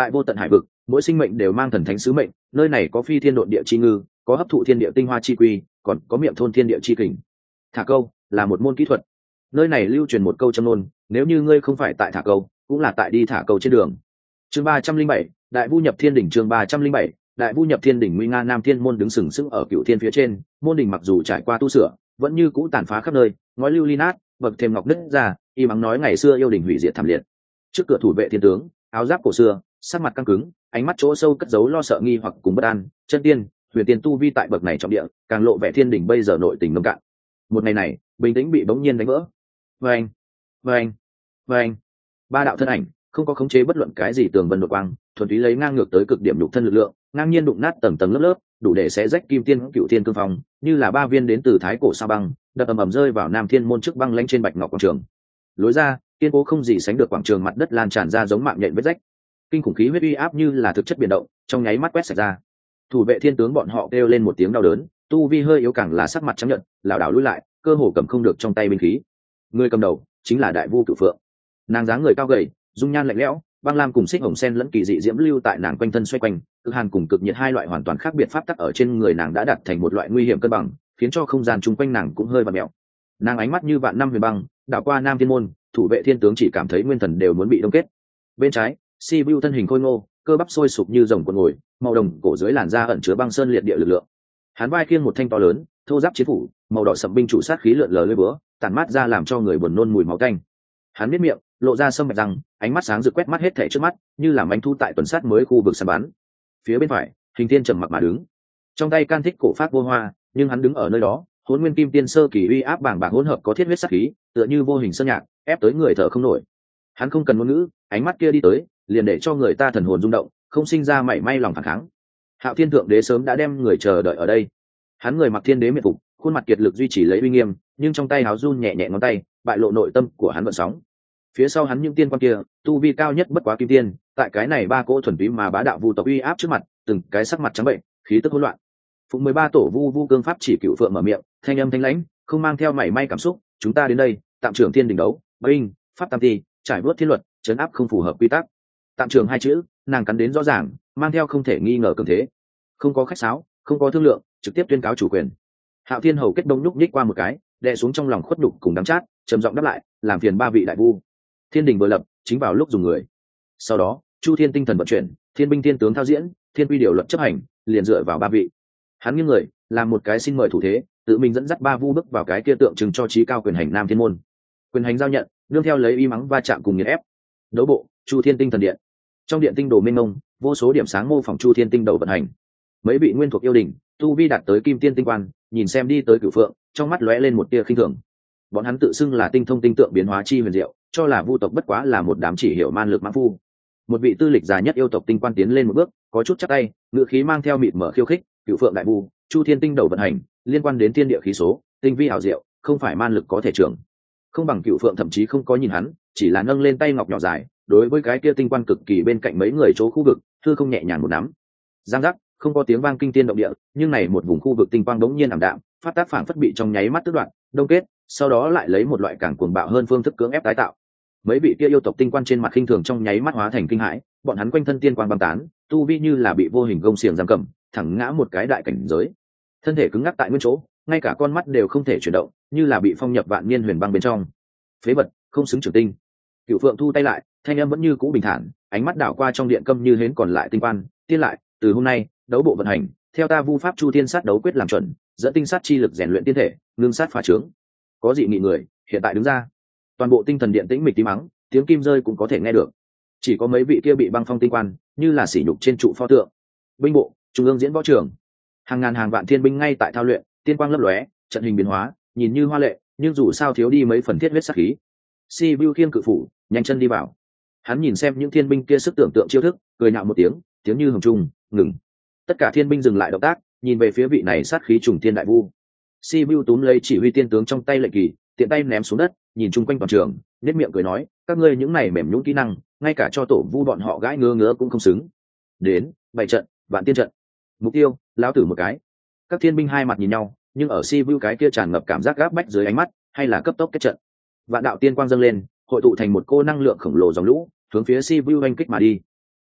Tại vô tận hải vực, mỗi sinh mệnh đều mang thần thánh sứ mệnh, nơi này có phi thiên độn địa chi ngư, có hấp thụ thiên địa tinh hoa chi quy, còn có miệng thôn thiên địa chi kình. Thả câu là một môn kỹ thuật. Nơi này lưu truyền một câu châm ngôn, nếu như ngươi không phải tại thả câu, cũng là tại đi thả câu trên đường. Chương 307, Đại Vu nhập Thiên đỉnh. Chương 307, Đại Vu nhập Thiên đỉnh. Nguy nga Nam Thiên môn đứng sừng sững ở Cửu Thiên phía trên, môn đỉnh mặc dù trải qua tu sửa, vẫn như cũ tàn phá khắp nơi, ngói lưu ly nát, bậc thềm ngọc nứt ra, y mắng nói ngày xưa yêu đình hủy diệt thảm liệt. Trước cửa thủ vệ thiên tướng, áo giáp cổ xưa, sắc mặt căng cứng, ánh mắt chỗ sâu cất giấu lo sợ nghi hoặc cùng bất an, chân tiên, huyền tiên tu vi tại bậc này trọng địa, càng lộ vẻ thiên đỉnh bây giờ nội tình nông cạn. Một ngày này, bình tĩnh bị bỗng nhiên đánh vỡ. Vâng, vâng, vâng. Ba đạo thân ảnh, không có khống chế bất luận cái gì tường vân nội quang, thuần túy lấy ngang ngược tới cực điểm nhục thân lực lượng, ngang nhiên đụng nát tầng tầng lớp lớp, đủ để xé rách kim tiên cựu thiên cương phong, như là ba viên đến từ thái cổ sa băng, đập ầm ầm rơi vào Nam Thiên môn trước băng lãnh trên bạch ngọc quảng trường. Lối ra, kiên cố không gì sánh được, quảng trường mặt đất lan tràn ra giống mạng nhện vết rách. Kinh khủng khí huyết uy áp như là thực chất biển động, trong nháy mắt quét sạch ra. Thủ vệ thiên tướng bọn họ kêu lên một tiếng đau đớn, tu vi hơi yếu càng là sắc mặt trắng nhợt, lảo đảo lùi lại, cơ hồ cầm không được trong tay binh khí. Người cầm đầu chính là Đại Vu Cửu Phượng. Nàng dáng người cao gầy, dung nhan lạnh lẽo, băng lam cùng xích hồng sen lẫn kỳ dị diễm lưu tại nàng quanh thân xoay quanh, cực hàn cùng cực nhiệt hai loại hoàn toàn khác biệt pháp tắc ở trên người nàng đã đặt thành một loại nguy hiểm cân bằng, khiến cho không gian chung quanh nàng cũng hơi vặn mèo. Nàng ánh mắt như vạn năm huyền băng, đảo qua Nam Thiên môn, thủ vệ thiên tướng chỉ cảm thấy nguyên thần đều muốn bị đông kết. Bên trái, Sibiu thân hình khôi ngô, cơ bắp sôi sục như rồng cuộn ngồi, màu đồng cổ dưới làn da ẩn chứa băng sơn liệt địa lực lượng. Hắn vai khiêng một thanh to lớn, thô giáp chiến phủ, màu đỏ sậm binh chủ sát khí lượn lờ lưỡi búa, tản mát ra làm cho người buồn nôn mùi máu tanh. Hắn biết miệng, lộ ra sâm bạch răng, ánh mắt sáng rực quét mắt hết thảy trước mắt, như là mánh thu tại tuần sát mới khu vực săn bắn. Phía bên phải, Hình Thiên trầm mặc mà đứng, trong tay can thích cổ phát vô hoa, nhưng hắn đứng ở nơi đó, Hỗn Nguyên Kim Tiên sơ kỳ uy áp bàng bạc hỗn hợp có thiết huyết sát khí, tựa như vô hình sơn nhạc, ép tới người thở không nổi. Hắn không cần ngôn ngữ, ánh mắt kia đi tới, liền để cho người ta thần hồn rung động, không sinh ra mảy may lòng phản kháng. Hạo Thiên thượng đế sớm đã đem người chờ đợi ở đây. Hắn người mặc thiên đế miệt phục, khuôn mặt kiệt lực duy trì lấy uy nghiêm, nhưng trong tay háo run nhẹ nhẹ ngón tay, bại lộ nội tâm của hắn vận sóng. Phía sau hắn những tiên quan kia, tu vi cao nhất bất quá kim tiên, tại cái này ba cỗ thuần túy mà bá đạo vu tộc uy áp trước mặt, từng cái sắc mặt trắng bệnh, khí tức hỗn loạn. Phụng 13 tổ vu cương pháp chỉ Cửu Phượng mở miệng, thanh âm thanh lãnh, không mang theo mảy may cảm xúc, chúng ta đến đây, tạm trưởng thiên đình đấu, binh, pháp tam ti, trải vớt thiên luật, trấn áp không phù hợp quy tắc. Tạm trưởng hai chữ, nàng cắn đến rõ ràng, mang theo không thể nghi ngờ cường thế. Không có khách sáo, không có thương lượng, trực tiếp tuyên cáo chủ quyền. Hạo Thiên hầu kết đông nhúc nhích qua một cái, đè xuống trong lòng khuất đục cùng đắng chát, trầm giọng đáp lại, làm phiền ba vị đại vu. Thiên đình vừa lập, chính vào lúc dùng người. Sau đó, Chu Thiên tinh thần vận chuyển, thiên binh thiên tướng thao diễn, thiên quy điều luật chấp hành, liền dựa vào ba vị. Hắn nghiêng người, làm một cái xin mời thủ thế, tự mình dẫn dắt ba vu bước vào cái kia tượng trưng cho trí cao quyền hành Nam Thiên môn. Quyền hành giao nhận, nương theo lấy y mắng va chạm cùng nghiền ép. Đấu bộ, Chu Thiên tinh thần điện. Trong điện tinh đồ mênh mông, vô số điểm sáng mô phỏng Chu Thiên tinh đầu vận hành. Mấy vị nguyên thuộc yêu đình, tu vi đạt tới kim tiên tinh quan, nhìn xem đi tới Cửu Phượng, trong mắt lóe lên một tia khinh thường. Bọn hắn tự xưng là tinh thông tinh tượng biến hóa chi huyền diệu, cho là vu tộc bất quá là một đám chỉ hiểu man lực mãng phu. Một vị tư lịch già nhất yêu tộc tinh quan tiến lên một bước, có chút chắp tay, ngựa khí mang theo mịt mở khiêu khích, Cửu Phượng đại vu, Chu Thiên tinh đầu vận hành, liên quan đến thiên địa khí số, tinh vi ảo diệu, không phải man lực có thể trưởng. Không bằng Cửu Phượng thậm chí không có nhìn hắn, chỉ là nâng lên tay ngọc nhỏ dài, đối với cái kia tinh quan cực kỳ bên cạnh mấy người chỗ khu vực, thư không nhẹ nhàng một nắm. Giang giác, không có tiếng vang kinh thiên động địa, nhưng này một vùng khu vực tinh quang đống nhiên ảm đạm, phát tác phảng phất bị trong nháy mắt tước đoạn, đông kết, sau đó lại lấy một loại càng cuồng bạo hơn phương thức cưỡng ép tái tạo. Mấy vị kia yêu tộc tinh quan trên mặt khinh thường trong nháy mắt hóa thành kinh hãi, bọn hắn quanh thân tiên quang băng tán, tu vi như là bị vô hình gông xiềng giam cầm, thẳng ngã một cái đại cảnh giới. Thân thể cứng ngắc tại nguyên chỗ, ngay cả con mắt đều không thể chuyển động, như là bị phong nhập vạn niên huyền băng bên trong. Phế vật, không xứng trưởng tinh. Cửu Phượng thu tay lại, thanh âm vẫn như cũ bình thản, ánh mắt đảo qua trong điện câm như hến còn lại tinh quan, tiên lại, từ hôm nay, đấu bộ vận hành, theo ta vu pháp Chu Thiên sát đấu quyết làm chuẩn, dẫn tinh sát chi lực rèn luyện tiên thể, ngưng sát phá trướng. Có dị nghị người, hiện tại đứng ra. Toàn bộ tinh thần điện tĩnh mịch tí mắng, tiếng kim rơi cũng có thể nghe được. Chỉ có mấy vị kia bị băng phong tinh quan, như là sỉ nhục trên trụ pho tượng. Binh bộ, trung ương diễn võ trường, hàng ngàn hàng vạn thiên binh ngay tại thao luyện, tiên quang lấp lóe, trận hình biến hóa, nhìn như hoa lệ, nhưng dù sao thiếu đi mấy phần thiết huyết sát khí. Sibiu khiêng cự phủ, nhanh chân đi vào. Hắn nhìn xem những thiên binh kia sức tưởng tượng chiêu thức, cười nhạo một tiếng, tiếng như hồng trung, ngừng. Tất cả thiên binh dừng lại động tác, nhìn về phía vị này sát khí trùng thiên đại vu. Sibiu túm lấy chỉ huy tiên tướng trong tay lệnh kỳ, tiện tay ném xuống đất, nhìn chung quanh toàn trường, nét miệng cười nói, các ngươi những này mềm nhũn kỹ năng, ngay cả cho tổ vu bọn họ gãi ngứa ngứa cũng không xứng. Đến, bảy trận, vạn tiên trận. Mục tiêu, lão tử một cái. Các thiên binh hai mặt nhìn nhau, nhưng ở Sibiu cái kia tràn ngập cảm giác gáp bách dưới ánh mắt, hay là cấp tốc kết trận. Vạn đạo tiên quang dâng lên, hội tụ thành một cô năng lượng khổng lồ dòng lũ, hướng phía Sibiu oanh kích mà đi.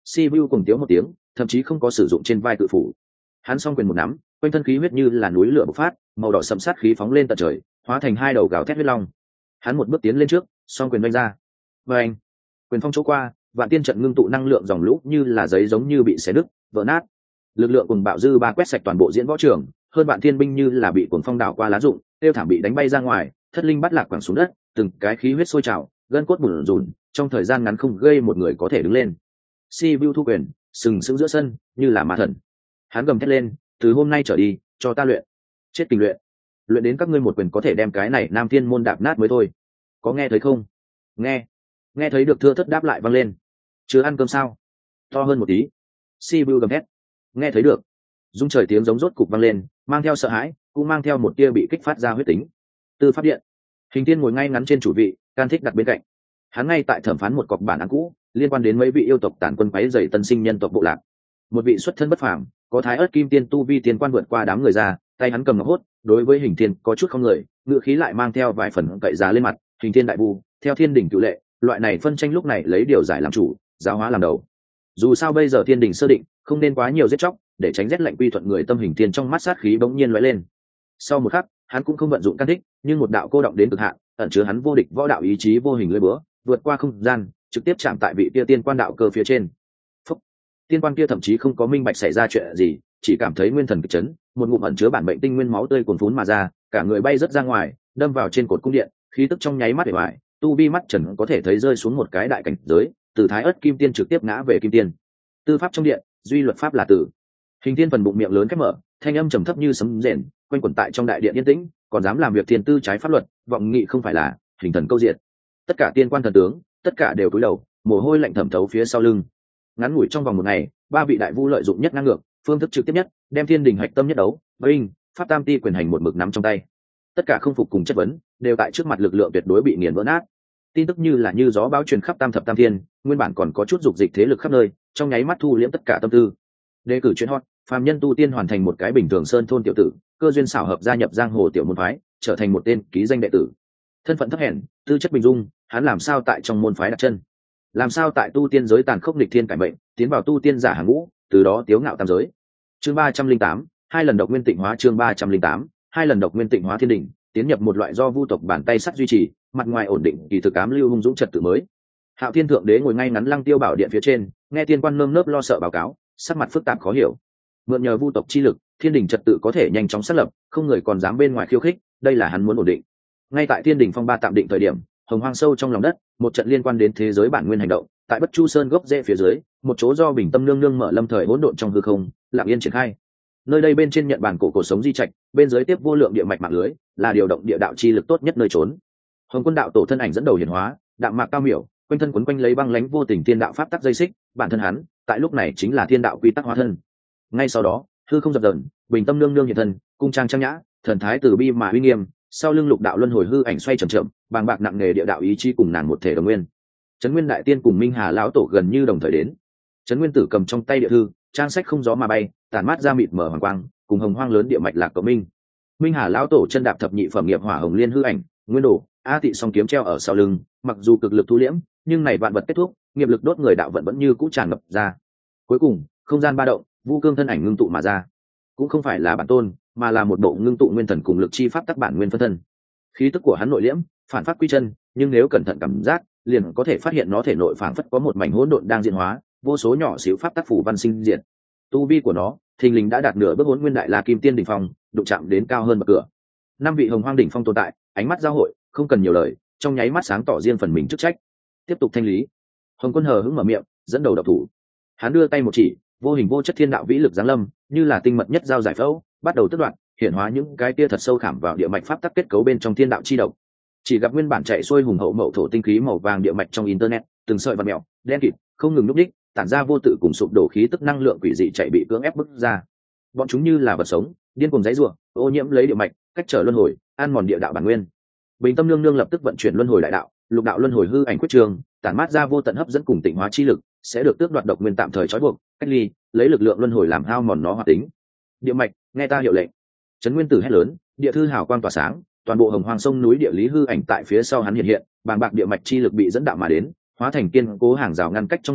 Sibiu cùng tiếng một tiếng, thậm chí không có sử dụng trên vai cự phủ. Hắn song quyền một nắm, quanh thân khí huyết như là núi lửa bộc phát, màu đỏ sẫm sát khí phóng lên tận trời, hóa thành hai đầu gào thét huyết long. Hắn một bước tiến lên trước, song quyền đánh ra. Và anh, quyền phong chỗ qua, vạn tiên trận ngưng tụ năng lượng dòng lũ như là giấy giống như bị xé nứt, vỡ nát. Lực lượng cùng bạo dư ba quét sạch toàn bộ diễn võ trường, hơn vạn thiên binh như là bị cuồng phong đảo qua lá rụng, tiêu thảm bị đánh bay ra ngoài, thất linh bắt lạc quẳng xuống đất, từng cái khí huyết sôi trào, gân cốt bủn rủn, trong thời gian ngắn không gây một người có thể đứng lên. Sibiu thu quyền, sừng sững giữa sân, như là ma thần. Hắn gầm thét lên, từ hôm nay trở đi, cho ta luyện, chết tình luyện, luyện đến các ngươi một quyền có thể đem cái này Nam Thiên môn đạp nát mới thôi. Có nghe thấy không? Nghe thấy được thưa thất đáp lại vang lên. Chưa ăn cơm sao? To hơn một tí. Sibiu gầm thét. Nghe thấy được. Dung trời tiếng giống rốt cục vang lên, mang theo sợ hãi, cũng mang theo một tia bị kích phát ra huyết tính. Tư pháp điện, Hình Thiên ngồi ngay ngắn trên chủ vị, Can Thích đặt bên cạnh. Hắn ngay tại thẩm phán một cọc bản án cũ, liên quan đến mấy vị yêu tộc tản quân quấy rầy tân sinh nhân tộc bộ lạc. Một vị xuất thân bất phàm, có thái ớt kim tiên tu vi tiên quan vượt qua đám người ra, tay hắn cầm ngọc hốt, đối với Hình Thiên có chút không người, ngựa khí lại mang theo vài phần cậy giá lên mặt. Hình Thiên đại vu, theo thiên đỉnh cựu lệ, loại này phân tranh lúc này lấy điều giải làm chủ, giáo hóa làm đầu. Dù sao bây giờ thiên đỉnh sơ định, không nên quá nhiều giết chóc, để tránh rét lạnh quy thuận người. Tâm Hình Thiên trong mắt sát khí bỗng nhiên lóe lên. Sau một khắc, hắn cũng không vận dụng Can Thích, nhưng một đạo cô động đến cực hạn, ẩn chứa hắn vô địch võ đạo ý chí vô hình lưỡi búa, vượt qua không gian, trực tiếp chạm tại vị kia tiên quan đạo cơ phía trên. Phúc. Tiên quan kia thậm chí không có minh bạch xảy ra chuyện gì, chỉ cảm thấy nguyên thần kịch chấn, một ngụm ẩn chứa bản mệnh tinh nguyên máu tươi cuồn phún mà ra, cả người bay rất ra ngoài, đâm vào trên cột cung điện, khí tức trong nháy mắt để hoại, tu vi mắt trần có thể thấy rơi xuống một cái đại cảnh giới, từ thái ớt kim tiên trực tiếp ngã về kim tiên. Tư pháp trong điện, duy luật pháp là tử. Hình Thiên phần bụng miệng lớn khép mở, thanh âm trầm thấp như sấm rền, quanh quẩn tại trong đại điện yên tĩnh, còn dám làm việc thiên tư trái pháp luật, vọng nghị không phải là hình thần câu diệt. Tất cả tiên quan thần tướng, tất cả đều cúi đầu, mồ hôi lạnh thẩm thấu phía sau lưng. Ngắn ngủi trong vòng một ngày, ba vị đại vu lợi dụng nhất ngang ngược, phương thức trực tiếp nhất, đem thiên đình hạch tâm nhất đấu, binh, pháp tam ti quyền hành một mực nắm trong tay. Tất cả không phục cùng chất vấn, đều tại trước mặt lực lượng tuyệt đối bị nghiền vỡ nát. Tin tức như gió bão truyền khắp tam thập tam thiên, nguyên bản còn có chút dục dịch thế lực khắp nơi, trong nháy mắt thu liễm tất cả tâm tư. Đề cử chuyên hot, phàm nhân tu tiên hoàn thành một cái bình thường sơn thôn tiểu tử, cơ duyên xảo hợp gia nhập giang hồ tiểu môn phái, trở thành một tên ký danh đệ tử. Thân phận thấp hèn, tư chất bình dung, hắn làm sao tại trong môn phái đặt chân? Làm sao tại tu tiên giới tàn khốc nghịch thiên cải mệnh, tiến vào tu tiên giả hàng ngũ, từ đó tiếu ngạo tam giới. Chương 308, hai lần độc nguyên tịnh hóa. Chương 308, hai lần độc nguyên tịnh hóa thiên đỉnh, tiến nhập một loại do vu tộc bàn tay sắt duy trì, mặt ngoài ổn định, kỳ thực ám lưu hung dũng trật tự mới. Hạo Thiên thượng đế ngồi ngay ngắn Lăng Tiêu bảo điện phía trên, nghe tiên quan nơm nớp lo sợ báo cáo, sắc mặt phức tạp khó hiểu. Mượn nhờ vu tộc chi lực, thiên đình trật tự có thể nhanh chóng xác lập, không người còn dám bên ngoài khiêu khích, đây là hắn muốn ổn định. Ngay tại thiên đình phong ba tạm định thời điểm, hồng hoang sâu trong lòng đất, một trận liên quan đến thế giới bản nguyên hành động, tại Bất Chu Sơn gốc rễ phía dưới, một chỗ do Bình Tâm nương nương mở lâm thời hỗn độn trong hư không, lặng yên triển khai. Nơi đây bên trên nhận bản cổ sống di trạch, bên dưới tiếp vô lượng địa mạch mạng lưới, là điều động địa đạo chi lực tốt nhất nơi trốn. Hồng Quân đạo tổ thân ảnh dẫn đầu hiển hóa, đạm mạc cao miểu, quanh thân quấn quanh lấy băng lãnh vô tình thiên đạo pháp tắc dây xích, bản thân hắn, tại lúc này chính là thiên đạo quy tắc hóa thân. Ngay sau đó, hư không dập dờn, Bình Tâm nương nương hiện thân, cung trang trang nhã, thần thái từ bi mà uy nghiêm, sau lưng lục đạo luân hồi hư ảnh xoay chậm chậm, bàng bạc nặng nề địa đạo ý chí cùng nàng một thể đồng nguyên. Trấn Nguyên đại tiên cùng Minh Hà lão tổ gần như đồng thời đến. Trấn Nguyên tử cầm trong tay địa thư, trang sách không gió mà bay, tản mát ra mịt mờ hoàng quang, cùng hồng hoang lớn địa mạch lạc cộng minh. Minh Hà lão tổ chân đạp thập nhị phẩm nghiệp hỏa hồng liên hư ảnh, nguyên đồ, a tị song kiếm treo ở sau lưng, mặc dù cực lực thu liễm, nhưng này vạn vật kết thúc, nghiệp lực đốt người đạo vận vẫn như cũ tràn ngập ra. Cuối cùng, không gian ba động, Vu Cương thân ảnh ngưng tụ mà ra, cũng không phải là bản tôn, mà là một bộ ngưng tụ nguyên thần cùng lực chi pháp tắc bản nguyên phân thân. Khí tức của hắn nội liễm, phản phát quy chân, nhưng nếu cẩn thận cảm giác, liền có thể phát hiện nó thể nội phảng phất có một mảnh hỗn độn đang diễn hóa, vô số nhỏ xíu pháp tắc phủ văn sinh diệt. Tu vi của nó, thình lình đã đạt nửa bước Hỗn Nguyên đại la kim tiên đỉnh phong, đụng chạm đến cao hơn bậc cửa. Năm vị hồng hoang đỉnh phong tồn tại, ánh mắt giao hội, không cần nhiều lời, trong nháy mắt sáng tỏ riêng phần mình chức trách. Tiếp tục thanh lý. Hồng Quân hờ hững mở miệng, dẫn đầu độc thủ. Hắn đưa tay một chỉ, vô hình vô chất thiên đạo vĩ lực giáng lâm, như là tinh mật nhất giao giải phẫu, bắt đầu tước đoạn, hiện hóa những cái tia thật sâu khảm vào địa mạch pháp tắc kết cấu bên trong thiên đạo chi độc. Chỉ gặp nguyên bản chạy xuôi hùng hậu mậu thổ tinh khí màu vàng địa mạch trong internet, từng sợi vật mèo, đen kịt, không ngừng núp đích, tản ra vô tự cùng sụp đổ khí tức năng lượng quỷ dị chạy bị cưỡng ép bức ra. Bọn chúng như là vật sống, điên cuồng giãy giụa, ô nhiễm lấy địa mạch, cách trở luân hồi, ăn mòn địa đạo bản nguyên. Bình Tâm nương nương lập tức vận chuyển luân hồi đại đạo, lục đạo luân hồi hư ảnh quyết trường, tản mát ra vô tận hấp dẫn cùng tịnh hóa chi lực, sẽ được tước đoạt độc nguyên tạm thời trói buộc, cách ly, lấy lực lượng luân hồi làm hao mòn nó hoạt tính. Địa mạch, nghe ta hiệu lệnh. Trấn Nguyên tử hét lớn, địa thư hào quang tỏa sáng, toàn bộ hồng hoang sông núi địa lý hư ảnh tại phía sau hắn hiện hiện, bàng bạc địa mạch chi lực bị dẫn đạo mà đến, hóa thành kiên cố hàng rào ngăn cách trong ngoài,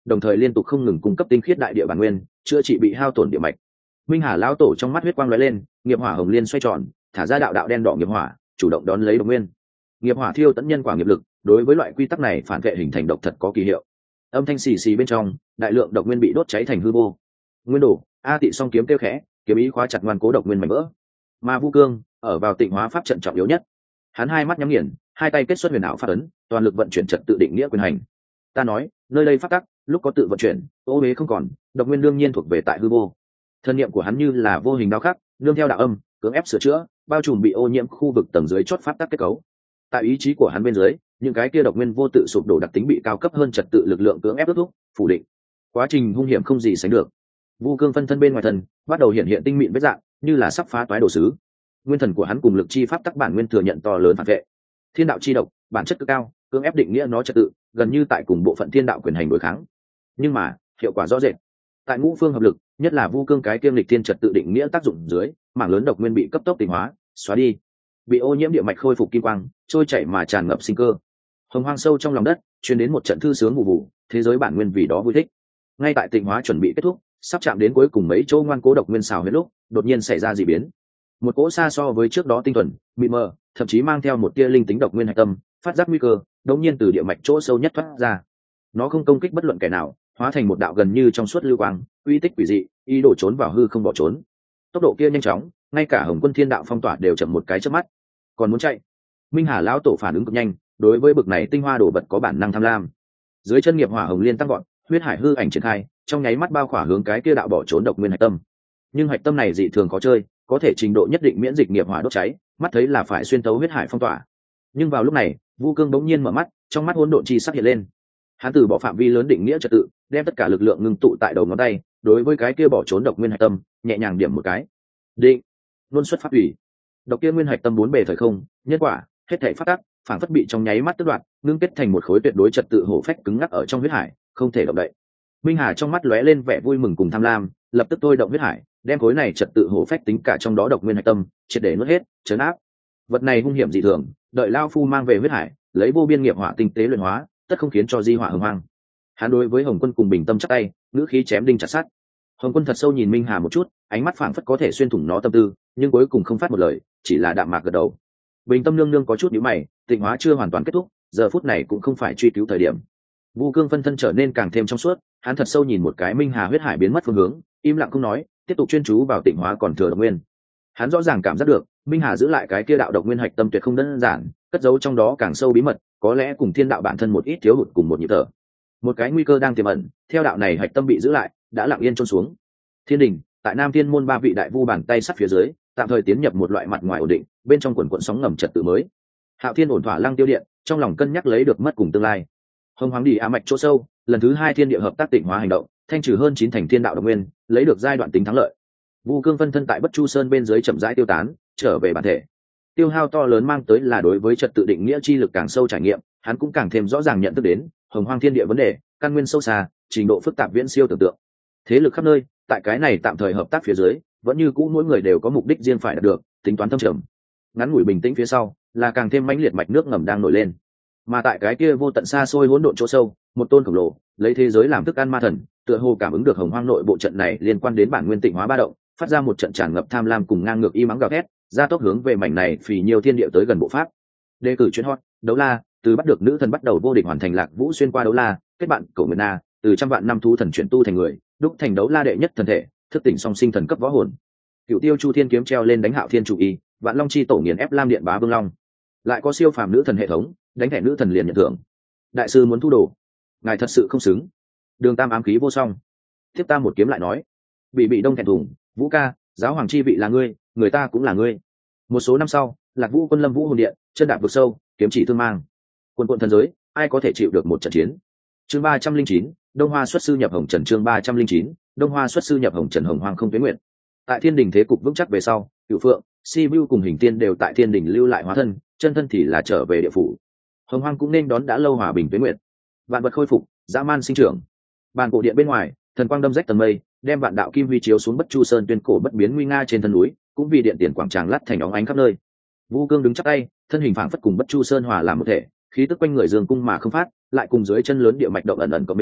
đồng thời liên tục không ngừng cung cấp tinh khiết đại địa bản nguyên, chữa trị bị hao tổn địa mạch. Minh Hà lão tổ trong mắt huyết quang lóe lên, nghiệp hỏa hồng liên xoay tròn, thả ra đạo đạo đen đỏ nghiệp hỏa, chủ động đón lấy độc nguyên. Nghiệp hỏa thiêu tận nhân quả nghiệp lực, đối với loại quy tắc này phản vệ hình thành độc thật có kỳ hiệu. Âm thanh xì xì bên trong, đại lượng độc nguyên bị đốt cháy thành hư vô. Nguyên đổ, A Tị song kiếm kêu khẽ, kiếm ý khóa chặt ngoan cố độc nguyên mảnh vỡ. Mà Vu Cương ở vào tịnh hóa pháp trận trọng yếu nhất, hắn hai mắt nhắm nghiền, hai tay kết xuất huyền ảo pháp ấn, toàn lực vận chuyển trật tự định nghĩa quyền hành. Ta nói, nơi đây pháp tắc, lúc có tự vận chuyển, ô uế không còn, độc nguyên đương nhiên thuộc về tại hư vô. Thân niệm của hắn như là vô hình đao khắc, nương theo đạo âm, cưỡng ép sửa chữa, bao trùm bị ô nhiễm khu vực tầng dưới chót pháp tắc kết cấu. Tại ý chí của hắn bên dưới, những cái kia độc nguyên vô tự sụp đổ đặc tính bị cao cấp hơn trật tự lực lượng cưỡng ép ước thúc, phủ định. Quá trình hung hiểm không gì sánh được. Vu Cương phân thân bên ngoài thân, bắt đầu hiện tinh mịn vết dạng, như là sắp phá toái đồ sứ. Nguyên thần của hắn cùng lực chi pháp tắc bản nguyên thừa nhận to lớn phản vệ. Thiên đạo chi độc, bản chất cực cao, cưỡng ép định nghĩa nó trật tự, gần như tại cùng bộ phận thiên đạo quyền hành đối kháng. Nhưng mà, hiệu quả rõ rệt. Tại ngũ phương hợp lực, nhất là Vu Cương cái kiêm lịch thiên trật tự định nghĩa tác dụng dưới, mảng lớn độc nguyên bị cấp tốc tịnh hóa, xóa đi. Bị ô nhiễm địa mạch khôi phục kim quang, trôi chảy mà tràn ngập sinh cơ. Hồng hoang sâu trong lòng đất, truyền đến một trận thư sướng vụ vụ, thế giới bản nguyên vì đó vui thích. Ngay tại tịnh hóa chuẩn bị kết thúc, sắp chạm đến cuối cùng mấy chỗ ngoan cố độc nguyên xào huyết lúc, đột nhiên xảy ra dị biến. Một cỗ xa so với trước đó tinh thuần, mịt mờ, thậm chí mang theo một tia linh tính độc nguyên hạch tâm, phát giác nguy cơ, đột nhiên từ địa mạch chỗ sâu nhất thoát ra. Nó không công kích bất luận kẻ nào, hóa thành một đạo gần như trong suốt lưu quang, uy tích quỷ dị, ý đồ trốn vào hư không bỏ trốn. Tốc độ kia nhanh chóng, ngay cả Hồng Quân Thiên Đạo phong tỏa đều chậm một cái chớp mắt. Còn muốn chạy, Minh Hà lão tổ phản ứng cực nhanh, đối với bực này tinh hoa đổ vật có bản năng tham lam. Dưới chân nghiệp hỏa hồng liên tăng gọn, huyết hải hư ảnh triển khai, trong nháy mắt bao khỏa hướng cái kia đạo bỏ trốn độc nguyên hạch tâm. Nhưng hạch tâm này dị thường khó chơi, có thể trình độ nhất định miễn dịch nghiệp hỏa đốt cháy, mắt thấy là phải xuyên tấu huyết hải phong tỏa. Nhưng vào lúc này, Vu Cương bỗng nhiên mở mắt, trong mắt hỗn độn chi sắc hiện lên. Hắn từ bỏ phạm vi lớn định nghĩa trật tự, đem tất cả lực lượng ngưng tụ tại đầu ngón tay, đối với cái kia bỏ trốn độc nguyên hạch tâm, nhẹ nhàng điểm một cái. Định, luân xuất pháp ủy. Độc kia nguyên hạch tâm bốn bề thời không, nhân quả, hết thảy phát tác, phản phất bị trong nháy mắt tước đoạt, ngưng kết thành một khối tuyệt đối trật tự hổ phách cứng ngắc ở trong huyết hải, không thể động đậy. Minh Hà trong mắt lóe lên vẻ vui mừng cùng tham lam, lập tức thôi động huyết hải, đem khối này trật tự hổ phách tính cả trong đó độc nguyên hạch tâm, triệt để nuốt hết, trấn áp. Vật này hung hiểm dị thường, đợi lao phu mang về huyết hải, lấy vô biên nghiệp hỏa tinh tế luyện hóa, tất không khiến cho di hỏa hưng hoang. Hắn đối với Hồng Quân cùng bình tâm chắp tay, ngữ khí chém đinh chặt sắt. Hồng Quân thật sâu nhìn Minh Hà một chút, ánh mắt phảng phất có thể xuyên thủng nó tâm tư, nhưng cuối cùng không phát một lời, chỉ là đạm mạc gật đầu. Bình tâm nương nương có chút nhíu mày, tịnh hóa chưa hoàn toàn kết thúc, giờ phút này cũng không phải truy cứu thời điểm. Vu Cương phân thân trở nên càng thêm trong suốt, hắn thật sâu nhìn một cái Minh Hà huyết hải biến mất phương hướng, im lặng không nói, tiếp tục chuyên chú vào tịnh hóa còn thừa độc nguyên. Hắn rõ ràng cảm giác được, Minh Hà giữ lại cái kia đạo độc nguyên hạch tâm tuyệt không đơn giản, cất giấu trong đó càng sâu bí mật, có lẽ cùng thiên đạo bản thân một ít thiếu hụt cùng một nhịp thở. Một cái nguy cơ đang tiềm ẩn, theo đạo này hạch tâm bị giữ lại, đã lặng yên chôn xuống. Thiên đình, tại Nam Thiên môn ba vị đại vu bàn tay sắt phía dưới, tạm thời tiến nhập một loại mặt ngoài ổn định, bên trong quần quần sóng ngầm trật tự mới. Hạo Thiên ổn thỏa lăng tiêu điện, trong lòng cân nhắc lấy được mất cùng tương lai. Hồng Hoàng đi á mạch chỗ sâu, lần thứ hai thiên địa hợp tác tịnh hóa hành động, thanh trừ hơn 9 thành thiên đạo độc nguyên, lấy được giai đoạn tính thắng lợi. Vu Cương phân thân tại Bất Chu Sơn bên dưới chậm rãi tiêu tán, trở về bản thể. Tiêu hao to lớn mang tới là đối với trật tự định nghĩa chi lực càng sâu trải nghiệm, hắn cũng càng thêm rõ ràng nhận thức đến Hồng Hoang thiên địa vấn đề, căn nguyên sâu xa, trình độ phức tạp viễn siêu tưởng tượng. Thế lực khắp nơi, tại cái này tạm thời hợp tác phía dưới, vẫn như cũ mỗi người đều có mục đích riêng phải đạt được, tính toán thâm trầm. Ngắn ngủi bình tĩnh phía sau, là càng thêm mãnh liệt mạch nước ngầm đang nổi lên. Mà tại cái kia vô tận xa xôi hỗn độn chỗ sâu, một tôn khổng lồ, lấy thế giới làm thức ăn ma thần, tựa hồ cảm ứng được Hồng Hoang nội bộ trận này liên quan đến bản nguyên tịnh hóa ba động, phát ra một trận tràn ngập tham lam cùng ngang ngược y mắng gào thét, ra tốc hướng về mảnh này phì nhiều thiên địa tới gần bộ pháp. Đề cử chuyên hot, đấu la, từ bắt được nữ thần bắt đầu vô địch hoàn thành Lạc Vũ xuyên qua đấu la, kết bạn Cổ Nguyệt Na, từ trăm vạn năm thú thần chuyển tu thành người, đúc thành đấu la đệ nhất thần thể, thức tỉnh song sinh thần cấp võ hồn. Cựu Tiêu Chu Thiên kiếm treo lên đánh Hạo Thiên chủ y, Vạn Long chi tổ nghiền ép Lam Điện bá Vương Long. Lại có siêu phàm nữ thần hệ thống, đánh thẻ nữ thần liền nhận thưởng. Đại sư muốn thu đồ, ngài thật sự không xứng. Đường Tam ám khí vô song. Tiếp ta một kiếm lại nói, bị đông thẹn thùng, Vũ ca, giáo hoàng chi vị là ngươi, người ta cũng là ngươi. Một số năm sau, Lạc Vũ quân lâm Vũ hồn điện, chân đạp vực sâu, kiếm chỉ thương mang. Quân quận thần giới, ai có thể chịu được một trận chiến. Chương 309, Đông Hoa xuất sư nhập Hồng Trần. Chương 309, Đông Hoa xuất sư nhập Hồng Trần. Hồng Hoang không tuyến nguyện. Tại Thiên Đình thế cục vững chắc về sau, Cửu Phượng, Si Vu cùng Hình Tiên đều tại Thiên Đình lưu lại hóa thân, chân thân thì là trở về địa phủ. Hồng Hoang cũng nên đón đã lâu hòa bình tuyến nguyện. Vạn vật khôi phục, dã man sinh trưởng. Bàn cổ điện bên ngoài, thần quang đâm rách tầng mây, đem vạn đạo kim huy chiếu xuống Bất Chu Sơn tuyên cổ bất biến nguy nga trên thân núi, cũng vì điện tiền quảng tràng lắt thành óng ánh khắp nơi. Vu Cương đứng chắp tay, thân hình phảng phất cùng Bất Chu Sơn hòa làm một thể, khí tức quanh người dương cung mà không phát, lại cùng dưới chân lớn địa mạch động ẩn ẩn của mình,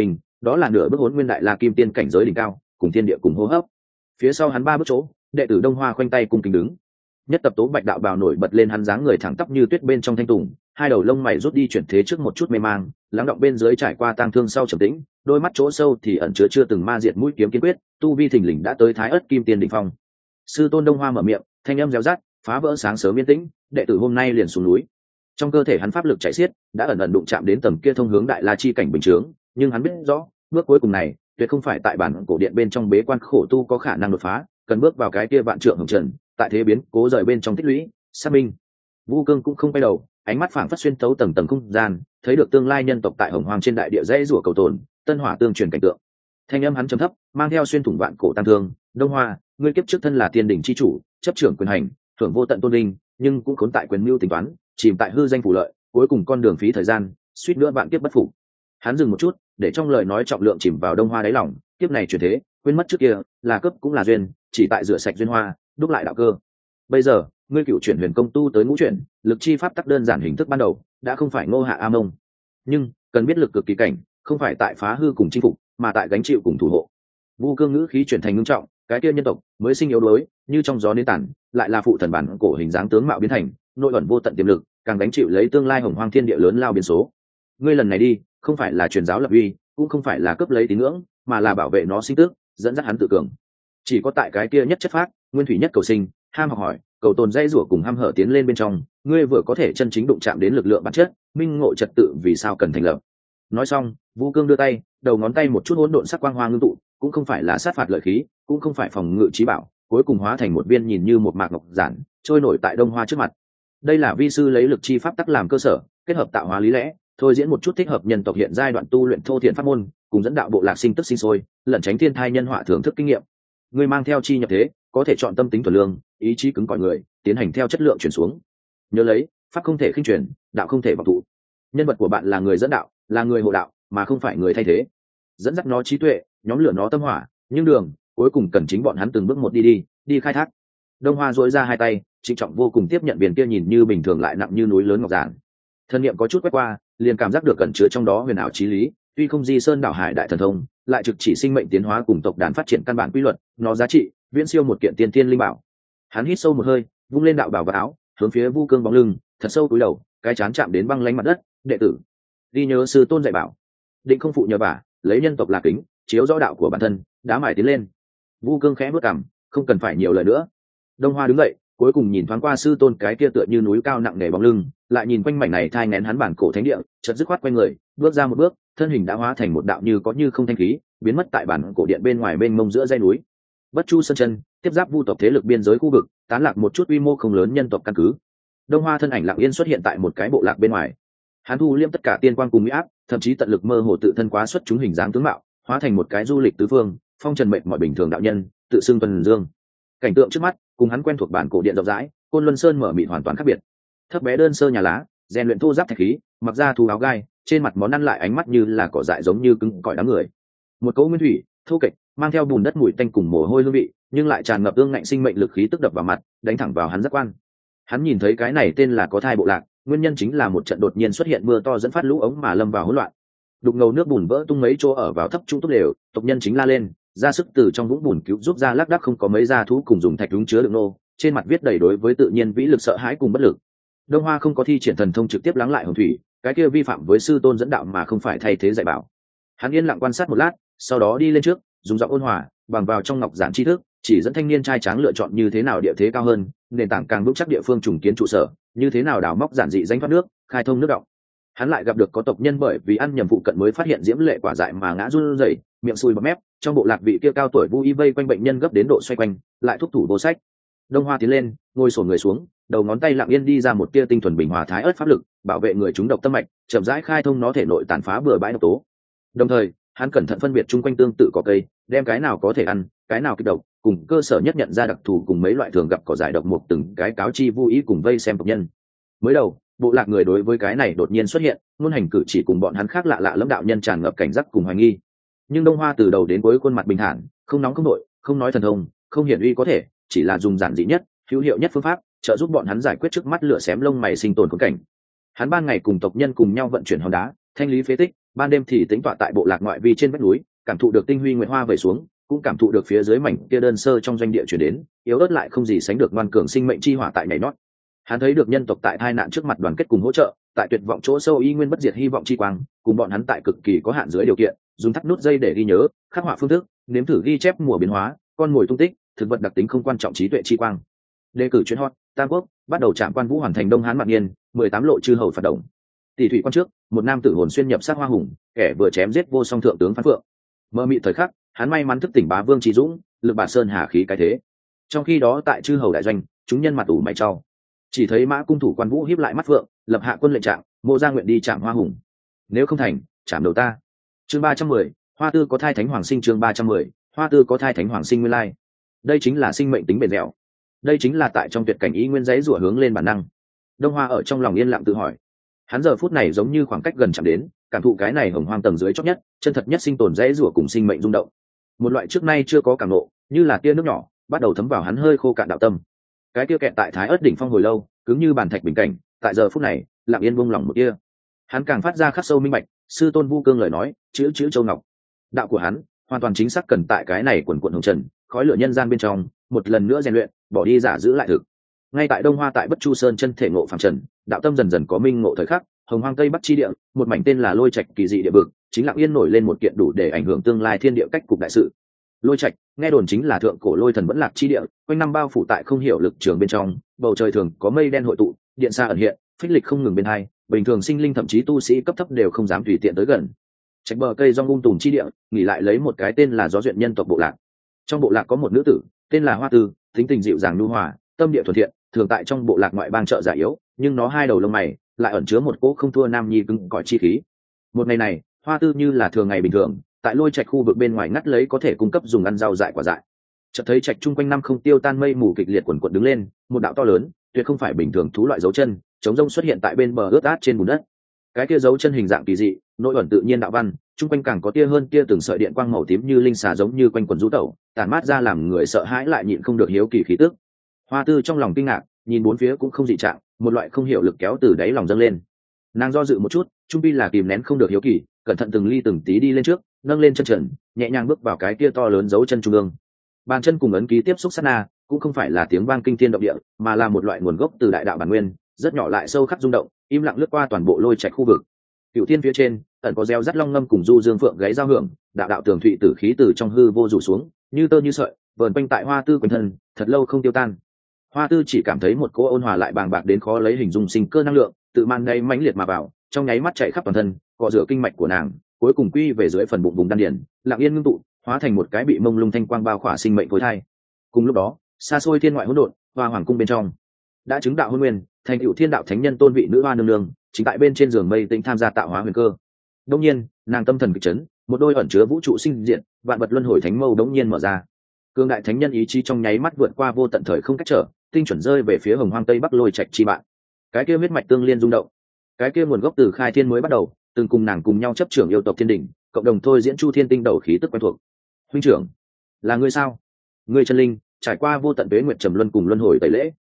đó là nửa bước hỗn nguyên đại la kim tiên cảnh giới đỉnh cao, cùng thiên địa cùng hô hấp. Phía sau hắn 3 bước chỗ, đệ tử Đông Hoa khoanh tay cùng kính đứng. Nhất tập Tố Bạch đạo bào nổi bật lên hắn dáng người thẳng tắp như tuyết bên trong thanh tùng, hai đầu lông mày rút đi chuyển thế trước một chút mê mang, lắng động bên dưới trải qua tang thương sau trầm tĩnh, đôi mắt chỗ sâu thì ẩn chứa chưa từng ma diệt mũi kiếm kiên quyết, tu vi thình lình đã tới thái ớt kim tiên đỉnh phong. Sư tôn Đông Hoa mở miệng, thanh âm réo rát, phá vỡ sáng sớm yên tĩnh, đệ tử hôm nay liền xuống núi. Trong cơ thể hắn pháp lực chảy xiết, đã ẩn ẩn đụng chạm đến tầng kia thông hướng đại la chi cảnh bình chướng, nhưng hắn biết rõ, bước cuối cùng này, tuyệt không phải tại bản cổ điện bên trong bế quan khổ tu có khả năng đột phá, cần bước vào cái kia vạn trượng hồng trần, tại thế biến cố rời bên trong tích lũy, xác minh. Vu Cương cũng không quay đầu, ánh mắt phảng phất xuyên tấu tầng tầng không gian, thấy được tương lai nhân tộc tại Hồng Hoang trên đại địa dãy rủa cầu tồn, tân hỏa tương truyền cảnh tượng. Thanh âm hắn trầm thấp, mang theo xuyên thủng vạn cổ tam thương, Đông Hoa, ngươi kiếp trước thân là tiên đỉnh chi chủ, chấp trưởng quyền hành, thưởng vô tận tôn linh, nhưng cũng khốn tại quyền mưu tính toán, chìm tại hư danh phủ lợi, cuối cùng con đường phí thời gian, suýt nữa vạn kiếp bất phục. Hắn dừng một chút, để trong lời nói trọng lượng chìm vào Đông Hoa đáy lòng, kiếp này chuyển thế, quên mất trước kia, là cấp cũng là duyên, chỉ tại rửa sạch duyên hoa, đúc lại đạo cơ. Bây giờ, ngươi cựu chuyển huyền công tu tới ngũ chuyển, lực chi pháp tắc đơn giản hình thức ban đầu, đã không phải Ngô Hạ A Mông, nhưng cần biết lực cực kỳ cảnh, không phải tại phá hư cùng chinh phục, mà tại gánh chịu cùng thủ hộ. Vu Cương ngữ khí chuyển thành ngưng trọng, cái kia nhân tộc mới sinh yếu đuối, như trong gió nến tản, lại là phụ thần bản cổ hình dáng tướng mạo biến thành, nội ẩn vô tận tiềm lực, càng gánh chịu lấy tương lai hồng hoang thiên địa lớn lao biến số. Ngươi lần này đi, không phải là truyền giáo lập uy, cũng không phải là cướp lấy tín ngưỡng, mà là bảo vệ nó sinh tước, dẫn dắt hắn tự cường. Chỉ có tại cái kia nhất chất phác, nguyên thủy nhất cầu sinh, ham học hỏi, cầu tồn dây rủa cùng ham hở tiến lên bên trong, ngươi vừa có thể chân chính đụng chạm đến lực lượng bản chất, minh ngộ trật tự vì sao cần thành lập. Nói xong, Vu Cương đưa tay, đầu ngón tay một chút hỗn độn sắc quang hoa ngưng tụ, cũng không phải là sát phạt lợi khí, cũng không phải phòng ngự trí bảo, cuối cùng hóa thành một viên nhìn như một mạc ngọc giản, trôi nổi tại Đông Hoa trước mặt. Đây là vi sư lấy lực chi pháp tắc làm cơ sở, kết hợp tạo hóa lý lẽ, thôi diễn một chút thích hợp nhân tộc hiện giai đoạn tu luyện thô thiện pháp môn, cùng dẫn đạo bộ lạc sinh tức sinh sôi, lẩn tránh thiên thai nhân họa thưởng thức kinh nghiệm. Ngươi mang theo chi nhập thế, có thể chọn tâm tính thuần lương, ý chí cứng cỏi người, tiến hành theo chất lượng chuyển xuống. Nhớ lấy, pháp không thể khinh truyền, đạo không thể vọng thụ. Nhân vật của bạn là người dẫn đạo, là người hộ đạo, mà không phải người thay thế. Dẫn dắt nó trí tuệ, nhóm lửa nó tâm hỏa, nhưng đường cuối cùng cần chính bọn hắn từng bước một đi khai thác. Đông Hoa duỗi ra hai tay, trịnh trọng vô cùng tiếp nhận viên kia nhìn như bình thường lại nặng như núi lớn ngọc giản. Thân niệm có chút quét qua, liền cảm giác được cẩn chứa trong đó huyền ảo chí lý, tuy không di sơn đảo hải đại thần thông, lại trực chỉ sinh mệnh tiến hóa cùng tộc đàn phát triển căn bản quy luật, nó giá trị viễn siêu một kiện tiên tiên linh bảo. Hắn hít sâu một hơi, vung lên đạo bảo và áo, hướng phía Vu Cương bóng lưng, thật sâu cúi đầu, cái chán chạm đến băng lãnh mặt đất, đệ tử đi nhớ sư tôn dạy bảo, định không phụ nhờ vả, lấy nhân tộc là kính, chiếu rõ đạo của bản thân, đá mài tiến lên. Vu Cương khẽ bước cằm, không cần phải nhiều lời nữa. Đông Hoa đứng dậy, cuối cùng nhìn thoáng qua sư tôn cái kia tựa như núi cao nặng nề bóng lưng, lại nhìn quanh mảnh này thai nghén hắn bản cổ thánh địa, chợt dứt khoát quay người, bước ra một bước, thân hình đã hóa thành một đạo như có như không thanh khí, biến mất tại bản cổ điện bên ngoài bên mông giữa dãy núi. Bất Chu sơn chân, tiếp giáp vu tộc thế lực biên giới khu vực, tán lạc một chút quy mô không lớn nhân tộc căn cứ. Đông Hoa thân ảnh lặng yên xuất hiện tại một cái bộ lạc bên ngoài. Hắn thu liêm tất cả tiên quang cùng uy áp, thậm chí tận lực mơ hồ tự thân quá xuất chúng hình dáng tướng mạo, hóa thành một cái du lịch tứ phương, phong trần mệnh mọi bình thường đạo nhân, tự xưng tuần dương. Cảnh tượng trước mắt cùng hắn quen thuộc bản cổ điện rộng rãi, Côn Luân Sơn mở mịt hoàn toàn khác biệt. Thấp bé đơn sơ nhà lá, rèn luyện thô giáp thạch khí, mặc ra thú áo gai, trên mặt món ăn lại ánh mắt như là cỏ dại giống như cứng cỏi đám người. Một cỗ nguyên thủy, thô kệch, mang theo bùn đất mùi tanh cùng mồ hôi hương vị, nhưng lại tràn ngập ương ngạnh sinh mệnh lực khí tức đập vào mặt, đánh thẳng vào hắn giác quan. Hắn nhìn thấy cái này tên là có thai bộ lạc, nguyên nhân chính là một trận đột nhiên xuất hiện mưa to dẫn phát lũ ống mà lâm vào hỗn loạn. Đục ngầu nước bùn vỡ tung mấy chỗ ở vào thấp trung tốt đều, tộc nhân chính la lên, ra sức từ trong vũng bùn cứu giúp ra lác đác không có mấy gia thú cùng dùng thạch đúng chứa đựng nô, trên mặt viết đầy đối với tự nhiên vĩ lực sợ hãi cùng bất lực. Đông Hoa không có thi triển thần thông trực tiếp lắng lại hồng thủy, cái kia vi phạm với sư tôn dẫn đạo mà không phải thay thế dạy bảo. Hắn yên lặng quan sát một lát, sau đó đi lên trước, dùng giọng ôn hòa, bằng vào trong ngọc giản tri thức, chỉ dẫn thanh niên trai tráng lựa chọn như thế nào địa thế cao hơn, nền tảng càng vững chắc địa phương trùng kiến trụ sở, như thế nào đào móc giản dị danh thoát nước, khai thông nước động. Hắn lại gặp được có tộc nhân bởi vì ăn nhầm phụ cận mới phát hiện diễm lệ quả dại mà ngã run rẩy, miệng sùi bọt mép, trong bộ lạc vị kia cao tuổi vu y vây quanh bệnh nhân gấp đến độ xoay quanh, lại thúc thủ vô sách. Đông Hoa tiến lên, ngồi xổm người xuống, đầu ngón tay lặng yên đi ra một tia tinh thuần bình hòa thái ớt pháp lực, bảo vệ người chúng độc tâm mạch, chậm rãi khai thông nó thể nội tàn phá bừa bãi độc tố. Đồng thời, hắn cẩn thận phân biệt chung quanh tương tự có cây, đem cái nào có thể ăn, cái nào kích độc, cùng cơ sở nhất nhận ra đặc thù cùng mấy loại thường gặp cỏ giải độc một từng cái cáo chi vu ý cùng vây xem tộc nhân. Mới đầu, bộ lạc người đối với cái này đột nhiên xuất hiện, ngôn hành cử chỉ cùng bọn hắn khác lạ lạ lẫm đạo nhân tràn ngập cảnh giác cùng hoài nghi. Nhưng Đông Hoa từ đầu đến cuối khuôn mặt bình thản, không nóng không nội, không nói thần thông, không hiển uy có thể, chỉ là dùng giản dị nhất, hữu hiệu nhất phương pháp, trợ giúp bọn hắn giải quyết trước mắt lửa xém lông mày sinh tồn khốn cảnh. Hắn ban ngày cùng tộc nhân cùng nhau vận chuyển hòn đá, thanh lý phế tích, ban đêm thì tính tọa tại bộ lạc ngoại vi trên vách núi, cảm thụ được tinh huy nguyệt hoa về xuống, cũng cảm thụ được phía dưới mảnh kia đơn sơ trong doanh địa chuyển đến yếu ớt lại không gì sánh được ngoan cường sinh mệnh chi hỏa tại nhảy nót. Hắn thấy được nhân tộc tại tai nạn trước mặt đoàn kết cùng hỗ trợ, tại tuyệt vọng chỗ sâu y nguyên bất diệt hy vọng chi quang, cùng bọn hắn tại cực kỳ có hạn dưới điều kiện dùng thắt nút dây để ghi nhớ, khắc họa phương thức, nếm thử ghi chép mùa biến hóa, con mồi tung tích, thực vật đặc tính không quan trọng trí tuệ chi quang. Đề cử chuyên hot Tam Quốc bắt đầu trạm quan vũ hoàn thành Đông Hán Mạc Niên 18 lộ chư hầu phạt động. Tỷ thủy quan trước, một nam tử hồn xuyên nhập sát hoa hùng, kẻ vừa chém giết vô song thượng tướng Phan Phượng. Mơ mị thời khắc, hắn may mắn thức tỉnh bá vương trí dũng, lực bà sơn hà khí cái thế. Trong khi đó tại chư hầu đại doanh, chúng nhân mặt ủ mày trao, chỉ thấy Mã cung thủ quan vũ híp lại mắt Phượng, lập hạ quân lệnh trạng, Mộ Gia nguyện đi chạm hoa hùng, nếu không thành, chạm đầu ta. Chương 310, Hoa Tư có thai thánh hoàng sinh. Chương 310, Hoa Tư có thai thánh hoàng sinh nguyên lai. Đây chính là sinh mệnh tính bền dẻo, đây chính là tại trong tuyệt cảnh ý nguyên giấy rủa hướng lên bản năng. Đông Hoa ở trong lòng yên lặng tự hỏi, hắn giờ phút này giống như khoảng cách gần chạm đến, cảm thụ cái này hồng hoang tầng dưới chót nhất, chân thật nhất sinh tồn giấy rủa cùng sinh mệnh rung động. Một loại trước nay chưa có cảm ngộ, như là tia nước nhỏ, bắt đầu thấm vào hắn hơi khô cạn đạo tâm. Cái kia kẹt tại Thái Ức đỉnh phong hồi lâu, cứng như bàn thạch bình cảnh, tại giờ phút này, lặng yên buông lỏng một tia. Hắn càng phát ra khắc sâu minh bạch, sư tôn Vu Cương lời nói, chữ châu ngọc. Đạo của hắn, hoàn toàn chính xác cần tại cái này quần quần hồng trần, khói lửa nhân gian bên trong, một lần nữa rèn luyện, bỏ đi giả giữ lại thực. Ngay tại Đông Hoa tại Bất Chu Sơn chân thể ngộ phàm trần, đạo tâm dần dần có minh ngộ thời khắc, hồng hoang tây bắc chi địa, một mảnh tên là Lôi Trạch kỳ dị địa vực, chính lặng yên nổi lên một kiện đủ để ảnh hưởng tương lai thiên địa cách cục đại sự. Lôi Trạch, nghe đồn chính là thượng cổ lôi thần vẫn lạc chi địa, quanh năm bao phủ tại không hiểu lực trường bên trong, bầu trời thường có mây đen hội tụ, điện xa ẩn hiện, phích lịch không ngừng bên hai, bình thường sinh linh thậm chí tu sĩ cấp thấp đều không dám tùy tiện tới gần. Trạch bờ cây rong tùm chi địa, nghỉ lại lấy một cái tên là Gió Duyện nhân tộc bộ lạc. Trong bộ lạc có một nữ tử, tên là Hoa Tư, tính tình dịu dàng nhu hòa, tâm địa thuần thiện, thường tại trong bộ lạc ngoại bang trợ giả yếu, nhưng nó hai đầu lông mày lại ẩn chứa một cỗ không thua nam nhi cứng cỏi chi khí. Một ngày này, Hoa Tư như là thường ngày bình thường, tại Lôi Trạch khu vực bên ngoài ngắt lấy có thể cung cấp dùng ăn rau dại quả dại. Chợt thấy trạch chung quanh năm không tiêu tan mây mù kịch liệt quần quật đứng lên, một đạo to lớn, tuyệt không phải bình thường thú loại dấu chân, chống rông xuất hiện tại bên bờ ướt át trên bùn đất. Cái kia dấu chân hình dạng kỳ dị, nội ẩn tự nhiên đạo văn, chung quanh càng có tia hơn tia từng sợi điện quang màu tím như linh xà giống như quanh quần rú tẩu, tản mát ra làm người sợ hãi lại nhịn không được hiếu kỳ khí tức. Hoa Tư trong lòng kinh ngạc, nhìn bốn phía cũng không dị trạng, một loại không hiểu lực kéo từ đáy lòng dâng lên. Nàng do dự một chút, trung pi là kìm nén không được hiếu kỳ, cẩn thận từng ly từng tí đi lên trước, nâng lên chân trần, nhẹ nhàng bước vào cái kia to lớn dấu chân trung ương. Bàn chân cùng ấn ký tiếp xúc sát na, cũng không phải là tiếng vang kinh thiên động địa, mà là một loại nguồn gốc từ đại đạo bản nguyên, rất nhỏ lại sâu khắc rung động, im lặng lướt qua toàn bộ Lôi Trạch khu vực. Cựu thiên phía trên, ẩn có reo rắt long ngâm cùng du dương phượng gáy giao hưởng, đạo đạo tường thụy tử khí từ trong hư vô rủ xuống, như tơ như sợi, vờn quanh tại Hoa Tư quanh thân, thật lâu không tiêu tan. Hoa Tư chỉ cảm thấy một cỗ ôn hòa lại bàng bạc đến khó lấy hình dung sinh cơ năng lượng, tự man ngay mãnh liệt mà vào, trong nháy mắt chạy khắp toàn thân, cọ rửa kinh mạch của nàng, cuối cùng quy về dưới phần bụng vùng đan điền, lặng yên ngưng tụ, hóa thành một cái bị mông lung thanh quang bao khỏa sinh mệnh phôi thai. Cùng lúc đó, xa xôi thiên ngoại hỗn độn, Hoa Hoàng cung bên trong, đã chứng đạo hôn nguyên, thành cựu thiên đạo thánh nhân tôn vị nữ hoa nương nương, chính tại bên trên giường mây tĩnh tham gia tạo hóa huyền cơ. Đông nhiên, nàng tâm thần kịch chấn, một đôi ẩn chứa vũ trụ sinh diện, vạn vật luân hồi thánh mâu đống nhiên mở ra. Cương đại thánh nhân ý chí trong nháy mắt vượt qua vô tận thời không cách trở, tinh chuẩn rơi về phía hồng hoang tây bắc Lôi Trạch chi bạn. Cái kia huyết mạch tương liên rung động, cái kia nguồn gốc từ khai thiên mới bắt đầu, từng cùng nàng cùng nhau chấp trưởng yêu tộc thiên đỉnh, cộng đồng thôi diễn chu thiên tinh đầu khí tức quen thuộc. Huynh trưởng, là ngươi sao? Ngươi chân linh, trải qua vô tận tuế nguyệt trầm luân cùng luân hồi tẩy lễ,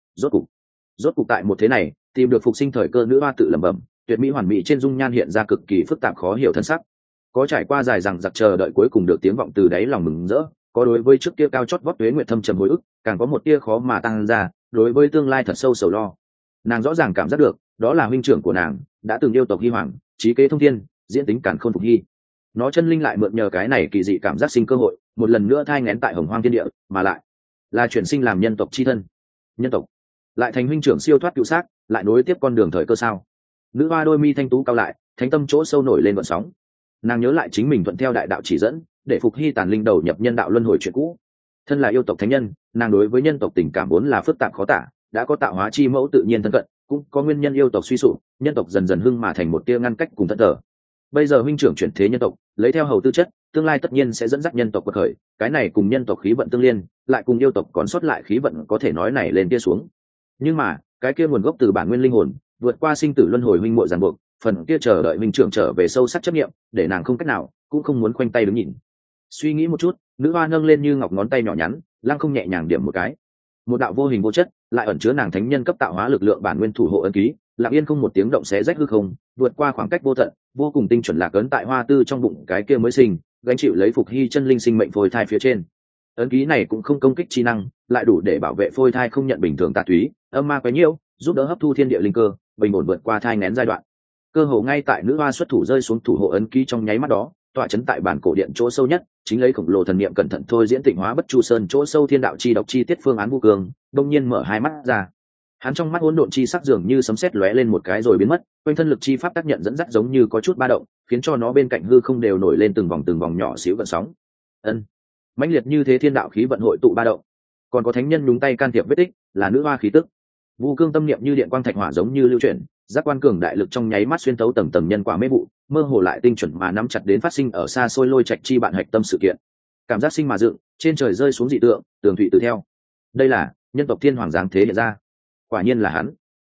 rốt cục tại một thế này, tìm được phục sinh thời cơ nữ hoa tự lẩm bẩm, tuyệt mỹ hoàn mỹ trên dung nhan hiện ra cực kỳ phức tạp khó hiểu thân sắc. Có trải qua dài rằng giặc chờ đợi cuối cùng được tiếng vọng từ đáy lòng mừng rỡ, có đối với trước kia cao chót vót tuế nguyệt thâm trầm hồi ức, càng có một tia khó mà tăng ra, đối với tương lai thật sâu sầu lo. Nàng rõ ràng cảm giác được, đó là huynh trưởng của nàng, đã từng yêu tộc Hy Hoàng, trí kế thông thiên, diễn tính cản khôn phục hy. Nó chân linh lại mượn nhờ cái này kỳ dị cảm giác sinh cơ hội, một lần nữa thai nghén tại hồng hoang thiên địa, mà lại là chuyển sinh làm nhân tộc chi thân. Nhân tộc lại thành huynh trưởng siêu thoát cựu xác, lại nối tiếp con đường thời cơ sao? Nữ hoa đôi mi thanh tú cao lại, thánh tâm chỗ sâu nổi lên gợn sóng. Nàng nhớ lại chính mình thuận theo đại đạo chỉ dẫn, để phục hy tàn linh đầu nhập nhân đạo luân hồi chuyện cũ. Thân là yêu tộc thánh nhân, nàng đối với nhân tộc tình cảm vốn là phức tạp khó tả, đã có tạo hóa chi mẫu tự nhiên thân cận, cũng có nguyên nhân yêu tộc suy sụp, nhân tộc dần dần hưng mà thành một tia ngăn cách cùng thân thờ. Bây giờ huynh trưởng chuyển thế nhân tộc, lấy theo hầu tư chất, tương lai tất nhiên sẽ dẫn dắt nhân tộc quật khởi, cái này cùng nhân tộc khí vận tương liên, lại cùng yêu tộc còn sót lại khí vận có thể nói này lên kia xuống. Nhưng mà, cái kia nguồn gốc từ bản nguyên linh hồn, vượt qua sinh tử luân hồi huynh muội ràng buộc, phần kia chờ đợi huynh trưởng trở về sâu sắc chấp niệm, để nàng không cách nào, cũng không muốn khoanh tay đứng nhìn. Suy nghĩ một chút, nữ hoa nâng lên như ngọc ngón tay nhỏ nhắn, lăng không nhẹ nhàng điểm một cái. Một đạo vô hình vô chất, lại ẩn chứa nàng thánh nhân cấp tạo hóa lực lượng bản nguyên thủ hộ ấn ký, lặng yên không một tiếng động xé rách hư không, vượt qua khoảng cách vô tận, vô cùng tinh chuẩn lạc ấn tại hoa tư trong bụng cái kia mới sinh, gánh chịu lấy Phục Hy chân linh sinh mệnh phôi thai phía trên. Ấn ký này cũng không công kích chi năng, lại đủ để bảo vệ phôi thai không nhận bình thường tà túy, âm ma quấy nhiễu, giúp đỡ hấp thu thiên địa linh cơ, bình ổn vượt qua thai nghén giai đoạn. Cơ hồ ngay tại nữ hoa xuất thủ rơi xuống thủ hộ ấn ký trong nháy mắt đó, tọa chấn tại bản cổ điện chỗ sâu nhất, chính lấy khổng lồ thần niệm cẩn thận thôi diễn tịnh hóa bất chu sơn chỗ sâu thiên đạo chi độc chi tiết phương án Vu Cương, đông nhiên mở hai mắt ra. Hắn trong mắt hỗn độn chi sắc dường như sấm sét lóe lên một cái rồi biến mất, quanh thân lực chi pháp tác nhận dẫn dắt giống như có chút ba động, khiến cho nó bên cạnh hư không đều nổi lên từng vòng nhỏ xíu gợn sóng. Ân, mãnh liệt như thế thiên đạo khí vận hội tụ ba động, còn có thánh nhân nhúng tay can thiệp vết tích, là nữ hoa khí tức. Vu Cương tâm niệm như điện quang thạch hỏa giống như lưu chuyển, giác quan cường đại lực trong nháy mắt xuyên tấu tầng nhân quả mê vụ, mơ hồ lại tinh chuẩn mà nắm chặt đến phát sinh ở xa xôi lôi trạch chi bạn hạch tâm sự kiện. Cảm giác sinh mà dựng, trên trời rơi xuống dị tượng, tường thụy tự theo. Đây là nhân tộc thiên hoàng giáng thế hiện ra. Quả nhiên là hắn.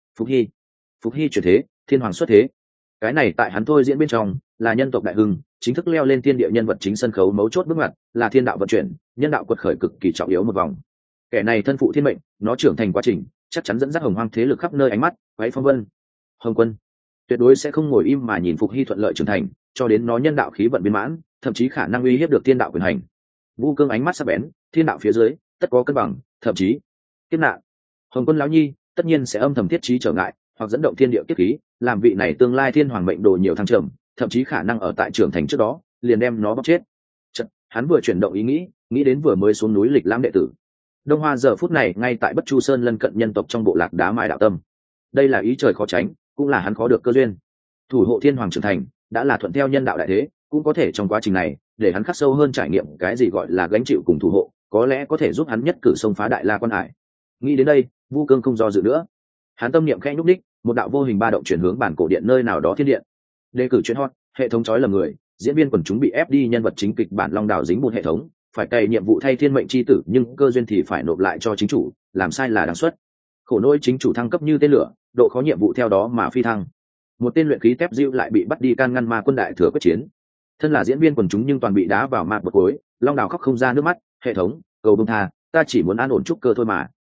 Phục Hy chuyển thế, thiên hoàng xuất thế. Cái này tại hắn thôi diễn bên trong, là nhân tộc đại hưng, chính thức leo lên thiên địa nhân vật chính sân khấu mấu chốt bước ngoặt, là thiên đạo vận chuyển, nhân đạo quật khởi cực kỳ trọng yếu một vòng. Kẻ này thân phụ thiên mệnh, nó trưởng thành quá trình, chắc chắn dẫn dắt hồng hoang thế lực khắp nơi ánh mắt, quấy phong vân. Hồng Quân tuyệt đối sẽ không ngồi im mà nhìn Phục Hy thuận lợi trưởng thành, cho đến nó nhân đạo khí vận viên mãn, thậm chí khả năng uy hiếp được thiên đạo quyền hành. Vu Cương ánh mắt sắc bén, thiên đạo phía dưới tất có cân bằng, thậm chí kiếp nạn. Hồng Quân lão nhi tất nhiên sẽ âm thầm thiết trí trở ngại, hoặc dẫn động thiên địa kiếp khí, làm vị này tương lai thiên hoàng mệnh đồ nhiều thăng trầm, thậm chí khả năng ở tại trưởng thành trước đó liền đem nó bóc chết. Hắn vừa chuyển động ý nghĩ đến vừa mới xuống núi lịch lãm đệ tử Đông Hoa giờ phút này ngay tại Bất Chu Sơn lân cận nhân tộc trong bộ lạc đá mài đạo tâm. Đây là ý trời khó tránh, cũng là hắn khó được cơ duyên. Thủ hộ thiên hoàng trưởng thành đã là thuận theo nhân đạo đại thế, cũng có thể trong quá trình này để hắn khắc sâu hơn trải nghiệm cái gì gọi là gánh chịu cùng thủ hộ, có lẽ có thể giúp hắn nhất cử xông phá đại la quan hải. Nghĩ đến đây, Vu Cương không do dự nữa, hắn tâm niệm khẽ nhúc đích, một đạo vô hình ba động chuyển hướng bản cổ điện nơi nào đó thiên điện. Đề cử chuyên hot, hệ thống chói lầm người, diễn viên quần chúng bị ép đi nhân vật chính kịch bản long đảo dính bùn hệ thống, phải cày nhiệm vụ thay thiên mệnh chi tử nhưng cơ duyên thì phải nộp lại cho chính chủ, làm sai là đáng suất. Khổ nỗi chính chủ thăng cấp như tên lửa, độ khó nhiệm vụ theo đó mà phi thăng. Một tên luyện khí tép diêu lại bị bắt đi can ngăn ma quân đại thừa quyết chiến. Thân là diễn viên quần chúng nhưng toàn bị đá vào ma bậc cuối, long đảo khóc không ra nước mắt, hệ thống cầu bông tha, ta chỉ muốn an ổn trúc cơ thôi mà.